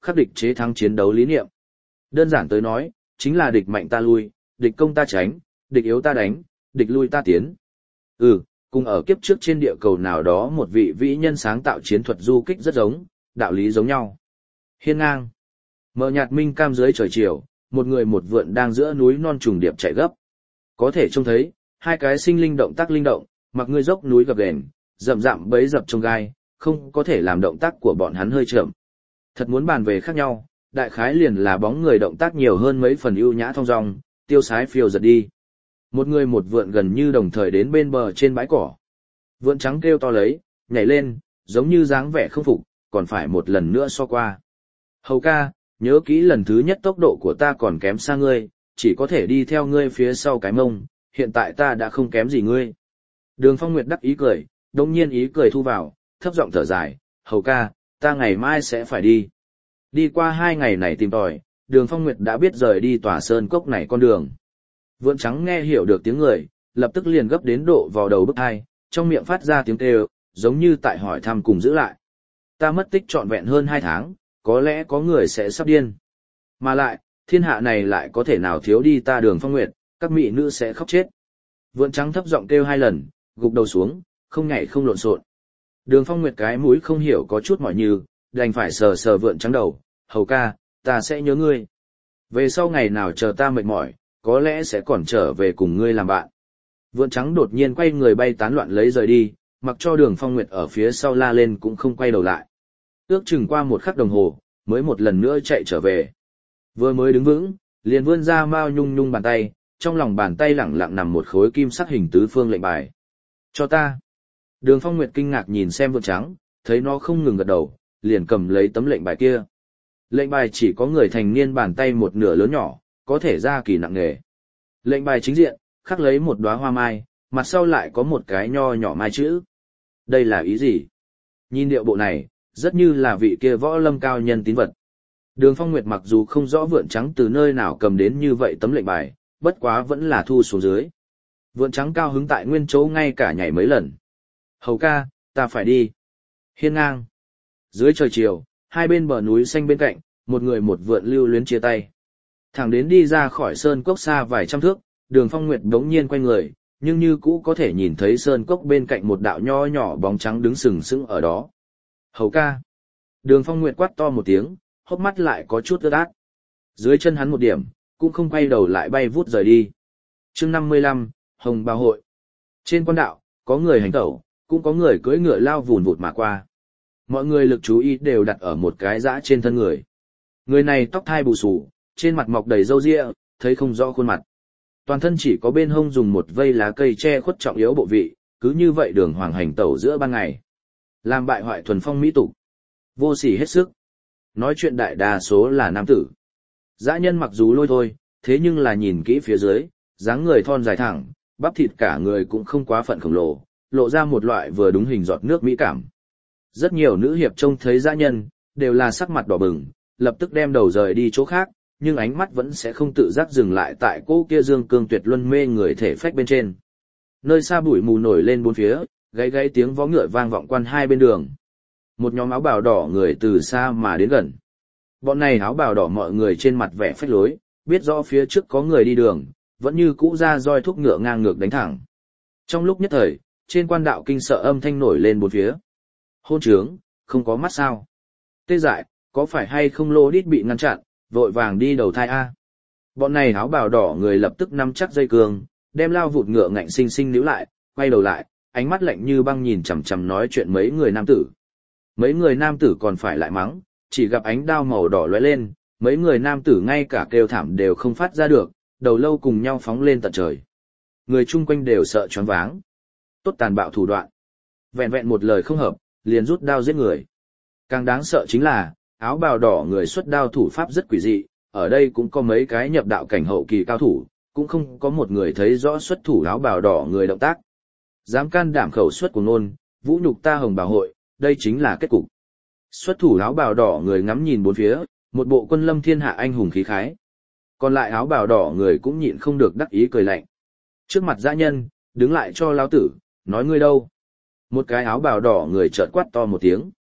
khắc địch chế thắng chiến đấu lý niệm. Đơn giản tới nói, chính là địch mạnh ta lui, địch công ta tránh, địch yếu ta đánh, địch lui ta tiến. Ừ, cùng ở kiếp trước trên địa cầu nào đó một vị vĩ nhân sáng tạo chiến thuật du kích rất giống, đạo lý giống nhau. Hiên ngang. Mờ nhạt minh cam dưới trời chiều, một người một vượn đang giữa núi non trùng điệp chạy gấp. Có thể trông thấy, hai cái sinh linh động tác linh động, mặc ngươi dốc núi gập ghềnh, rậm rậm bấy dập trong gai, không có thể làm động tác của bọn hắn hơi chậm. Thật muốn bàn về khác nhau, đại khái liền là bóng người động tác nhiều hơn mấy phần ưu nhã thong dong, tiêu sái phiêu giật đi. Một người một vượn gần như đồng thời đến bên bờ trên bãi cỏ. Vượn trắng kêu to lấy, nhảy lên, giống như dáng vẻ không phục, còn phải một lần nữa so qua. Hầu ca, nhớ kỹ lần thứ nhất tốc độ của ta còn kém xa ngươi, chỉ có thể đi theo ngươi phía sau cái mông, hiện tại ta đã không kém gì ngươi. Đường Phong Nguyệt đắc ý cười, đồng nhiên ý cười thu vào, thấp giọng thở dài, hầu ca, ta ngày mai sẽ phải đi. Đi qua hai ngày này tìm tòi, Đường Phong Nguyệt đã biết rời đi tòa sơn cốc này con đường. Vượn trắng nghe hiểu được tiếng người, lập tức liền gấp đến độ vào đầu bức hai, trong miệng phát ra tiếng kêu, giống như tại hỏi thăm cùng giữ lại. Ta mất tích trọn vẹn hơn hai tháng, có lẽ có người sẽ sắp điên. Mà lại, thiên hạ này lại có thể nào thiếu đi ta Đường Phong Nguyệt, các mỹ nữ sẽ khóc chết. Vượn trắng thấp giọng kêu hai lần, gục đầu xuống, không nhảy không lộn xộn. Đường Phong Nguyệt cái mũi không hiểu có chút mỏi như, đành phải sờ sờ vượn trắng đầu, hầu ca, ta sẽ nhớ ngươi. Về sau ngày nào chờ ta mệt mỏi, có lẽ sẽ còn trở về cùng ngươi làm bạn. Vượn trắng đột nhiên quay người bay tán loạn lấy rời đi, mặc cho Đường Phong Nguyệt ở phía sau la lên cũng không quay đầu lại. Ước chừng qua một khắc đồng hồ, mới một lần nữa chạy trở về. Vừa mới đứng vững, liền vươn ra mao nhung nhung bàn tay, trong lòng bàn tay lẳng lặng nằm một khối kim sắc hình tứ phương lệnh bài. Cho ta. Đường Phong Nguyệt kinh ngạc nhìn xem vượn trắng, thấy nó không ngừng gật đầu, liền cầm lấy tấm lệnh bài kia. Lệnh bài chỉ có người thành niên bàn tay một nửa lớn nhỏ, có thể ra kỳ nặng nghề. Lệnh bài chính diện, khắc lấy một đóa hoa mai, mặt sau lại có một cái nho nhỏ mai chữ. Đây là ý gì? Nhìn điệu bộ này, rất như là vị kia võ lâm cao nhân tín vật. Đường Phong Nguyệt mặc dù không rõ vượn trắng từ nơi nào cầm đến như vậy tấm lệnh bài, bất quá vẫn là thu xuống dưới. Vượn trắng cao hứng tại nguyên chỗ ngay cả nhảy mấy lần. Hầu ca, ta phải đi. Hiên ngang. Dưới trời chiều, hai bên bờ núi xanh bên cạnh, một người một vượn lưu luyến chia tay. Thẳng đến đi ra khỏi sơn cốc xa vài trăm thước, Đường Phong Nguyệt đống nhiên quay người, nhưng như cũ có thể nhìn thấy sơn cốc bên cạnh một đạo nho nhỏ bóng trắng đứng sừng sững ở đó. Hầu ca. Đường Phong Nguyệt quát to một tiếng, hốc mắt lại có chút ướt át. Dưới chân hắn một điểm, cũng không quay đầu lại bay vút rời đi. Chương năm mươi lăm, Hồng Bào Hội. Trên quan đạo, có người hành tẩu, cũng có người cưỡi ngựa lao vùn vụt mà qua. Mọi người lực chú ý đều đặt ở một cái dã trên thân người. Người này tóc thai bù xù, trên mặt mọc đầy râu ria, thấy không rõ khuôn mặt. Toàn thân chỉ có bên hông dùng một vây lá cây che khuất trọng yếu bộ vị, cứ như vậy đường hoàng hành tẩu giữa ban ngày. Làm bại hoại thuần phong mỹ tục. Vô sỉ hết sức. Nói chuyện đại đa số là nam tử. Dã nhân mặc dù lôi thôi, thế nhưng là nhìn kỹ phía dưới, dáng người thon dài thẳng, bắp thịt cả người cũng không quá phận khổng lồ, lộ ra một loại vừa đúng hình giọt nước mỹ cảm. Rất nhiều nữ hiệp trông thấy dã nhân, đều là sắc mặt đỏ bừng, lập tức đem đầu rời đi chỗ khác, nhưng ánh mắt vẫn sẽ không tự giác dừng lại tại cô kia dương cương tuyệt luân mê người thể phách bên trên. Nơi xa bụi mù nổi lên bốn phía, gáy gáy tiếng vó ngựa vang vọng quan hai bên đường. Một nhóm áo bào đỏ người từ xa mà đến gần. Bọn này áo bào đỏ mọi người trên mặt vẻ phách lối, biết rõ phía trước có người đi đường, vẫn như cũ ra roi thúc ngựa ngang ngược đánh thẳng. Trong lúc nhất thời, trên quan đạo kinh sợ âm thanh nổi lên bốn phía. Hôn trướng, không có mắt sao? Tê dại, có phải hay không lô đít bị ngăn chặn, vội vàng đi đầu thai a? Bọn này áo bào đỏ người lập tức nắm chắc dây cương, đem lao vụt ngựa ngạnh sinh sinh níu lại, quay đầu lại, ánh mắt lạnh như băng nhìn chằm chằm nói chuyện mấy người nam tử. Mấy người nam tử còn phải lại mắng, chỉ gặp ánh đao màu đỏ lóe lên, mấy người nam tử ngay cả kêu thảm đều không phát ra được, đầu lâu cùng nhau phóng lên tận trời. Người chung quanh đều sợ choáng váng. Tốt tàn bạo thủ đoạn. Vẹn vẹn một lời không hợp, liền rút đao giết người. Càng đáng sợ chính là, áo bào đỏ người xuất đao thủ pháp rất quỷ dị, ở đây cũng có mấy cái nhập đạo cảnh hậu kỳ cao thủ, cũng không có một người thấy rõ xuất thủ áo bào đỏ người động tác. Dám can đảm khẩu xuất của ngôn, vũ nhục ta Hồng Bào Hội, đây chính là kết cục. Xuất thủ áo bào đỏ người ngắm nhìn bốn phía, một bộ quân lâm thiên hạ anh hùng khí khái. Còn lại áo bào đỏ người cũng nhịn không được đắc ý cười lạnh. Trước mặt dã nhân, đứng lại cho lão tử, nói ngươi đâu. Một cái áo bào đỏ người chợt quát to một tiếng.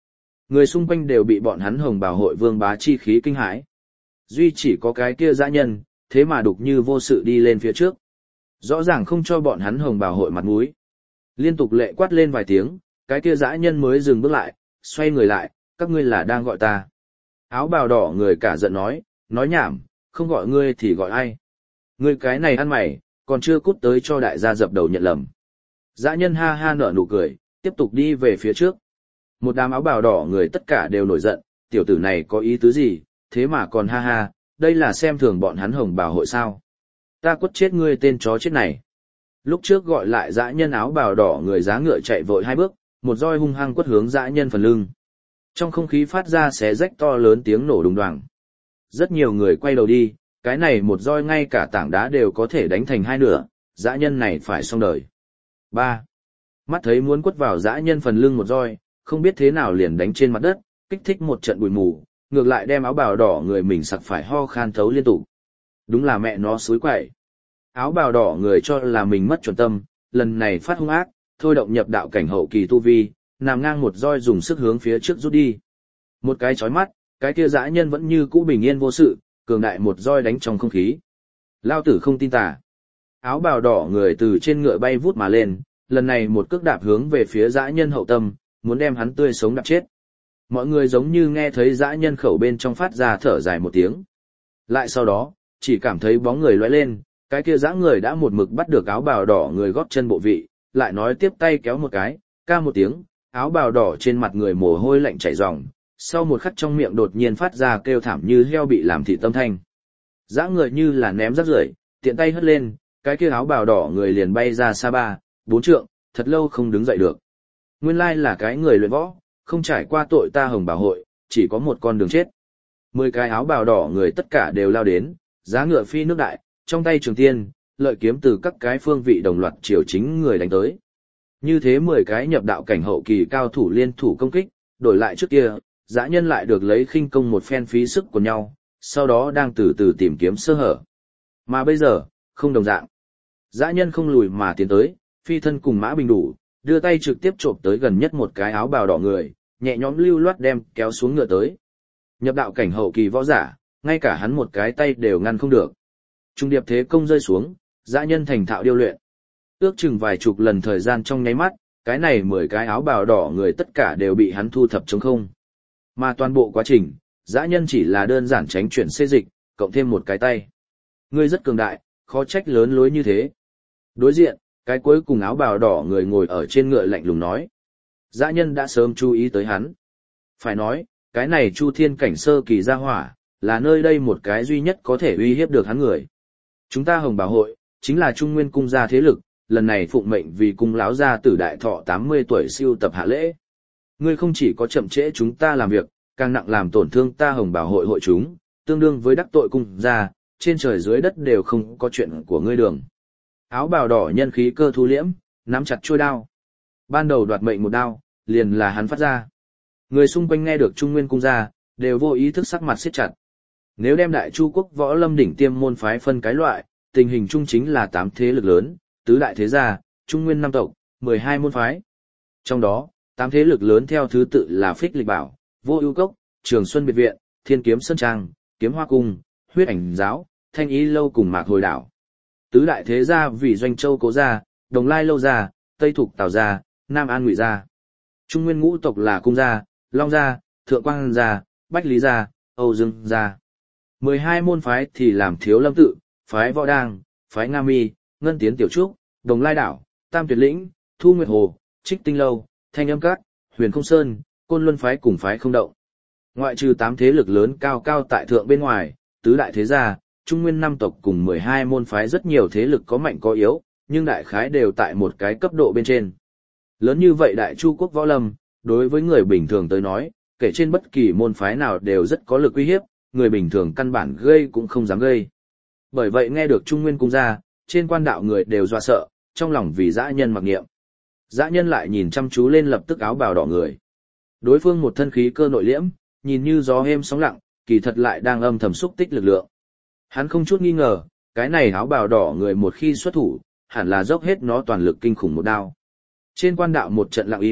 Người xung quanh đều bị bọn hắn hồng bào hội vương bá chi khí kinh hãi. Duy chỉ có cái kia dã nhân, thế mà đục như vô sự đi lên phía trước. Rõ ràng không cho bọn hắn hồng bào hội mặt mũi. Liên tục lệ quát lên vài tiếng, cái kia dã nhân mới dừng bước lại, xoay người lại, các ngươi là đang gọi ta. Áo bào đỏ người cả giận nói, nói nhảm, không gọi ngươi thì gọi ai. Ngươi cái này ăn mày, còn chưa cút tới cho đại gia dập đầu nhận lầm. Dã nhân ha ha nở nụ cười, tiếp tục đi về phía trước. Một đám áo bào đỏ người tất cả đều nổi giận, tiểu tử này có ý tứ gì, thế mà còn ha ha, đây là xem thường bọn hắn hồng bào hội sao. Ta quất chết ngươi tên chó chết này. Lúc trước gọi lại dã nhân áo bào đỏ người giá ngựa chạy vội hai bước, một roi hung hăng quất hướng dã nhân phần lưng. Trong không khí phát ra xé rách to lớn tiếng nổ đùng đoàng. Rất nhiều người quay đầu đi, cái này một roi ngay cả tảng đá đều có thể đánh thành hai nửa, dã nhân này phải xong đời. ba. Mắt thấy muốn quất vào dã nhân phần lưng một roi, không biết thế nào liền đánh trên mặt đất, kích thích một trận bụi mù, ngược lại đem áo bào đỏ người mình sặc phải ho khan thấu liên tục. Đúng là mẹ nó xúi quậy. Áo bào đỏ người cho là mình mất chuẩn tâm, lần này phát hung ác, thôi động nhập đạo cảnh hậu kỳ tu vi, nằm ngang một roi dùng sức hướng phía trước rút đi. Một cái chói mắt, cái kia dã nhân vẫn như cũ bình yên vô sự, cường đại một roi đánh trong không khí. Lao tử không tin tà. Áo bào đỏ người từ trên ngựa bay vút mà lên, lần này một cước đạp hướng về phía dã nhân hậu tâm, muốn đem hắn tươi sống đạp chết. Mọi người giống như nghe thấy dã nhân khẩu bên trong phát ra thở dài một tiếng. Lại sau đó, chỉ cảm thấy bóng người lóe lên, cái kia dã người đã một mực bắt được áo bào đỏ người gót chân bộ vị, lại nói tiếp tay kéo một cái, ca một tiếng, áo bào đỏ trên mặt người mồ hôi lạnh chảy ròng, sau một khắc trong miệng đột nhiên phát ra kêu thảm như heo bị làm thịt tâm thanh. Dã người như là ném rác rưởi, tiện tay hất lên, cái kia áo bào đỏ người liền bay ra xa ba, bốn trượng, thật lâu không đứng dậy được. Nguyên lai là cái người luyện võ, không trải qua tội ta hồng bào hội, chỉ có một con đường chết. Mười cái áo bào đỏ người tất cả đều lao đến, giá ngựa phi nước đại, trong tay trường tiên, lợi kiếm từ các cái phương vị đồng loạt chiều chính người đánh tới. Như thế mười cái nhập đạo cảnh hậu kỳ cao thủ liên thủ công kích, đổi lại trước kia, dã nhân lại được lấy khinh công một phen phí sức của nhau, sau đó đang từ từ tìm kiếm sơ hở. Mà bây giờ, không đồng dạng. Dã nhân không lùi mà tiến tới, phi thân cùng mã bình đủ, đưa tay trực tiếp chộp tới gần nhất một cái áo bào đỏ người, nhẹ nhõm lưu loát đem kéo xuống ngựa tới. Nhập đạo cảnh hậu kỳ võ giả, ngay cả hắn một cái tay đều ngăn không được. Trung điệp thế công rơi xuống, dã nhân thành thạo điêu luyện. Ước chừng vài chục lần thời gian trong nháy mắt, cái này mười cái áo bào đỏ người tất cả đều bị hắn thu thập trống không. Mà toàn bộ quá trình, dã nhân chỉ là đơn giản tránh chuyển xê dịch, cộng thêm một cái tay. Ngươi rất cường đại, khó trách lớn lối như thế. Đối diện, cái cuối cùng áo bào đỏ người ngồi ở trên ngựa lạnh lùng nói. Dã nhân đã sớm chú ý tới hắn. Phải nói, cái này Chu Thiên cảnh sơ kỳ gia hỏa, là nơi đây một cái duy nhất có thể uy hiếp được hắn người. Chúng ta Hồng Bảo hội, chính là Trung Nguyên cung gia thế lực, lần này phụng mệnh vì cung lão gia tử đại thọ tám mươi tuổi siêu tập hạ lễ. Ngươi không chỉ có chậm trễ chúng ta làm việc, càng nặng làm tổn thương ta Hồng Bảo hội hội chúng, tương đương với đắc tội cung gia, trên trời dưới đất đều không có chuyện của ngươi đường. Áo bào đỏ nhân khí cơ thu liễm, nắm chặt chuôi đao. Ban đầu đoạt mệnh một đao, liền là hắn phát ra. Người xung quanh nghe được Trung Nguyên cung gia, đều vô ý thức sắc mặt siết chặt. Nếu đem Đại Chu quốc võ lâm đỉnh tiêm môn phái phân cái loại, tình hình chung chính là tám thế lực lớn, tứ đại thế gia, Trung Nguyên năm tộc, mười hai môn phái. Trong đó, tám thế lực lớn theo thứ tự là Phích Lịch Bảo, Vô Ưu Cốc, Trường Xuân Biệt Viện, Thiên Kiếm Sơn Trang, Kiếm Hoa Cung, Huyết Ảnh Giáo, Thanh Ý Lâu cùng Mạc Hồi Đảo. Tứ đại thế gia vì Doanh Châu Cố gia, Đồng Lai Lâu gia, Tây Thục Tào gia, Nam An Ngụy gia. Trung Nguyên ngũ tộc là Cung gia, Long gia, Thượng Quang gia, Bách Lý gia, Âu Dương gia. mười hai môn phái thì làm Thiếu Lâm tự, phái Võ Đang, phái Nga Mi, Ngân Tiến Tiểu Trúc, Đồng Lai Đảo, Tam Tuyệt Lĩnh, Thu Nguyệt Hồ, Trích Tinh Lâu, Thanh Âm Các, Huyền Không Sơn, Côn Luân phái cùng phái Không Động. Ngoại trừ tám thế lực lớn cao cao tại thượng bên ngoài, tứ đại thế gia, Trung Nguyên năm tộc cùng mười hai môn phái rất nhiều thế lực có mạnh có yếu, nhưng đại khái đều tại một cái cấp độ bên trên. Lớn như vậy Đại Chu quốc võ lâm, đối với người bình thường tới nói, kể trên bất kỳ môn phái nào đều rất có lực uy hiếp, người bình thường căn bản gây cũng không dám gây. Bởi vậy nghe được Trung Nguyên cung gia, trên quan đạo người đều dọa sợ, trong lòng vì dã nhân mặc niệm. Dã nhân lại nhìn chăm chú lên lập tức áo bào đỏ người. Đối phương một thân khí cơ nội liễm, nhìn như gió êm sóng lặng, kỳ thật lại đang âm thầm xúc tích lực lượng. Hắn không chút nghi ngờ, cái này áo bào đỏ người một khi xuất thủ, hẳn là dốc hết nó toàn lực kinh khủng một đao. Trên quan đạo một trận lặng im,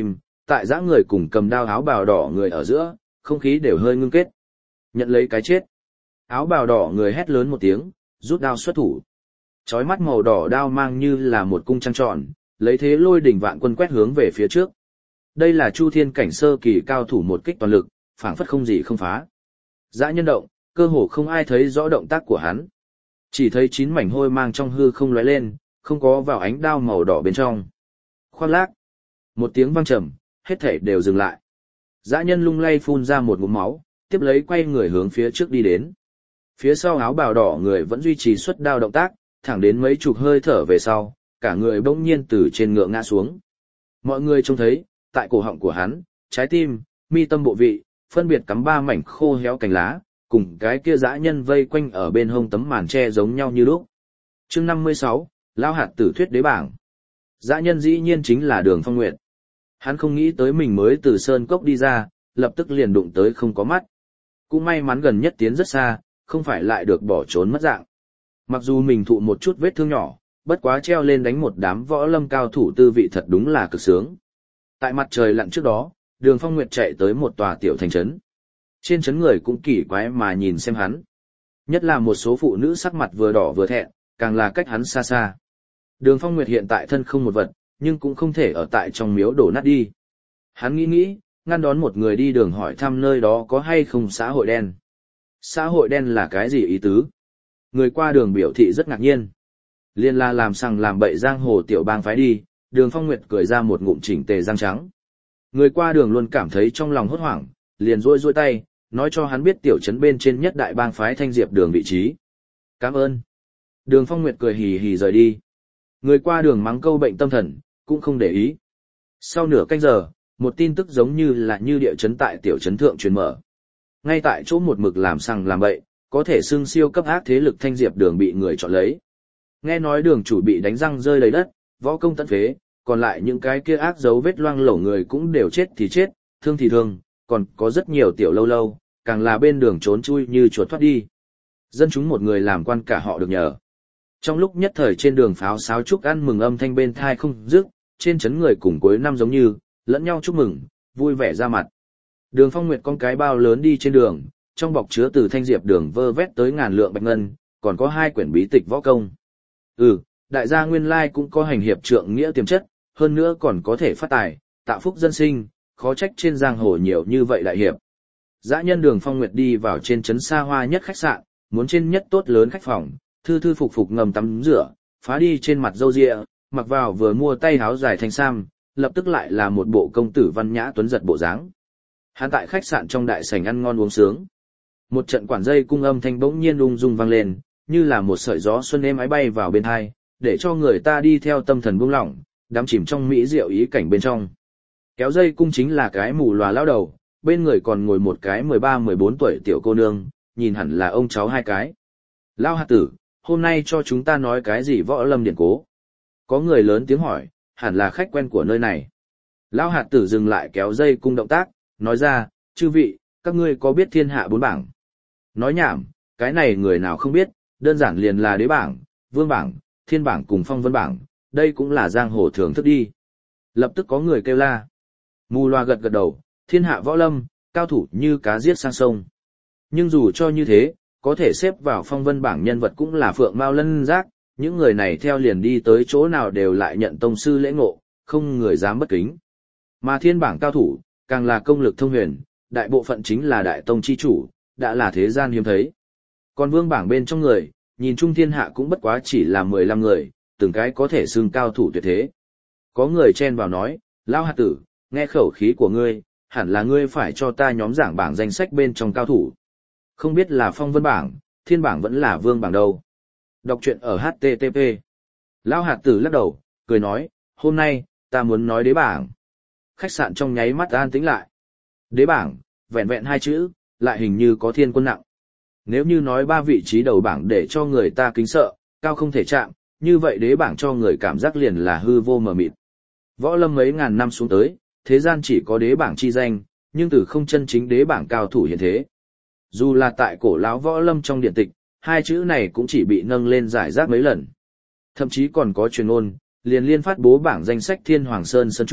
tại dã người cùng cầm đao áo bào đỏ người ở giữa, không khí đều hơi ngưng kết. Nhận lấy cái chết. Áo bào đỏ người hét lớn một tiếng, rút đao xuất thủ. Chói mắt màu đỏ đao mang như là một cung trăng tròn, lấy thế lôi đỉnh vạn quân quét hướng về phía trước. Đây là Chu Thiên cảnh sơ kỳ cao thủ một kích toàn lực, phảng phất không gì không phá. Dã nhân động, cơ hồ không ai thấy rõ động tác của hắn. Chỉ thấy chín mảnh hôi mang trong hư không lóe lên, không có vào ánh đao màu đỏ bên trong. Khoác lác. Một tiếng vang trầm, hết thảy đều dừng lại. Dã nhân lung lay phun ra một ngụm máu, tiếp lấy quay người hướng phía trước đi đến. Phía sau áo bào đỏ người vẫn duy trì xuất đao động tác, thẳng đến mấy chục hơi thở về sau, cả người bỗng nhiên từ trên ngựa ngã xuống. Mọi người trông thấy, tại cổ họng của hắn, trái tim, mi tâm bộ vị, phân biệt cắm ba mảnh khô héo cành lá, cùng cái kia dã nhân vây quanh ở bên hông tấm màn tre giống nhau như lúc. Chương năm mươi sáu, Lao hạt tử thuyết đế bảng. Dã nhân dĩ nhiên chính là Đường Phong Nguyệt. Hắn không nghĩ tới mình mới từ sơn cốc đi ra, lập tức liền đụng tới không có mắt. Cũng may mắn gần nhất tiến rất xa, không phải lại được bỏ trốn mất dạng. Mặc dù mình thụ một chút vết thương nhỏ, bất quá treo lên đánh một đám võ lâm cao thủ tư vị thật đúng là cực sướng. Tại mặt trời lặn trước đó, Đường Phong Nguyệt chạy tới một tòa tiểu thành trấn. Trên trấn người cũng kỳ quái mà nhìn xem hắn. Nhất là một số phụ nữ sắc mặt vừa đỏ vừa thẹn, càng là cách hắn xa xa. Đường Phong Nguyệt hiện tại thân không một vật, nhưng cũng không thể ở tại trong miếu đổ nát đi. Hắn nghĩ nghĩ, ngăn đón một người đi đường hỏi thăm nơi đó có hay không xã hội đen. Xã hội đen là cái gì ý tứ? Người qua đường biểu thị rất ngạc nhiên. Liên la làm sằng làm bậy giang hồ tiểu bang phái đi, Đường Phong Nguyệt cười ra một ngụm chỉnh tề răng trắng. Người qua đường luôn cảm thấy trong lòng hốt hoảng, liền rôi rôi tay, nói cho hắn biết tiểu trấn bên trên nhất đại bang phái Thanh Diệp Đường vị trí. Cảm ơn. Đường Phong Nguyệt cười hì hì rời đi. Người qua đường mắng câu bệnh tâm thần, cũng không để ý. Sau nửa canh giờ, một tin tức giống như là như địa chấn tại tiểu trấn thượng truyền mở. Ngay tại chỗ một mực làm sằng làm bậy, có thể xưng siêu cấp ác thế lực Thanh Diệp Đường bị người chọn lấy. Nghe nói đường chủ bị đánh răng rơi đầy đất, võ công tận phế, còn lại những cái kia ác dấu vết loang lổ người cũng đều chết thì chết, thương thì thương, còn có rất nhiều tiểu lâu lâu, càng là bên đường trốn chui như chuột thoát đi. Dân chúng một người làm quan cả họ được nhờ. Trong lúc nhất thời trên đường pháo sáo chúc ăn mừng âm thanh bên thai không dứt, trên trấn người cùng cuối năm giống như, lẫn nhau chúc mừng, vui vẻ ra mặt. Đường Phong Nguyệt con cái bao lớn đi trên đường, trong bọc chứa từ Thanh Diệp Đường vơ vét tới ngàn lượng bạch ngân, còn có hai quyển bí tịch võ công. Ừ, đại gia nguyên lai cũng có hành hiệp trượng nghĩa tiềm chất, hơn nữa còn có thể phát tài, tạo phúc dân sinh, khó trách trên giang hồ nhiều như vậy đại hiệp. Dã nhân Đường Phong Nguyệt đi vào trên trấn xa hoa nhất khách sạn, muốn trên nhất tốt lớn khách phòng, thư thư phục phục ngầm tắm rửa, phá đi trên mặt râu ria, mặc vào vừa mua tay áo dài thanh sam, lập tức lại là một bộ công tử văn nhã tuấn giật bộ dáng. Hắn tại khách sạn trong đại sảnh ăn ngon uống sướng. Một trận quản dây cung âm thanh bỗng nhiên ung dung vang lên, như là một sợi gió xuân êm ái bay vào bên hai, để cho người ta đi theo tâm thần buông lỏng, đắm chìm trong mỹ diệu ý cảnh bên trong. Kéo dây cung chính là cái mù lòa lao đầu, bên người còn ngồi một cái mười ba mười bốn tuổi tiểu cô nương, nhìn hẳn là ông cháu hai cái. Lao hạt tử, hôm nay cho chúng ta nói cái gì võ lâm điển cố? Có người lớn tiếng hỏi, hẳn là khách quen của nơi này. Lao hạt tử dừng lại kéo dây cung động tác, nói ra, chư vị, các ngươi có biết thiên hạ bốn bảng? Nói nhảm, cái này người nào không biết, đơn giản liền là đế bảng, vương bảng, thiên bảng cùng phong vân bảng, đây cũng là giang hồ thường thức đi. Lập tức có người kêu la. Mù loa gật gật đầu, thiên hạ võ lâm, cao thủ như cá giết sang sông. Nhưng dù cho như thế, có thể xếp vào phong vân bảng nhân vật cũng là phượng mao lân giác, những người này theo liền đi tới chỗ nào đều lại nhận tông sư lễ ngộ, không người dám bất kính. Mà thiên bảng cao thủ, càng là công lực thông huyền, đại bộ phận chính là đại tông chi chủ, đã là thế gian hiếm thấy. Còn vương bảng bên trong người, nhìn chung thiên hạ cũng bất quá chỉ là mười lăm người, từng cái có thể xưng cao thủ tuyệt thế. Có người chen vào nói, Lao hạt tử, nghe khẩu khí của ngươi, hẳn là ngươi phải cho ta nhóm giảng bảng danh sách bên trong cao thủ. Không biết là phong vân bảng, thiên bảng vẫn là vương bảng đâu. Đọc truyện ở hát tê tê pê. Lao hạt tử lắc đầu, cười nói, hôm nay, ta muốn nói đế bảng. Khách sạn trong nháy mắt an tĩnh lại. Đế bảng, vẹn vẹn hai chữ, lại hình như có thiên quân nặng. Nếu như nói ba vị trí đầu bảng để cho người ta kính sợ, cao không thể chạm, như vậy đế bảng cho người cảm giác liền là hư vô mờ mịt. Võ lâm mấy ngàn năm xuống tới, thế gian chỉ có đế bảng chi danh, nhưng từ không chân chính đế bảng cao thủ hiện thế. Dù là tại cổ lão võ lâm trong điện tịch, hai chữ này cũng chỉ bị nâng lên giải rác mấy lần. Thậm chí còn có truyền ngôn, liền liên phát bố bảng danh sách Thiên Hoàng Sơn Sơn chủ,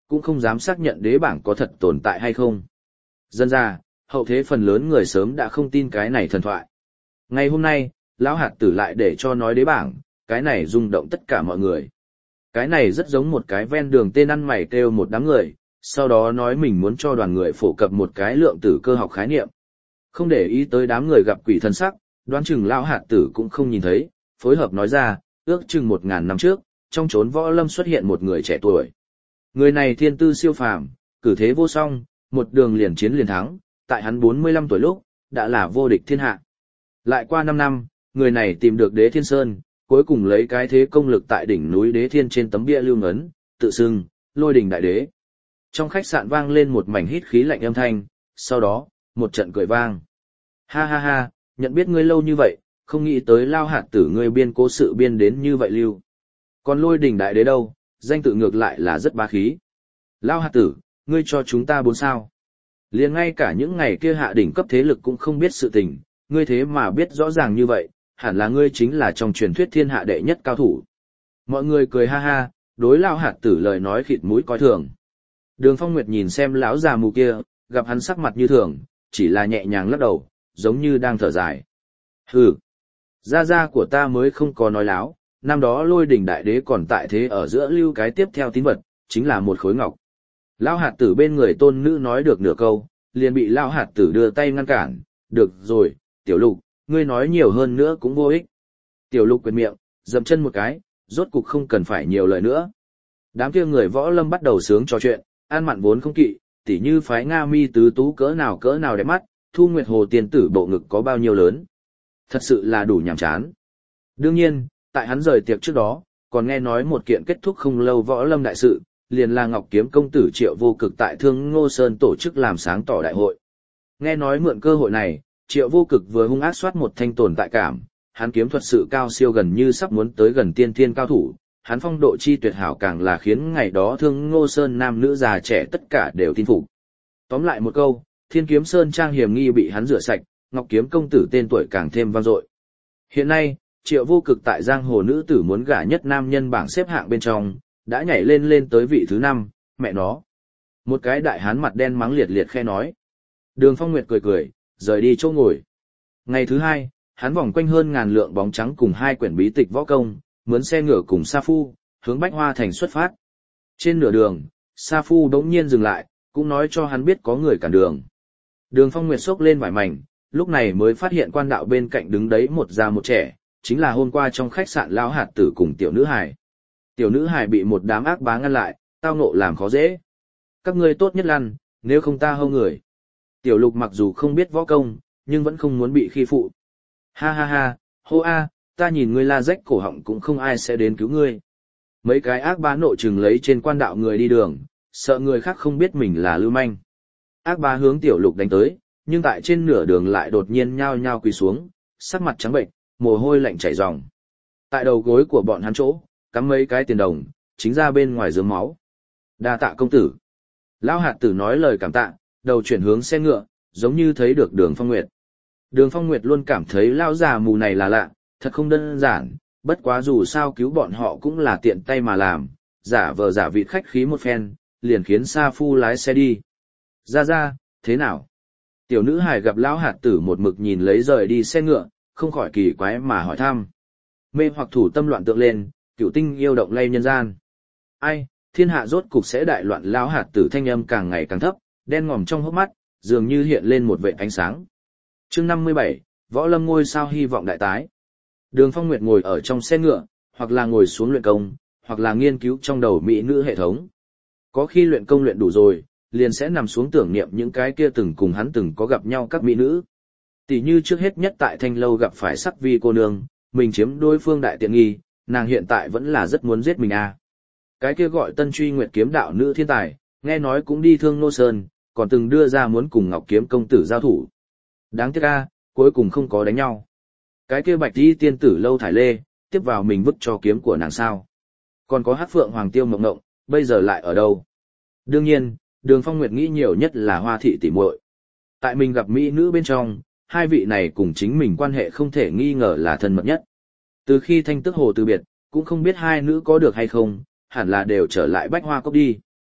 cũng không dám xác nhận đế bảng có thật tồn tại hay không. Dân ra, hậu thế phần lớn người sớm đã không tin cái này thần thoại. Ngày hôm nay, lão hạt tử lại để cho nói đế bảng, cái này rung động tất cả mọi người. Cái này rất giống một cái ven đường tên ăn mày kêu một đám người, sau đó nói mình muốn cho đoàn người phổ cập một cái lượng tử cơ học khái niệm. Không để ý tới đám người gặp quỷ thân sắc, đoán chừng lão hạt tử cũng không nhìn thấy, phối hợp nói ra, ước chừng một ngàn năm trước, trong chốn võ lâm xuất hiện một người trẻ tuổi. Người này thiên tư siêu phàm, cử thế vô song, một đường liền chiến liền thắng, tại hắn bốn mươi lăm tuổi lúc, đã là vô địch thiên hạ. Lại qua năm năm, người này tìm được Đế Thiên Sơn, cuối cùng lấy cái thế công lực tại đỉnh núi Đế Thiên trên tấm bia lưu ngấn, tự xưng Lôi Đình Đại Đế. Trong khách sạn vang lên một mảnh hít khí lạnh âm thanh, sau đó, một trận cười vang. Ha ha ha, nhận biết ngươi lâu như vậy, không nghĩ tới lao hạt tử ngươi biên cố sự biên đến như vậy lưu. Còn Lôi Đình Đại Đế đâu, danh tự ngược lại là rất bá khí. Lao hạt tử, ngươi cho chúng ta bốn sao. Liền ngay cả những ngày kia hạ đỉnh cấp thế lực cũng không biết sự tình, ngươi thế mà biết rõ ràng như vậy, hẳn là ngươi chính là trong truyền thuyết thiên hạ đệ nhất cao thủ. Mọi người cười ha ha, đối lao hạt tử lời nói khịt mũi coi thường. Đường Phong Nguyệt nhìn xem lão già mù kia, gặp hắn sắc mặt như thường, chỉ là nhẹ nhàng lắc đầu, giống như đang thở dài. Hừ, gia gia của ta mới không có nói láo, năm đó Lôi Đỉnh Đại Đế còn tại thế ở giữa lưu cái tiếp theo tín vật, chính là một khối ngọc. Lão hạt tử bên người tôn nữ nói được nửa câu, liền bị lão hạt tử đưa tay ngăn cản, được rồi, tiểu lục, ngươi nói nhiều hơn nữa cũng vô ích. Tiểu lục quệt miệng, dậm chân một cái, rốt cục không cần phải nhiều lời nữa. Đám kia người võ lâm bắt đầu sướng trò chuyện, ăn mặn vốn không kỵ, tỉ như phái Nga mi tứ tú cỡ nào cỡ nào đẹp mắt, Thu Nguyệt Hồ tiền tử bộ ngực có bao nhiêu lớn. Thật sự là đủ nhàm chán. Đương nhiên, tại hắn rời tiệc trước đó, còn nghe nói một kiện kết thúc không lâu võ lâm đại sự, liền là Ngọc Kiếm công tử Triệu Vô Cực tại Thương Ngô Sơn tổ chức làm sáng tỏ đại hội. Nghe nói mượn cơ hội này, Triệu Vô Cực vừa hung ác soát một thanh tồn tại cảm, hắn kiếm thuật sự cao siêu gần như sắp muốn tới gần tiên thiên cao thủ, hắn phong độ chi tuyệt hảo càng là khiến ngày đó Thương Ngô Sơn nam nữ già trẻ tất cả đều tin phục. Tóm lại một câu, Thiên Kiếm Sơn trang hiểm nghi bị hắn rửa sạch, Ngọc Kiếm công tử tên tuổi càng thêm vang dội. Hiện nay, Triệu Vô Cực tại giang hồ nữ tử muốn gả nhất nam nhân bảng xếp hạng bên trong, đã nhảy lên lên tới vị thứ năm, mẹ nó. Một cái đại hán mặt đen mắng liệt liệt khe nói. Đường Phong Nguyệt cười cười, rời đi chỗ ngồi. Ngày thứ hai, hắn vòng quanh hơn ngàn lượng bóng trắng cùng hai quyển bí tịch võ công, mướn xe ngựa cùng Sa Phu, hướng Bách Hoa Thành xuất phát. Trên nửa đường, Sa Phu đống nhiên dừng lại, cũng nói cho hắn biết có người cản đường. Đường Phong Nguyệt xốc lên vải mảnh, lúc này mới phát hiện quan đạo bên cạnh đứng đấy một già một trẻ, chính là hôm qua trong khách sạn lão hạt tử cùng tiểu nữ hài. Tiểu nữ hài bị một đám ác bá ngăn lại, tao ngộ làm khó dễ. Các ngươi tốt nhất lăn, nếu không ta hâu người. Tiểu lục mặc dù không biết võ công, nhưng vẫn không muốn bị khi phụ. Ha ha ha, hô a, ta nhìn ngươi la rách cổ họng cũng không ai sẽ đến cứu ngươi. Mấy cái ác bá nội trừng lấy trên quan đạo người đi đường, sợ người khác không biết mình là lưu manh. Ác bá hướng tiểu lục đánh tới, nhưng tại trên nửa đường lại đột nhiên nhao nhao quỳ xuống, sắc mặt trắng bệnh, mồ hôi lạnh chảy ròng. Tại đầu gối của bọn hắn chỗ, cắm mấy cái tiền đồng, chính ra bên ngoài rớm máu. Đa tạ công tử. Lão hạt tử nói lời cảm tạ, đầu chuyển hướng xe ngựa, giống như thấy được Đường Phong Nguyệt. Đường Phong Nguyệt luôn cảm thấy lão già mù này là lạ, thật không đơn giản, bất quá dù sao cứu bọn họ cũng là tiện tay mà làm, giả vờ giả vị khách khí một phen, liền khiến Sa Phu lái xe đi. Ra ra, thế nào? Tiểu nữ hài gặp lão hạt tử một mực nhìn lấy rời đi xe ngựa, không khỏi kỳ quái mà hỏi thăm. Mê hoặc thủ tâm loạn tượng lên, cửu tinh yêu động lay nhân gian. Ai, thiên hạ rốt cục sẽ đại loạn. Lão hạt tử thanh âm càng ngày càng thấp, đen ngòm trong hốc mắt, dường như hiện lên một vệt ánh sáng. Chương năm mươi bảy, Võ Lâm ngôi sao hy vọng đại tái. Đường Phong Nguyệt ngồi ở trong xe ngựa, hoặc là ngồi xuống luyện công, hoặc là nghiên cứu trong đầu mỹ nữ hệ thống. Có khi luyện công luyện đủ rồi, liền sẽ nằm xuống tưởng niệm những cái kia từng cùng hắn từng có gặp nhau các mỹ nữ. Tỷ như trước hết nhất tại Thanh Lâu gặp phải Sắc Vi cô nương, mình chiếm đối phương đại tiện nghi, nàng hiện tại vẫn là rất muốn giết mình à. Cái kia gọi Tân Truy Nguyệt kiếm đạo nữ thiên tài, nghe nói cũng đi Thương Nô Sơn, còn từng đưa ra muốn cùng Ngọc Kiếm công tử giao thủ. Đáng tiếc a, cuối cùng không có đánh nhau. Cái kia Bạch Y tiên tử Lâu Thải Lê, tiếp vào mình vứt cho kiếm của nàng sao. Còn có Hắc Phượng Hoàng Tiêu Mộng Mộng, bây giờ lại ở đâu? Đương nhiên, Đường Phong Nguyệt nghĩ nhiều nhất là Hoa thị tỷ muội. Tại mình gặp mỹ nữ bên trong, hai vị này cùng chính mình quan hệ không thể nghi ngờ là thân mật nhất. Từ khi Thanh Tức Hồ từ biệt, cũng không biết hai nữ có được hay không, hẳn là đều trở lại Bách Hoa Cốc đi.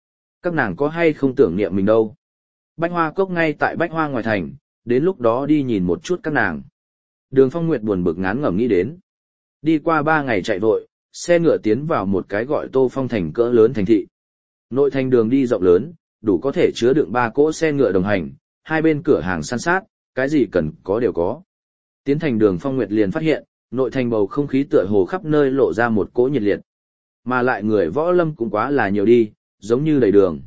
các nàng có hay không tưởng niệm mình đâu. Bách Hoa Cốc ngay tại Bách Hoa ngoài thành, đến lúc đó đi nhìn một chút các nàng. Đường Phong Nguyệt buồn bực ngán ngẩm nghĩ đến. Đi qua ba ngày chạy vội, xe ngựa tiến vào một cái gọi Tô Phong thành cỡ lớn thành thị. Nội thành đường đi rộng lớn, đủ có thể chứa đựng ba cỗ xe ngựa đồng hành, hai bên cửa hàng san sát, cái gì cần có đều có. Tiến thành Đường Phong Nguyệt liền phát hiện, nội thành bầu không khí tựa hồ khắp nơi lộ ra một cỗ nhiệt liệt. Mà lại người võ lâm cũng quá là nhiều đi, giống như đầy đường.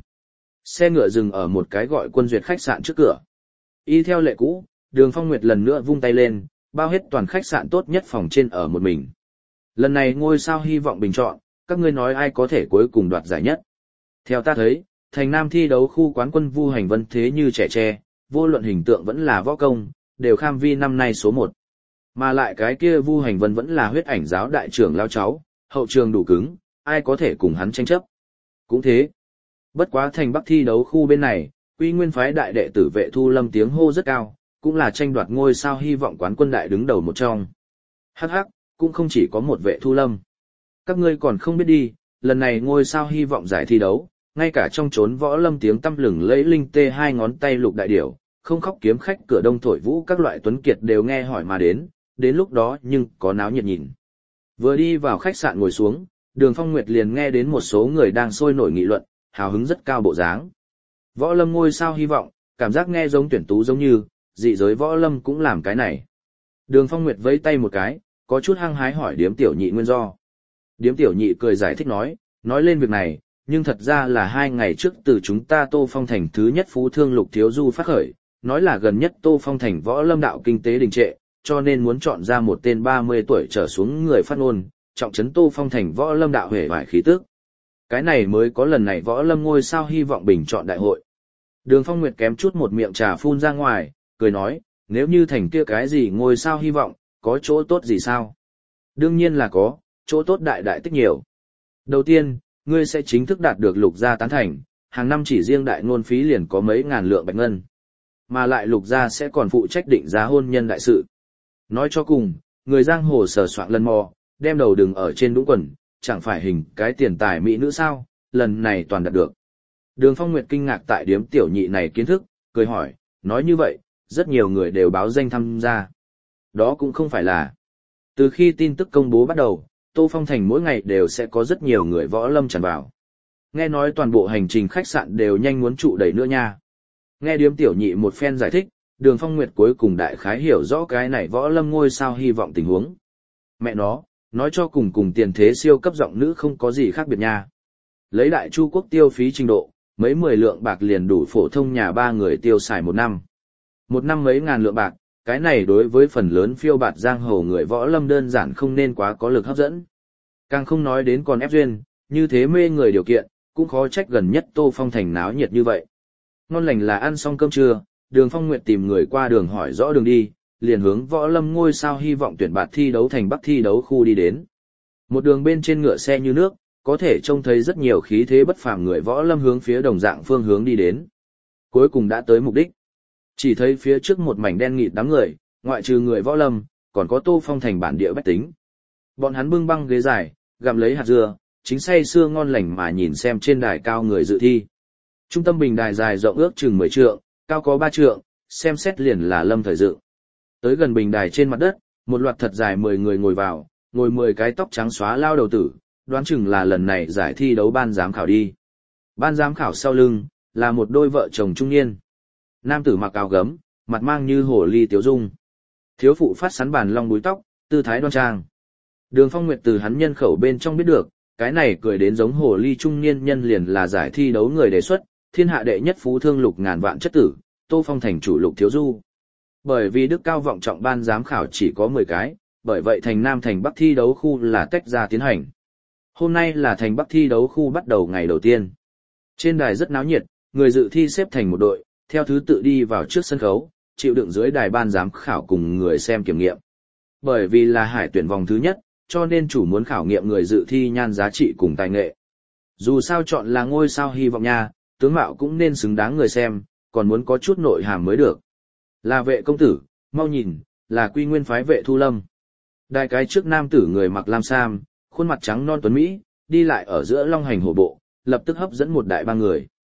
Xe ngựa dừng ở một cái gọi Quân Duyệt khách sạn trước cửa. Y theo lệ cũ, Đường Phong Nguyệt lần nữa vung tay lên, bao hết toàn khách sạn tốt nhất phòng trên ở một mình. Lần này ngôi sao hy vọng bình chọn, các ngươi nói ai có thể cuối cùng đoạt giải nhất. Theo ta thấy, thành nam thi đấu khu quán quân Vu Hành Vân thế như trẻ tre, vô luận hình tượng vẫn là võ công, đều kham vi năm nay số một. Mà lại cái kia Vu Hành Vân vẫn là huyết ảnh giáo đại trưởng lao cháu, hậu trường đủ cứng, ai có thể cùng hắn tranh chấp. Cũng thế. Bất quá thành Bắc thi đấu khu bên này, Quy Nguyên phái đại đệ tử Vệ Thu Lâm tiếng hô rất cao, cũng là tranh đoạt ngôi sao hy vọng quán quân đại đứng đầu một trong. Hắc hắc, cũng không chỉ có một Vệ Thu Lâm. Các ngươi còn không biết đi, lần này ngôi sao hy vọng giải thi đấu, ngay cả trong chốn võ lâm tiếng tăm lừng lẫy linh tê hai ngón tay lục đại điểu, không khóc kiếm khách cửa đông thổi vũ các loại tuấn kiệt đều nghe hỏi mà đến, đến lúc đó nhưng có náo nhiệt nhìn. Vừa đi vào khách sạn ngồi xuống, Đường Phong Nguyệt liền nghe đến một số người đang sôi nổi nghị luận, hào hứng rất cao bộ dáng. Võ lâm ngôi sao hy vọng, cảm giác nghe giống tuyển tú giống như, dị giới võ lâm cũng làm cái này. Đường Phong Nguyệt vẫy tay một cái, có chút hăng hái hỏi Điếm Tiểu Nhị nguyên do. Điếm Tiểu Nhị cười giải thích nói, nói lên việc này, nhưng thật ra là hai ngày trước từ chúng ta Tô Phong thành thứ nhất phú thương Lục Thiếu Du phát khởi, nói là gần nhất Tô Phong thành võ lâm đạo kinh tế đình trệ, cho nên muốn chọn ra một tên ba mươi tuổi trở xuống người phát ngôn, trọng trấn Tô Phong thành võ lâm đạo huệ vải khí tức. Cái này mới có lần này võ lâm ngôi sao hy vọng bình chọn đại hội. Đường Phong Nguyệt kém chút một miệng trà phun ra ngoài, cười nói, nếu như thành kia cái gì ngôi sao hy vọng, có chỗ tốt gì sao? Đương nhiên là có, chỗ tốt đại đại tích nhiều. Đầu tiên, ngươi sẽ chính thức đạt được lục gia tán thành, hàng năm chỉ riêng đại ngôn phí liền có mấy ngàn lượng bạch ngân. Mà lại lục gia sẽ còn phụ trách định giá hôn nhân đại sự. Nói cho cùng, người giang hồ sờ soạn lần mò, đem đầu đừng ở trên đũng quần, chẳng phải hình cái tiền tài mỹ nữ sao, lần này toàn đạt được. Đường Phong Nguyệt kinh ngạc tại Điếm Tiểu Nhị này kiến thức, cười hỏi, nói như vậy, rất nhiều người đều báo danh tham gia. Đó cũng không phải là. Từ khi tin tức công bố bắt đầu, Tô Phong thành mỗi ngày đều sẽ có rất nhiều người võ lâm tràn vào. Nghe nói toàn bộ hành trình khách sạn đều nhanh muốn trụ đầy nữa nha. Nghe Điếm Tiểu Nhị một phen giải thích, Đường Phong Nguyệt cuối cùng đại khái hiểu rõ cái này võ lâm ngôi sao hy vọng tình huống. Mẹ nó, nói cho cùng cùng tiền thế siêu cấp giọng nữ không có gì khác biệt nha. Lấy đại chu quốc tiêu phí trình độ, mấy mười lượng bạc liền đủ phổ thông nhà ba người tiêu xài một năm. Một năm mấy ngàn lượng bạc, cái này đối với phần lớn phiêu bạt giang hồ người võ lâm đơn giản không nên quá có lực hấp dẫn. Càng không nói đến còn ép duyên, như thế mê người điều kiện, cũng khó trách gần nhất Tô Phong thành náo nhiệt như vậy. Ngon lành là ăn xong cơm trưa, Đường Phong Nguyệt tìm người qua đường hỏi rõ đường đi, liền hướng võ lâm ngôi sao hy vọng tuyển bạt thi đấu thành Bắc thi đấu khu đi đến. Một đường bên trên ngựa xe như nước, có thể trông thấy rất nhiều khí thế bất phàm người võ lâm hướng phía đồng dạng phương hướng đi đến. Cuối cùng đã tới mục đích. Chỉ thấy phía trước một mảnh đen nghịt đám người, ngoại trừ người võ lâm, còn có Tô Phong thành bản địa bách tính. Bọn hắn bưng băng ghế dài, gặm lấy hạt dưa, chính say sưa ngon lành mà nhìn xem trên đài cao người dự thi. Trung tâm bình đài dài rộng ước chừng mười trượng, cao có ba trượng, xem xét liền là Lâm Thời Dự. Tới gần bình đài trên mặt đất, một loạt thật dài mười người ngồi vào, ngồi mười cái tóc trắng xóa lao đầu tử, đoán chừng là lần này giải thi đấu ban giám khảo đi. Ban giám khảo sau lưng, là một đôi vợ chồng trung niên. Nam tử mặc áo gấm, mặt mang như hồ ly tiếu dung. Thiếu phụ phát sắn bàn long búi tóc, tư thái đoan trang. Đường Phong Nguyệt từ hắn nhân khẩu bên trong biết được, cái này cười đến giống hồ ly trung niên nhân liền là giải thi đấu người đề xuất, thiên hạ đệ nhất phú thương lục ngàn vạn chất tử, Tô Phong thành chủ Lục Thiếu Du. Bởi vì đức cao vọng trọng ban giám khảo chỉ có mười cái, bởi vậy thành Nam thành Bắc thi đấu khu là tách ra tiến hành. Hôm nay là thành Bắc thi đấu khu bắt đầu ngày đầu tiên. Trên đài rất náo nhiệt, người dự thi xếp thành một đội, theo thứ tự đi vào trước sân khấu, chịu đựng dưới đài ban giám khảo cùng người xem kiểm nghiệm. Bởi vì là hải tuyển vòng thứ nhất, cho nên chủ muốn khảo nghiệm người dự thi nhan giá trị cùng tài nghệ. Dù sao chọn là ngôi sao hy vọng nha, tướng mạo cũng nên xứng đáng người xem, còn muốn có chút nội hàm mới được. Là Vệ công tử, mau nhìn, là Quy Nguyên phái Vệ Thu Lâm. Đài cái trước nam tử người mặc lam sam, khuôn mặt trắng non tuấn mỹ, đi lại ở giữa long hành hổ bộ, lập tức hấp dẫn một đại ba người.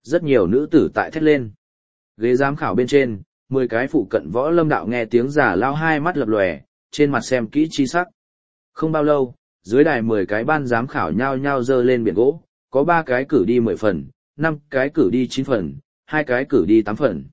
Rất nhiều nữ tử tại thét lên. Ghế giám khảo bên trên, mười cái phụ cận võ lâm đạo nghe tiếng giả lao hai mắt lập lòe, trên mặt xem kỹ chi sắc. Không bao lâu, dưới đài mười cái ban giám khảo nhao nhao dơ lên biển gỗ, có ba cái cử đi mười phần, năm cái cử đi chín phần, hai cái cử đi tám phần.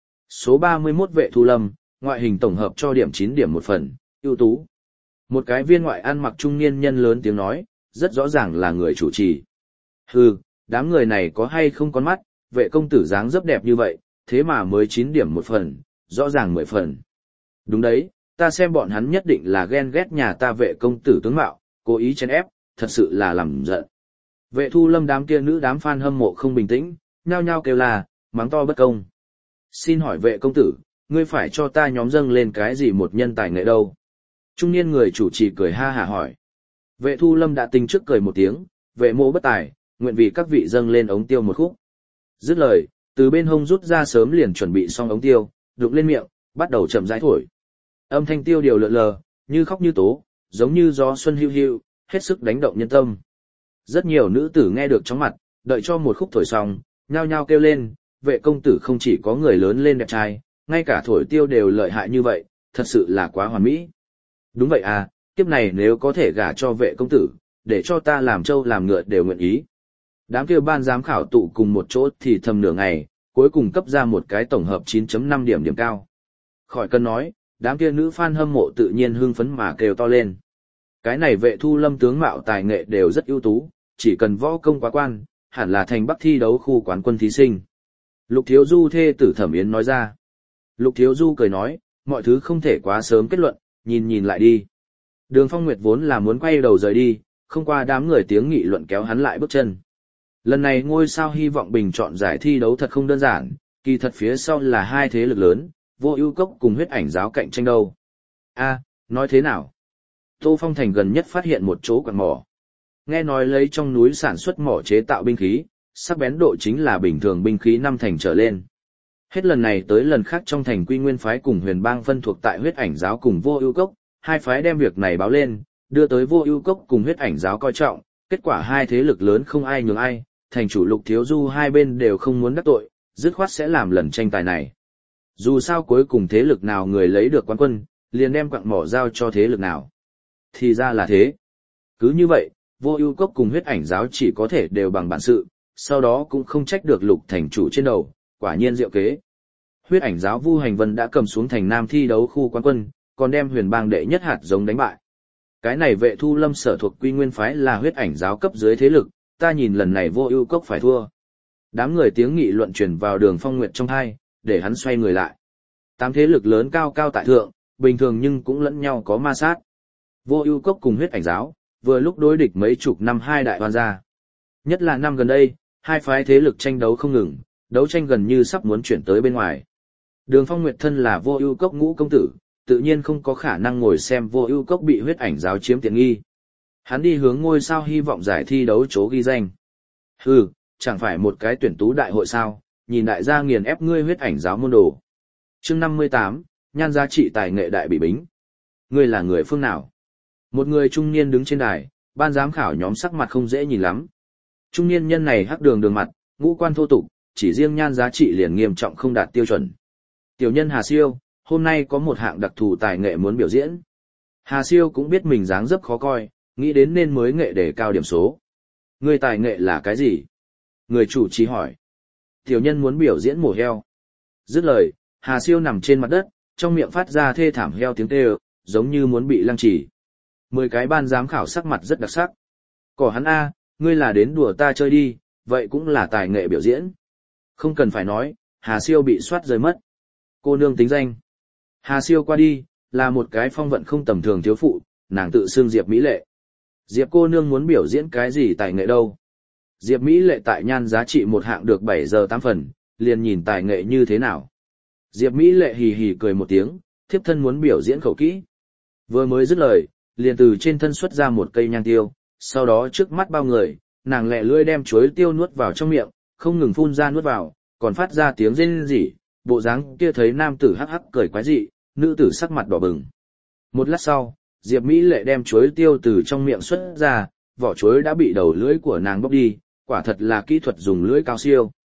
Số ba mươi mốt Vệ Thu Lâm, ngoại hình tổng hợp cho điểm chín điểm một phần, ưu tú. Một cái viên ngoại ăn mặc trung niên nhân lớn tiếng nói, rất rõ ràng là người chủ trì. Hừ, đám người này có hay không con mắt, vệ công tử dáng dấp đẹp như vậy, thế mà mới chín điểm một phần, rõ ràng mười phần. Đúng đấy, ta xem bọn hắn nhất định là ghen ghét nhà ta vệ công tử tướng mạo, cố ý chèn ép, thật sự là làm giận. Vệ Thu Lâm đám kia nữ đám fan hâm mộ không bình tĩnh, nhao nhao kêu là, mắng to bất công. Xin hỏi vệ công tử, ngươi phải cho ta nhóm dâng lên cái gì một nhân tài nghệ đâu? Trung niên người chủ trì cười ha hả hỏi. Vệ Thu Lâm đã tính trước cười một tiếng, vệ mộ bất tài, nguyện vì các vị dâng lên ống tiêu một khúc. Dứt lời, từ bên hông rút ra sớm liền chuẩn bị xong ống tiêu, đục lên miệng, bắt đầu chậm rãi thổi. Âm thanh tiêu điều lượn lờ, như khóc như tố, giống như gió xuân hiu hiu, hết sức đánh động nhân tâm. Rất nhiều nữ tử nghe được chóng mặt, đợi cho một khúc thổi xong, nhao nhao kêu lên, vệ công tử không chỉ có người lớn lên đẹp trai, ngay cả thổi tiêu đều lợi hại như vậy, thật sự là quá hoàn mỹ. Đúng vậy à, kiếp này nếu có thể gả cho vệ công tử, để cho ta làm trâu làm ngựa đều nguyện ý. Đám kia ban giám khảo tụ cùng một chỗ thì thầm nửa ngày, cuối cùng cấp ra một cái tổng hợp chín chấm năm điểm điểm cao. Khỏi cần nói, đám kia nữ fan hâm mộ tự nhiên hưng phấn mà kêu to lên. Cái này Vệ Thu Lâm tướng mạo tài nghệ đều rất ưu tú, chỉ cần võ công quá quan, hẳn là thành Bắc thi đấu khu quán quân thí sinh. Lục Thiếu Du thê tử Thẩm Yến nói ra. Lục Thiếu Du cười nói, mọi thứ không thể quá sớm kết luận, nhìn nhìn lại đi. Đường Phong Nguyệt vốn là muốn quay đầu rời đi, không qua đám người tiếng nghị luận kéo hắn lại bước chân. Lần này ngôi sao hy vọng bình chọn giải thi đấu thật không đơn giản, kỳ thật phía sau là hai thế lực lớn, Vô Ưu Cốc cùng Huyết Ảnh Giáo cạnh tranh đâu. A, nói thế nào? Tô Phong Thành gần nhất phát hiện một chỗ quặng mỏ. Nghe nói lấy trong núi sản xuất mỏ chế tạo binh khí, sắc bén độ chính là bình thường binh khí năm thành trở lên. Hết lần này tới lần khác trong thành Quy Nguyên phái cùng Huyền Bang phân thuộc tại Huyết Ảnh Giáo cùng Vô Ưu Cốc, hai phái đem việc này báo lên, đưa tới Vô Ưu Cốc cùng Huyết Ảnh Giáo coi trọng, kết quả hai thế lực lớn không ai nhường ai, thành chủ Lục Thiếu Du hai bên đều không muốn đắc tội, dứt khoát sẽ làm lần tranh tài này. Dù sao cuối cùng thế lực nào người lấy được quán quân, liền đem quặng mỏ giao cho thế lực nào. Thì ra là thế. Cứ như vậy, Vô Ưu Cốc cùng Huyết Ảnh Giáo chỉ có thể đều bằng bản sự, sau đó cũng không trách được Lục thành chủ trên đầu, quả nhiên diệu kế. Huyết Ảnh Giáo Vu Hành Vân đã cầm xuống thành Nam thi đấu khu quán quân, còn đem Huyền Bang đệ nhất hạt giống đánh bại. Cái này Vệ Thu Lâm sở thuộc Quy Nguyên phái là Huyết Ảnh Giáo cấp dưới thế lực, ta nhìn lần này Vô Ưu Cốc phải thua. Đám người tiếng nghị luận truyền vào Đường Phong Nguyệt trong tai, để hắn xoay người lại. Tám thế lực lớn cao cao tại thượng, bình thường nhưng cũng lẫn nhau có ma sát. Vô Ưu Cốc cùng Huyết Ảnh Giáo, vừa lúc đối địch mấy chục năm hai đại oan gia. Nhất là năm gần đây, hai phái thế lực tranh đấu không ngừng, đấu tranh gần như sắp muốn chuyển tới bên ngoài. Đường Phong Nguyệt thân là Vô Ưu Cốc ngũ công tử, tự nhiên không có khả năng ngồi xem Vô Ưu Cốc bị Huyết Ảnh Giáo chiếm tiện nghi. Hắn đi hướng ngôi sao hy vọng giải thi đấu chỗ ghi danh. Hừ, chẳng phải một cái tuyển tú đại hội sao, nhìn đại gia nghiền ép ngươi Huyết Ảnh Giáo môn đồ. Chương năm mươi tám, nhan giá trị tài nghệ đại bị bính. Ngươi là người phương nào? Một người trung niên đứng trên đài, ban giám khảo nhóm sắc mặt không dễ nhìn lắm. Trung niên nhân này hắc đường đường mặt, ngũ quan thô tục, chỉ riêng nhan giá trị liền nghiêm trọng không đạt tiêu chuẩn. Tiểu nhân Hà Siêu, hôm nay có một hạng đặc thù tài nghệ muốn biểu diễn. Hà Siêu cũng biết mình dáng dấp khó coi, nghĩ đến nên mới nghệ để cao điểm số. Người tài nghệ là cái gì? Người chủ trì hỏi. Tiểu nhân muốn biểu diễn mổ heo. Dứt lời, Hà Siêu nằm trên mặt đất, trong miệng phát ra thê thảm heo tiếng kêu, giống như muốn bị lăng trì. Mười cái ban giám khảo sắc mặt rất đặc sắc. Cỏ hắn A, ngươi là đến đùa ta chơi đi, vậy cũng là tài nghệ biểu diễn. Không cần phải nói, Hà Siêu bị soát rơi mất. Cô nương tính danh. Hà Siêu qua đi, là một cái phong vận không tầm thường thiếu phụ, nàng tự xưng Diệp Mỹ Lệ. Diệp cô nương muốn biểu diễn cái gì tài nghệ đâu? Diệp Mỹ Lệ tại nhan giá trị một hạng được bảy giờ tám phần, liền nhìn tài nghệ như thế nào. Diệp Mỹ Lệ hì hì cười một tiếng, thiếp thân muốn biểu diễn khẩu kỹ. Vừa mới dứt lời, liền từ trên thân xuất ra một cây nhang tiêu, sau đó trước mắt bao người, nàng lẹ lưỡi đem chuối tiêu nuốt vào trong miệng, không ngừng phun ra nuốt vào, còn phát ra tiếng rên rỉ, bộ dáng kia thấy nam tử hắc hắc cười quái dị, nữ tử sắc mặt đỏ bừng. Một lát sau, Diệp Mỹ Lệ đem chuối tiêu từ trong miệng xuất ra, vỏ chuối đã bị đầu lưỡi của nàng bóc đi, quả thật là kỹ thuật dùng lưỡi cao siêu.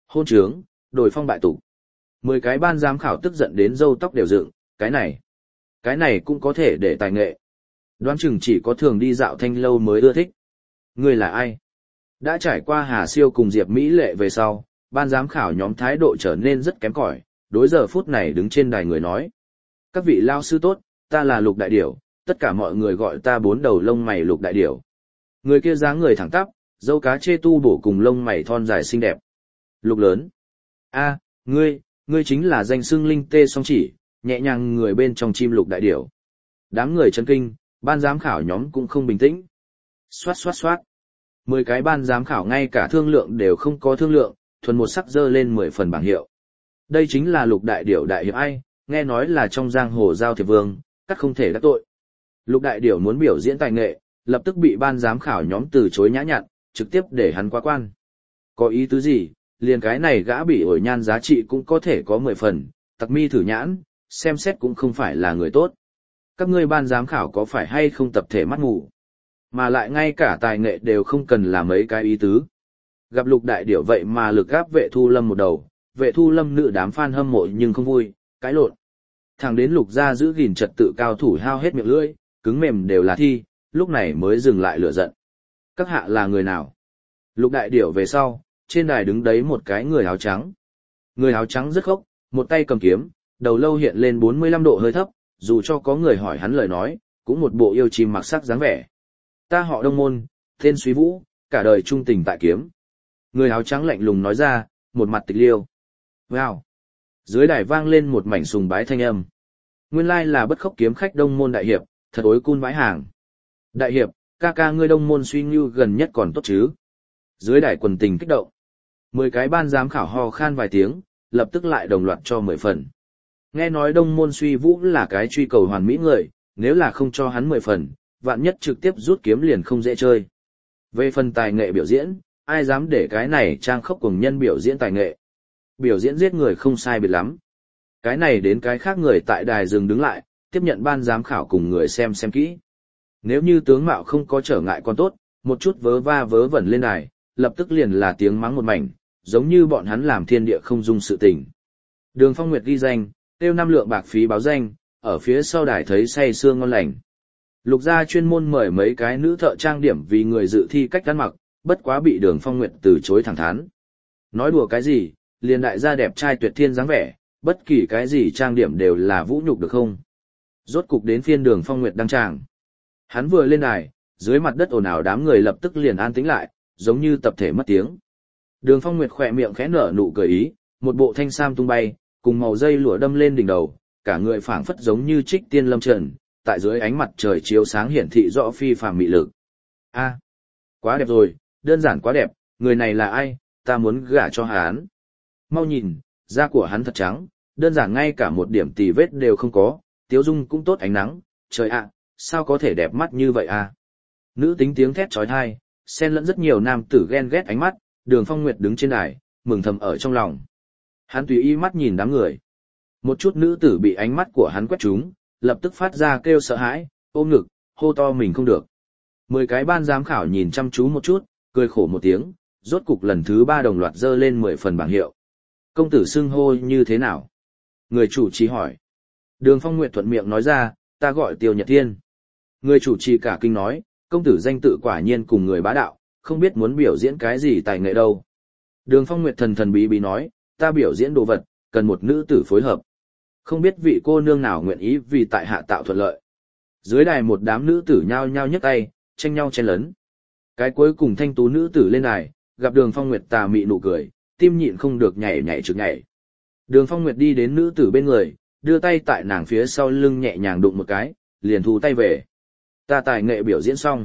Hôn trướng, đổi phong bại tục. Mười cái ban giám khảo tức giận đến râu tóc đều dựng, cái này, cái này cũng có thể để tài nghệ. Đoán chừng chỉ có thường đi dạo thanh lâu mới ưa thích. Ngươi là ai? Đã trải qua Hà Siêu cùng Diệp Mỹ Lệ về sau, ban giám khảo nhóm thái độ trở nên rất kém cỏi, đối giờ phút này đứng trên đài người nói. Các vị lao sư tốt, ta là Lục Đại Điểu, tất cả mọi người gọi ta bốn đầu lông mày Lục Đại Điểu. Người kia dáng người thẳng tắp, dâu cá chê tu bổ cùng lông mày thon dài xinh đẹp. Lục lớn. A, ngươi, ngươi chính là danh xưng linh tê song chỉ, nhẹ nhàng người bên trong chim Lục Đại Điểu. Đám người chấn kinh, ban giám khảo nhóm cũng không bình tĩnh. Xoát xoát xoát. Mười cái ban giám khảo ngay cả thương lượng đều không có thương lượng, thuần một sắc dơ lên mười phần bảng hiệu. Đây chính là Lục Đại Điểu đại hiệp ai, nghe nói là trong giang hồ giao thiệp vương, cắt không thể đắc tội. Lục Đại Điểu muốn biểu diễn tài nghệ, lập tức bị ban giám khảo nhóm từ chối nhã nhặn, trực tiếp để hắn qua quan. Có ý tứ gì, liền cái này gã bị ổi nhan giá trị cũng có thể có mười phần, tặc mi thử nhãn, xem xét cũng không phải là người tốt. Các ngươi ban giám khảo có phải hay không tập thể mắt ngủ, mà lại ngay cả tài nghệ đều không cần là mấy cái ý tứ. Gặp Lục Đại Điểu vậy mà lực gáp Vệ Thu Lâm một đầu, Vệ Thu Lâm nữ đám fan hâm mộ nhưng không vui, cãi lộn. Thẳng đến Lục gia giữ gìn trật tự cao thủ hao hết miệng lưỡi, cứng mềm đều là thi, lúc này mới dừng lại lửa giận. Các hạ là người nào? Lục Đại Điểu về sau, trên đài đứng đấy một cái người áo trắng. Người áo trắng rất khốc, một tay cầm kiếm, đầu lâu hiện lên bốn mươi lăm độ hơi thấp, dù cho có người hỏi hắn lời nói, cũng một bộ yêu chim mặc sắc dáng vẻ. Ta họ Đông Môn, tên Suy Vũ, cả đời trung tình tại kiếm. Người áo trắng lạnh lùng nói ra, một mặt tịch liêu. Wow! Dưới đài vang lên một mảnh sùng bái thanh âm. Nguyên lai là bất khốc kiếm khách Đông Môn đại hiệp, thật ối cun vãi hàng. Đại hiệp, ca ca ngươi Đông Môn Suy Ngưu gần nhất còn tốt chứ? Dưới đài quần tình kích động. Mười cái ban giám khảo ho khan vài tiếng, lập tức lại đồng loạt cho mười phần. Nghe nói Đông Môn Suy Vũ là cái truy cầu hoàn mỹ người, nếu là không cho hắn mười phần, vạn nhất trực tiếp rút kiếm liền không dễ chơi. Về phần tài nghệ biểu diễn, ai dám để cái này trang khốc cùng nhân biểu diễn tài nghệ. Biểu diễn giết người không sai biệt lắm. Cái này đến cái khác người tại đài dừng đứng lại, tiếp nhận ban giám khảo cùng người xem xem kỹ. Nếu như tướng mạo không có trở ngại còn tốt, một chút vớ va vớ vẩn lên đài, lập tức liền là tiếng mắng một mảnh, giống như bọn hắn làm thiên địa không dung sự tình. Đường Phong Nguyệt ghi danh, tiêu năm lượng bạc phí báo danh, ở phía sau đài thấy say sưa ngon lành. Lục gia chuyên môn mời mấy cái nữ thợ trang điểm vì người dự thi cách ăn mặc, bất quá bị Đường Phong Nguyệt từ chối thẳng thắn. Nói đùa cái gì, liền đại gia đẹp trai tuyệt thiên dáng vẻ, bất kỳ cái gì trang điểm đều là vũ nhục được không? Rốt cục đến phiên Đường Phong Nguyệt đăng tràng. Hắn vừa lên đài, dưới mặt đất ồn ào đám người lập tức liền an tĩnh lại, giống như tập thể mất tiếng. Đường Phong Nguyệt khỏe miệng khẽ nở nụ cười ý, một bộ thanh sam tung bay, cùng màu dây lụa đâm lên đỉnh đầu, cả người phảng phất giống như trích tiên lâm trần, tại dưới ánh mặt trời chiếu sáng hiển thị rõ phi phàm mị lực. A, quá đẹp rồi, đơn giản quá đẹp, người này là ai, ta muốn gả cho hắn. Mau nhìn, da của hắn thật trắng, đơn giản ngay cả một điểm tì vết đều không có, tiếu dung cũng tốt ánh nắng, trời ạ, sao có thể đẹp mắt như vậy a? Nữ tính tiếng thét chói tai, xen lẫn rất nhiều nam tử ghen ghét ánh mắt, Đường Phong Nguyệt đứng trên đài, mừng thầm ở trong lòng. Hắn tùy ý mắt nhìn đám người. Một chút nữ tử bị ánh mắt của hắn quét trúng, lập tức phát ra kêu sợ hãi, ôm ngực, hô to mình không được. Mười cái ban giám khảo nhìn chăm chú một chút, cười khổ một tiếng, rốt cục lần thứ ba đồng loạt dơ lên mười phần bảng hiệu. Công tử xưng hô như thế nào? Người chủ trì hỏi. Đường Phong Nguyệt thuận miệng nói ra, ta gọi Tiêu Nhật Thiên. Người chủ trì cả kinh nói, công tử danh tự quả nhiên cùng người bá đạo, không biết muốn biểu diễn cái gì tài nghệ đâu. Đường Phong Nguyệt thần thần bí bí nói, ta biểu diễn đồ vật, cần một nữ tử phối hợp. Không biết vị cô nương nào nguyện ý vì tại hạ tạo thuận lợi. Dưới đài một đám nữ tử nhao nhao nhấc tay, tranh nhau chen lấn. Cái cuối cùng thanh tú nữ tử lên đài, gặp Đường Phong Nguyệt tà mị nụ cười, tim nhịn không được nhảy nhảy trực nhảy. Đường Phong Nguyệt đi đến nữ tử bên người, đưa tay tại nàng phía sau lưng nhẹ nhàng đụng một cái, liền thu tay về. Ta tài nghệ biểu diễn xong.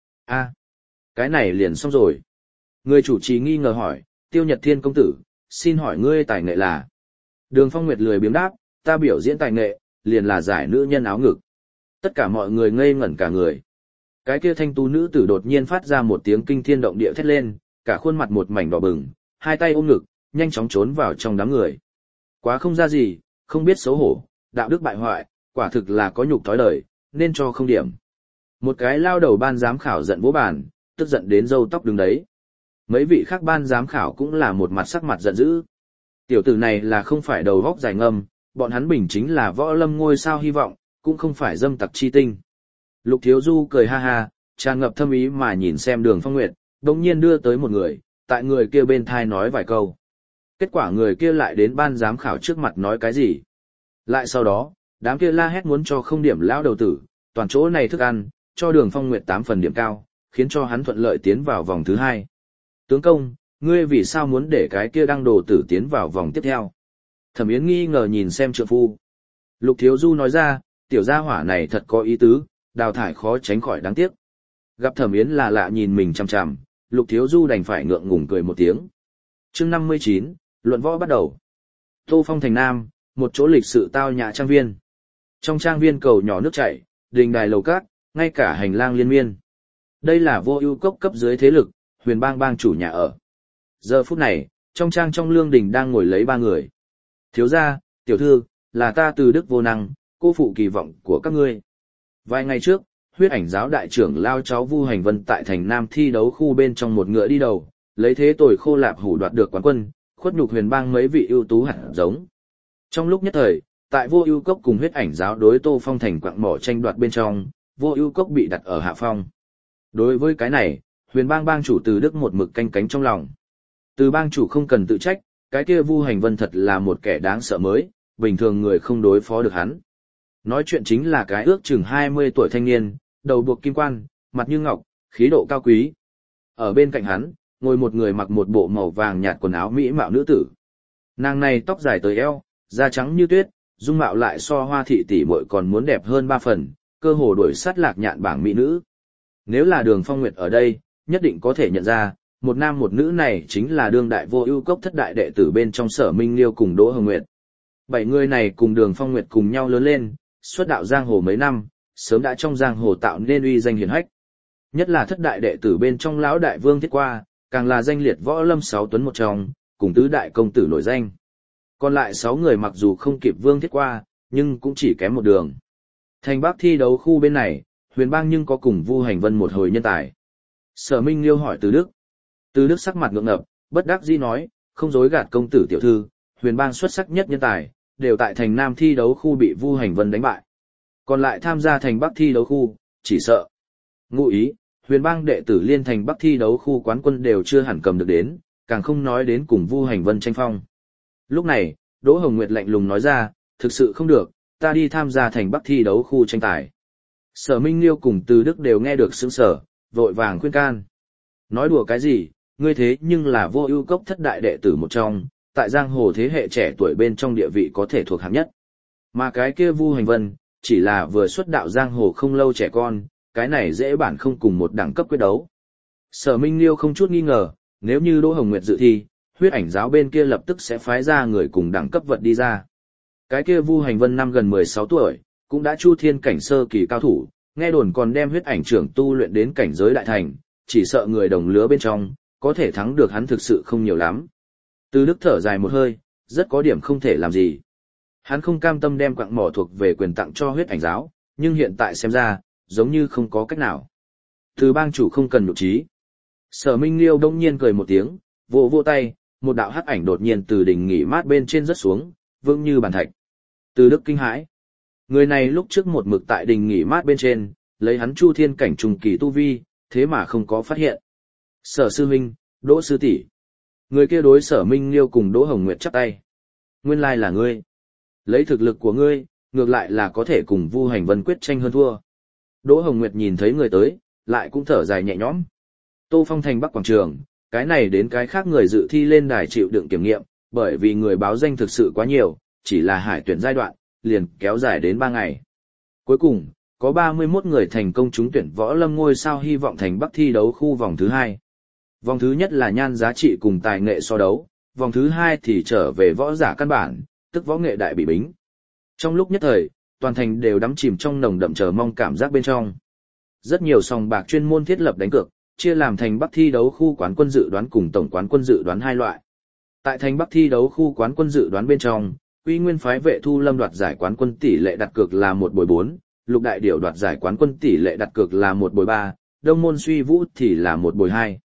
A, cái này liền xong rồi. Người chủ trì nghi ngờ hỏi, Tiêu Nhật Thiên công tử, xin hỏi ngươi tài nghệ là? Đường Phong Nguyệt lười biếng đáp, ta biểu diễn tài nghệ, liền là giải nữ nhân áo ngực. Tất cả mọi người ngây ngẩn cả người. Cái kia thanh tú nữ tử đột nhiên phát ra một tiếng kinh thiên động địa thét lên, cả khuôn mặt một mảnh đỏ bừng, hai tay ôm ngực, nhanh chóng trốn vào trong đám người. Quá không ra gì, không biết xấu hổ, đạo đức bại hoại, quả thực là có nhục thói đời, nên cho không điểm. Một cái lao đầu ban giám khảo giận vỗ bàn, tức giận đến râu tóc đứng đấy. Mấy vị khác ban giám khảo cũng là một mặt sắc mặt giận dữ. Tiểu tử này là không phải đầu góc dài ngâm, bọn hắn bình chính là võ lâm ngôi sao hy vọng, cũng không phải dâm tặc chi tinh. Lục Thiếu Du cười ha ha, tràn ngập thâm ý mà nhìn xem Đường Phong Nguyệt, đồng nhiên đưa tới một người, tại người kia bên thai nói vài câu. Kết quả người kia lại đến ban giám khảo trước mặt nói cái gì. Lại sau đó, đám kia la hét muốn cho không điểm lão đầu tử, toàn chỗ này thức ăn, cho Đường Phong Nguyệt tám phần điểm cao, khiến cho hắn thuận lợi tiến vào vòng thứ hai. Tướng công, ngươi vì sao muốn để cái kia đăng đồ tử tiến vào vòng tiếp theo? Thẩm Yến nghi ngờ nhìn xem trượng phu. Lục Thiếu Du nói ra, tiểu gia hỏa này thật có ý tứ, đào thải khó tránh khỏi đáng tiếc. Gặp Thẩm Yến là lạ nhìn mình chằm chằm, Lục Thiếu Du đành phải ngượng ngùng cười một tiếng. Chương năm mươi chín, luận võ bắt đầu. Tô Phong thành Nam, một chỗ lịch sự tao nhã trang viên. Trong trang viên cầu nhỏ nước chảy, đình đài lầu cát, ngay cả hành lang liên miên. Đây là Vô Ưu Cốc cấp dưới thế lực, Huyền Bang bang chủ nhà ở. Giờ phút này, trong trang trong lương đình đang ngồi lấy ba người. Thiếu gia, tiểu thư, là ta Từ Đức vô năng, cô phụ kỳ vọng của các ngươi. Vài ngày trước, Huyết Ảnh giáo đại trưởng lao cháu Vu Hành Vân tại thành Nam thi đấu khu bên trong một ngựa đi đầu, lấy thế tồi khô lạp hủ đoạt được quán quân, khuất nhục Huyền Bang mấy vị ưu tú hạt giống. Trong lúc nhất thời, tại Vô Ưu Cốc cùng Huyết Ảnh giáo đối Tô Phong thành quặng mỏ tranh đoạt bên trong, Vô Ưu Cốc bị đặt ở hạ phong. Đối với cái này, Huyền Bang bang chủ Từ Đức một mực canh cánh trong lòng. Từ bang chủ không cần tự trách, cái kia Vu Hành Vân thật là một kẻ đáng sợ mới, bình thường người không đối phó được hắn. Nói chuyện chính là cái ước chừng hai mươi tuổi thanh niên, đầu buộc kim quan, mặt như ngọc, khí độ cao quý. Ở bên cạnh hắn, ngồi một người mặc một bộ màu vàng nhạt quần áo mỹ mạo nữ tử. Nàng này tóc dài tới eo, da trắng như tuyết, dung mạo lại so Hoa thị tỷ muội còn muốn đẹp hơn ba phần, cơ hồ đuổi sát Lạc Nhạn bảng mỹ nữ. Nếu là Đường Phong Nguyệt ở đây, nhất định có thể nhận ra, một nam một nữ này chính là đương đại Vô Ưu Cốc thất đại đệ tử bên trong Sở Minh Liêu cùng Đỗ Hồng Nguyệt. Bảy người này cùng Đường Phong Nguyệt cùng nhau lớn lên, xuất đạo giang hồ mấy năm, sớm đã trong giang hồ tạo nên uy danh hiển hách. Nhất là thất đại đệ tử bên trong lão đại Vương Thiết Qua, càng là danh liệt võ lâm sáu tuấn một trong, cùng tứ đại công tử nổi danh. Còn lại sáu người mặc dù không kịp Vương Thiết Qua, nhưng cũng chỉ kém một đường. Thành Bắc thi đấu khu bên này, Huyền Bang nhưng có cùng Vu Hành Vân một hồi nhân tài. Sở Minh Liêu hỏi Từ Đức. Từ Đức sắc mặt ngượng ngập, bất đắc dĩ nói, không dối gạt công tử tiểu thư, Huyền Bang xuất sắc nhất nhân tài, đều tại thành Nam thi đấu khu bị Vu Hành Vân đánh bại. Còn lại tham gia thành Bắc thi đấu khu, chỉ sợ. Ngụ ý, Huyền Bang đệ tử liên thành Bắc thi đấu khu quán quân đều chưa hẳn cầm được đến, càng không nói đến cùng Vu Hành Vân tranh phong. Lúc này, Đỗ Hồng Nguyệt lạnh lùng nói ra, thực sự không được, ta đi tham gia thành Bắc thi đấu khu tranh tài. Sở Minh Liêu cùng Từ Đức đều nghe được sững sờ, vội vàng khuyên can. Nói đùa cái gì, ngươi thế nhưng là Vô Ưu Cốc thất đại đệ tử một trong, tại giang hồ thế hệ trẻ tuổi bên trong địa vị có thể thuộc hạng nhất. Mà cái kia Vu Hành Vân, chỉ là vừa xuất đạo giang hồ không lâu trẻ con, cái này dễ bản không cùng một đẳng cấp quyết đấu. Sở Minh Liêu không chút nghi ngờ, nếu như Đỗ Hồng Nguyệt dự thi, Huyết Ảnh giáo bên kia lập tức sẽ phái ra người cùng đẳng cấp vật đi ra. Cái kia Vu Hành Vân năm gần mười sáu tuổi, cũng đã chu thiên cảnh sơ kỳ cao thủ, nghe đồn còn đem huyết ảnh trưởng tu luyện đến cảnh giới đại thành, chỉ sợ người đồng lứa bên trong, có thể thắng được hắn thực sự không nhiều lắm. Từ Đức thở dài một hơi, rất có điểm không thể làm gì. Hắn không cam tâm đem quặng mỏ thuộc về quyền tặng cho Huyết Ảnh giáo, nhưng hiện tại xem ra, giống như không có cách nào. Từ bang chủ không cần nhục trí. Sở Minh Liêu đông nhiên cười một tiếng, vỗ vỗ tay, một đạo hắc ảnh đột nhiên từ đỉnh nghỉ mát bên trên rớt xuống, vững như bàn thạch. Từ Đức kinh hãi. Người này lúc trước một mực tại đình nghỉ mát bên trên, lấy hắn chu thiên cảnh trùng kỳ tu vi, thế mà không có phát hiện. Sở sư huynh, Đỗ sư tỷ. Người kia đối Sở Minh Liêu cùng Đỗ Hồng Nguyệt chắp tay. Nguyên lai là ngươi. Lấy thực lực của ngươi, ngược lại là có thể cùng Vu Hành Vân quyết tranh hơn thua. Đỗ Hồng Nguyệt nhìn thấy người tới, lại cũng thở dài nhẹ nhõm. Tô Phong thành Bắc quảng trường, cái này đến cái khác người dự thi lên đài chịu đựng kiểm nghiệm, bởi vì người báo danh thực sự quá nhiều, chỉ là hải tuyển giai đoạn, liền kéo dài đến ba ngày. Cuối cùng, có ba mươi mốt người thành công trúng tuyển võ lâm ngôi sao hy vọng thành Bắc thi đấu khu vòng thứ hai. Vòng thứ nhất là nhan giá trị cùng tài nghệ so đấu, vòng thứ hai thì trở về võ giả căn bản, tức võ nghệ đại bị bính. Trong lúc nhất thời, toàn thành đều đắm chìm trong nồng đậm chờ mong cảm giác bên trong. Rất nhiều sòng bạc chuyên môn thiết lập đánh cược, chia làm thành Bắc thi đấu khu quán quân dự đoán cùng tổng quán quân dự đoán hai loại. Tại thành Bắc thi đấu khu quán quân dự đoán bên trong, Quy Nguyên phái Vệ Thu Lâm đoạt giải quán quân tỷ lệ đặt cược là một bồi bốn, Lục Đại Điểu đoạt giải quán quân tỷ lệ đặt cược là một bồi ba, Đông Môn Suy Vũ thì là một bồi hai.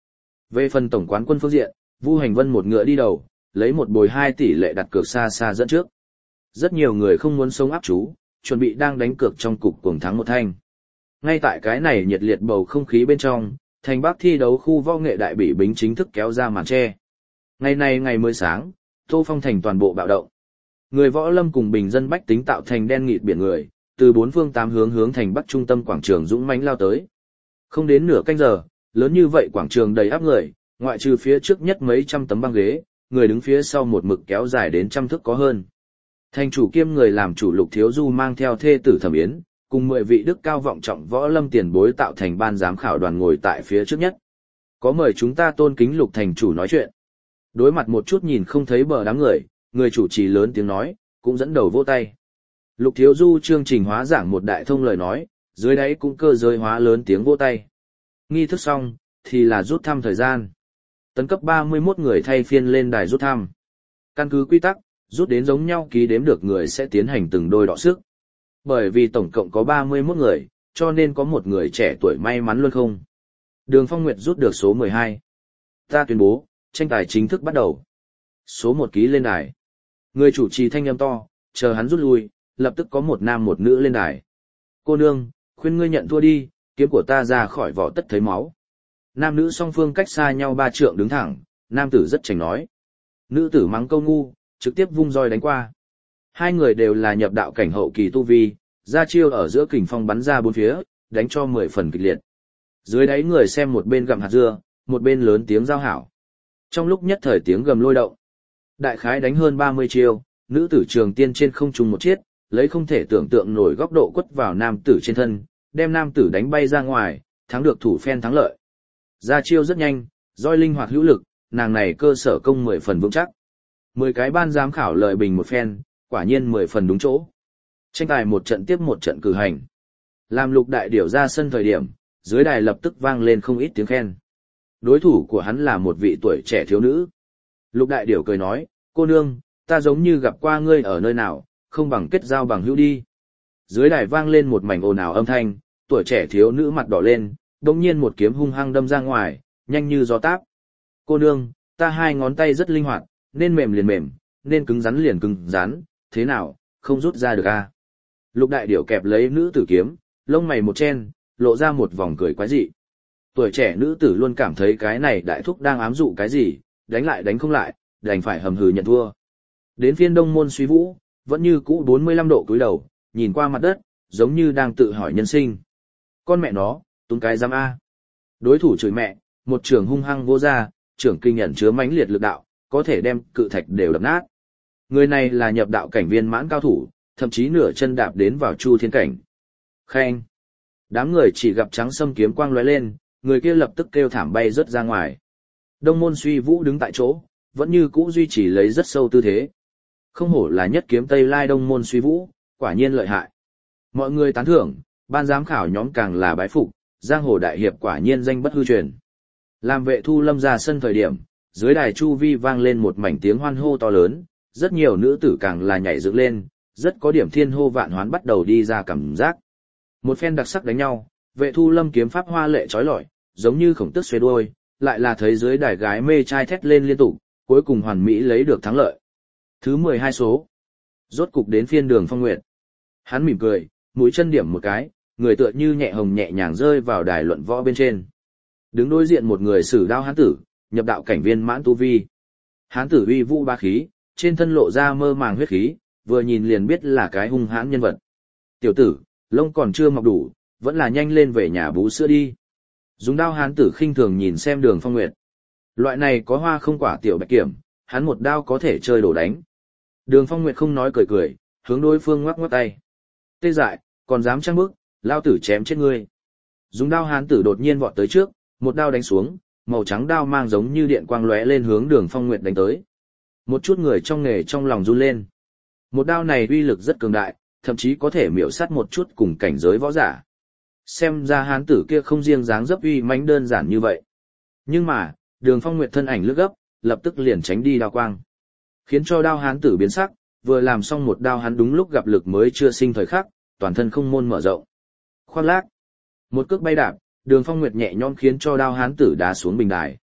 Về phần tổng quán quân phương diện, Vu Hành Vân một ngựa đi đầu, lấy một bồi hai tỷ lệ đặt cược xa xa dẫn trước. Rất nhiều người không muốn sống áp chú, chuẩn bị đang đánh cược trong cục cuồng thắng một thanh. Ngay tại cái này nhiệt liệt bầu không khí bên trong, thành Bắc thi đấu khu võ nghệ đại bỉ bính chính thức kéo ra màn che. Ngày này ngày mới sáng, Tô Phong thành toàn bộ bạo động. Người võ lâm cùng bình dân bách tính tạo thành đen nghịt biển người, từ bốn phương tám hướng hướng thành Bắc trung tâm quảng trường dũng mãnh lao tới. Không đến nửa canh giờ, lớn như vậy quảng trường đầy áp người, ngoại trừ phía trước nhất mấy trăm tấm băng ghế, người đứng phía sau một mực kéo dài đến trăm thước có hơn. Thành chủ kiêm người làm chủ Lục Thiếu Du mang theo thê tử Thẩm Yến, cùng mười vị đức cao vọng trọng võ lâm tiền bối tạo thành ban giám khảo đoàn ngồi tại phía trước nhất. Có mời chúng ta tôn kính Lục thành chủ nói chuyện. Đối mặt một chút nhìn không thấy bờ đám người, người chủ trì lớn tiếng nói, cũng dẫn đầu vỗ tay. Lục Thiếu Du chương trình hóa giảng một đại thông lời nói, dưới đáy cũng cơ giới hóa lớn tiếng vỗ tay. Nghi thức xong, thì là rút thăm thời gian. Tấn cấp ba mươi mốt người thay phiên lên đài rút thăm. Căn cứ quy tắc, rút đến giống nhau ký đếm được người sẽ tiến hành từng đôi đọ sức. Bởi vì tổng cộng có ba mươi mốt người, cho nên có một người trẻ tuổi may mắn luôn không. Đường Phong Nguyệt rút được số mười hai. Ta tuyên bố, tranh tài chính thức bắt đầu. Số một ký lên đài. Người chủ trì thanh âm to, chờ hắn rút lui, lập tức có một nam một nữ lên đài. Cô nương, khuyên ngươi nhận thua đi, kiếm của ta ra khỏi vỏ tất thấy máu. Nam nữ song phương cách xa nhau ba trượng đứng thẳng, nam tử rất chảnh nói. Nữ tử mắng câu ngu, trực tiếp vung roi đánh qua. Hai người đều là nhập đạo cảnh hậu kỳ tu vi, ra chiêu ở giữa kình phong bắn ra bốn phía, đánh cho mười phần kịch liệt. Dưới đáy người xem một bên gặm hạt dưa, một bên lớn tiếng giao hảo. Trong lúc nhất thời tiếng gầm lôi động. Đại khái đánh hơn ba mươi chiêu, nữ tử trường tiên trên không trung một chiết, lấy không thể tưởng tượng nổi góc độ quất vào nam tử trên thân, đem nam tử đánh bay ra ngoài, thắng được thủ phen thắng lợi. Ra chiêu rất nhanh, roi linh hoạt hữu lực, nàng này cơ sở công mười phần vững chắc. Mười cái ban giám khảo lợi bình một phen, quả nhiên mười phần đúng chỗ. Tranh tài một trận tiếp một trận cử hành. Làm Lục đại điểu ra sân thời điểm, dưới đài lập tức vang lên không ít tiếng khen. Đối thủ của hắn là một vị tuổi trẻ thiếu nữ. Lục đại điểu cười nói, cô nương, ta giống như gặp qua ngươi ở nơi nào, không bằng kết giao bằng hữu đi. Dưới đài vang lên một mảnh ồn ào âm thanh, tuổi trẻ thiếu nữ mặt đỏ lên, đồng nhiên một kiếm hung hăng đâm ra ngoài, nhanh như gió táp. Cô nương, ta hai ngón tay rất linh hoạt, nên mềm liền mềm, nên cứng rắn liền cứng rắn, thế nào, không rút ra được à? Lục đại điểu kẹp lấy nữ tử kiếm, lông mày một chen, lộ ra một vòng cười quái dị. Tuổi trẻ nữ tử luôn cảm thấy cái này đại thúc đang ám dụ cái gì, đánh lại đánh không lại, đành phải hầm hừ nhận thua. Đến phiên Đông Môn Suy Vũ, vẫn như cũ bốn mươi lăm độ cúi đầu, nhìn qua mặt đất, giống như đang tự hỏi nhân sinh. Con mẹ nó, tung cái giam A. Đối thủ chửi mẹ, một trường hung hăng vô ra, trưởng kinh nhận chứa mãnh liệt lực đạo, có thể đem cự thạch đều đập nát. Người này là nhập đạo cảnh viên mãn cao thủ, thậm chí nửa chân đạp đến vào chu thiên cảnh. Khen. Đám người chỉ gặp trắng sâm kiếm quang lóe lên, người kia lập tức kêu thảm bay rớt ra ngoài. Đông Môn Suy Vũ đứng tại chỗ, vẫn như cũ duy trì lấy rất sâu tư thế. Không hổ là nhất kiếm Tây Lai Đông Môn Suy Vũ, quả nhiên lợi hại. Mọi người tán thưởng, ban giám khảo nhóm càng là bái phục, giang hồ đại hiệp quả nhiên danh bất hư truyền. Làm Vệ Thu Lâm ra sân thời điểm, dưới đài chu vi vang lên một mảnh tiếng hoan hô to lớn, rất nhiều nữ tử càng là nhảy dựng lên, rất có điểm thiên hô vạn hoán bắt đầu đi ra cảm giác. Một phen đặc sắc đánh nhau, Vệ Thu Lâm kiếm pháp hoa lệ chói lọi, giống như khổng tước xuê đuôi, lại là thấy dưới đài gái mê trai thét lên liên tục, cuối cùng hoàn mỹ lấy được thắng lợi. Thứ mười hai số. Rốt cục đến phiên Đường Phong Nguyệt. Hắn mỉm cười, mũi chân điểm một cái, người tựa như nhẹ hồng nhẹ nhàng rơi vào đài luận võ bên trên. Đứng đối diện một người sử đao hán tử, nhập đạo cảnh viên mãn tu vi. Hán tử uy vũ ba khí, trên thân lộ ra mơ màng huyết khí, vừa nhìn liền biết là cái hung hãn nhân vật. Tiểu tử, lông còn chưa mọc đủ, vẫn là nhanh lên về nhà bú sữa đi. Dùng đao hán tử khinh thường nhìn xem Đường Phong Nguyệt. Loại này có hoa không quả tiểu bạch kiểm, hắn một đao có thể chơi đổ đánh. Đường Phong Nguyệt không nói cười cười, hướng đối phương ngoắc ngoắc tay. Tê dại, còn dám trăng bước, lao tử chém chết ngươi. Dùng đao hán tử đột nhiên vọt tới trước, một đao đánh xuống, màu trắng đao mang giống như điện quang lóe lên hướng Đường Phong Nguyệt đánh tới. Một chút người trong nghề trong lòng run lên. Một đao này uy lực rất cường đại, thậm chí có thể miểu sát một chút cùng cảnh giới võ giả. Xem ra hán tử kia không riêng dáng dấp uy mãnh đơn giản như vậy. Nhưng mà, Đường Phong Nguyệt thân ảnh lướt gấp, lập tức liền tránh đi đao quang. Khiến cho đao hán tử biến sắc, vừa làm xong một đao hắn đúng lúc gặp lực mới chưa sinh thời khắc, toàn thân không môn mở rộng. Khoan lác. Một cước bay đạp, Đường Phong Nguyệt nhẹ nhõm khiến cho đao hán tử đá xuống bình đài.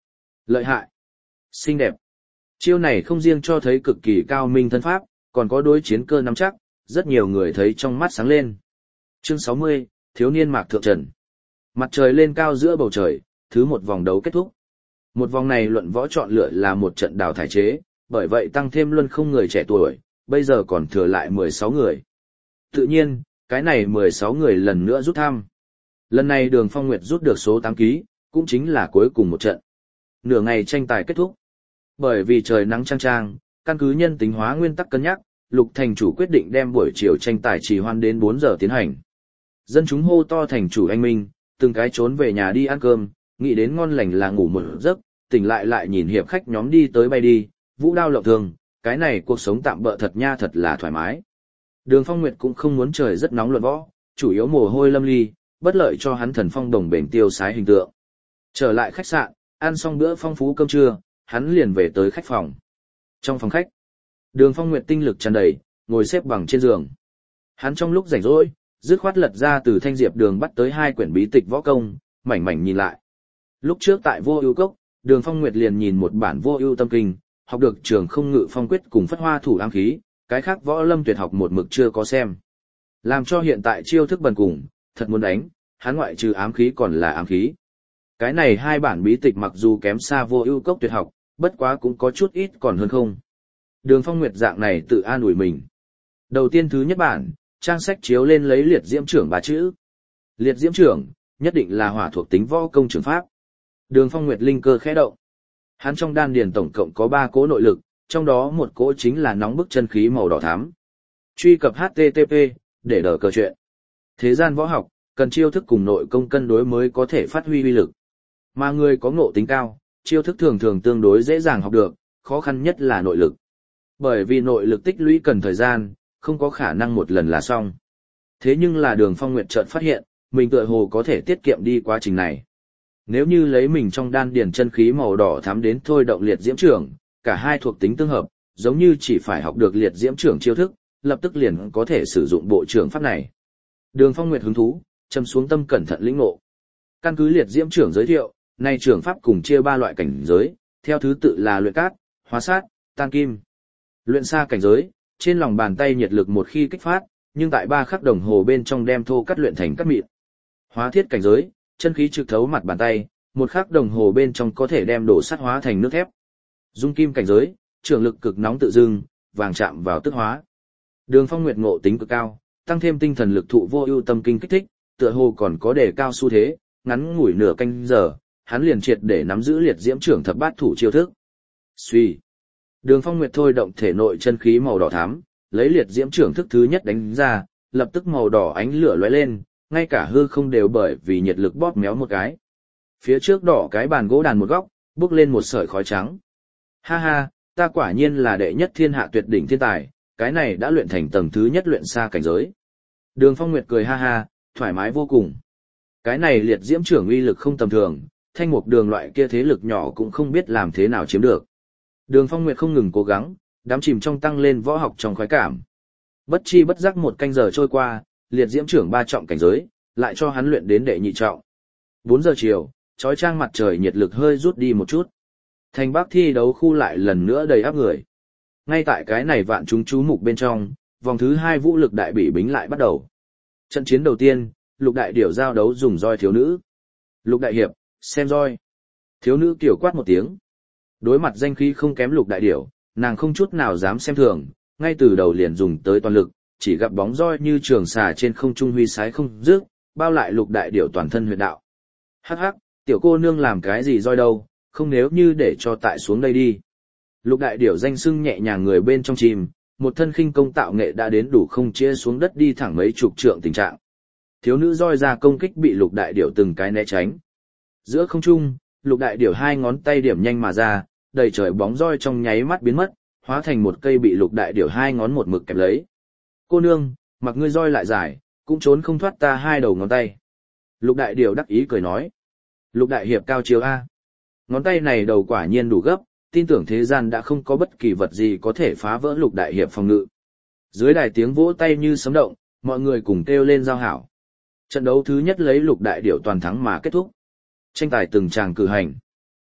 Lợi hại. Xinh đẹp. Chiêu này không riêng cho thấy cực kỳ cao minh thân pháp, còn có đối chiến cơ nắm chắc, rất nhiều người thấy trong mắt sáng lên. Chương sáu mươi, Thiếu niên Mạc Thượng Trần. Mặt trời lên cao giữa bầu trời, thứ một vòng đấu kết thúc. Một vòng này luận võ chọn lựa là một trận đào thải chế, bởi vậy tăng thêm luân không người trẻ tuổi, bây giờ còn thừa lại mười sáu người. Tự nhiên, cái này mười sáu người lần nữa rút thăm. Lần này Đường Phong Nguyệt rút được số tám ký, cũng chính là cuối cùng một trận. Nửa ngày tranh tài kết thúc. Bởi vì trời nắng chang chang, căn cứ nhân tính hóa nguyên tắc cân nhắc, Lục thành chủ quyết định đem buổi chiều tranh tài trì hoãn đến bốn giờ tiến hành. Dân chúng hô to thành chủ anh minh, từng cái trốn về nhà đi ăn cơm, nghĩ đến ngon lành là ngủ một giấc, tỉnh lại lại nhìn hiệp khách nhóm đi tới bay đi, vũ đao lộng thường, cái này cuộc sống tạm bợ thật nha, thật là thoải mái. Đường Phong Nguyệt cũng không muốn trời rất nóng luận võ, chủ yếu mồ hôi lâm ly, bất lợi cho hắn thần phong đồng bền tiêu sái hình tượng. Trở lại khách sạn, ăn xong bữa phong phú cơm trưa, hắn liền về tới khách phòng. Trong phòng khách, Đường Phong Nguyệt tinh lực tràn đầy, ngồi xếp bằng trên giường. Hắn trong lúc rảnh rỗi, dứt khoát lật ra từ thanh diệp đường bắt tới hai quyển bí tịch võ công, mảnh mảnh nhìn lại. Lúc trước tại Vô Ưu Cốc, Đường Phong Nguyệt liền nhìn một bản Vô Ưu Tâm Kinh, học được Trường Không Ngự Phong Quyết cùng Phất Hoa Thủ Ám Khí, cái khác võ lâm tuyệt học một mực chưa có xem. Làm cho hiện tại chiêu thức bần cùng, thật muốn đánh, hắn ngoại trừ ám khí còn là ám khí. Cái này hai bản bí tịch mặc dù kém xa Vô Ưu Cốc tuyệt học, bất quá cũng có chút ít còn hơn không. Đường Phong Nguyệt dạng này tự an ủi mình. Đầu tiên thứ nhất bản, trang sách chiếu lên lấy liệt diễm trưởng ba chữ. Liệt diễm trưởng, nhất định là hỏa thuộc tính võ công trường pháp. Đường Phong Nguyệt linh cơ khẽ động. Hắn trong đan điền tổng cộng có ba cỗ nội lực, trong đó một cỗ chính là nóng bức chân khí màu đỏ thắm. Truy cập hát tê tê pê để đỡ cờ chuyện. Thế gian võ học, cần chiêu thức cùng nội công cân đối mới có thể phát huy uy lực. Mà người có ngộ tính cao, chiêu thức thường thường tương đối dễ dàng học được, khó khăn nhất là nội lực. Bởi vì nội lực tích lũy cần thời gian, không có khả năng một lần là xong. Thế nhưng là Đường Phong Nguyệt chợt phát hiện, mình tựa hồ có thể tiết kiệm đi quá trình này. Nếu như lấy mình trong đan điền chân khí màu đỏ thắm đến thôi động liệt diễm trưởng, cả hai thuộc tính tương hợp, giống như chỉ phải học được liệt diễm trưởng chiêu thức, lập tức liền có thể sử dụng bộ trưởng pháp này. Đường Phong Nguyệt hứng thú, châm xuống tâm cẩn thận lĩnh ngộ. Căn cứ liệt diễm trưởng giới thiệu, này trưởng pháp cùng chia ba loại cảnh giới, theo thứ tự là luyện cát, hóa sát, tan kim. Luyện xa cảnh giới, trên lòng bàn tay nhiệt lực một khi kích phát, nhưng tại ba khắc đồng hồ bên trong đem thô cắt luyện thành cát mịn. Hóa thiết cảnh giới, chân khí trực thấu mặt bàn tay, một khắc đồng hồ bên trong có thể đem đổ sắt hóa thành nước thép. Dung kim cảnh giới, trường lực cực nóng tự dưng, vàng chạm vào tức hóa. Đường Phong Nguyệt ngộ tính cực cao, tăng thêm tinh thần lực thụ Vô Ưu Tâm Kinh kích thích, tựa hồ còn có đề cao xu thế, ngắn ngủi nửa canh giờ, hắn liền triệt để nắm giữ liệt diễm trưởng thập bát thủ chiêu thức. Suy. Đường Phong Nguyệt thôi động thể nội chân khí màu đỏ thắm, lấy liệt diễm trưởng thức thứ nhất đánh ra, lập tức màu đỏ ánh lửa lóe lên, ngay cả hư không đều bởi vì nhiệt lực bóp méo một cái. Phía trước đỏ cái bàn gỗ đàn một góc, bốc lên một sợi khói trắng. Ha ha, ta quả nhiên là đệ nhất thiên hạ tuyệt đỉnh thiên tài, cái này đã luyện thành tầng thứ nhất luyện xa cảnh giới. Đường Phong Nguyệt cười ha ha, thoải mái vô cùng. Cái này liệt diễm trưởng uy lực không tầm thường, thanh mục đường loại kia thế lực nhỏ cũng không biết làm thế nào chiếm được. Đường Phong Nguyệt không ngừng cố gắng, đắm chìm trong tăng lên võ học trong khoái cảm. Bất chi bất giác một canh giờ trôi qua, liệt diễm trưởng ba trọng cảnh giới, lại cho hắn luyện đến đệ nhị trọng. Bốn giờ chiều, chói chang mặt trời nhiệt lực hơi rút đi một chút. Thành Bắc thi đấu khu lại lần nữa đầy áp người. Ngay tại cái này vạn chúng chú mục bên trong, vòng thứ hai vũ lực đại bỉ bính lại bắt đầu. Trận chiến đầu tiên, Lục đại điểu giao đấu dùng roi thiếu nữ. Lục đại hiệp, xem roi. Thiếu nữ kiểu quát một tiếng. Đối mặt danh khí không kém Lục đại điểu, nàng không chút nào dám xem thường, ngay từ đầu liền dùng tới toàn lực, chỉ gặp bóng roi như trường xà trên không trung huy sái không dứt, bao lại Lục đại điểu toàn thân huyệt đạo. Hắc hắc, tiểu cô nương làm cái gì roi đâu, không nếu như để cho tại xuống đây đi. Lục đại điểu danh sưng nhẹ nhàng người bên trong chìm, một thân khinh công tạo nghệ đã đến đủ không chia xuống đất đi thẳng mấy chục trượng tình trạng. Thiếu nữ roi ra công kích bị Lục đại điểu từng cái né tránh. Giữa không trung, Lục đại điểu hai ngón tay điểm nhanh mà ra, đầy trời bóng roi trong nháy mắt biến mất, hóa thành một cây bị Lục đại điểu hai ngón một mực kẹp lấy. Cô nương, mặc ngươi roi lại dài, cũng trốn không thoát ta hai đầu ngón tay. Lục đại điểu đắc ý cười nói. Lục đại hiệp cao chiếu A. Ngón tay này đầu quả nhiên đủ gấp, tin tưởng thế gian đã không có bất kỳ vật gì có thể phá vỡ Lục đại hiệp phòng ngự. Dưới đài tiếng vỗ tay như sấm động, mọi người cùng kêu lên giao hảo. Trận đấu thứ nhất lấy Lục đại điểu toàn thắng mà kết thúc. Tranh tài từng tràng cử hành.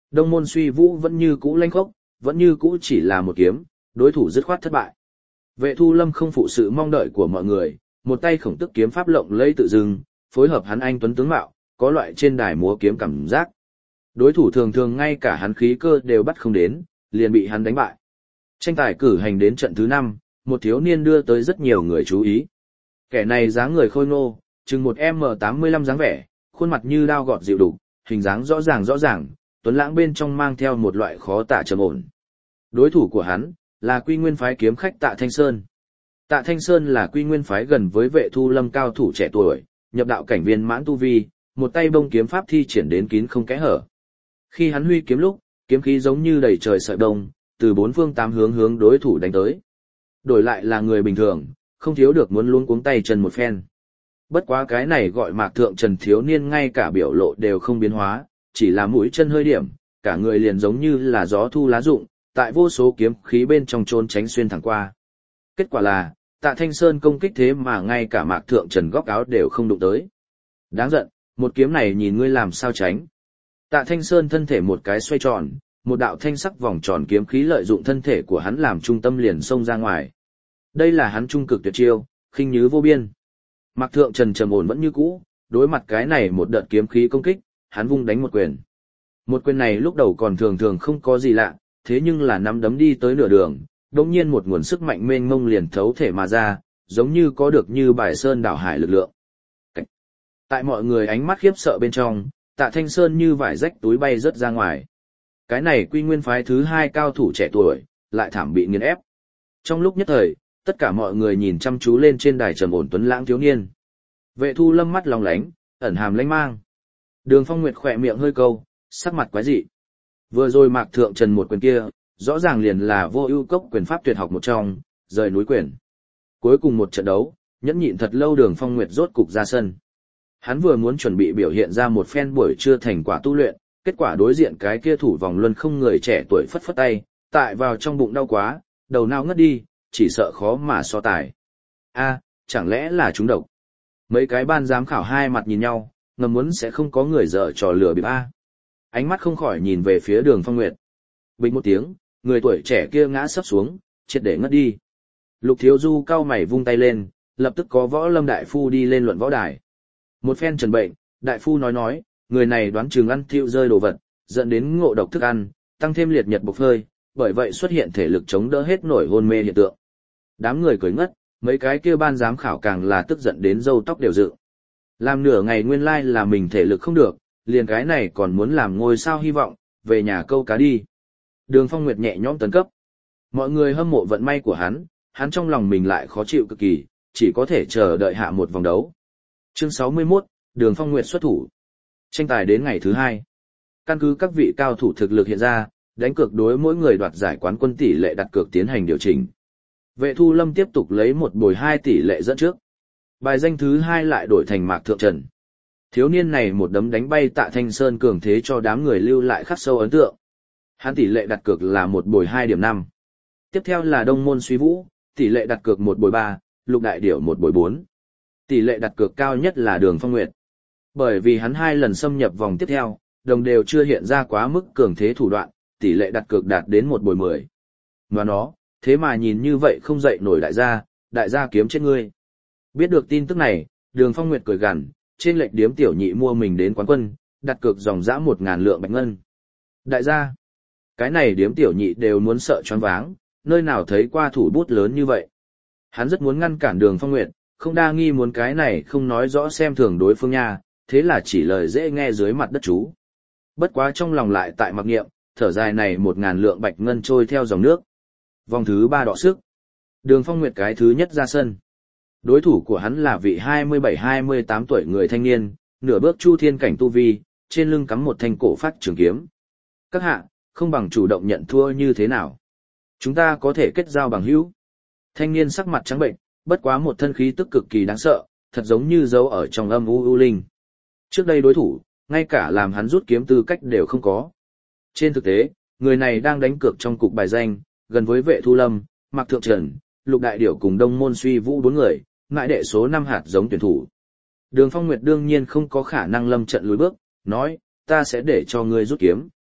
Đông môn suy vũ vẫn như cũ lanh khốc, vẫn như cũ chỉ là một kiếm, đối thủ dứt khoát thất bại. Vệ Thu Lâm không phụ sự mong đợi của mọi người, một tay khổng tức kiếm pháp lộng lẫy tự dưng, phối hợp hắn anh tuấn tướng mạo, có loại trên đài múa kiếm cảm giác. Đối thủ thường thường ngay cả hắn khí cơ đều bắt không đến, liền bị hắn đánh bại. Tranh tài cử hành đến trận thứ năm, một thiếu niên đưa tới rất nhiều người chú ý. Kẻ này dáng người khôi ngô, chừng một em tám mươi lăm dáng vẻ, khuôn mặt như đao gọt dịu đục, hình dáng rõ ràng rõ ràng, tuấn lãng bên trong mang theo một loại khó tả trầm ổn. Đối thủ của hắn là Quy Nguyên phái kiếm khách Tạ Thanh Sơn. Tạ Thanh Sơn là Quy Nguyên phái gần với Vệ Thu Lâm cao thủ trẻ tuổi, nhập đạo cảnh viên mãn tu vi, một tay bông kiếm pháp thi triển đến kín không kẽ hở. Khi hắn huy kiếm lúc, kiếm khí giống như đầy trời sợi bông, từ bốn phương tám hướng hướng đối thủ đánh tới. Đổi lại là người bình thường, không thiếu được muốn luống cuống tay chân một phen. Bất quá cái này gọi Mạc Thượng Trần thiếu niên ngay cả biểu lộ đều không biến hóa, chỉ là mũi chân hơi điểm, cả người liền giống như là gió thu lá rụng, tại vô số kiếm khí bên trong trốn tránh xuyên thẳng qua. Kết quả là, Tạ Thanh Sơn công kích thế mà ngay cả Mạc Thượng Trần góc áo đều không đụng tới. Đáng giận, một kiếm này nhìn ngươi làm sao tránh. Tạ Thanh Sơn thân thể một cái xoay tròn, một đạo thanh sắc vòng tròn kiếm khí lợi dụng thân thể của hắn làm trung tâm liền xông ra ngoài. Đây là hắn trung cực tuyệt chiêu, khinh nhứ vô biên. Mạc Thượng Trần trầm ổn vẫn như cũ, đối mặt cái này một đợt kiếm khí công kích, hắn vung đánh một quyền. Một quyền này lúc đầu còn thường thường không có gì lạ, thế nhưng là nắm đấm đi tới nửa đường, đột nhiên một nguồn sức mạnh mênh mông liền thấu thể mà ra, giống như có được như bài sơn đảo hải lực lượng. Tại mọi người ánh mắt khiếp sợ bên trong, Tạ Thanh Sơn như vải rách túi bay rớt ra ngoài. Cái này Quy Nguyên phái thứ hai cao thủ trẻ tuổi, lại thảm bị nghiền ép. Trong lúc nhất thời, tất cả mọi người nhìn chăm chú lên trên đài trầm ổn tuấn lãng thiếu niên. Vệ Thu Lâm mắt long lánh, ẩn hàm lãnh mang. Đường Phong Nguyệt khỏe miệng hơi câu, sắc mặt quái dị. Vừa rồi Mạc Thượng Trần một quyền kia, rõ ràng liền là vô ưu cốc quyền pháp tuyệt học một trong, rời núi quyền. Cuối cùng một trận đấu, nhẫn nhịn thật lâu Đường Phong Nguyệt rốt cục ra sân. Hắn vừa muốn chuẩn bị biểu hiện ra một phen buổi trưa thành quả tu luyện, kết quả đối diện cái kia thủ vòng luân không người trẻ tuổi phất phất tay, tại vào trong bụng đau quá, đầu não ngất đi, chỉ sợ khó mà so tài. A, chẳng lẽ là chúng độc? Mấy cái ban giám khảo hai mặt nhìn nhau, ngầm muốn sẽ không có người dở trò lừa bịp A. Ánh mắt không khỏi nhìn về phía Đường Phong Nguyệt. Bình một tiếng, người tuổi trẻ kia ngã sấp xuống, triệt để ngất đi. Lục Thiếu Du cau mày vung tay lên, lập tức có Võ Lâm đại phu đi lên luận võ đài. Một phen trần bệnh, đại phu nói nói, người này đoán chừng ăn thiêu rơi đồ vật, dẫn đến ngộ độc thức ăn, tăng thêm liệt nhật bộc phơi, bởi vậy xuất hiện thể lực chống đỡ hết nổi hôn mê hiện tượng. Đám người cười ngất, mấy cái kia ban giám khảo càng là tức giận đến râu tóc đều dựng. Làm nửa ngày nguyên lai like là mình thể lực không được, liền cái này còn muốn làm ngôi sao hy vọng, về nhà câu cá đi. Đường Phong Nguyệt nhẹ nhõm tấn cấp. Mọi người hâm mộ vận may của hắn, hắn trong lòng mình lại khó chịu cực kỳ, chỉ có thể chờ đợi hạ một vòng đấu. Chương sáu mươi mốt, Đường Phong Nguyệt xuất thủ. Tranh tài đến ngày thứ hai. Căn cứ các vị cao thủ thực lực hiện ra, đánh cược đối mỗi người đoạt giải quán quân tỷ lệ đặt cược tiến hành điều chỉnh. Vệ Thu Lâm tiếp tục lấy một bồi hai tỷ lệ dẫn trước. Bài danh thứ hai lại đổi thành Mạc Thượng Trần. Thiếu niên này một đấm đánh bay Tạ Thanh Sơn cường thế cho đám người lưu lại khắc sâu ấn tượng. Hắn tỷ lệ đặt cược là một bồi hai điểm năm. Tiếp theo là Đông Môn Suy Vũ, tỷ lệ đặt cược một bồi ba, Lục Đại Điểu một bồi bốn. Tỷ lệ đặt cược cao nhất là Đường Phong Nguyệt. Bởi vì hắn hai lần xâm nhập vòng tiếp theo, đồng đều chưa hiện ra quá mức cường thế thủ đoạn, tỷ lệ đặt cược đạt đến một bồi mười. Và nó, thế mà nhìn như vậy không dậy nổi đại gia, đại gia kiếm chết ngươi. Biết được tin tức này, Đường Phong Nguyệt cười gằn, trên lệch điếm tiểu nhị mua mình đến quán quân, đặt cược dòng dã một ngàn lượng bạch ngân. Đại gia, cái này điếm tiểu nhị đều muốn sợ choáng váng, nơi nào thấy qua thủ bút lớn như vậy. Hắn rất muốn ngăn cản Đường Phong Nguyệt, không đa nghi muốn cái này không nói rõ xem thường đối phương nha, thế là chỉ lời dễ nghe dưới mặt đất chú. Bất quá trong lòng lại tại mặc niệm, thở dài này một ngàn lượng bạch ngân trôi theo dòng nước. Vòng thứ ba đọ sức. Đường Phong Nguyệt cái thứ nhất ra sân. Đối thủ của hắn là vị hai mươi bảy hai mươi tám tuổi người thanh niên, nửa bước chu thiên cảnh tu vi, trên lưng cắm một thanh cổ phát trường kiếm. Các hạ, không bằng chủ động nhận thua như thế nào? Chúng ta có thể kết giao bằng hữu. Thanh niên sắc mặt trắng bệnh, bất quá một thân khí tức cực kỳ đáng sợ, thật giống như dấu ở trong âm u u linh. Trước đây đối thủ, ngay cả làm hắn rút kiếm tư cách đều không có. Trên thực tế, người này đang đánh cược trong cục bài danh, gần với Vệ Thu Lâm, Mạc Thượng Trần, Lục Đại Điểu cùng Đông Môn Suy Vũ bốn người, ngại đệ số năm hạt giống tuyển thủ. Đường Phong Nguyệt đương nhiên không có khả năng lâm trận lùi bước, nói, ta sẽ để cho ngươi rút kiếm.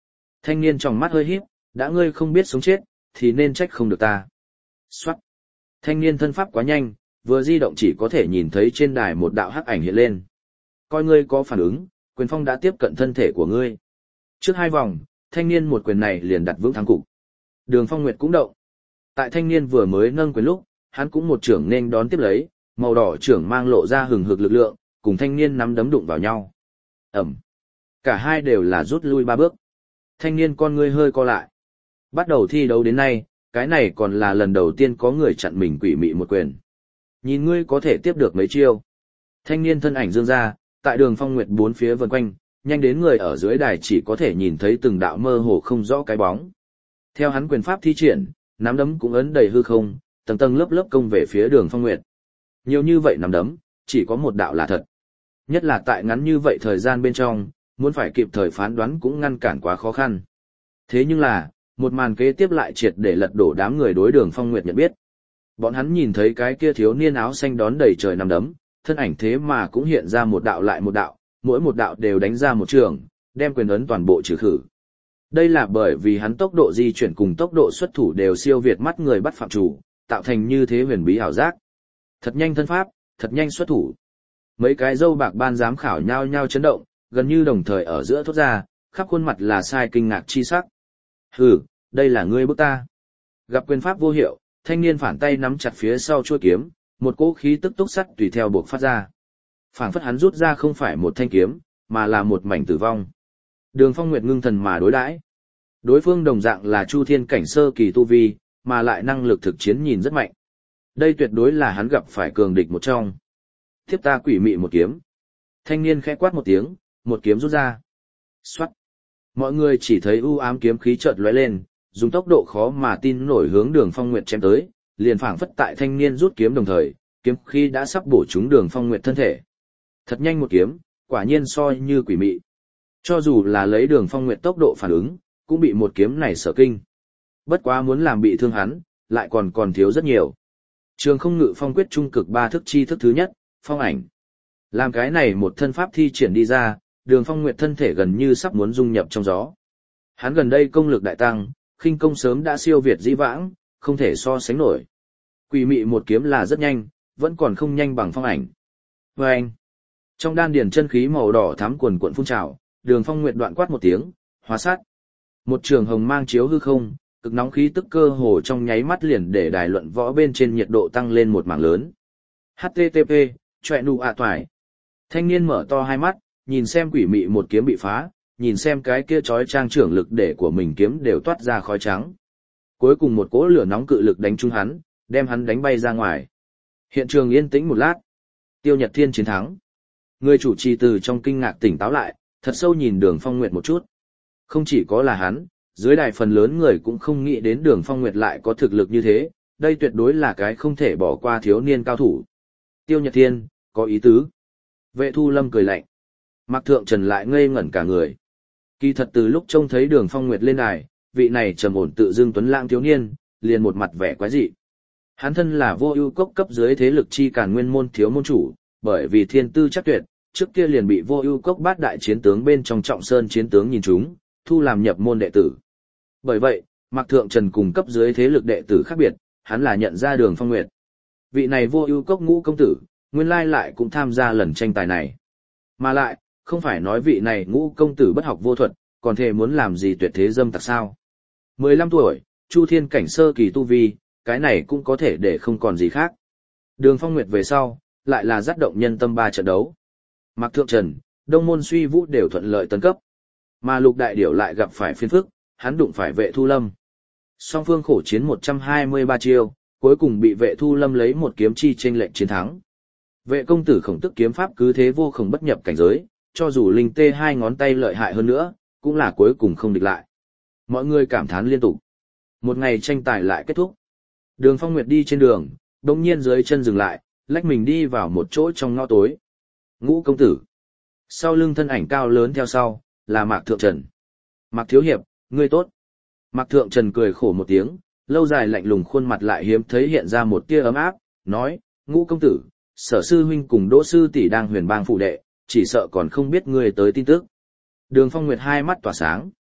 Thanh niên trong mắt hơi híp, đã ngươi không biết sống chết, thì nên trách không được ta. Xoát. Thanh niên thân pháp quá nhanh, vừa di động chỉ có thể nhìn thấy trên đài một đạo hắc ảnh hiện lên. Coi ngươi có phản ứng, quyền phong đã tiếp cận thân thể của ngươi. Trước hai vòng, thanh niên một quyền này liền đặt vững thắng cục. Đường Phong Nguyệt cũng động. Tại thanh niên vừa mới nâng quyền lúc, hắn cũng một trưởng nên đón tiếp lấy, màu đỏ trưởng mang lộ ra hừng hực lực lượng, cùng thanh niên nắm đấm đụng vào nhau. Ẩm. Cả hai đều là rút lui ba bước. Thanh niên con ngươi hơi co lại. Bắt đầu thi đấu đến nay, cái này còn là lần đầu tiên có người chặn mình quỷ mị một quyền. Nhìn ngươi có thể tiếp được mấy chiêu. Thanh niên thân ảnh dương ra, tại Đường Phong Nguyệt bốn phía vần quanh, nhanh đến người ở dưới đài chỉ có thể nhìn thấy từng đạo mơ hồ không rõ cái bóng. Theo hắn quyền pháp thi triển, nắm đấm cũng ấn đầy hư không, tầng tầng lớp lớp công về phía Đường Phong Nguyệt. Nhiều như vậy nắm đấm, chỉ có một đạo là thật. Nhất là tại ngắn như vậy thời gian bên trong, muốn phải kịp thời phán đoán cũng ngăn cản quá khó khăn. Thế nhưng là, một màn kế tiếp lại triệt để lật đổ đám người đối Đường Phong Nguyệt nhận biết. Bọn hắn nhìn thấy cái kia thiếu niên áo xanh đón đầy trời nắm đấm, thân ảnh thế mà cũng hiện ra một đạo lại một đạo, mỗi một đạo đều đánh ra một trường, đem quyền ấn toàn bộ trừ khử. Đây là bởi vì hắn tốc độ di chuyển cùng tốc độ xuất thủ đều siêu việt mắt người bắt phạm chủ, tạo thành như thế huyền bí ảo giác. Thật nhanh thân pháp, thật nhanh xuất thủ. Mấy cái dâu bạc ban giám khảo nhao nhao chấn động, gần như đồng thời ở giữa thốt ra, khắp khuôn mặt là sai kinh ngạc chi sắc. Hừ, đây là ngươi bức ta. Gặp quyền pháp vô hiệu, thanh niên phản tay nắm chặt phía sau chuôi kiếm, một cỗ khí tức túc sắt tùy theo buộc phát ra. Phảng phất hắn rút ra không phải một thanh kiếm, mà là một mảnh tử vong. Đường Phong Nguyệt ngưng thần mà đối đãi. Đối phương đồng dạng là Chu Thiên cảnh sơ kỳ tu vi, mà lại năng lực thực chiến nhìn rất mạnh. Đây tuyệt đối là hắn gặp phải cường địch một trong. Tiếp ta quỷ mị một kiếm. Thanh niên khẽ quát một tiếng, một kiếm rút ra. Xoát. Mọi người chỉ thấy u ám kiếm khí chợt lóe lên, dùng tốc độ khó mà tin nổi hướng Đường Phong Nguyệt chém tới, liền phảng phất tại thanh niên rút kiếm đồng thời, kiếm khí đã sắp bổ trúng Đường Phong Nguyệt thân thể. Thật nhanh một kiếm, quả nhiên soi như quỷ mị. Cho dù là lấy Đường Phong Nguyệt tốc độ phản ứng, cũng bị một kiếm này sở kinh. Bất quá muốn làm bị thương hắn, lại còn còn thiếu rất nhiều. Trường Không Ngự Phong Quyết trung cực ba thức chi thức thứ nhất, phong ảnh. Làm cái này một thân pháp thi triển đi ra, Đường Phong Nguyệt thân thể gần như sắp muốn dung nhập trong gió. Hắn gần đây công lực đại tăng, khinh công sớm đã siêu việt dĩ vãng, không thể so sánh nổi. Quỷ mị một kiếm là rất nhanh, vẫn còn không nhanh bằng phong ảnh. Và anh, trong đan điền chân khí màu đỏ thắm cuồn cuộn phun trào, Đường Phong Nguyệt đoạn quát một tiếng, hóa sát. Một trường hồng mang chiếu hư không, cực nóng khí tức cơ hồ trong nháy mắt liền để đài luận võ bên trên nhiệt độ tăng lên một mảng lớn. hát tê tê pê, chọe nụ ạ toài. Thanh niên mở to hai mắt, nhìn xem quỷ mị một kiếm bị phá, nhìn xem cái kia chói trang trưởng lực để của mình kiếm đều toát ra khói trắng. Cuối cùng một cỗ lửa nóng cự lực đánh trúng hắn, đem hắn đánh bay ra ngoài. Hiện trường yên tĩnh một lát. Tiêu Nhật Thiên chiến thắng. Người chủ trì từ trong kinh ngạc tỉnh táo lại, thật sâu nhìn Đường Phong Nguyệt một chút. Không chỉ có là hắn, dưới đài phần lớn người cũng không nghĩ đến Đường Phong Nguyệt lại có thực lực như thế, đây tuyệt đối là cái không thể bỏ qua thiếu niên cao thủ. Tiêu Nhật Thiên, có ý tứ. Vệ Thu Lâm cười lạnh. Mạc Thượng Trần lại ngây ngẩn cả người. Kỳ thật từ lúc trông thấy Đường Phong Nguyệt lên đài, vị này trầm ổn tự dưng tuấn lãng thiếu niên, liền một mặt vẻ quái dị. Hắn thân là Vô Ưu Cốc cấp dưới thế lực chi càn nguyên môn thiếu môn chủ, bởi vì thiên tư chắc tuyệt, trước kia liền bị Vô Ưu Cốc bát đại chiến tướng bên trong Trọng Sơn chiến tướng nhìn trúng, thu làm nhập môn đệ tử. Bởi vậy, Mạc Thượng Trần cùng cấp dưới thế lực đệ tử khác biệt, hắn là nhận ra Đường Phong Nguyệt. Vị này Vô Ưu Cốc ngũ công tử, nguyên lai lại cũng tham gia lần tranh tài này. Mà lại, không phải nói vị này ngũ công tử bất học vô thuật, còn thề muốn làm gì tuyệt thế dâm tặc sao? mười lăm tuổi, Chu Thiên cảnh sơ kỳ tu vi, cái này cũng có thể để không còn gì khác. Đường Phong Nguyệt về sau, lại là dắt động nhân tâm ba trận đấu. Mạc Thượng Trần, Đông Môn Suy Vũ đều thuận lợi tấn cấp. Mà Lục Đại Điểu lại gặp phải phiền phức, hắn đụng phải Vệ Thu Lâm. Song phương khổ chiến một trăm hai mươi ba chiêu, cuối cùng bị Vệ Thu Lâm lấy một kiếm chi chênh lệnh chiến thắng. Vệ công tử Khổng Tức kiếm pháp cứ thế vô cùng bất nhập cảnh giới, cho dù linh tê hai ngón tay lợi hại hơn nữa, cũng là cuối cùng không địch lại. Mọi người cảm thán liên tục. Một ngày tranh tài lại kết thúc. Đường Phong Nguyệt đi trên đường, đột nhiên dưới chân dừng lại, lách mình đi vào một chỗ trong ngõ tối. Ngũ công tử. Sau lưng thân ảnh cao lớn theo sau, là Mạc Thượng Trần. Mạc Thiếu Hiệp, ngươi tốt. Mạc Thượng Trần cười khổ một tiếng, lâu dài lạnh lùng khuôn mặt lại hiếm thấy hiện ra một tia ấm áp, nói, Ngũ công tử, Sở sư huynh cùng Đỗ sư tỷ đang huyền bang phụ đệ, chỉ sợ còn không biết ngươi tới tin tức. Đường Phong Nguyệt hai mắt tỏa sáng.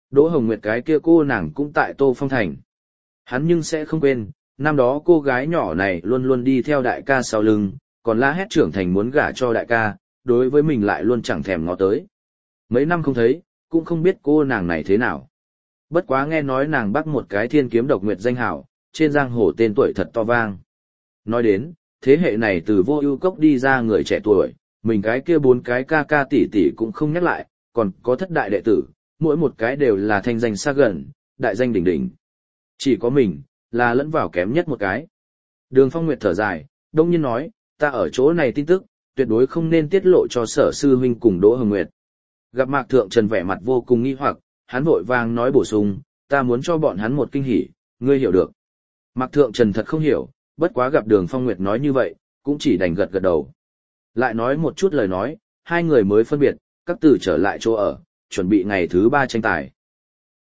Đỗ Hồng Nguyệt cái kia cô nàng cũng tại Tô Phong Thành. Hắn nhưng sẽ không quên, năm đó cô gái nhỏ này luôn luôn đi theo đại ca sau lưng, còn la hét trưởng thành muốn gả cho đại ca, đối với mình lại luôn chẳng thèm ngó tới. Mấy năm không thấy, cũng không biết cô nàng này thế nào. Bất quá nghe nói nàng bắt một cái thiên kiếm độc nguyệt danh hảo, trên giang hồ tên tuổi thật to vang. Nói đến, thế hệ này từ vô ưu cốc đi ra người trẻ tuổi, mình cái kia bốn cái ca ca tỷ tỷ cũng không nhắc lại, còn có thất đại đệ tử, mỗi một cái đều là thanh danh xa gần, đại danh đỉnh đỉnh. Chỉ có mình, là lẫn vào kém nhất một cái. Đường Phong Nguyệt thở dài, đông nhiên nói, ta ở chỗ này tin tức, tuyệt đối không nên tiết lộ cho sở sư huynh cùng Đỗ Hồng Nguyệt. Gặp Mạc Thượng Trần vẻ mặt vô cùng nghi hoặc, hắn vội vàng nói bổ sung, ta muốn cho bọn hắn một kinh hỉ, ngươi hiểu được. Mạc Thượng Trần thật không hiểu, bất quá gặp Đường Phong Nguyệt nói như vậy, cũng chỉ đành gật gật đầu. Lại nói một chút lời nói, hai người mới phân biệt, các tử trở lại chỗ ở, chuẩn bị ngày thứ ba tranh tài.